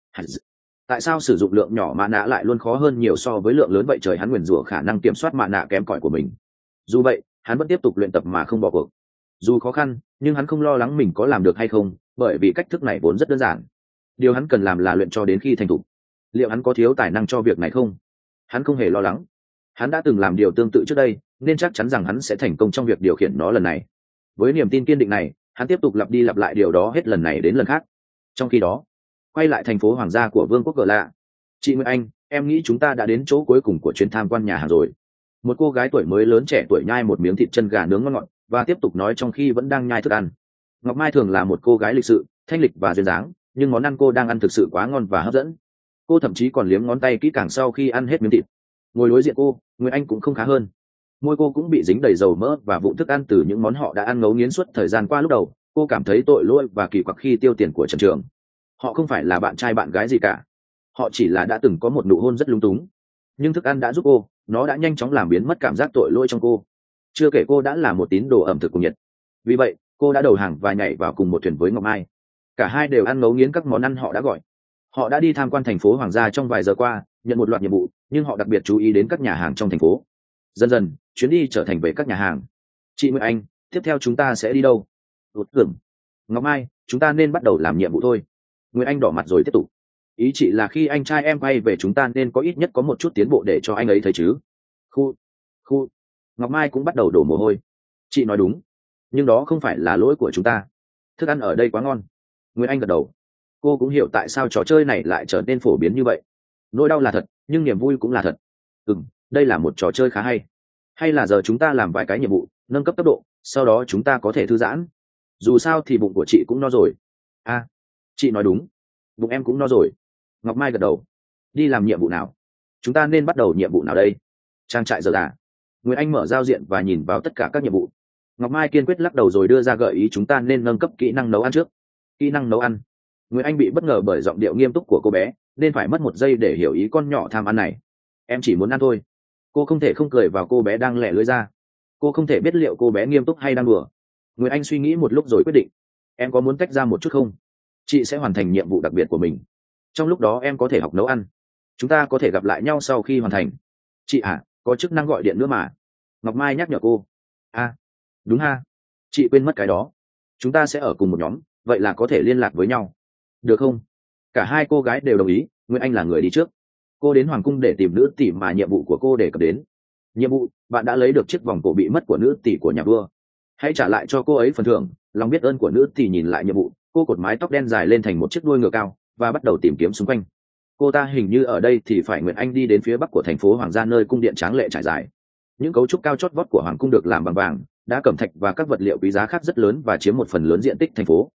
Tại sao sử dụng lượng nhỏ mạ nạ lại luôn khó hơn nhiều so với lượng lớn vậy trời? Hắn nguyền rủa khả năng kiểm soát mạ nạ kém cỏi của mình. Dù vậy, hắn vẫn tiếp tục luyện tập mà không bỏ cuộc. Dù khó khăn, nhưng hắn không lo lắng mình có làm được hay không, bởi vì cách thức này vốn rất đơn giản. Điều hắn cần làm là luyện cho đến khi thành thục. Liệu hắn có thiếu tài năng cho việc này không? Hắn không hề lo lắng. Hắn đã từng làm điều tương tự trước đây, nên chắc chắn rằng hắn sẽ thành công trong việc điều khiển nó lần này. Với niềm tin kiên định này, hắn tiếp tục lặp đi lặp lại điều đó hết lần này đến lần khác. Trong khi đó, quay lại thành phố hoàng gia của vương quốc Gờ Lạ. Chị Nguyễn Anh, em nghĩ chúng ta đã đến chỗ cuối cùng của chuyến tham quan nhà hàng rồi. Một cô gái tuổi mới lớn trẻ tuổi nhai một miếng thịt chân gà nướng ngon ngọt và tiếp tục nói trong khi vẫn đang nhai thức ăn. Ngọc Mai thường là một cô gái lịch sự, thanh lịch và duyên dáng, nhưng món ăn cô đang ăn thực sự quá ngon và hấp dẫn. Cô thậm chí còn liếm ngón tay kỹ càng sau khi ăn hết miếng thịt. Ngồi đối diện cô, Nguyễn Anh cũng không khá hơn. Môi cô cũng bị dính đầy dầu mỡ và vụn thức ăn từ những món họ đã ăn ngấu nghiến suốt thời gian qua. Lúc đầu, cô cảm thấy tội lỗi và kỳ quặc khi tiêu tiền của Trần Trường. Họ không phải là bạn trai bạn gái gì cả. Họ chỉ là đã từng có một nụ hôn rất lung túng. Nhưng thức ăn đã giúp cô, nó đã nhanh chóng làm biến mất cảm giác tội lỗi trong cô. Chưa kể cô đã là một tín đồ ẩm thực cuồng nhiệt. Vì vậy, cô đã đầu hàng và nhảy vào cùng một thuyền với Ngọc Mai. Cả hai đều ăn ngấu nghiến các món ăn họ đã gọi. Họ đã đi tham quan thành phố hoàng gia trong vài giờ qua, nhận một loạt nhiệm vụ, nhưng họ đặc biệt chú ý đến các nhà hàng trong thành phố. Dần dần, chuyến đi trở thành về các nhà hàng. Chị Nguyễn Anh, tiếp theo chúng ta sẽ đi đâu? Đột tưởng. Ngọc Mai, chúng ta nên bắt đầu làm nhiệm vụ thôi. Nguyễn Anh đỏ mặt rồi tiếp tục. Ý chị là khi anh trai em quay về chúng ta nên có ít nhất có một chút tiến bộ để cho anh ấy thấy chứ? Khu, khu. Ngọc Mai cũng bắt đầu đổ mồ hôi. Chị nói đúng, nhưng đó không phải là lỗi của chúng ta. Thức ăn ở đây quá ngon. Nguyễn Anh gật đầu. Cô cũng hiểu tại sao trò chơi này lại trở nên phổ biến như vậy. Nỗi đau là thật, nhưng niềm vui cũng là thật. Ừm, đây là một trò chơi khá hay. Hay là giờ chúng ta làm vài cái nhiệm vụ, nâng cấp tốc độ, sau đó chúng ta có thể thư giãn. Dù sao thì bụng của chị cũng no rồi. À, chị nói đúng, bụng em cũng no rồi. Ngọc Mai gật đầu. Đi làm nhiệm vụ nào? Chúng ta nên bắt đầu nhiệm vụ nào đây? Trang trại giờ à? Nguyễn Anh mở giao diện và nhìn vào tất cả các nhiệm vụ. Ngọc Mai kiên quyết lắc đầu rồi đưa ra gợi ý chúng ta nên nâng cấp kỹ năng nấu ăn trước. Kỹ năng nấu ăn? Nguyễn Anh bị bất ngờ bởi giọng điệu nghiêm túc của cô bé, nên phải mất một giây để hiểu ý con nhỏ tham ăn này. Em chỉ muốn ăn thôi. Cô không thể không cười vào cô bé đang lẻ lưỡi ra. Cô không thể biết liệu cô bé nghiêm túc hay đang đùa. Nguyễn Anh suy nghĩ một lúc rồi quyết định. Em có muốn tách ra một chút không? Chị sẽ hoàn thành nhiệm vụ đặc biệt của mình. Trong lúc đó em có thể học nấu ăn. Chúng ta có thể gặp lại nhau sau khi hoàn thành. Chị à, có chức năng gọi điện nữa mà. Ngọc Mai nhắc nhở cô. À, đúng ha. Chị quên mất cái đó. Chúng ta sẽ ở cùng một nhóm, vậy là có thể liên lạc với nhau. Được không? Cả hai cô gái đều đồng ý. Nguyễn Anh là người đi trước. Cô đến hoàng cung để tìm nữ tỷ mà nhiệm vụ của cô đề cập đến. Nhiệm vụ, bạn đã lấy được chiếc vòng cổ bị mất của nữ tỷ của nhà vua. Hãy trả lại cho cô ấy phần thưởng. Lòng biết ơn của nữ tỷ nhìn lại nhiệm vụ, cô cột mái tóc đen dài lên thành một chiếc đuôi ngựa cao và bắt đầu tìm kiếm xung quanh. Cô ta hình như ở đây thì phải. Nguyễn Anh đi đến phía bắc của thành phố hoàng gia nơi cung điện tráng lệ trải dài. Những cấu trúc cao chót vót của hoàng cung được làm bằng vàng, đá cẩm thạch và các vật liệu quý giá khác rất lớn và chiếm một phần lớn diện tích thành phố.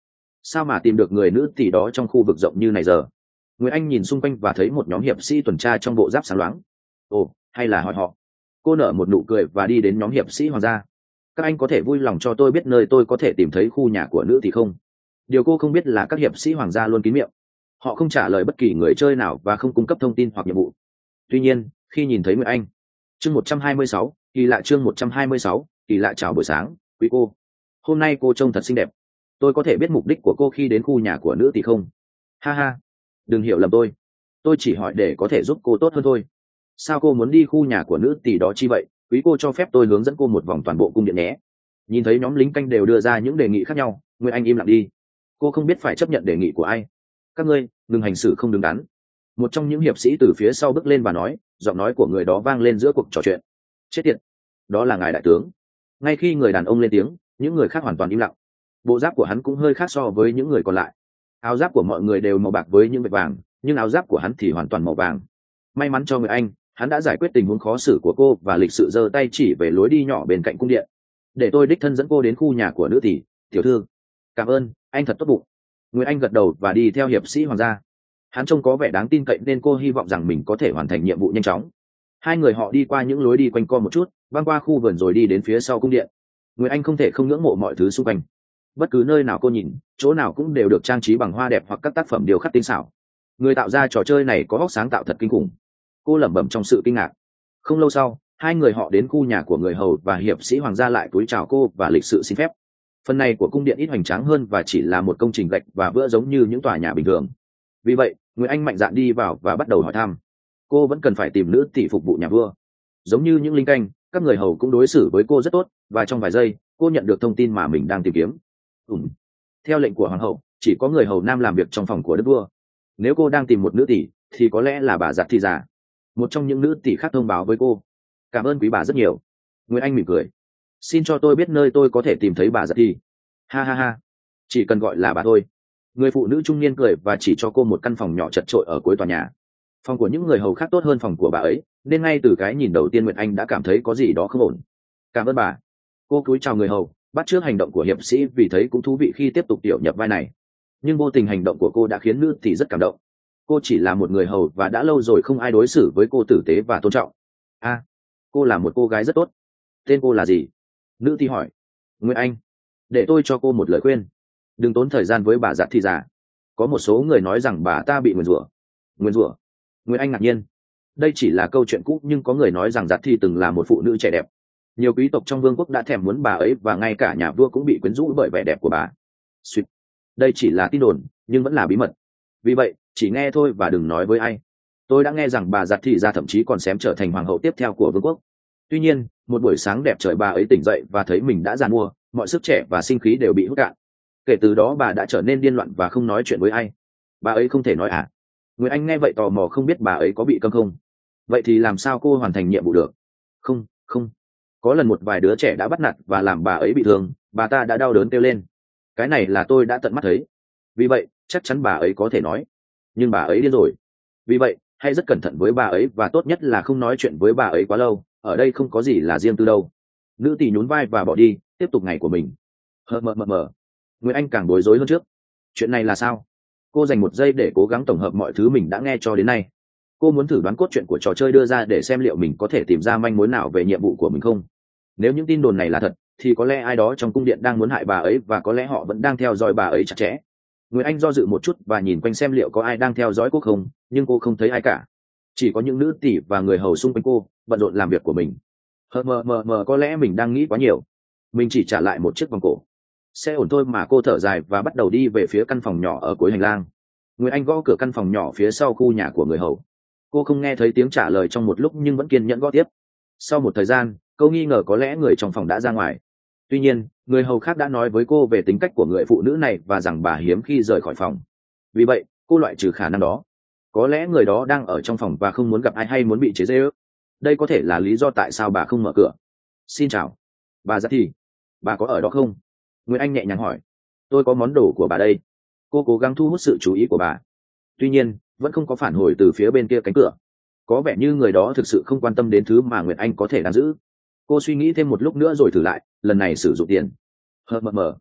sao mà tìm được người nữ tỷ đó trong khu vực rộng như này giờ? Nguyệt Anh nhìn xung quanh và thấy một nhóm hiệp sĩ tuần tra trong bộ giáp sáng loáng. Ồ, hay là hỏi họ? Cô nở một nụ cười và đi đến nhóm hiệp sĩ hoàng gia. Các anh có thể vui lòng cho tôi biết nơi tôi có thể tìm thấy khu nhà của nữ tỷ không? Điều cô không biết là các hiệp sĩ hoàng gia luôn kín miệng. Họ không trả lời bất kỳ người chơi nào và không cung cấp thông tin hoặc nhiệm vụ. Tuy nhiên, khi nhìn thấy Nguyệt Anh, chương một trăm hai mươi sáu, kỳ lạ chương một trăm hai mươi sáu, kỳ lạ chào buổi sáng, quý cô. Hôm nay cô trông thật xinh đẹp. Tôi có thể biết mục đích của cô khi đến khu nhà của nữ tỷ không? Ha ha, đừng hiểu lầm tôi. Tôi chỉ hỏi để có thể giúp cô tốt hơn thôi. Sao cô muốn đi khu nhà của nữ tỷ đó chi vậy? Quý cô cho phép tôi hướng dẫn cô một vòng toàn bộ cung điện nhé. Nhìn thấy nhóm lính canh đều đưa ra những đề nghị khác nhau, Nguyệt Anh im lặng đi. Cô không biết phải chấp nhận đề nghị của ai. Các ngươi đừng hành xử không đứng đắn. Một trong những hiệp sĩ từ phía sau bước lên và nói, giọng nói của người đó vang lên giữa cuộc trò chuyện. Chết tiệt, đó là ngài đại tướng. Ngay khi người đàn ông lên tiếng, những người khác hoàn toàn im lặng. Bộ giáp của hắn cũng hơi khác so với những người còn lại. Áo giáp của mọi người đều màu bạc với những vệt vàng, nhưng áo giáp của hắn thì hoàn toàn màu vàng. May mắn cho người Anh, hắn đã giải quyết tình huống khó xử của cô và lịch sự giơ tay chỉ về lối đi nhỏ bên cạnh cung điện. Để tôi đích thân dẫn cô đến khu nhà của nữ tỷ, tiểu thư. Cảm ơn, anh thật tốt bụng. Nguyễn Anh gật đầu và đi theo hiệp sĩ hoàng gia. Hắn trông có vẻ đáng tin cậy nên cô hy vọng rằng mình có thể hoàn thành nhiệm vụ nhanh chóng. Hai người họ đi qua những lối đi quanh co một chút, băng qua khu vườn rồi đi đến phía sau cung điện. Nguyễn Anh không thể không ngưỡng mộ mọi thứ xung quanh. Bất cứ nơi nào cô nhìn, chỗ nào cũng đều được trang trí bằng hoa đẹp hoặc các tác phẩm điêu khắc tinh xảo. Người tạo ra trò chơi này có óc sáng tạo thật kinh khủng. Cô lẩm bẩm trong sự kinh ngạc. Không lâu sau, hai người họ đến khu nhà của người hầu và hiệp sĩ hoàng gia lại cúi chào cô và lịch sự xin phép. Phần này của cung điện ít hoành tráng hơn và chỉ là một công trình gạch và vữa giống như những tòa nhà bình thường. Vì vậy, Nguyễn Anh mạnh dạn đi vào và bắt đầu hỏi thăm. Cô vẫn cần phải tìm nữ tỷ phục vụ nhà vua. Giống như những lính canh, các người hầu cũng đối xử với cô rất tốt, và trong vài giây, cô nhận được thông tin mà mình đang tìm kiếm. Ừm. Theo lệnh của hoàng hậu, chỉ có người hầu nam làm việc trong phòng của đức vua. Nếu cô đang tìm một nữ tỷ, thì có lẽ là bà Giặt Thị già. Một trong những nữ tỷ khác thông báo với cô. Cảm ơn quý bà rất nhiều. Nguyễn Anh mỉm cười. Xin cho tôi biết nơi tôi có thể tìm thấy bà Giặt Thị. Ha ha ha. Chỉ cần gọi là bà thôi. Người phụ nữ trung niên cười và chỉ cho cô một căn phòng nhỏ chật chội ở cuối tòa nhà. Phòng của những người hầu khác tốt hơn phòng của bà ấy, nên ngay từ cái nhìn đầu tiên Nguyệt Anh đã cảm thấy có gì đó không ổn. Cảm ơn bà. Cô cúi chào người hầu, bắt chước hành động của hiệp sĩ vì thấy cũng thú vị khi tiếp tục tiểu nhập vai này. Nhưng vô tình hành động của cô đã khiến nữ tỷ rất cảm động. Cô chỉ là một người hầu và đã lâu rồi không ai đối xử với cô tử tế và tôn trọng. A, à, cô là một cô gái rất tốt. Tên cô là gì? Nữ tỷ hỏi. Nguyệt Anh. Để tôi cho cô một lời khuyên. Đừng tốn thời gian với bà Giặt Thị già. Có một số người nói rằng bà ta bị nguyền rủa. Nguyền rủa? Nguyệt Anh ngạc nhiên. Đây chỉ là câu chuyện cũ, nhưng có người nói rằng Giặt Thị từng là một phụ nữ trẻ đẹp. Nhiều quý tộc trong vương quốc đã thèm muốn bà ấy và ngay cả nhà vua cũng bị quyến rũ bởi vẻ đẹp của bà. Sweet. Đây chỉ là tin đồn, nhưng vẫn là bí mật. Vì vậy, chỉ nghe thôi và đừng nói với ai. Tôi đã nghe rằng bà Giặt Thị ra thậm chí còn xém trở thành hoàng hậu tiếp theo của vương quốc. Tuy nhiên, một buổi sáng đẹp trời bà ấy tỉnh dậy và thấy mình đã già nua, mọi sức trẻ và sinh khí đều bị hút cạn. Kể từ đó bà đã trở nên điên loạn và không nói chuyện với ai. Bà ấy không thể nói à? Nguyệt Anh nghe vậy tò mò không biết bà ấy có bị câm không. Vậy thì làm sao cô hoàn thành nhiệm vụ được? Không, không. Có lần một vài đứa trẻ đã bắt nạt và làm bà ấy bị thương, bà ta đã đau đớn kêu lên. Cái này là tôi đã tận mắt thấy. Vì vậy, chắc chắn bà ấy có thể nói. Nhưng bà ấy điên rồi. Vì vậy, hãy rất cẩn thận với bà ấy và tốt nhất là không nói chuyện với bà ấy quá lâu. Ở đây không có gì là riêng tư đâu. Nữ tỷ nhún vai và bỏ đi, tiếp tục ngày của mình. Hờ mờ mờ mờ. Nguyệt Anh càng bối rối hơn trước. Chuyện này là sao? Cô dành một giây để cố gắng tổng hợp mọi thứ mình đã nghe cho đến nay. Cô muốn thử đoán cốt truyện của trò chơi đưa ra để xem liệu mình có thể tìm ra manh mối nào về nhiệm vụ của mình không. Nếu những tin đồn này là thật, thì có lẽ ai đó trong cung điện đang muốn hại bà ấy và có lẽ họ vẫn đang theo dõi bà ấy chặt chẽ. Nguyệt Anh do dự một chút và nhìn quanh xem liệu có ai đang theo dõi cô không, nhưng cô không thấy ai cả. Chỉ có những nữ tỷ và người hầu xung quanh cô, bận rộn làm việc của mình. Hờ mờ mờ mờ có lẽ mình đang nghĩ quá nhiều. Mình chỉ trả lại một chiếc vòng cổ. Sẽ ổn thôi mà. Cô thở dài và bắt đầu đi về phía căn phòng nhỏ ở cuối hành lang. Nguyệt Anh gõ cửa căn phòng nhỏ phía sau khu nhà của người hầu. Cô không nghe thấy tiếng trả lời trong một lúc nhưng vẫn kiên nhẫn gõ tiếp. Sau một thời gian, cô nghi ngờ có lẽ người trong phòng đã ra ngoài. Tuy nhiên, người hầu khác đã nói với cô về tính cách của người phụ nữ này và rằng bà hiếm khi rời khỏi phòng. Vì vậy, cô loại trừ khả năng đó. Có lẽ người đó đang ở trong phòng và không muốn gặp ai hay muốn bị chế giễu. Đây có thể là lý do tại sao bà không mở cửa. Xin chào. Bà Giặt Thị. Bà có ở đó không? Nguyệt Anh nhẹ nhàng hỏi. Tôi có món đồ của bà đây. Cô cố gắng thu hút sự chú ý của bà. Tuy nhiên, vẫn không có phản hồi từ phía bên kia cánh cửa. Có vẻ như người đó thực sự không quan tâm đến thứ mà Nguyệt Anh có thể đang giữ. Cô suy nghĩ thêm một lúc nữa rồi thử lại, lần này sử dụng tiền. Hờ mờ mờ.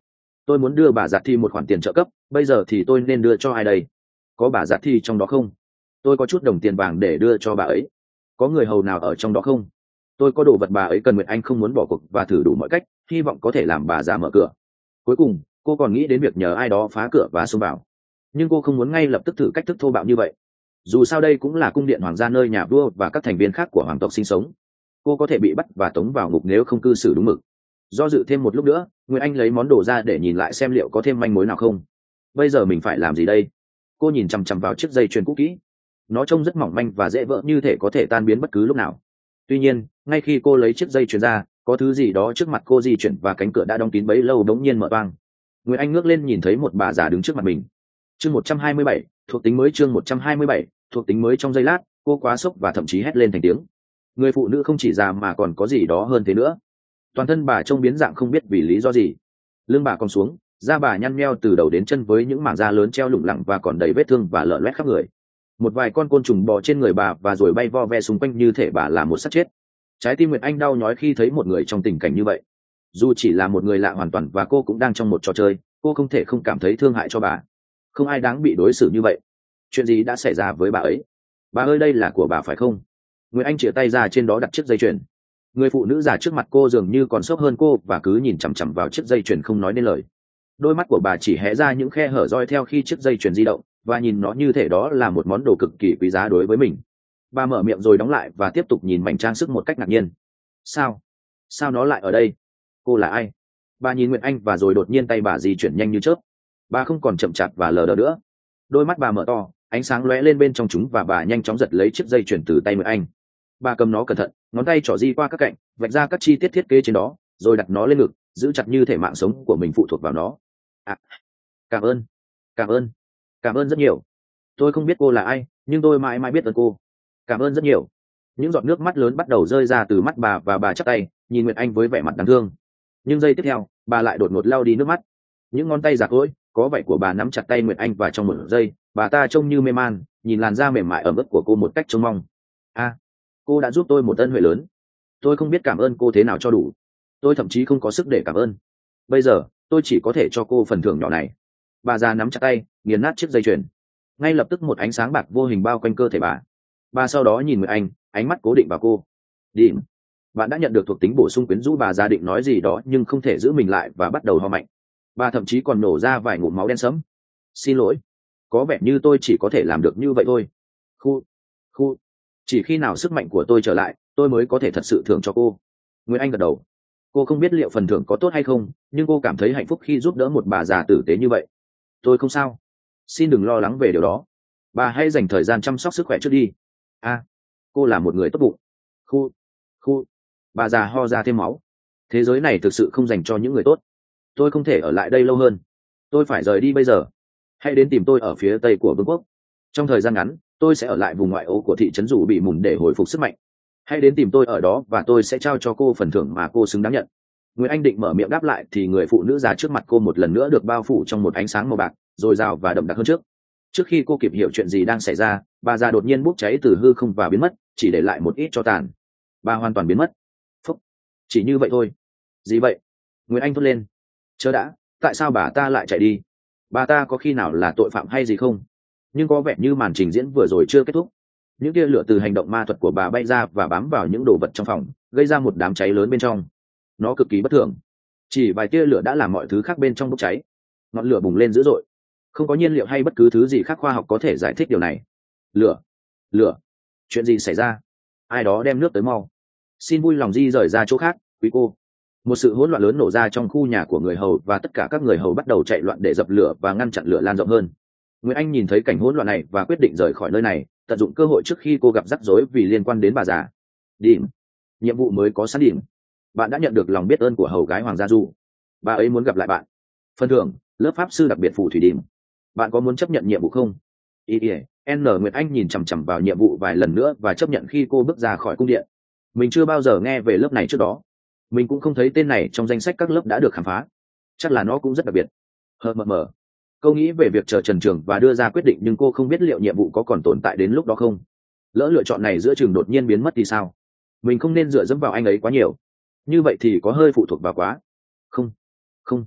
tôi muốn đưa bà giặt thi một khoản tiền trợ cấp, bây giờ thì tôi nên đưa cho ai đây? Có bà giặt thi trong đó không? Tôi có chút đồng tiền vàng để đưa cho bà ấy. Có người hầu nào ở trong đó không? Tôi có đồ vật bà ấy cần. Nguyệt Anh không muốn bỏ cuộc và thử đủ mọi cách, hy vọng có thể làm bà già mở cửa. Cuối cùng cô còn nghĩ đến việc nhờ ai đó phá cửa và xông vào, nhưng cô không muốn ngay lập tức thử cách thức thô bạo như vậy. Dù sao đây cũng là cung điện hoàng gia nơi nhà vua và các thành viên khác của hoàng tộc sinh sống. Cô có thể bị bắt và tống vào ngục nếu không cư xử đúng mực. Do dự thêm một lúc nữa, Nguyệt Anh lấy món đồ ra để nhìn lại xem liệu có thêm manh mối nào không. Bây giờ mình phải làm gì đây? Cô nhìn chằm chằm vào chiếc dây chuyền cũ kỹ. Nó trông rất mỏng manh và dễ vỡ, như thể có thể tan biến bất cứ lúc nào. Tuy nhiên, ngay khi cô lấy chiếc dây chuyền ra, có thứ gì đó trước mặt cô di chuyển và cánh cửa đã đóng kín bấy lâu đống nhiên mở toang. Nguyệt Anh ngước lên nhìn thấy một bà già đứng trước mặt mình. Chương một trăm hai mươi bảy, thuộc tính mới. Chương một trăm hai mươi bảy, thuộc tính mới. Trong giây lát, cô quá sốc và thậm chí hét lên thành tiếng. Người phụ nữ không chỉ già mà còn có gì đó hơn thế nữa. Toàn thân bà trông biến dạng không biết vì lý do gì. Lưng bà cong xuống, da bà nhăn nheo từ đầu đến chân với những mảng da lớn treo lủng lẳng và còn đầy vết thương và lở loét khắp người. Một vài con côn trùng bò trên người bà và rồi bay vo ve xung quanh như thể bà là một xác chết. Trái tim Nguyệt Anh đau nhói khi thấy một người trong tình cảnh như vậy. Dù chỉ là một người lạ hoàn toàn và cô cũng đang trong một trò chơi, cô không thể không cảm thấy thương hại cho bà. Không ai đáng bị đối xử như vậy. Chuyện gì đã xảy ra với bà ấy? Bà ơi, đây là của bà phải không? Nguyệt Anh chìa tay ra, trên đó đặt chiếc dây chuyền. Người phụ nữ già trước mặt cô dường như còn sốc hơn cô và cứ nhìn chằm chằm vào chiếc dây chuyền không nói nên lời. Đôi mắt của bà chỉ hé ra những khe hở roi theo khi chiếc dây chuyền di động, và nhìn nó như thể đó là một món đồ cực kỳ quý giá đối với mình. Bà mở miệng rồi đóng lại và tiếp tục nhìn mảnh trang sức một cách ngạc nhiên. Sao? Sao nó lại ở đây? Cô là ai? Bà nhìn Nguyệt Anh và rồi đột nhiên tay bà di chuyển nhanh như chớp. Bà không còn chậm chạp và lờ đờ nữa. Đôi mắt bà mở to, ánh sáng lóe lên bên trong chúng và bà nhanh chóng giật lấy chiếc dây chuyền từ tay Nguyệt Anh. Bà cầm nó cẩn thận, ngón tay trỏ di qua các cạnh, vạch ra các chi tiết thiết kế trên đó, rồi đặt nó lên ngực, giữ chặt như thể mạng sống của mình phụ thuộc vào nó. À, cảm ơn, cảm ơn, cảm ơn rất nhiều. Tôi không biết cô là ai, nhưng tôi mãi mãi biết ơn cô. Cảm ơn rất nhiều. Những giọt nước mắt lớn bắt đầu rơi ra từ mắt bà và bà chắp tay, nhìn Nguyệt Anh với vẻ mặt đáng thương. Nhưng giây tiếp theo, bà lại đột ngột lau đi nước mắt. Những ngón tay giạc gối, có vảy của bà nắm chặt tay Nguyệt Anh và trong một giây, bà ta trông như mê man, nhìn làn da mềm mại ẩm ướt của cô một cách trông mong. À, cô đã giúp tôi một ân huệ lớn. Tôi không biết cảm ơn cô thế nào cho đủ. Tôi thậm chí không có sức để cảm ơn. Bây giờ, tôi chỉ có thể cho cô phần thưởng nhỏ này. Bà già nắm chặt tay, nghiền nát chiếc dây chuyền. Ngay lập tức một ánh sáng bạc vô hình bao quanh cơ thể bà. Bà sau đó nhìn Nguyệt Anh, ánh mắt cố định vào cô. Điểm. Bạn đã nhận được thuộc tính bổ sung quyến rũ. Bà gia định nói gì đó nhưng không thể giữ mình lại và bắt đầu ho mạnh. Bà thậm chí còn nổ ra vài ngụm máu đen sẫm. Xin lỗi. Có vẻ như tôi chỉ có thể làm được như vậy thôi. Khu. Khu. Chỉ khi nào sức mạnh của tôi trở lại, tôi mới có thể thật sự thưởng cho cô. Nguyệt Anh gật đầu. Cô không biết liệu phần thưởng có tốt hay không, nhưng cô cảm thấy hạnh phúc khi giúp đỡ một bà già tử tế như vậy. Tôi không sao. Xin đừng lo lắng về điều đó. Bà hãy dành thời gian chăm sóc sức khỏe trước đi. À, cô là một người tốt bụng. Khu. Khu. Bà già ho ra thêm máu. Thế giới này thực sự không dành cho những người tốt. Tôi không thể ở lại đây lâu hơn. Tôi phải rời đi bây giờ. Hãy đến tìm tôi ở phía tây của vương quốc. Trong thời gian ngắn, tôi sẽ ở lại vùng ngoại ô của thị trấn Dù Bị Mùn để hồi phục sức mạnh. Hãy đến tìm tôi ở đó và tôi sẽ trao cho cô phần thưởng mà cô xứng đáng nhận. Nguyệt Anh định mở miệng đáp lại thì người phụ nữ già trước mặt cô một lần nữa được bao phủ trong một ánh sáng màu bạc, dồi dào và đậm đặc hơn trước. Trước khi cô kịp hiểu chuyện gì đang xảy ra, bà già đột nhiên bốc cháy từ hư không và biến mất, chỉ để lại một ít tro tàn. Bà hoàn toàn biến mất. Phúc. Chỉ như vậy thôi. Gì vậy? Nguyệt Anh thốt lên. Chớ đã, tại sao bà ta lại chạy đi? Bà ta có khi nào là tội phạm hay gì không? Nhưng có vẻ như màn trình diễn vừa rồi chưa kết thúc. Những tia lửa từ hành động ma thuật của bà bay ra và bám vào những đồ vật trong phòng, gây ra một đám cháy lớn bên trong. Nó cực kỳ bất thường. Chỉ vài tia lửa đã làm mọi thứ khác bên trong bốc cháy. Ngọn lửa bùng lên dữ dội. Không có nhiên liệu hay bất cứ thứ gì khác khoa học có thể giải thích điều này. Lửa, lửa. Chuyện gì xảy ra? Ai đó đem nước tới mau. Xin vui lòng di rời ra chỗ khác, quý cô. Một sự hỗn loạn lớn nổ ra trong khu nhà của người hầu và tất cả các người hầu bắt đầu chạy loạn để dập lửa và ngăn chặn lửa lan rộng hơn. Nguyễn Anh nhìn thấy cảnh hỗn loạn này và quyết định rời khỏi nơi này, tận dụng cơ hội trước khi cô gặp rắc rối vì liên quan đến bà già. Điểm. Nhiệm vụ mới có sẵn điểm. Bạn đã nhận được lòng biết ơn của hầu gái Hoàng gia Du. Bà ấy muốn gặp lại bạn. Phần thưởng, lớp pháp sư đặc biệt phù thủy điểm. Bạn có muốn chấp nhận nhiệm vụ không? Ý ỉa, N. Nguyệt Anh nhìn chằm chằm vào nhiệm vụ vài lần nữa và chấp nhận khi cô bước ra khỏi cung điện. Mình chưa bao giờ nghe về lớp này trước đó. Mình cũng không thấy tên này trong danh sách các lớp đã được khám phá. Chắc là nó cũng rất đặc biệt. Hờ mờ mờ. Cô nghĩ về việc chờ Trần Trường và đưa ra quyết định, nhưng cô không biết liệu nhiệm vụ có còn tồn tại đến lúc đó không. Lỡ lựa chọn này giữa chừng đột nhiên biến mất thì sao? Mình không nên dựa dẫm vào anh ấy quá nhiều. Như vậy thì có hơi phụ thuộc vào quá. Không, không.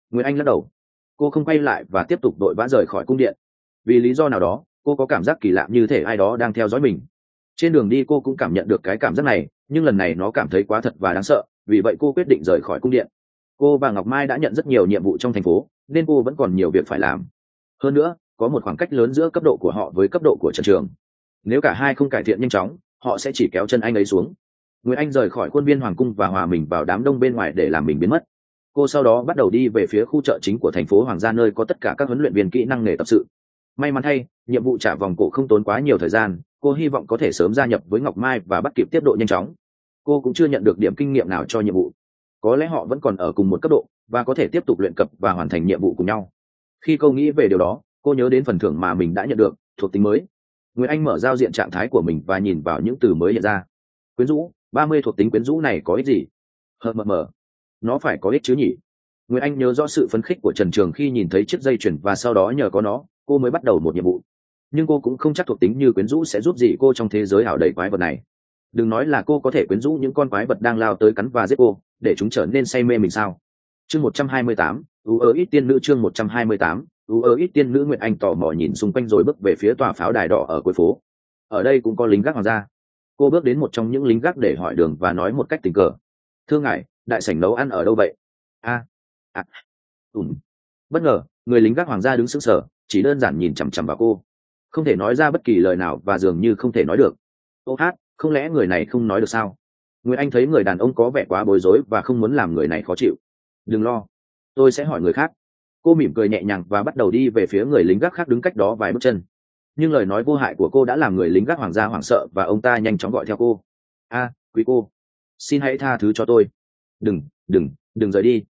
Nguyệt Anh lắc đầu. Cô không quay lại và tiếp tục đội vã rời khỏi cung điện. Vì lý do nào đó, cô có cảm giác kỳ lạ như thể ai đó đang theo dõi mình. Trên đường đi cô cũng cảm nhận được cái cảm giác này, nhưng lần này nó cảm thấy quá thật và đáng sợ, vì vậy cô quyết định rời khỏi cung điện. Cô và Ngọc Mai đã nhận rất nhiều nhiệm vụ trong thành phố, nên cô vẫn còn nhiều việc phải làm. Hơn nữa, có một khoảng cách lớn giữa cấp độ của họ với cấp độ của Trần Trường. Nếu cả hai không cải thiện nhanh chóng, họ sẽ chỉ kéo chân anh ấy xuống. Nguyệt Anh rời khỏi khuôn viên hoàng cung và hòa mình vào đám đông bên ngoài để làm mình biến mất. Cô sau đó bắt đầu đi về phía khu chợ chính của thành phố Hoàng gia, nơi có tất cả các huấn luyện viên kỹ năng nghề tập sự. May mắn thay, nhiệm vụ trả vòng cổ không tốn quá nhiều thời gian, cô hy vọng có thể sớm gia nhập với Ngọc Mai và bắt kịp tiếp độ nhanh chóng. Cô cũng chưa nhận được điểm kinh nghiệm nào cho nhiệm vụ. Có lẽ họ vẫn còn ở cùng một cấp độ và có thể tiếp tục luyện tập và hoàn thành nhiệm vụ cùng nhau. Khi cô nghĩ về điều đó, cô nhớ đến phần thưởng mà mình đã nhận được, thuộc tính mới. Nguyệt Anh mở giao diện trạng thái của mình và nhìn vào những từ mới hiện ra. Quyến rũ, ba mươi thuộc tính quyến rũ này có ích gì? Hờ mờ mờ. Nó phải có ích chứ nhỉ? Nguyệt Anh nhớ rõ sự phấn khích của Trần Trường khi nhìn thấy chiếc dây chuyền và sau đó nhờ có nó, cô mới bắt đầu một nhiệm vụ. Nhưng cô cũng không chắc thuộc tính như quyến rũ sẽ giúp gì cô trong thế giới ảo đầy quái vật này. Đừng nói là cô có thể quyến rũ những con quái vật đang lao tới cắn và giết cô, để chúng trở nên say mê mình sao? Chương một trăm hai mươi tám, u ơ ít tiên nữ. Chương một trăm hai mươi tám, u ơ ít tiên nữ. Nguyệt Anh tò mò nhìn xung quanh rồi bước về phía tòa pháo đài đỏ ở cuối phố. Ở đây cũng có lính gác hoàng gia. Cô bước đến một trong những lính gác để hỏi đường và nói một cách tình cờ: thưa ngài, đại sảnh nấu ăn ở đâu vậy? A, à, ùm. Bất ngờ, người lính gác hoàng gia đứng sững sờ, chỉ đơn giản nhìn chằm chằm vào cô, không thể nói ra bất kỳ lời nào và dường như không thể nói được. Ô hát, không lẽ người này không nói được sao? Nguyệt Anh thấy người đàn ông có vẻ quá bối rối và không muốn làm người này khó chịu. Đừng lo, tôi sẽ hỏi người khác. Cô mỉm cười nhẹ nhàng và bắt đầu đi về phía người lính gác khác đứng cách đó vài bước chân. Nhưng lời nói vô hại của cô đã làm người lính gác hoàng gia hoảng sợ và ông ta nhanh chóng gọi theo cô. A, quý cô, xin hãy tha thứ cho tôi. Đừng, đừng, đừng rời đi.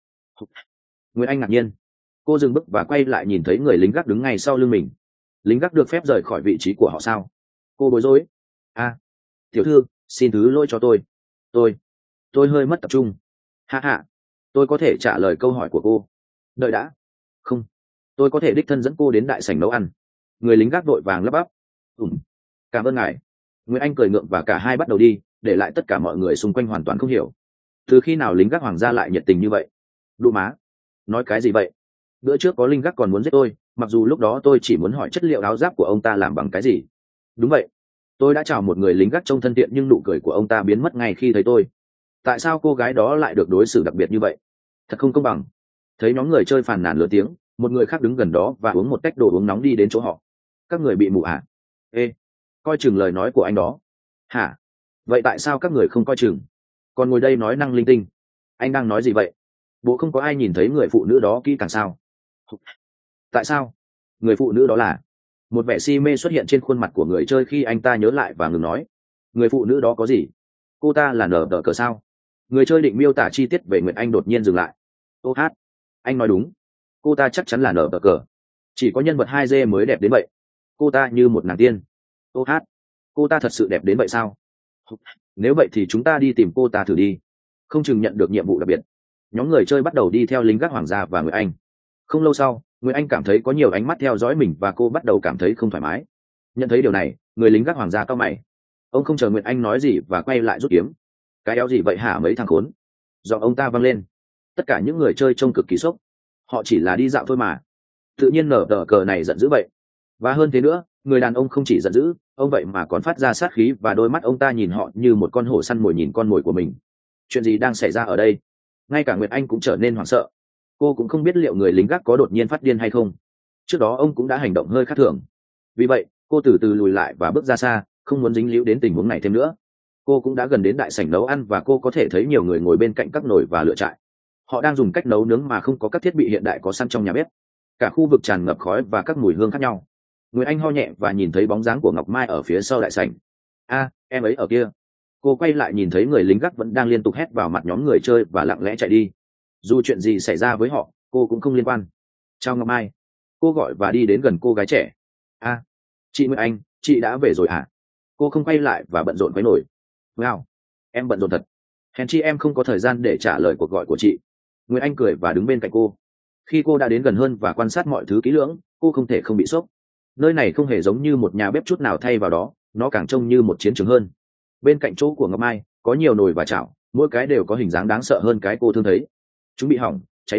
Nguyệt Anh ngạc nhiên. Cô dừng bước và quay lại nhìn thấy người lính gác đứng ngay sau lưng mình. Lính gác được phép rời khỏi vị trí của họ sao? Cô bối rối. A, tiểu thư, xin thứ lỗi cho tôi. Tôi, tôi hơi mất tập trung. Ha ha, tôi có thể trả lời câu hỏi của cô. Đợi đã. Không, tôi có thể đích thân dẫn cô đến đại sảnh nấu ăn. Người lính gác đội vàng lắp bắp. Ừm, cảm ơn ngài. Nguyệt Anh cười ngượng và cả hai bắt đầu đi, để lại tất cả mọi người xung quanh hoàn toàn không hiểu. Từ khi nào lính gác hoàng gia lại nhiệt tình như vậy? Đụ má, nói cái gì vậy? Bữa trước có lính gác còn muốn giết tôi, mặc dù lúc đó tôi chỉ muốn hỏi chất liệu áo giáp của ông ta làm bằng cái gì. Đúng vậy, tôi đã chào một người lính gác trông thân thiện nhưng nụ cười của ông ta biến mất ngay khi thấy tôi. Tại sao cô gái đó lại được đối xử đặc biệt như vậy? Thật không công bằng. Thấy nhóm người chơi phàn nàn lớn tiếng, một người khác đứng gần đó và uống một tách đồ uống nóng đi đến chỗ họ. Các người bị mù à? Ê, coi chừng lời nói của anh đó. Hả? Vậy tại sao các người không coi chừng? Còn ngồi đây nói năng linh tinh. Anh đang nói gì vậy? Bộ không có ai nhìn thấy người phụ nữ đó kỹ càng sao? Tại sao? Người phụ nữ đó là... Một vẻ si mê xuất hiện trên khuôn mặt của người chơi khi anh ta nhớ lại và ngừng nói. Người phụ nữ đó có gì? Cô ta là nở đỡ cờ sao? Người chơi định miêu tả chi tiết về Nguyệt Anh đột nhiên dừng lại. Ô hát, anh nói đúng. Cô ta chắc chắn là nở đỡ cờ. Chỉ có nhân vật hai D mới đẹp đến vậy. Cô ta như một nàng tiên. Ô hát, cô ta thật sự đẹp đến vậy sao? Nếu vậy thì chúng ta đi tìm cô ta thử đi. Không chừng nhận được nhiệm vụ đặc biệt. Nhóm người chơi bắt đầu đi theo lính gác hoàng gia và Nguyệt Anh. Không lâu sau, Nguyệt Anh cảm thấy có nhiều ánh mắt theo dõi mình và cô bắt đầu cảm thấy không thoải mái. Nhận thấy điều này, người lính gác hoàng gia cau mày. Ông không chờ Nguyệt Anh nói gì và quay lại rút kiếm. Cái éo gì vậy hả mấy thằng khốn? Giọng ông ta vang lên. Tất cả những người chơi trông cực kỳ sốc. Họ chỉ là đi dạo thôi mà. Tự nhiên nở đỡ cờ này giận dữ vậy. Và hơn thế nữa, người đàn ông không chỉ giận dữ, ông vậy mà còn phát ra sát khí và đôi mắt ông ta nhìn họ như một con hổ săn mồi nhìn con mồi của mình. Chuyện gì đang xảy ra ở đây? Ngay cả Nguyệt Anh cũng trở nên hoảng sợ. Cô cũng không biết liệu người lính gác có đột nhiên phát điên hay không. Trước đó ông cũng đã hành động hơi khác thường. Vì vậy, cô từ từ lùi lại và bước ra xa, không muốn dính líu đến tình huống này thêm nữa. Cô cũng đã gần đến đại sảnh nấu ăn và cô có thể thấy nhiều người ngồi bên cạnh các nồi và lửa trại. Họ đang dùng cách nấu nướng mà không có các thiết bị hiện đại có sẵn trong nhà bếp. Cả khu vực tràn ngập khói và các mùi hương khác nhau. Nguyệt Anh ho nhẹ và nhìn thấy bóng dáng của Ngọc Mai ở phía sau đại sảnh. A, em ấy ở kia. Cô quay lại nhìn thấy người lính gác vẫn đang liên tục hét vào mặt nhóm người chơi và lặng lẽ chạy đi. Dù chuyện gì xảy ra với họ, cô cũng không liên quan. Chào Ngọc Mai. Cô gọi và đi đến gần cô gái trẻ. A, chị Nguyệt Anh, chị đã về rồi hả? Cô không quay lại và bận rộn với nổi. Wow, em bận rộn thật. Hèn chi em không có thời gian để trả lời cuộc gọi của chị. Nguyệt Anh cười và đứng bên cạnh cô. Khi cô đã đến gần hơn và quan sát mọi thứ kỹ lưỡng, cô không thể không bị sốc. Nơi này không hề giống như một nhà bếp chút nào thay vào đó, nó càng trông như một chiến trường hơn. Bên cạnh chỗ của Ngọc Mai, có nhiều nồi và chảo, mỗi cái đều có hình dáng đáng sợ hơn cái cô thường thấy. Chúng bị hỏng, cháy đen,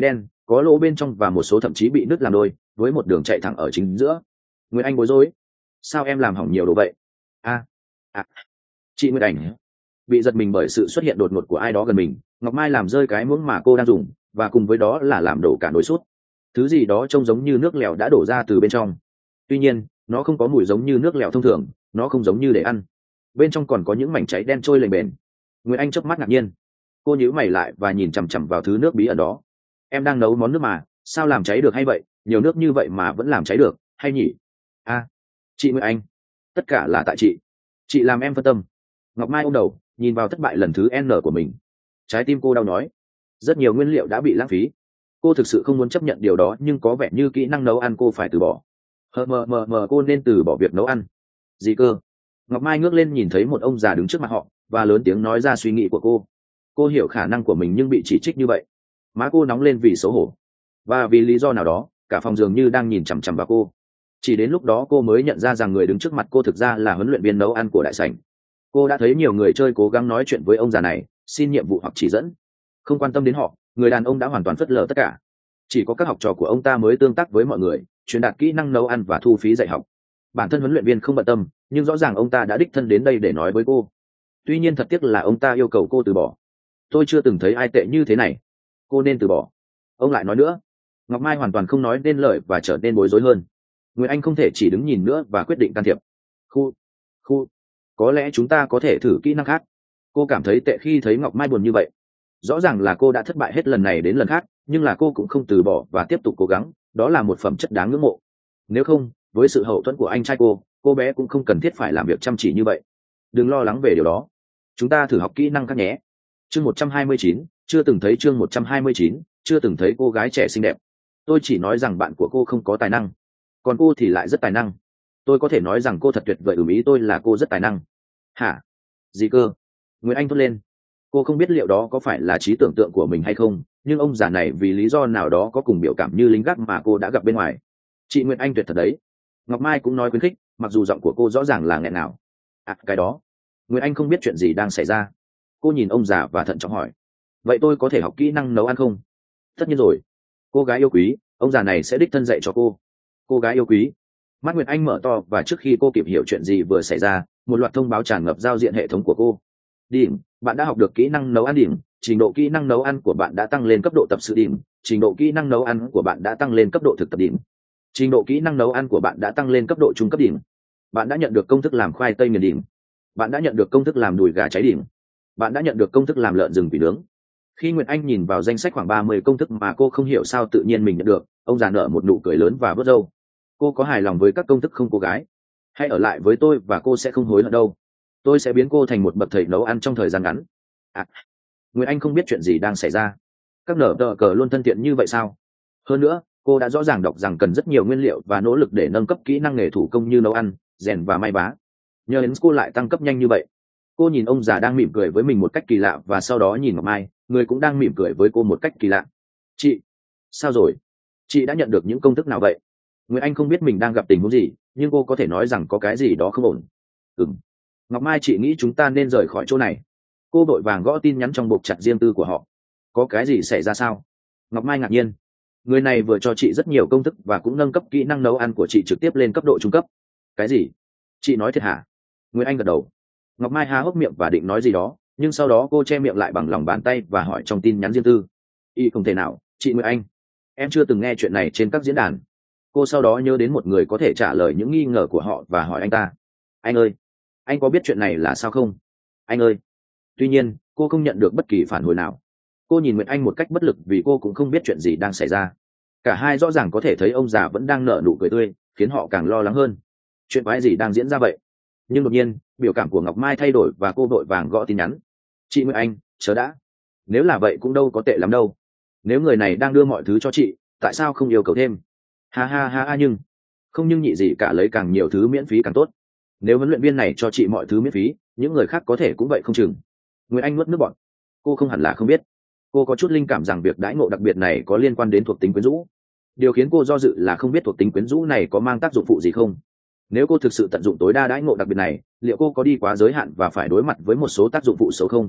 có lỗ bên trong và một số thậm chí bị nứt làm đôi, với một đường chạy thẳng ở chính giữa. Nguyệt Anh bối rối, sao em làm hỏng nhiều đồ vậy? A, à, à. Chị Nguyệt Anh bị giật mình bởi sự xuất hiện đột ngột của ai đó gần mình. Ngọc Mai làm rơi cái muỗng mà cô đang dùng, và cùng với đó là làm đổ cả nồi sốt. Thứ gì đó trông giống như nước lèo đã đổ ra từ bên trong. Tuy nhiên, nó không có mùi giống như nước lèo thông thường, nó không giống như để ăn. Bên trong còn có những mảnh cháy đen trôi lềnh bềnh. Nguyệt Anh chớp mắt ngạc nhiên. Cô nhíu mày lại và nhìn chằm chằm vào thứ nước bí ẩn đó. Em đang nấu món nước mà, sao làm cháy được hay vậy? Nhiều nước như vậy mà vẫn làm cháy được, hay nhỉ? A, à, chị Nguyệt Anh, tất cả là tại chị. Chị làm em phân tâm. Ngọc Mai ôm đầu, nhìn vào thất bại lần thứ N của mình. Trái tim cô đau nhói. Rất nhiều nguyên liệu đã bị lãng phí. Cô thực sự không muốn chấp nhận điều đó, nhưng có vẻ như kỹ năng nấu ăn cô phải từ bỏ. Hờ mờ mờ mờ cô nên từ bỏ việc nấu ăn. Gì cơ? Ngọc Mai ngước lên nhìn thấy một ông già đứng trước mặt họ, và lớn tiếng nói ra suy nghĩ của cô. Cô hiểu khả năng của mình nhưng bị chỉ trích như vậy. Má cô nóng lên vì xấu hổ. Và vì lý do nào đó, cả phòng dường như đang nhìn chằm chằm vào cô. Chỉ đến lúc đó cô mới nhận ra rằng người đứng trước mặt cô thực ra là huấn luyện viên nấu ăn của đại sảnh. Cô đã thấy nhiều người chơi cố gắng nói chuyện với ông già này, xin nhiệm vụ hoặc chỉ dẫn. Không quan tâm đến họ, người đàn ông đã hoàn toàn phớt lờ tất cả. Chỉ có các học trò của ông ta mới tương tác với mọi người, truyền đạt kỹ năng nấu ăn và thu phí dạy học. Bản thân huấn luyện viên không bận tâm, nhưng rõ ràng ông ta đã đích thân đến đây để nói với cô. Tuy nhiên thật tiếc là ông ta yêu cầu cô từ bỏ. Tôi chưa từng thấy ai tệ như thế này. Cô nên từ bỏ. Ông lại nói nữa. Ngọc Mai hoàn toàn không nói nên lời và trở nên bối rối hơn. Nguyệt Anh không thể chỉ đứng nhìn nữa và quyết định can thiệp. Khu, khu, có lẽ chúng ta có thể thử kỹ năng khác. Cô cảm thấy tệ khi thấy Ngọc Mai buồn như vậy. Rõ ràng là cô đã thất bại hết lần này đến lần khác, nhưng là cô cũng không từ bỏ và tiếp tục cố gắng. Đó là một phẩm chất đáng ngưỡng mộ. Nếu không, với sự hậu thuẫn của anh trai cô, cô bé cũng không cần thiết phải làm việc chăm chỉ như vậy. Đừng lo lắng về điều đó. Chúng ta thử học kỹ năng khác nhé. Chương một trăm hai mươi chín, chưa từng thấy chương một trăm hai mươi chín, chưa từng thấy cô gái trẻ xinh đẹp. Tôi chỉ nói rằng bạn của cô không có tài năng, còn cô thì lại rất tài năng. Tôi có thể nói rằng cô thật tuyệt vời, ừm ý tôi là cô rất tài năng. Hả? Gì cơ? Nguyệt Anh thốt lên. Cô không biết liệu đó có phải là trí tưởng tượng của mình hay không, nhưng ông già này vì lý do nào đó có cùng biểu cảm như lính gác mà cô đã gặp bên ngoài. Chị Nguyệt Anh tuyệt thật đấy. Ngọc Mai cũng nói khuyến khích, mặc dù giọng của cô rõ ràng là nghẹn ngào. À, cái đó. Nguyệt Anh không biết chuyện gì đang xảy ra. Cô nhìn ông già và thận trọng hỏi. Vậy tôi có thể học kỹ năng nấu ăn không? Tất nhiên rồi. Cô gái yêu quý, ông già này sẽ đích thân dạy cho cô. Cô gái yêu quý. Mắt Nguyệt Anh mở to, và trước khi cô kịp hiểu chuyện gì vừa xảy ra, một loạt thông báo tràn ngập giao diện hệ thống của cô. Điểm, bạn đã học được kỹ năng nấu ăn. Điểm, trình độ kỹ năng nấu ăn của bạn đã tăng lên cấp độ tập sự. Điểm, trình độ kỹ năng nấu ăn của bạn đã tăng lên cấp độ thực tập. Điểm, trình độ kỹ năng nấu ăn của bạn đã tăng lên cấp độ trung cấp. Điểm, bạn đã nhận được công thức làm khoai tây nghiền. Điểm, bạn đã nhận được công thức làm đùi gà cháy. Điểm, bạn đã nhận được công thức làm lợn rừng quỷ nướng. Khi Nguyệt Anh nhìn vào danh sách khoảng ba mươi công thức mà cô không hiểu sao tự nhiên mình nhận được, ông già nở một nụ cười lớn và vớt râu. Cô có hài lòng với các công thức không cô gái? Hãy ở lại với tôi và cô sẽ không hối hận đâu. Tôi sẽ biến cô thành một bậc thầy nấu ăn trong thời gian ngắn. À, Nguyệt Anh không biết chuyện gì đang xảy ra. Các nở tờ cờ luôn thân thiện như vậy sao? Hơn nữa, cô đã rõ ràng đọc rằng cần rất nhiều nguyên liệu và nỗ lực để nâng cấp kỹ năng nghề thủ công như nấu ăn, rèn và may vá. Nhờ đến cô lại tăng cấp nhanh như vậy. Cô nhìn ông già đang mỉm cười với mình một cách kỳ lạ, và sau đó nhìn Ngọc Mai, người cũng đang mỉm cười với cô một cách kỳ lạ. Chị, sao rồi? Chị đã nhận được những công thức nào vậy? Nguyệt Anh không biết mình đang gặp tình huống gì, nhưng cô có thể nói rằng có cái gì đó không ổn. Ừm. Ngọc Mai, chị nghĩ chúng ta nên rời khỏi chỗ này. Cô vội vàng gõ tin nhắn trong bục chặt riêng tư của họ. Có cái gì xảy ra sao? Ngọc Mai ngạc nhiên. Người này vừa cho chị rất nhiều công thức và cũng nâng cấp kỹ năng nấu ăn của chị trực tiếp lên cấp độ trung cấp. Cái gì? Chị nói thiệt hả? Nguyệt Anh gật đầu. Ngọc Mai há hốc miệng và định nói gì đó, nhưng sau đó cô che miệng lại bằng lòng bàn tay và hỏi trong tin nhắn riêng tư. Y không thể nào, chị Nguyệt Anh. Em chưa từng nghe chuyện này trên các diễn đàn. Cô sau đó nhớ đến một người có thể trả lời những nghi ngờ của họ và hỏi anh ta. Anh ơi, anh có biết chuyện này là sao không? Anh ơi. Tuy nhiên, cô không nhận được bất kỳ phản hồi nào. Cô nhìn Nguyệt Anh một cách bất lực vì cô cũng không biết chuyện gì đang xảy ra. Cả hai rõ ràng có thể thấy ông già vẫn đang nở nụ cười tươi, khiến họ càng lo lắng hơn. Chuyện quái gì đang diễn ra vậy? Nhưng đột nhiên, biểu cảm của Ngọc Mai thay đổi và cô vội vàng gõ tin nhắn. Chị Nguyệt Anh, chờ đã. Nếu là vậy cũng đâu có tệ lắm đâu. Nếu người này đang đưa mọi thứ cho chị, tại sao không yêu cầu thêm? Ha ha ha ha, nhưng không nhưng nhị gì cả, lấy càng nhiều thứ miễn phí càng tốt. Nếu huấn luyện viên này cho chị mọi thứ miễn phí, những người khác có thể cũng vậy không chừng. Nguyệt Anh nuốt nước bọt. Cô không hẳn là không biết. Cô có chút linh cảm rằng việc đãi ngộ đặc biệt này có liên quan đến thuộc tính quyến rũ. Điều khiến cô do dự là không biết thuộc tính quyến rũ này có mang tác dụng phụ gì không. Nếu cô thực sự tận dụng tối đa đãi ngộ đặc biệt này, liệu cô có đi quá giới hạn và phải đối mặt với một số tác dụng phụ xấu không?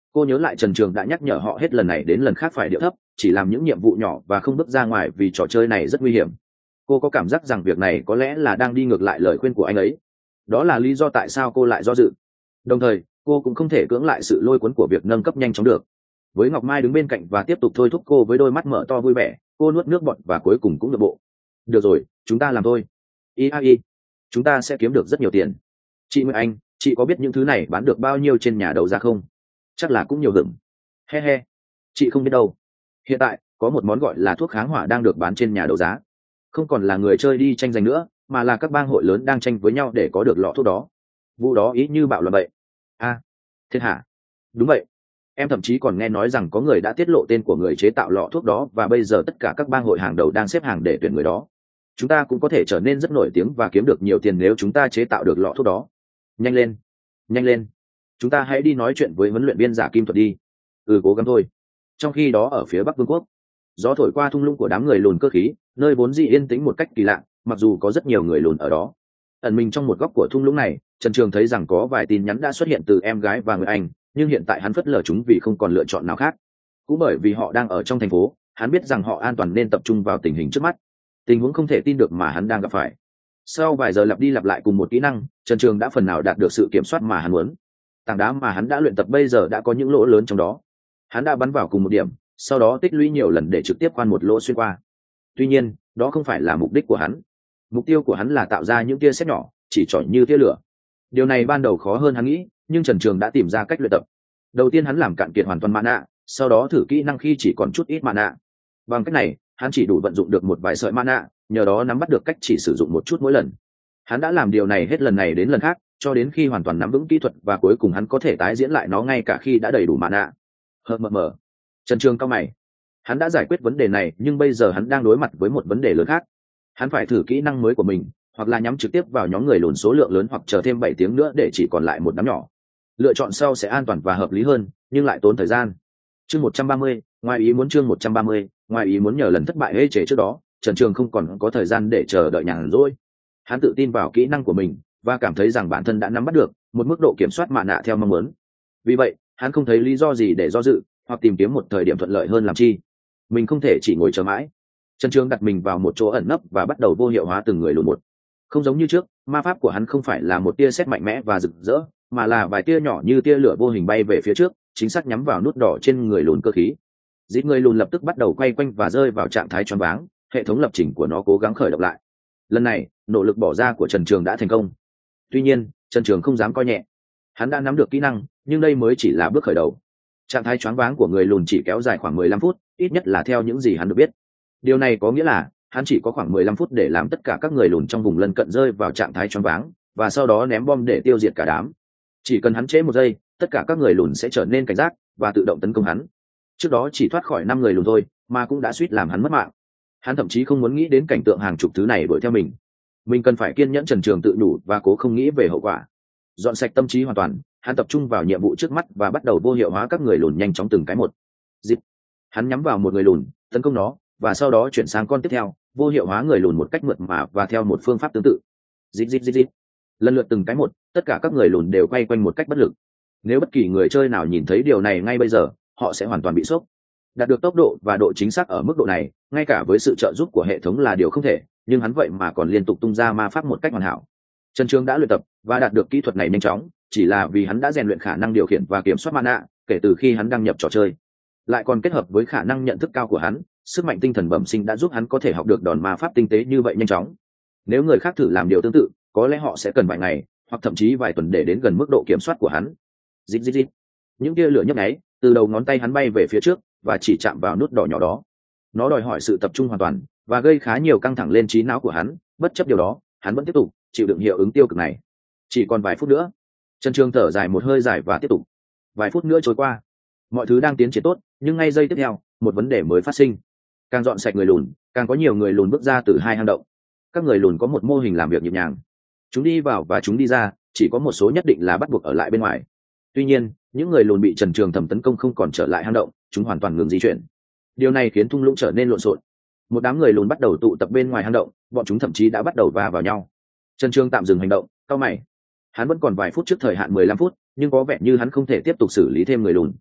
Cô nhớ lại Trần Trường đã nhắc nhở họ hết lần này đến lần khác phải điệu thấp, chỉ làm những nhiệm vụ nhỏ và không bước ra ngoài vì trò chơi này rất nguy hiểm. Cô có cảm giác rằng việc này có lẽ là đang đi ngược lại lời khuyên của anh ấy. Đó là lý do tại sao cô lại do dự. Đồng thời, cô cũng không thể cưỡng lại sự lôi cuốn của việc nâng cấp nhanh chóng được. Với Ngọc Mai đứng bên cạnh và tiếp tục thôi thúc cô với đôi mắt mở to vui vẻ, cô nuốt nước bọt và cuối cùng cũng được bộ. Được rồi, chúng ta làm thôi. i a i chúng ta sẽ kiếm được rất nhiều tiền. Chị Nguyệt Anh, chị có biết những thứ này bán được bao nhiêu trên nhà đấu giá không? Chắc là cũng nhiều hưởng. He he, chị không biết đâu. Hiện tại có một món gọi là thuốc kháng hỏa đang được bán trên nhà đấu giá. Không còn là người chơi đi tranh giành nữa, mà là các bang hội lớn đang tranh với nhau để có được lọ thuốc đó. Vụ đó ý như bạo loạn vậy. A, à, thiệt hả? Đúng vậy. Em thậm chí còn nghe nói rằng có người đã tiết lộ tên của người chế tạo lọ thuốc đó, và bây giờ tất cả các bang hội hàng đầu đang xếp hàng để tuyển người đó. Chúng ta cũng có thể trở nên rất nổi tiếng và kiếm được nhiều tiền nếu chúng ta chế tạo được lọ thuốc đó. Nhanh lên, nhanh lên. Chúng ta hãy đi nói chuyện với huấn luyện viên giả kim thuật đi. Ừ, cố gắng thôi. Trong khi đó ở phía Bắc Vương quốc, gió thổi qua thung lũng của đám người lùn cơ khí, nơi vốn dĩ yên tĩnh một cách kỳ lạ, mặc dù có rất nhiều người lùn ở đó. Ẩn mình trong một góc của thung lũng này, Trần Trường thấy rằng có vài tin nhắn đã xuất hiện từ em gái và người anh, nhưng hiện tại hắn phớt lờ chúng vì không còn lựa chọn nào khác. Cũng bởi vì họ đang ở trong thành phố, hắn biết rằng họ an toàn nên tập trung vào tình hình trước mắt, tình huống không thể tin được mà hắn đang gặp phải. Sau vài giờ lặp đi lặp lại cùng một kỹ năng, Trần Trường đã phần nào đạt được sự kiểm soát mà hắn muốn. Tảng đá mà hắn đã luyện tập bây giờ đã có những lỗ lớn trong đó. Hắn đã bắn vào cùng một điểm, sau đó tích lũy nhiều lần để trực tiếp khoan một lỗ xuyên qua. Tuy nhiên, đó không phải là mục đích của hắn. Mục tiêu của hắn là tạo ra những tia sét nhỏ, chỉ chỏi như tia lửa. Điều này ban đầu khó hơn hắn nghĩ, nhưng Trần Trường đã tìm ra cách luyện tập. Đầu tiên hắn làm cạn kiệt hoàn toàn mana, sau đó thử kỹ năng khi chỉ còn chút ít mana. Bằng cách này, hắn chỉ đủ vận dụng được một vài sợi mana, nhờ đó nắm bắt được cách chỉ sử dụng một chút mỗi lần. Hắn đã làm điều này hết lần này đến lần khác, cho đến khi hoàn toàn nắm vững kỹ thuật, và cuối cùng hắn có thể tái diễn lại nó ngay cả khi đã đầy đủ mana. Hờ mờ mờ. Trần Trường cao mày. Hắn đã giải quyết vấn đề này, nhưng bây giờ hắn đang đối mặt với một vấn đề lớn khác. Hắn phải thử kỹ năng mới của mình, hoặc là nhắm trực tiếp vào nhóm người lùn số lượng lớn, hoặc chờ thêm bảy tiếng nữa để chỉ còn lại một đám nhỏ. Lựa chọn sau sẽ an toàn và hợp lý hơn, nhưng lại tốn thời gian. Chương một trăm ba mươi, ngoài ý muốn. Chương một trăm ba mươi, ngoài ý muốn. Nhờ lần thất bại ê chế trước đó, Trần Trường không còn có thời gian để chờ đợi nhàn rỗi. Hắn tự tin vào kỹ năng của mình và cảm thấy rằng bản thân đã nắm bắt được một mức độ kiểm soát mạ nạ theo mong muốn. Vì vậy, hắn không thấy lý do gì để do dự hoặc tìm kiếm một thời điểm thuận lợi hơn làm chi. Mình không thể chỉ ngồi chờ mãi. Trần Trường đặt mình vào một chỗ ẩn nấp và bắt đầu vô hiệu hóa từng người lùn một. Không giống như trước, ma pháp của hắn không phải là một tia sét mạnh mẽ và rực rỡ, mà là vài tia nhỏ như tia lửa vô hình bay về phía trước, chính xác nhắm vào nút đỏ trên người lùn cơ khí. Dít người lùn lập tức bắt đầu quay quanh và rơi vào trạng thái choáng váng, hệ thống lập trình của nó cố gắng khởi động lại. Lần này, nỗ lực bỏ ra của Trần Trường đã thành công. Tuy nhiên, Trần Trường không dám coi nhẹ. Hắn đã nắm được kỹ năng, nhưng đây mới chỉ là bước khởi đầu. Trạng thái choáng váng của người lùn chỉ kéo dài khoảng mười lăm phút, ít nhất là theo những gì hắn được biết. Điều này có nghĩa là hắn chỉ có khoảng mười lăm phút để làm tất cả các người lùn trong vùng lân cận rơi vào trạng thái choáng váng, và sau đó ném bom để tiêu diệt cả đám. Chỉ cần hắn trễ một giây, tất cả các người lùn sẽ trở nên cảnh giác và tự động tấn công hắn. Trước đó chỉ thoát khỏi năm người lùn thôi, mà cũng đã suýt làm hắn mất mạng. Hắn thậm chí không muốn nghĩ đến cảnh tượng hàng chục thứ này đuổi theo mình. Mình cần phải kiên nhẫn. Trần Trường tự nhủ và cố không nghĩ về hậu quả. Dọn sạch tâm trí hoàn toàn, hắn tập trung vào nhiệm vụ trước mắt và bắt đầu vô hiệu hóa các người lùn nhanh chóng từng cái một. Dịp. Hắn nhắm vào một người lùn, tấn công nó, và sau đó chuyển sang con tiếp theo, vô hiệu hóa người lùn một cách mượt mà và theo một phương pháp tương tự. Dịp dịp dịp dịp. Lần lượt từng cái một, tất cả các người lùn đều quay quanh một cách bất lực. Nếu bất kỳ người chơi nào nhìn thấy điều này ngay bây giờ, họ sẽ hoàn toàn bị sốc. Đạt được tốc độ và độ chính xác ở mức độ này, ngay cả với sự trợ giúp của hệ thống là điều không thể, nhưng hắn vậy mà còn liên tục tung ra ma pháp một cách hoàn hảo. Trần Trường đã luyện tập và đạt được kỹ thuật này nhanh chóng, chỉ là vì hắn đã rèn luyện khả năng điều khiển và kiểm soát mana kể từ khi hắn đăng nhập trò chơi. Lại còn kết hợp với khả năng nhận thức cao của hắn, sức mạnh tinh thần bẩm sinh đã giúp hắn có thể học được đòn ma pháp tinh tế như vậy nhanh chóng. Nếu người khác thử làm điều tương tự, có lẽ họ sẽ cần vài ngày hoặc thậm chí vài tuần để đến gần mức độ kiểm soát của hắn. Dít dít dít. Những tia lửa nhấp nháy từ đầu ngón tay hắn bay về phía trước và chỉ chạm vào nút đỏ nhỏ đó. Nó đòi hỏi sự tập trung hoàn toàn và gây khá nhiều căng thẳng lên trí não của hắn. Bất chấp điều đó, hắn vẫn tiếp tục chịu đựng hiệu ứng tiêu cực này. Chỉ còn vài phút nữa. Trần Trường thở dài một hơi dài và tiếp tục. Vài phút nữa trôi qua, mọi thứ đang tiến triển tốt, nhưng ngay giây tiếp theo, một vấn đề mới phát sinh. Càng dọn sạch người lùn, càng có nhiều người lùn bước ra từ hai hang động. Các người lùn có một mô hình làm việc nhịp nhàng. Chúng đi vào và chúng đi ra, chỉ có một số nhất định là bắt buộc ở lại bên ngoài. Tuy nhiên, những người lùn bị Trần Trường thẩm tấn công không còn trở lại hang động, chúng hoàn toàn ngừng di chuyển. Điều này khiến thung lũng trở nên lộn xộn. Một đám người lùn bắt đầu tụ tập bên ngoài hang động, bọn chúng thậm chí đã bắt đầu va vào nhau. Trần Trường tạm dừng hành động, cau mày. Hắn vẫn còn vài phút trước thời hạn mười lăm phút, nhưng có vẻ như hắn không thể tiếp tục xử lý thêm người lùn.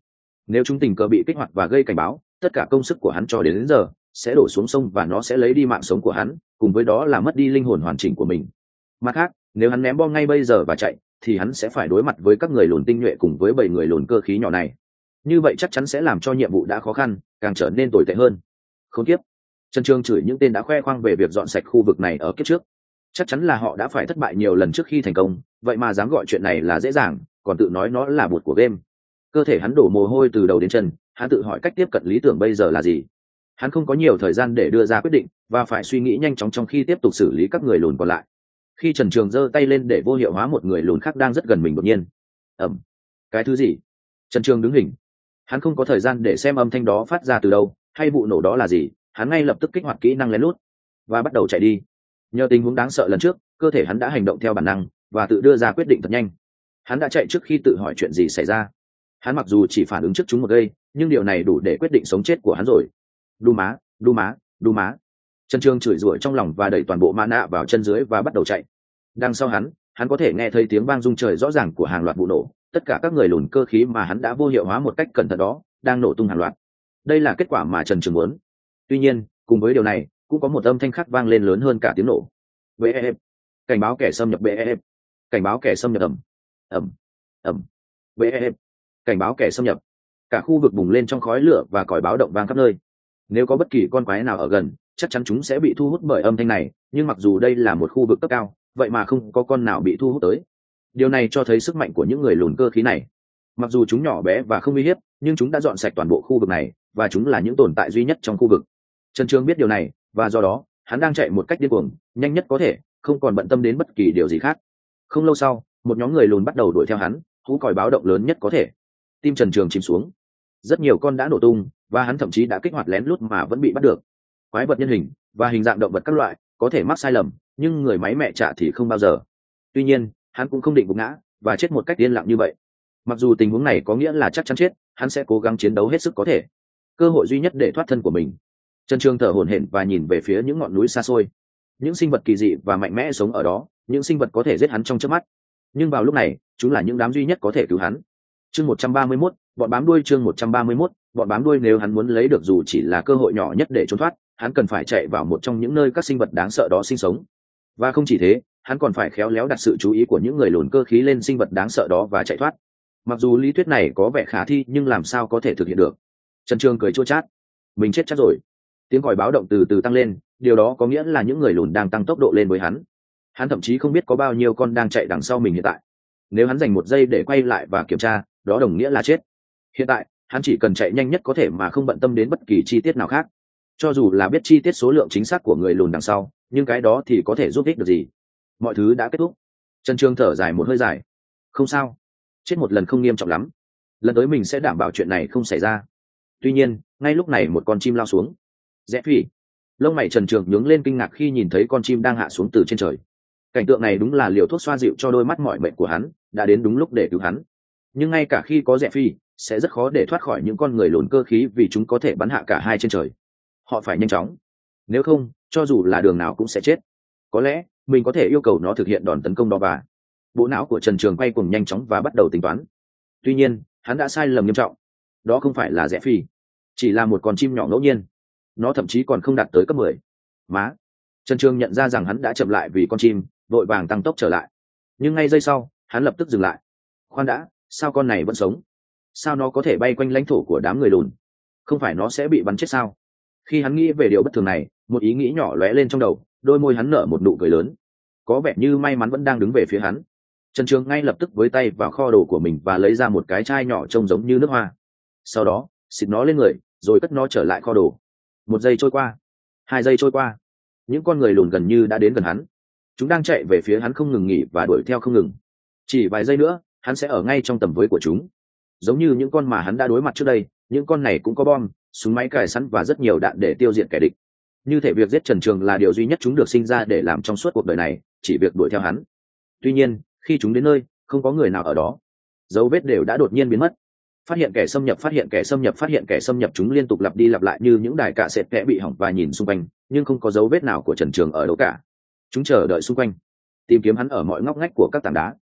Nếu chúng tình cờ bị kích hoạt và gây cảnh báo, tất cả công sức của hắn cho đến, đến giờ sẽ đổ xuống sông và nó sẽ lấy đi mạng sống của hắn, cùng với đó là mất đi linh hồn hoàn chỉnh của mình. Mặt khác, nếu hắn ném bom ngay bây giờ và chạy, thì hắn sẽ phải đối mặt với các người lùn tinh nhuệ cùng với bảy người lùn cơ khí nhỏ này. Như vậy chắc chắn sẽ làm cho nhiệm vụ đã khó khăn càng trở nên tồi tệ hơn. Khốn kiếp. Trần Trường chửi những tên đã khoe khoang về việc dọn sạch khu vực này ở kiếp trước. Chắc chắn là họ đã phải thất bại nhiều lần trước khi thành công, vậy mà dám gọi chuyện này là dễ dàng, còn tự nói nó là bụt của game. Cơ thể hắn đổ mồ hôi từ đầu đến chân, hắn tự hỏi cách tiếp cận lý tưởng bây giờ là gì. Hắn không có nhiều thời gian để đưa ra quyết định và phải suy nghĩ nhanh chóng trong khi tiếp tục xử lý các người lùn còn lại. Khi Trần Trường giơ tay lên để vô hiệu hóa một người lùn khác đang rất gần mình, đột nhiên ầm, cái thứ gì? Trần Trường đứng hình. Hắn không có thời gian để xem âm thanh đó phát ra từ đâu hay vụ nổ đó là gì. Hắn ngay lập tức kích hoạt kỹ năng lén lút và bắt đầu chạy đi. Nhờ tình huống đáng sợ lần trước, cơ thể hắn đã hành động theo bản năng và tự đưa ra quyết định thật nhanh. Hắn đã chạy trước khi tự hỏi chuyện gì xảy ra. Hắn mặc dù chỉ phản ứng trước chúng một giây, nhưng điều này đủ để quyết định sống chết của hắn rồi. Đu má, đu má, đu má. Trần Trường chửi rủa trong lòng và đẩy toàn bộ mana vào chân dưới và bắt đầu chạy. Đằng sau hắn, hắn có thể nghe thấy tiếng vang rung trời rõ ràng của hàng loạt vụ nổ. Tất cả các người lùn cơ khí mà hắn đã vô hiệu hóa một cách cẩn thận đó đang nổ tung hàng loạt. Đây là kết quả mà Trần Trường muốn. Tuy nhiên, cùng với điều này, cũng có một âm thanh khác vang lên lớn hơn cả tiếng nổ. bê e ép, cảnh báo kẻ xâm nhập. bê e ép, cảnh báo kẻ xâm nhập. ầm ầm ầm. bê e ép, cảnh báo kẻ xâm nhập. Cả khu vực bùng lên trong khói lửa và còi báo động vang khắp nơi. Nếu có bất kỳ con quái nào ở gần, chắc chắn chúng sẽ bị thu hút bởi âm thanh này, nhưng mặc dù đây là một khu vực cấp cao, vậy mà không có con nào bị thu hút tới. Điều này cho thấy sức mạnh của những người lùn cơ khí này. Mặc dù chúng nhỏ bé và không uy hiếp, nhưng chúng đã dọn sạch toàn bộ khu vực này, và chúng là những tồn tại duy nhất trong khu vực. Trần Trường biết điều này, và do đó, hắn đang chạy một cách điên cuồng, nhanh nhất có thể, không còn bận tâm đến bất kỳ điều gì khác. Không lâu sau, một nhóm người lùn bắt đầu đuổi theo hắn, hú còi báo động lớn nhất có thể. Tim Trần Trường chìm xuống. Rất nhiều con đã nổ tung, và hắn thậm chí đã kích hoạt lén lút mà vẫn bị bắt được. Quái vật nhân hình và hình dạng động vật các loại có thể mắc sai lầm, nhưng người máy mẹ trả thì không bao giờ. Tuy nhiên, hắn cũng không định gục ngã và chết một cách yên lặng như vậy. Mặc dù tình huống này có nghĩa là chắc chắn chết, hắn sẽ cố gắng chiến đấu hết sức có thể. Cơ hội duy nhất để thoát thân của mình. Trần Trường thở hổn hển và nhìn về phía những ngọn núi xa xôi. Những sinh vật kỳ dị và mạnh mẽ sống ở đó, những sinh vật có thể giết hắn trong chớp mắt. Nhưng vào lúc này, chúng là những đám duy nhất có thể cứu hắn. Chương một trăm ba mươi mốt, bọn bám đuôi. Chương một trăm ba mươi mốt, bọn bám đuôi. Nếu hắn muốn lấy được dù chỉ là cơ hội nhỏ nhất để trốn thoát, hắn cần phải chạy vào một trong những nơi các sinh vật đáng sợ đó sinh sống. Và không chỉ thế, hắn còn phải khéo léo đặt sự chú ý của những người lùn cơ khí lên sinh vật đáng sợ đó và chạy thoát. Mặc dù lý thuyết này có vẻ khả thi, nhưng làm sao có thể thực hiện được? Trần Trường cười chua chát. Mình chết chắc rồi. Tiếng còi báo động từ từ tăng lên, điều đó có nghĩa là những người lùn đang tăng tốc độ lên với hắn. Hắn thậm chí không biết có bao nhiêu con đang chạy đằng sau mình hiện tại. Nếu hắn dành một giây để quay lại và kiểm tra, đó đồng nghĩa là chết. Hiện tại, hắn chỉ cần chạy nhanh nhất có thể mà không bận tâm đến bất kỳ chi tiết nào khác. Cho dù là biết chi tiết số lượng chính xác của người lùn đằng sau, nhưng cái đó thì có thể giúp ích được gì? Mọi thứ đã kết thúc. Trần Trường thở dài một hơi dài. Không sao, chết một lần không nghiêm trọng lắm. Lần tới mình sẽ đảm bảo chuyện này không xảy ra. Tuy nhiên, ngay lúc này một con chim lao xuống. Rẽ phi. Lông mày Trần Trường nhướng lên kinh ngạc khi nhìn thấy con chim đang hạ xuống từ trên trời. Cảnh tượng này đúng là liều thuốc xoa dịu cho đôi mắt mỏi mệt của hắn, đã đến đúng lúc để cứu hắn. Nhưng ngay cả khi có Rẽ phi, sẽ rất khó để thoát khỏi những con người lùn cơ khí vì chúng có thể bắn hạ cả hai trên trời. Họ phải nhanh chóng. Nếu không, cho dù là đường nào cũng sẽ chết. Có lẽ mình có thể yêu cầu nó thực hiện đòn tấn công đó. Và bộ não của Trần Trường quay cuồng nhanh chóng và bắt đầu tính toán. Tuy nhiên, hắn đã sai lầm nghiêm trọng. Đó không phải là Rẽ phi, chỉ là một con chim nhỏ ngẫu nhiên. Nó thậm chí còn không đạt tới cấp mười. Má. Trần Trường nhận ra rằng hắn đã chậm lại vì con chim, vội vàng tăng tốc trở lại. Nhưng ngay giây sau, hắn lập tức dừng lại. Khoan đã, sao con này vẫn sống? Sao nó có thể bay quanh lãnh thổ của đám người lùn? Không phải nó sẽ bị bắn chết sao? Khi hắn nghĩ về điều bất thường này, một ý nghĩ nhỏ lóe lên trong đầu, đôi môi hắn nở một nụ cười lớn. Có vẻ như may mắn vẫn đang đứng về phía hắn. Trần Trường ngay lập tức với tay vào kho đồ của mình và lấy ra một cái chai nhỏ trông giống như nước hoa. Sau đó, xịt nó lên người, rồi cất nó trở lại kho đồ. Một giây trôi qua, hai giây trôi qua, những con người lùn gần như đã đến gần hắn. Chúng đang chạy về phía hắn không ngừng nghỉ và đuổi theo không ngừng. Chỉ vài giây nữa, hắn sẽ ở ngay trong tầm với của chúng. Giống như những con mà hắn đã đối mặt trước đây, những con này cũng có bom, súng máy cài sẵn và rất nhiều đạn để tiêu diệt kẻ địch. Như thể việc giết Trần Trường là điều duy nhất chúng được sinh ra để làm trong suốt cuộc đời này, chỉ việc đuổi theo hắn. Tuy nhiên, khi chúng đến nơi, không có người nào ở đó. Dấu vết đều đã đột nhiên biến mất. Phát hiện kẻ xâm nhập, phát hiện kẻ xâm nhập, phát hiện kẻ xâm nhập, chúng liên tục lặp đi lặp lại như những đài cạ sệt kẽ bị hỏng và nhìn xung quanh, nhưng không có dấu vết nào của Trần Trường ở đâu cả. Chúng chờ đợi xung quanh, tìm kiếm hắn ở mọi ngóc ngách của các tảng đá.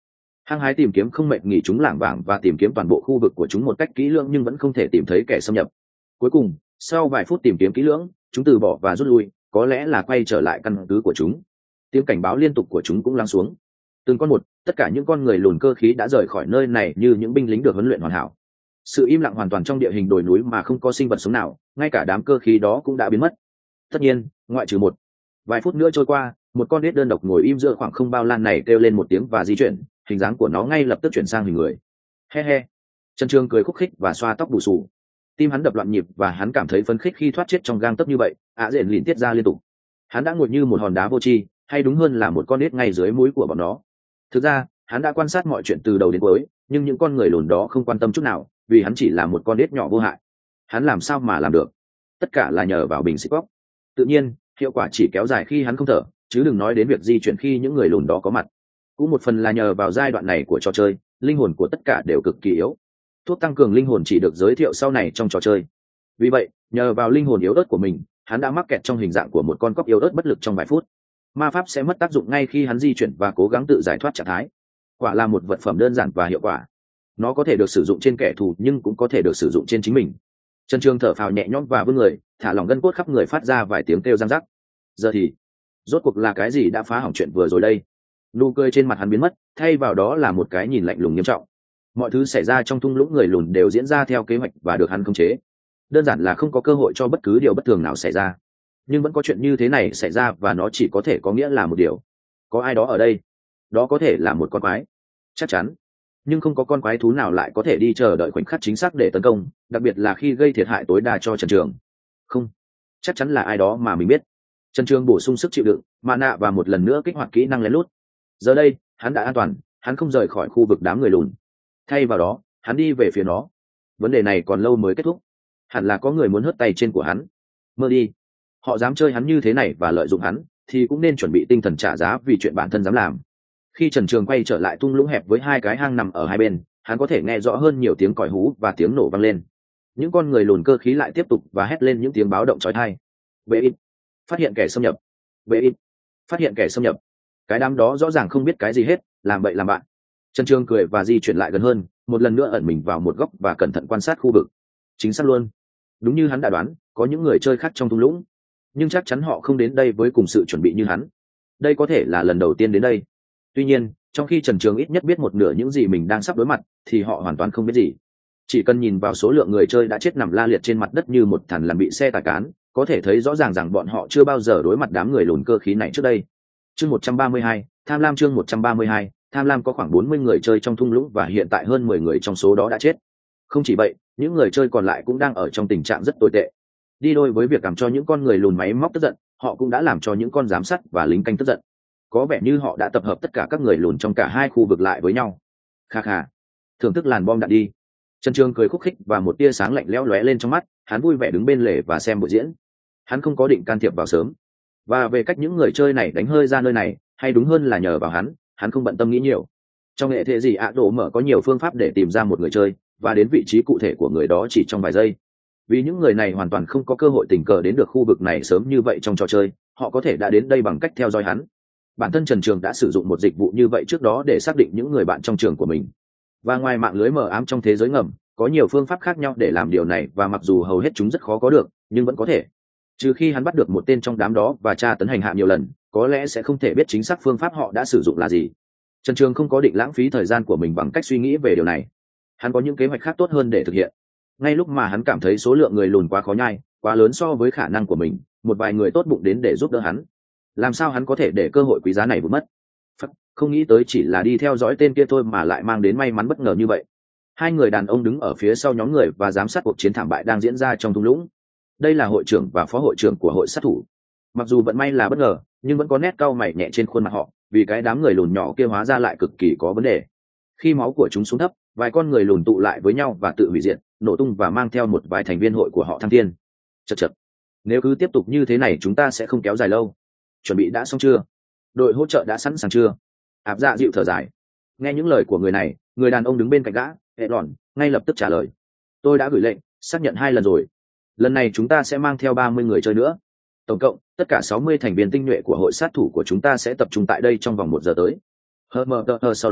hăng hái tìm kiếm không mệt nghỉ chúng lảng vảng và tìm kiếm toàn bộ khu vực của chúng một cách kỹ lưỡng nhưng vẫn không thể tìm thấy kẻ xâm nhập. Cuối cùng sau vài phút tìm kiếm kỹ lưỡng, chúng từ bỏ và rút lui, có lẽ là quay trở lại căn cứ của chúng. Tiếng cảnh báo liên tục của chúng cũng lắng xuống. Từng con một, tất cả những con người lùn cơ khí đã rời khỏi nơi này như những binh lính được huấn luyện hoàn hảo. Sự im lặng hoàn toàn trong địa hình đồi núi mà không có sinh vật sống nào, ngay cả đám cơ khí đó cũng đã biến mất. Tất nhiên, ngoại trừ một. Vài phút nữa trôi qua, một con đít đơn độc ngồi im giữa khoảng không bao lan này kêu lên một tiếng và di chuyển, hình dáng của nó ngay lập tức chuyển sang hình người. He he. Trần Trường cười khúc khích và xoa tóc bù xù. Tim hắn đập loạn nhịp và hắn cảm thấy phấn khích khi thoát chết trong gang tấc như vậy. ạ dện lìn tiết ra liên tục. Hắn đã ngồi như một hòn đá vô tri, hay đúng hơn là một con đít ngay dưới mũi của bọn nó. Thực ra hắn đã quan sát mọi chuyện từ đầu đến cuối, nhưng những con người lùn đó không quan tâm chút nào, vì hắn chỉ là một con đít nhỏ vô hại. Hắn làm sao mà làm được? Tất cả là nhờ vào bình xịt bóc. Tự nhiên hiệu quả chỉ kéo dài khi hắn không thở, chứ đừng nói đến việc di chuyển khi những người lùn đó có mặt. Cũng một phần là nhờ vào giai đoạn này của trò chơi, linh hồn của tất cả đều cực kỳ yếu. Thuốc tăng cường linh hồn chỉ được giới thiệu sau này trong trò chơi. Vì vậy nhờ vào linh hồn yếu ớt của mình, hắn đã mắc kẹt trong hình dạng của một con cóc yếu ớt bất lực trong vài phút. Ma pháp sẽ mất tác dụng ngay khi hắn di chuyển và cố gắng tự giải thoát trạng thái. Quả là một vật phẩm đơn giản và hiệu quả. Nó có thể được sử dụng trên kẻ thù nhưng cũng có thể được sử dụng trên chính mình. Trần Trường thở phào nhẹ nhõm và vươn người, thả lỏng gân cốt khắp người phát ra vài tiếng kêu răng rắc. Giờ thì rốt cuộc là cái gì đã phá hỏng chuyện vừa rồi đây? Nụ cười trên mặt hắn biến mất, thay vào đó là một cái nhìn lạnh lùng nghiêm trọng. Mọi thứ xảy ra trong thung lũng người lùn đều diễn ra theo kế hoạch và được hắn khống chế. Đơn giản là không có cơ hội cho bất cứ điều bất thường nào xảy ra. Nhưng vẫn có chuyện như thế này xảy ra và nó chỉ có thể có nghĩa là một điều. Có ai đó ở đây. Đó có thể là một con quái. Chắc chắn. Nhưng không có con quái thú nào lại có thể đi chờ đợi khoảnh khắc chính xác để tấn công, đặc biệt là khi gây thiệt hại tối đa cho Trần Trường. Không. Chắc chắn là ai đó mà mình biết. Trần Trường bổ sung sức chịu đựng, mana và một lần nữa kích hoạt kỹ năng lén lút. Giờ đây, hắn đã an toàn, hắn không rời khỏi khu vực đám người lùn. Thay vào đó, hắn đi về phía nó. Vấn đề này còn lâu mới kết thúc. Hẳn là có người muốn hớt tay trên của hắn. Mơ đi. Họ dám chơi hắn như thế này và lợi dụng hắn, thì cũng nên chuẩn bị tinh thần trả giá vì chuyện bản thân dám làm. Khi Trần Trường quay trở lại thung lũng hẹp với hai cái hang nằm ở hai bên, hắn có thể nghe rõ hơn nhiều tiếng còi hú và tiếng nổ vang lên. Những con người lùn cơ khí lại tiếp tục và hét lên những tiếng báo động chói tai. Vệ ít, phát hiện kẻ xâm nhập. Vệ ít, phát hiện kẻ xâm nhập. Cái đám đó rõ ràng không biết cái gì hết, làm bậy làm bạn. Trần Trường cười và di chuyển lại gần hơn, một lần nữa ẩn mình vào một góc và cẩn thận quan sát khu vực. Chính xác luôn. Đúng như hắn đã đoán, có những người chơi khác trong thung lũng, nhưng chắc chắn họ không đến đây với cùng sự chuẩn bị như hắn. Đây có thể là lần đầu tiên đến đây. Tuy nhiên, trong khi Trần Trường ít nhất biết một nửa những gì mình đang sắp đối mặt, thì họ hoàn toàn không biết gì. Chỉ cần nhìn vào số lượng người chơi đã chết nằm la liệt trên mặt đất như một thằn lằn bị xe tải cán, có thể thấy rõ ràng rằng bọn họ chưa bao giờ đối mặt đám người lùn cơ khí này trước đây. Chương một trăm ba mươi hai, tham lam. Chương một trăm ba mươi hai, tham lam. Có khoảng bốn mươi người chơi trong thung lũng và hiện tại hơn mười người trong số đó đã chết. Không chỉ vậy, những người chơi còn lại cũng đang ở trong tình trạng rất tồi tệ. Đi đôi với việc làm cho những con người lùn máy móc tức giận, họ cũng đã làm cho những con giám sát và lính canh tức giận. Có vẻ như họ đã tập hợp tất cả các người lùn trong cả hai khu vực lại với nhau. Kha kha, thưởng thức làn bom đạn đi. Trần Trường cười khúc khích và một tia sáng lạnh lẽo lóe lên trong mắt, hắn vui vẻ đứng bên lề và xem buổi diễn. Hắn không có định can thiệp vào sớm. Và về cách những người chơi này đánh hơi ra nơi này, hay đúng hơn là nhờ vào hắn, hắn không bận tâm nghĩ nhiều. Trong hệ thể gì ạ đổ mở có nhiều phương pháp để tìm ra một người chơi và đến vị trí cụ thể của người đó chỉ trong vài giây. Vì những người này hoàn toàn không có cơ hội tình cờ đến được khu vực này sớm như vậy trong trò chơi, họ có thể đã đến đây bằng cách theo dõi hắn. Bản thân Trần Trường đã sử dụng một dịch vụ như vậy trước đó để xác định những người bạn trong trường của mình. Và ngoài mạng lưới mờ ám trong thế giới ngầm, có nhiều phương pháp khác nhau để làm điều này và mặc dù hầu hết chúng rất khó có được, nhưng vẫn có thể. Trừ khi hắn bắt được một tên trong đám đó và tra tấn hành hạ nhiều lần, có lẽ sẽ không thể biết chính xác phương pháp họ đã sử dụng là gì. Trần Trường không có định lãng phí thời gian của mình bằng cách suy nghĩ về điều này. Hắn có những kế hoạch khác tốt hơn để thực hiện. Ngay lúc mà hắn cảm thấy số lượng người lùn quá khó nhai, quá lớn so với khả năng của mình, một vài người tốt bụng đến để giúp đỡ hắn. Làm sao hắn có thể để cơ hội quý giá này vụt mất? Phật, không nghĩ tới chỉ là đi theo dõi tên kia thôi mà lại mang đến may mắn bất ngờ như vậy. Hai người đàn ông đứng ở phía sau nhóm người và giám sát cuộc chiến thảm bại đang diễn ra trong thung lũng. Đây là hội trưởng và phó hội trưởng của hội sát thủ. Mặc dù vận may là bất ngờ, nhưng vẫn có nét cau mày nhẹ trên khuôn mặt họ, vì cái đám người lùn nhỏ kia hóa ra lại cực kỳ có vấn đề. Khi máu của chúng xuống thấp, vài con người lùn tụ lại với nhau và tự hủy diệt, nổ tung và mang theo một vài thành viên hội của họ thăng thiên. Chậc chậc. Nếu cứ tiếp tục như thế này chúng ta sẽ không kéo dài lâu. Chuẩn bị đã xong chưa? Đội hỗ trợ đã sẵn sàng chưa? Áp Dạ dịu thở dài. Nghe những lời của người này, người đàn ông đứng bên cạnh gã, hệ đòn, ngay lập tức trả lời. Tôi đã gửi lệnh, xác nhận hai lần rồi. Lần này chúng ta sẽ mang theo ba mươi người chơi nữa. Tổng cộng, tất cả sáu mươi thành viên tinh nhuệ của hội sát thủ của chúng ta sẽ tập trung tại đây trong vòng một giờ tới. Hờ mờ tờ hờ sau đó,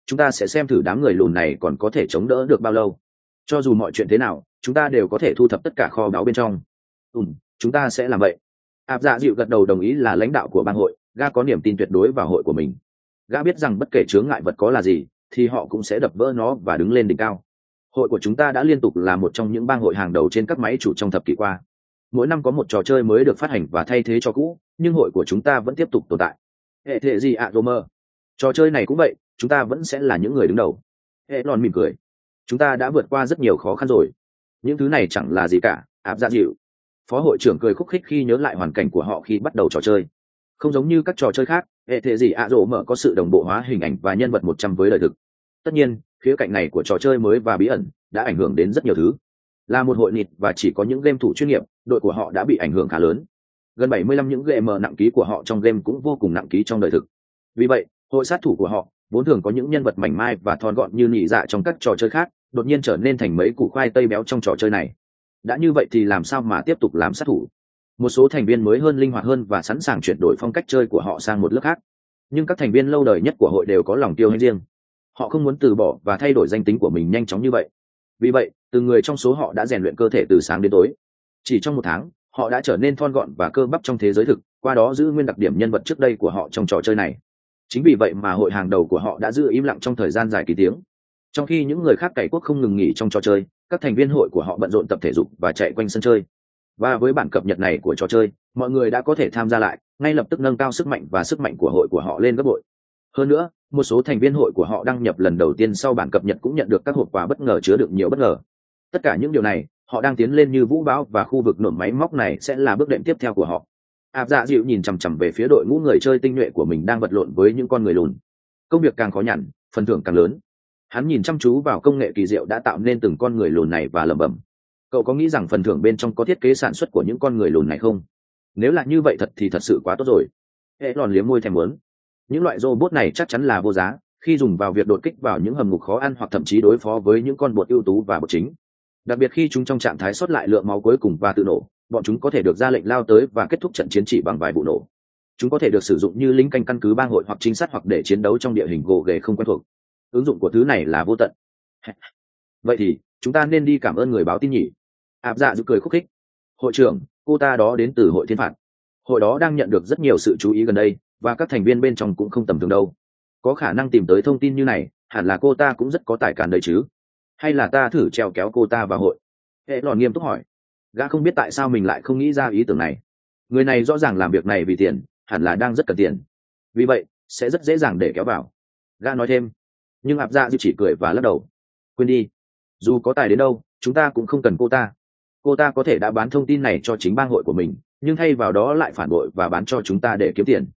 chúng ta sẽ xem thử đám người lùn này còn có thể chống đỡ được bao lâu. Cho dù mọi chuyện thế nào, chúng ta đều có thể thu thập tất cả kho báu bên trong. Ừ, chúng ta sẽ làm vậy. Áp Dạ Dịu gật đầu đồng ý, là lãnh đạo của bang hội, gã có niềm tin tuyệt đối vào hội của mình. Gã biết rằng bất kể chướng ngại vật có là gì thì họ cũng sẽ đập vỡ nó và đứng lên đỉnh cao. Hội của chúng ta đã liên tục là một trong những bang hội hàng đầu trên các máy chủ trong thập kỷ qua. Mỗi năm có một trò chơi mới được phát hành và thay thế cho cũ, nhưng hội của chúng ta vẫn tiếp tục tồn tại. Hệ thể gì ạ, Romer? Trò chơi này cũng vậy, chúng ta vẫn sẽ là những người đứng đầu. Hệ lòn mỉm cười. Chúng ta đã vượt qua rất nhiều khó khăn rồi. Những thứ này chẳng là gì cả, Áp Dạ Dịu. Phó hội trưởng cười khúc khích khi nhớ lại hoàn cảnh của họ khi bắt đầu trò chơi. Không giống như các trò chơi khác, hệ thể gì ạ, Romer có sự đồng bộ hóa hình ảnh và nhân vật một trăm với đời thực. Tất nhiên, khía cạnh này của trò chơi mới và bí ẩn đã ảnh hưởng đến rất nhiều thứ. Là một hội nịt và chỉ có những game thủ chuyên nghiệp, đội của họ đã bị ảnh hưởng khá lớn. Gần bảy mươi lăm những game nặng ký của họ trong game cũng vô cùng nặng ký trong đời thực. Vì vậy, hội sát thủ của họ vốn thường có những nhân vật mảnh mai và thon gọn như nhị dạ trong các trò chơi khác, đột nhiên trở nên thành mấy củ khoai tây béo trong trò chơi này. Đã như vậy thì làm sao mà tiếp tục làm sát thủ? Một số thành viên mới hơn, linh hoạt hơn và sẵn sàng chuyển đổi phong cách chơi của họ sang một lớp khác. Nhưng các thành viên lâu đời nhất của hội đều có lòng tiêu hay riêng. Họ không muốn từ bỏ và thay đổi danh tính của mình nhanh chóng như vậy. Vì vậy, từng người trong số họ đã rèn luyện cơ thể từ sáng đến tối. Chỉ trong một tháng, họ đã trở nên thon gọn và cơ bắp trong thế giới thực, qua đó giữ nguyên đặc điểm nhân vật trước đây của họ trong trò chơi này. Chính vì vậy mà hội hàng đầu của họ đã giữ im lặng trong thời gian dài kỳ tiếng. Trong khi những người khác cày cuốc không ngừng nghỉ trong trò chơi, các thành viên hội của họ bận rộn tập thể dục và chạy quanh sân chơi. Và với bản cập nhật này của trò chơi, mọi người đã có thể tham gia lại, ngay lập tức nâng cao sức mạnh và sức mạnh của hội của họ lên gấp bội. Hơn nữa, một số thành viên hội của họ đăng nhập lần đầu tiên sau bản cập nhật cũng nhận được các hộp quà bất ngờ chứa đựng nhiều bất ngờ. Tất cả những điều này, họ đang tiến lên như vũ bão và khu vực nổ máy móc này sẽ là bước đệm tiếp theo của họ. Áp Dạ Dịu nhìn chằm chằm về phía đội ngũ người chơi tinh nhuệ của mình đang vật lộn với những con người lùn. Công việc càng khó nhằn, phần thưởng càng lớn. Hắn nhìn chăm chú vào công nghệ kỳ diệu đã tạo nên từng con người lùn này và lẩm bẩm. Cậu có nghĩ rằng phần thưởng bên trong có thiết kế sản xuất của những con người lùn này không? Nếu là như vậy thật thì thật sự quá tốt rồi. Hệ lòn liếm môi thèm muốn. Những loại robot này chắc chắn là vô giá khi dùng vào việc đột kích vào những hầm ngục khó ăn hoặc thậm chí đối phó với những con bột ưu tú và bột chính. Đặc biệt khi chúng trong trạng thái sót lại lượng máu cuối cùng và tự nổ, bọn chúng có thể được ra lệnh lao tới và kết thúc trận chiến chỉ bằng vài vụ nổ. Chúng có thể được sử dụng như lính canh căn cứ bang hội hoặc trinh sát hoặc để chiến đấu trong địa hình gồ ghề không quen thuộc. Ứng dụng của thứ này là vô tận. Vậy thì chúng ta nên đi cảm ơn người báo tin nhỉ? Áp Dạ Dịu cười khúc khích. Hội trưởng, cô ta đó đến từ hội thiên phạt. Hội đó đang nhận được rất nhiều sự chú ý gần đây, và các thành viên bên trong cũng không tầm thường đâu. Có khả năng tìm tới thông tin như này, hẳn là cô ta cũng rất có tài cản đấy chứ. Hay là ta thử treo kéo cô ta vào hội? Hệ lòn nghiêm túc hỏi. Gã không biết tại sao mình lại không nghĩ ra ý tưởng này. Người này rõ ràng làm việc này vì tiền, hẳn là đang rất cần tiền. Vì vậy, sẽ rất dễ dàng để kéo vào. Gã nói thêm. Nhưng Áp Dạ Dịu chỉ cười và lắc đầu. Quên đi. Dù có tài đến đâu, chúng ta cũng không cần cô ta. Cô ta có thể đã bán thông tin này cho chính bang hội của mình, nhưng thay vào đó lại phản bội và bán cho chúng ta để kiếm tiền.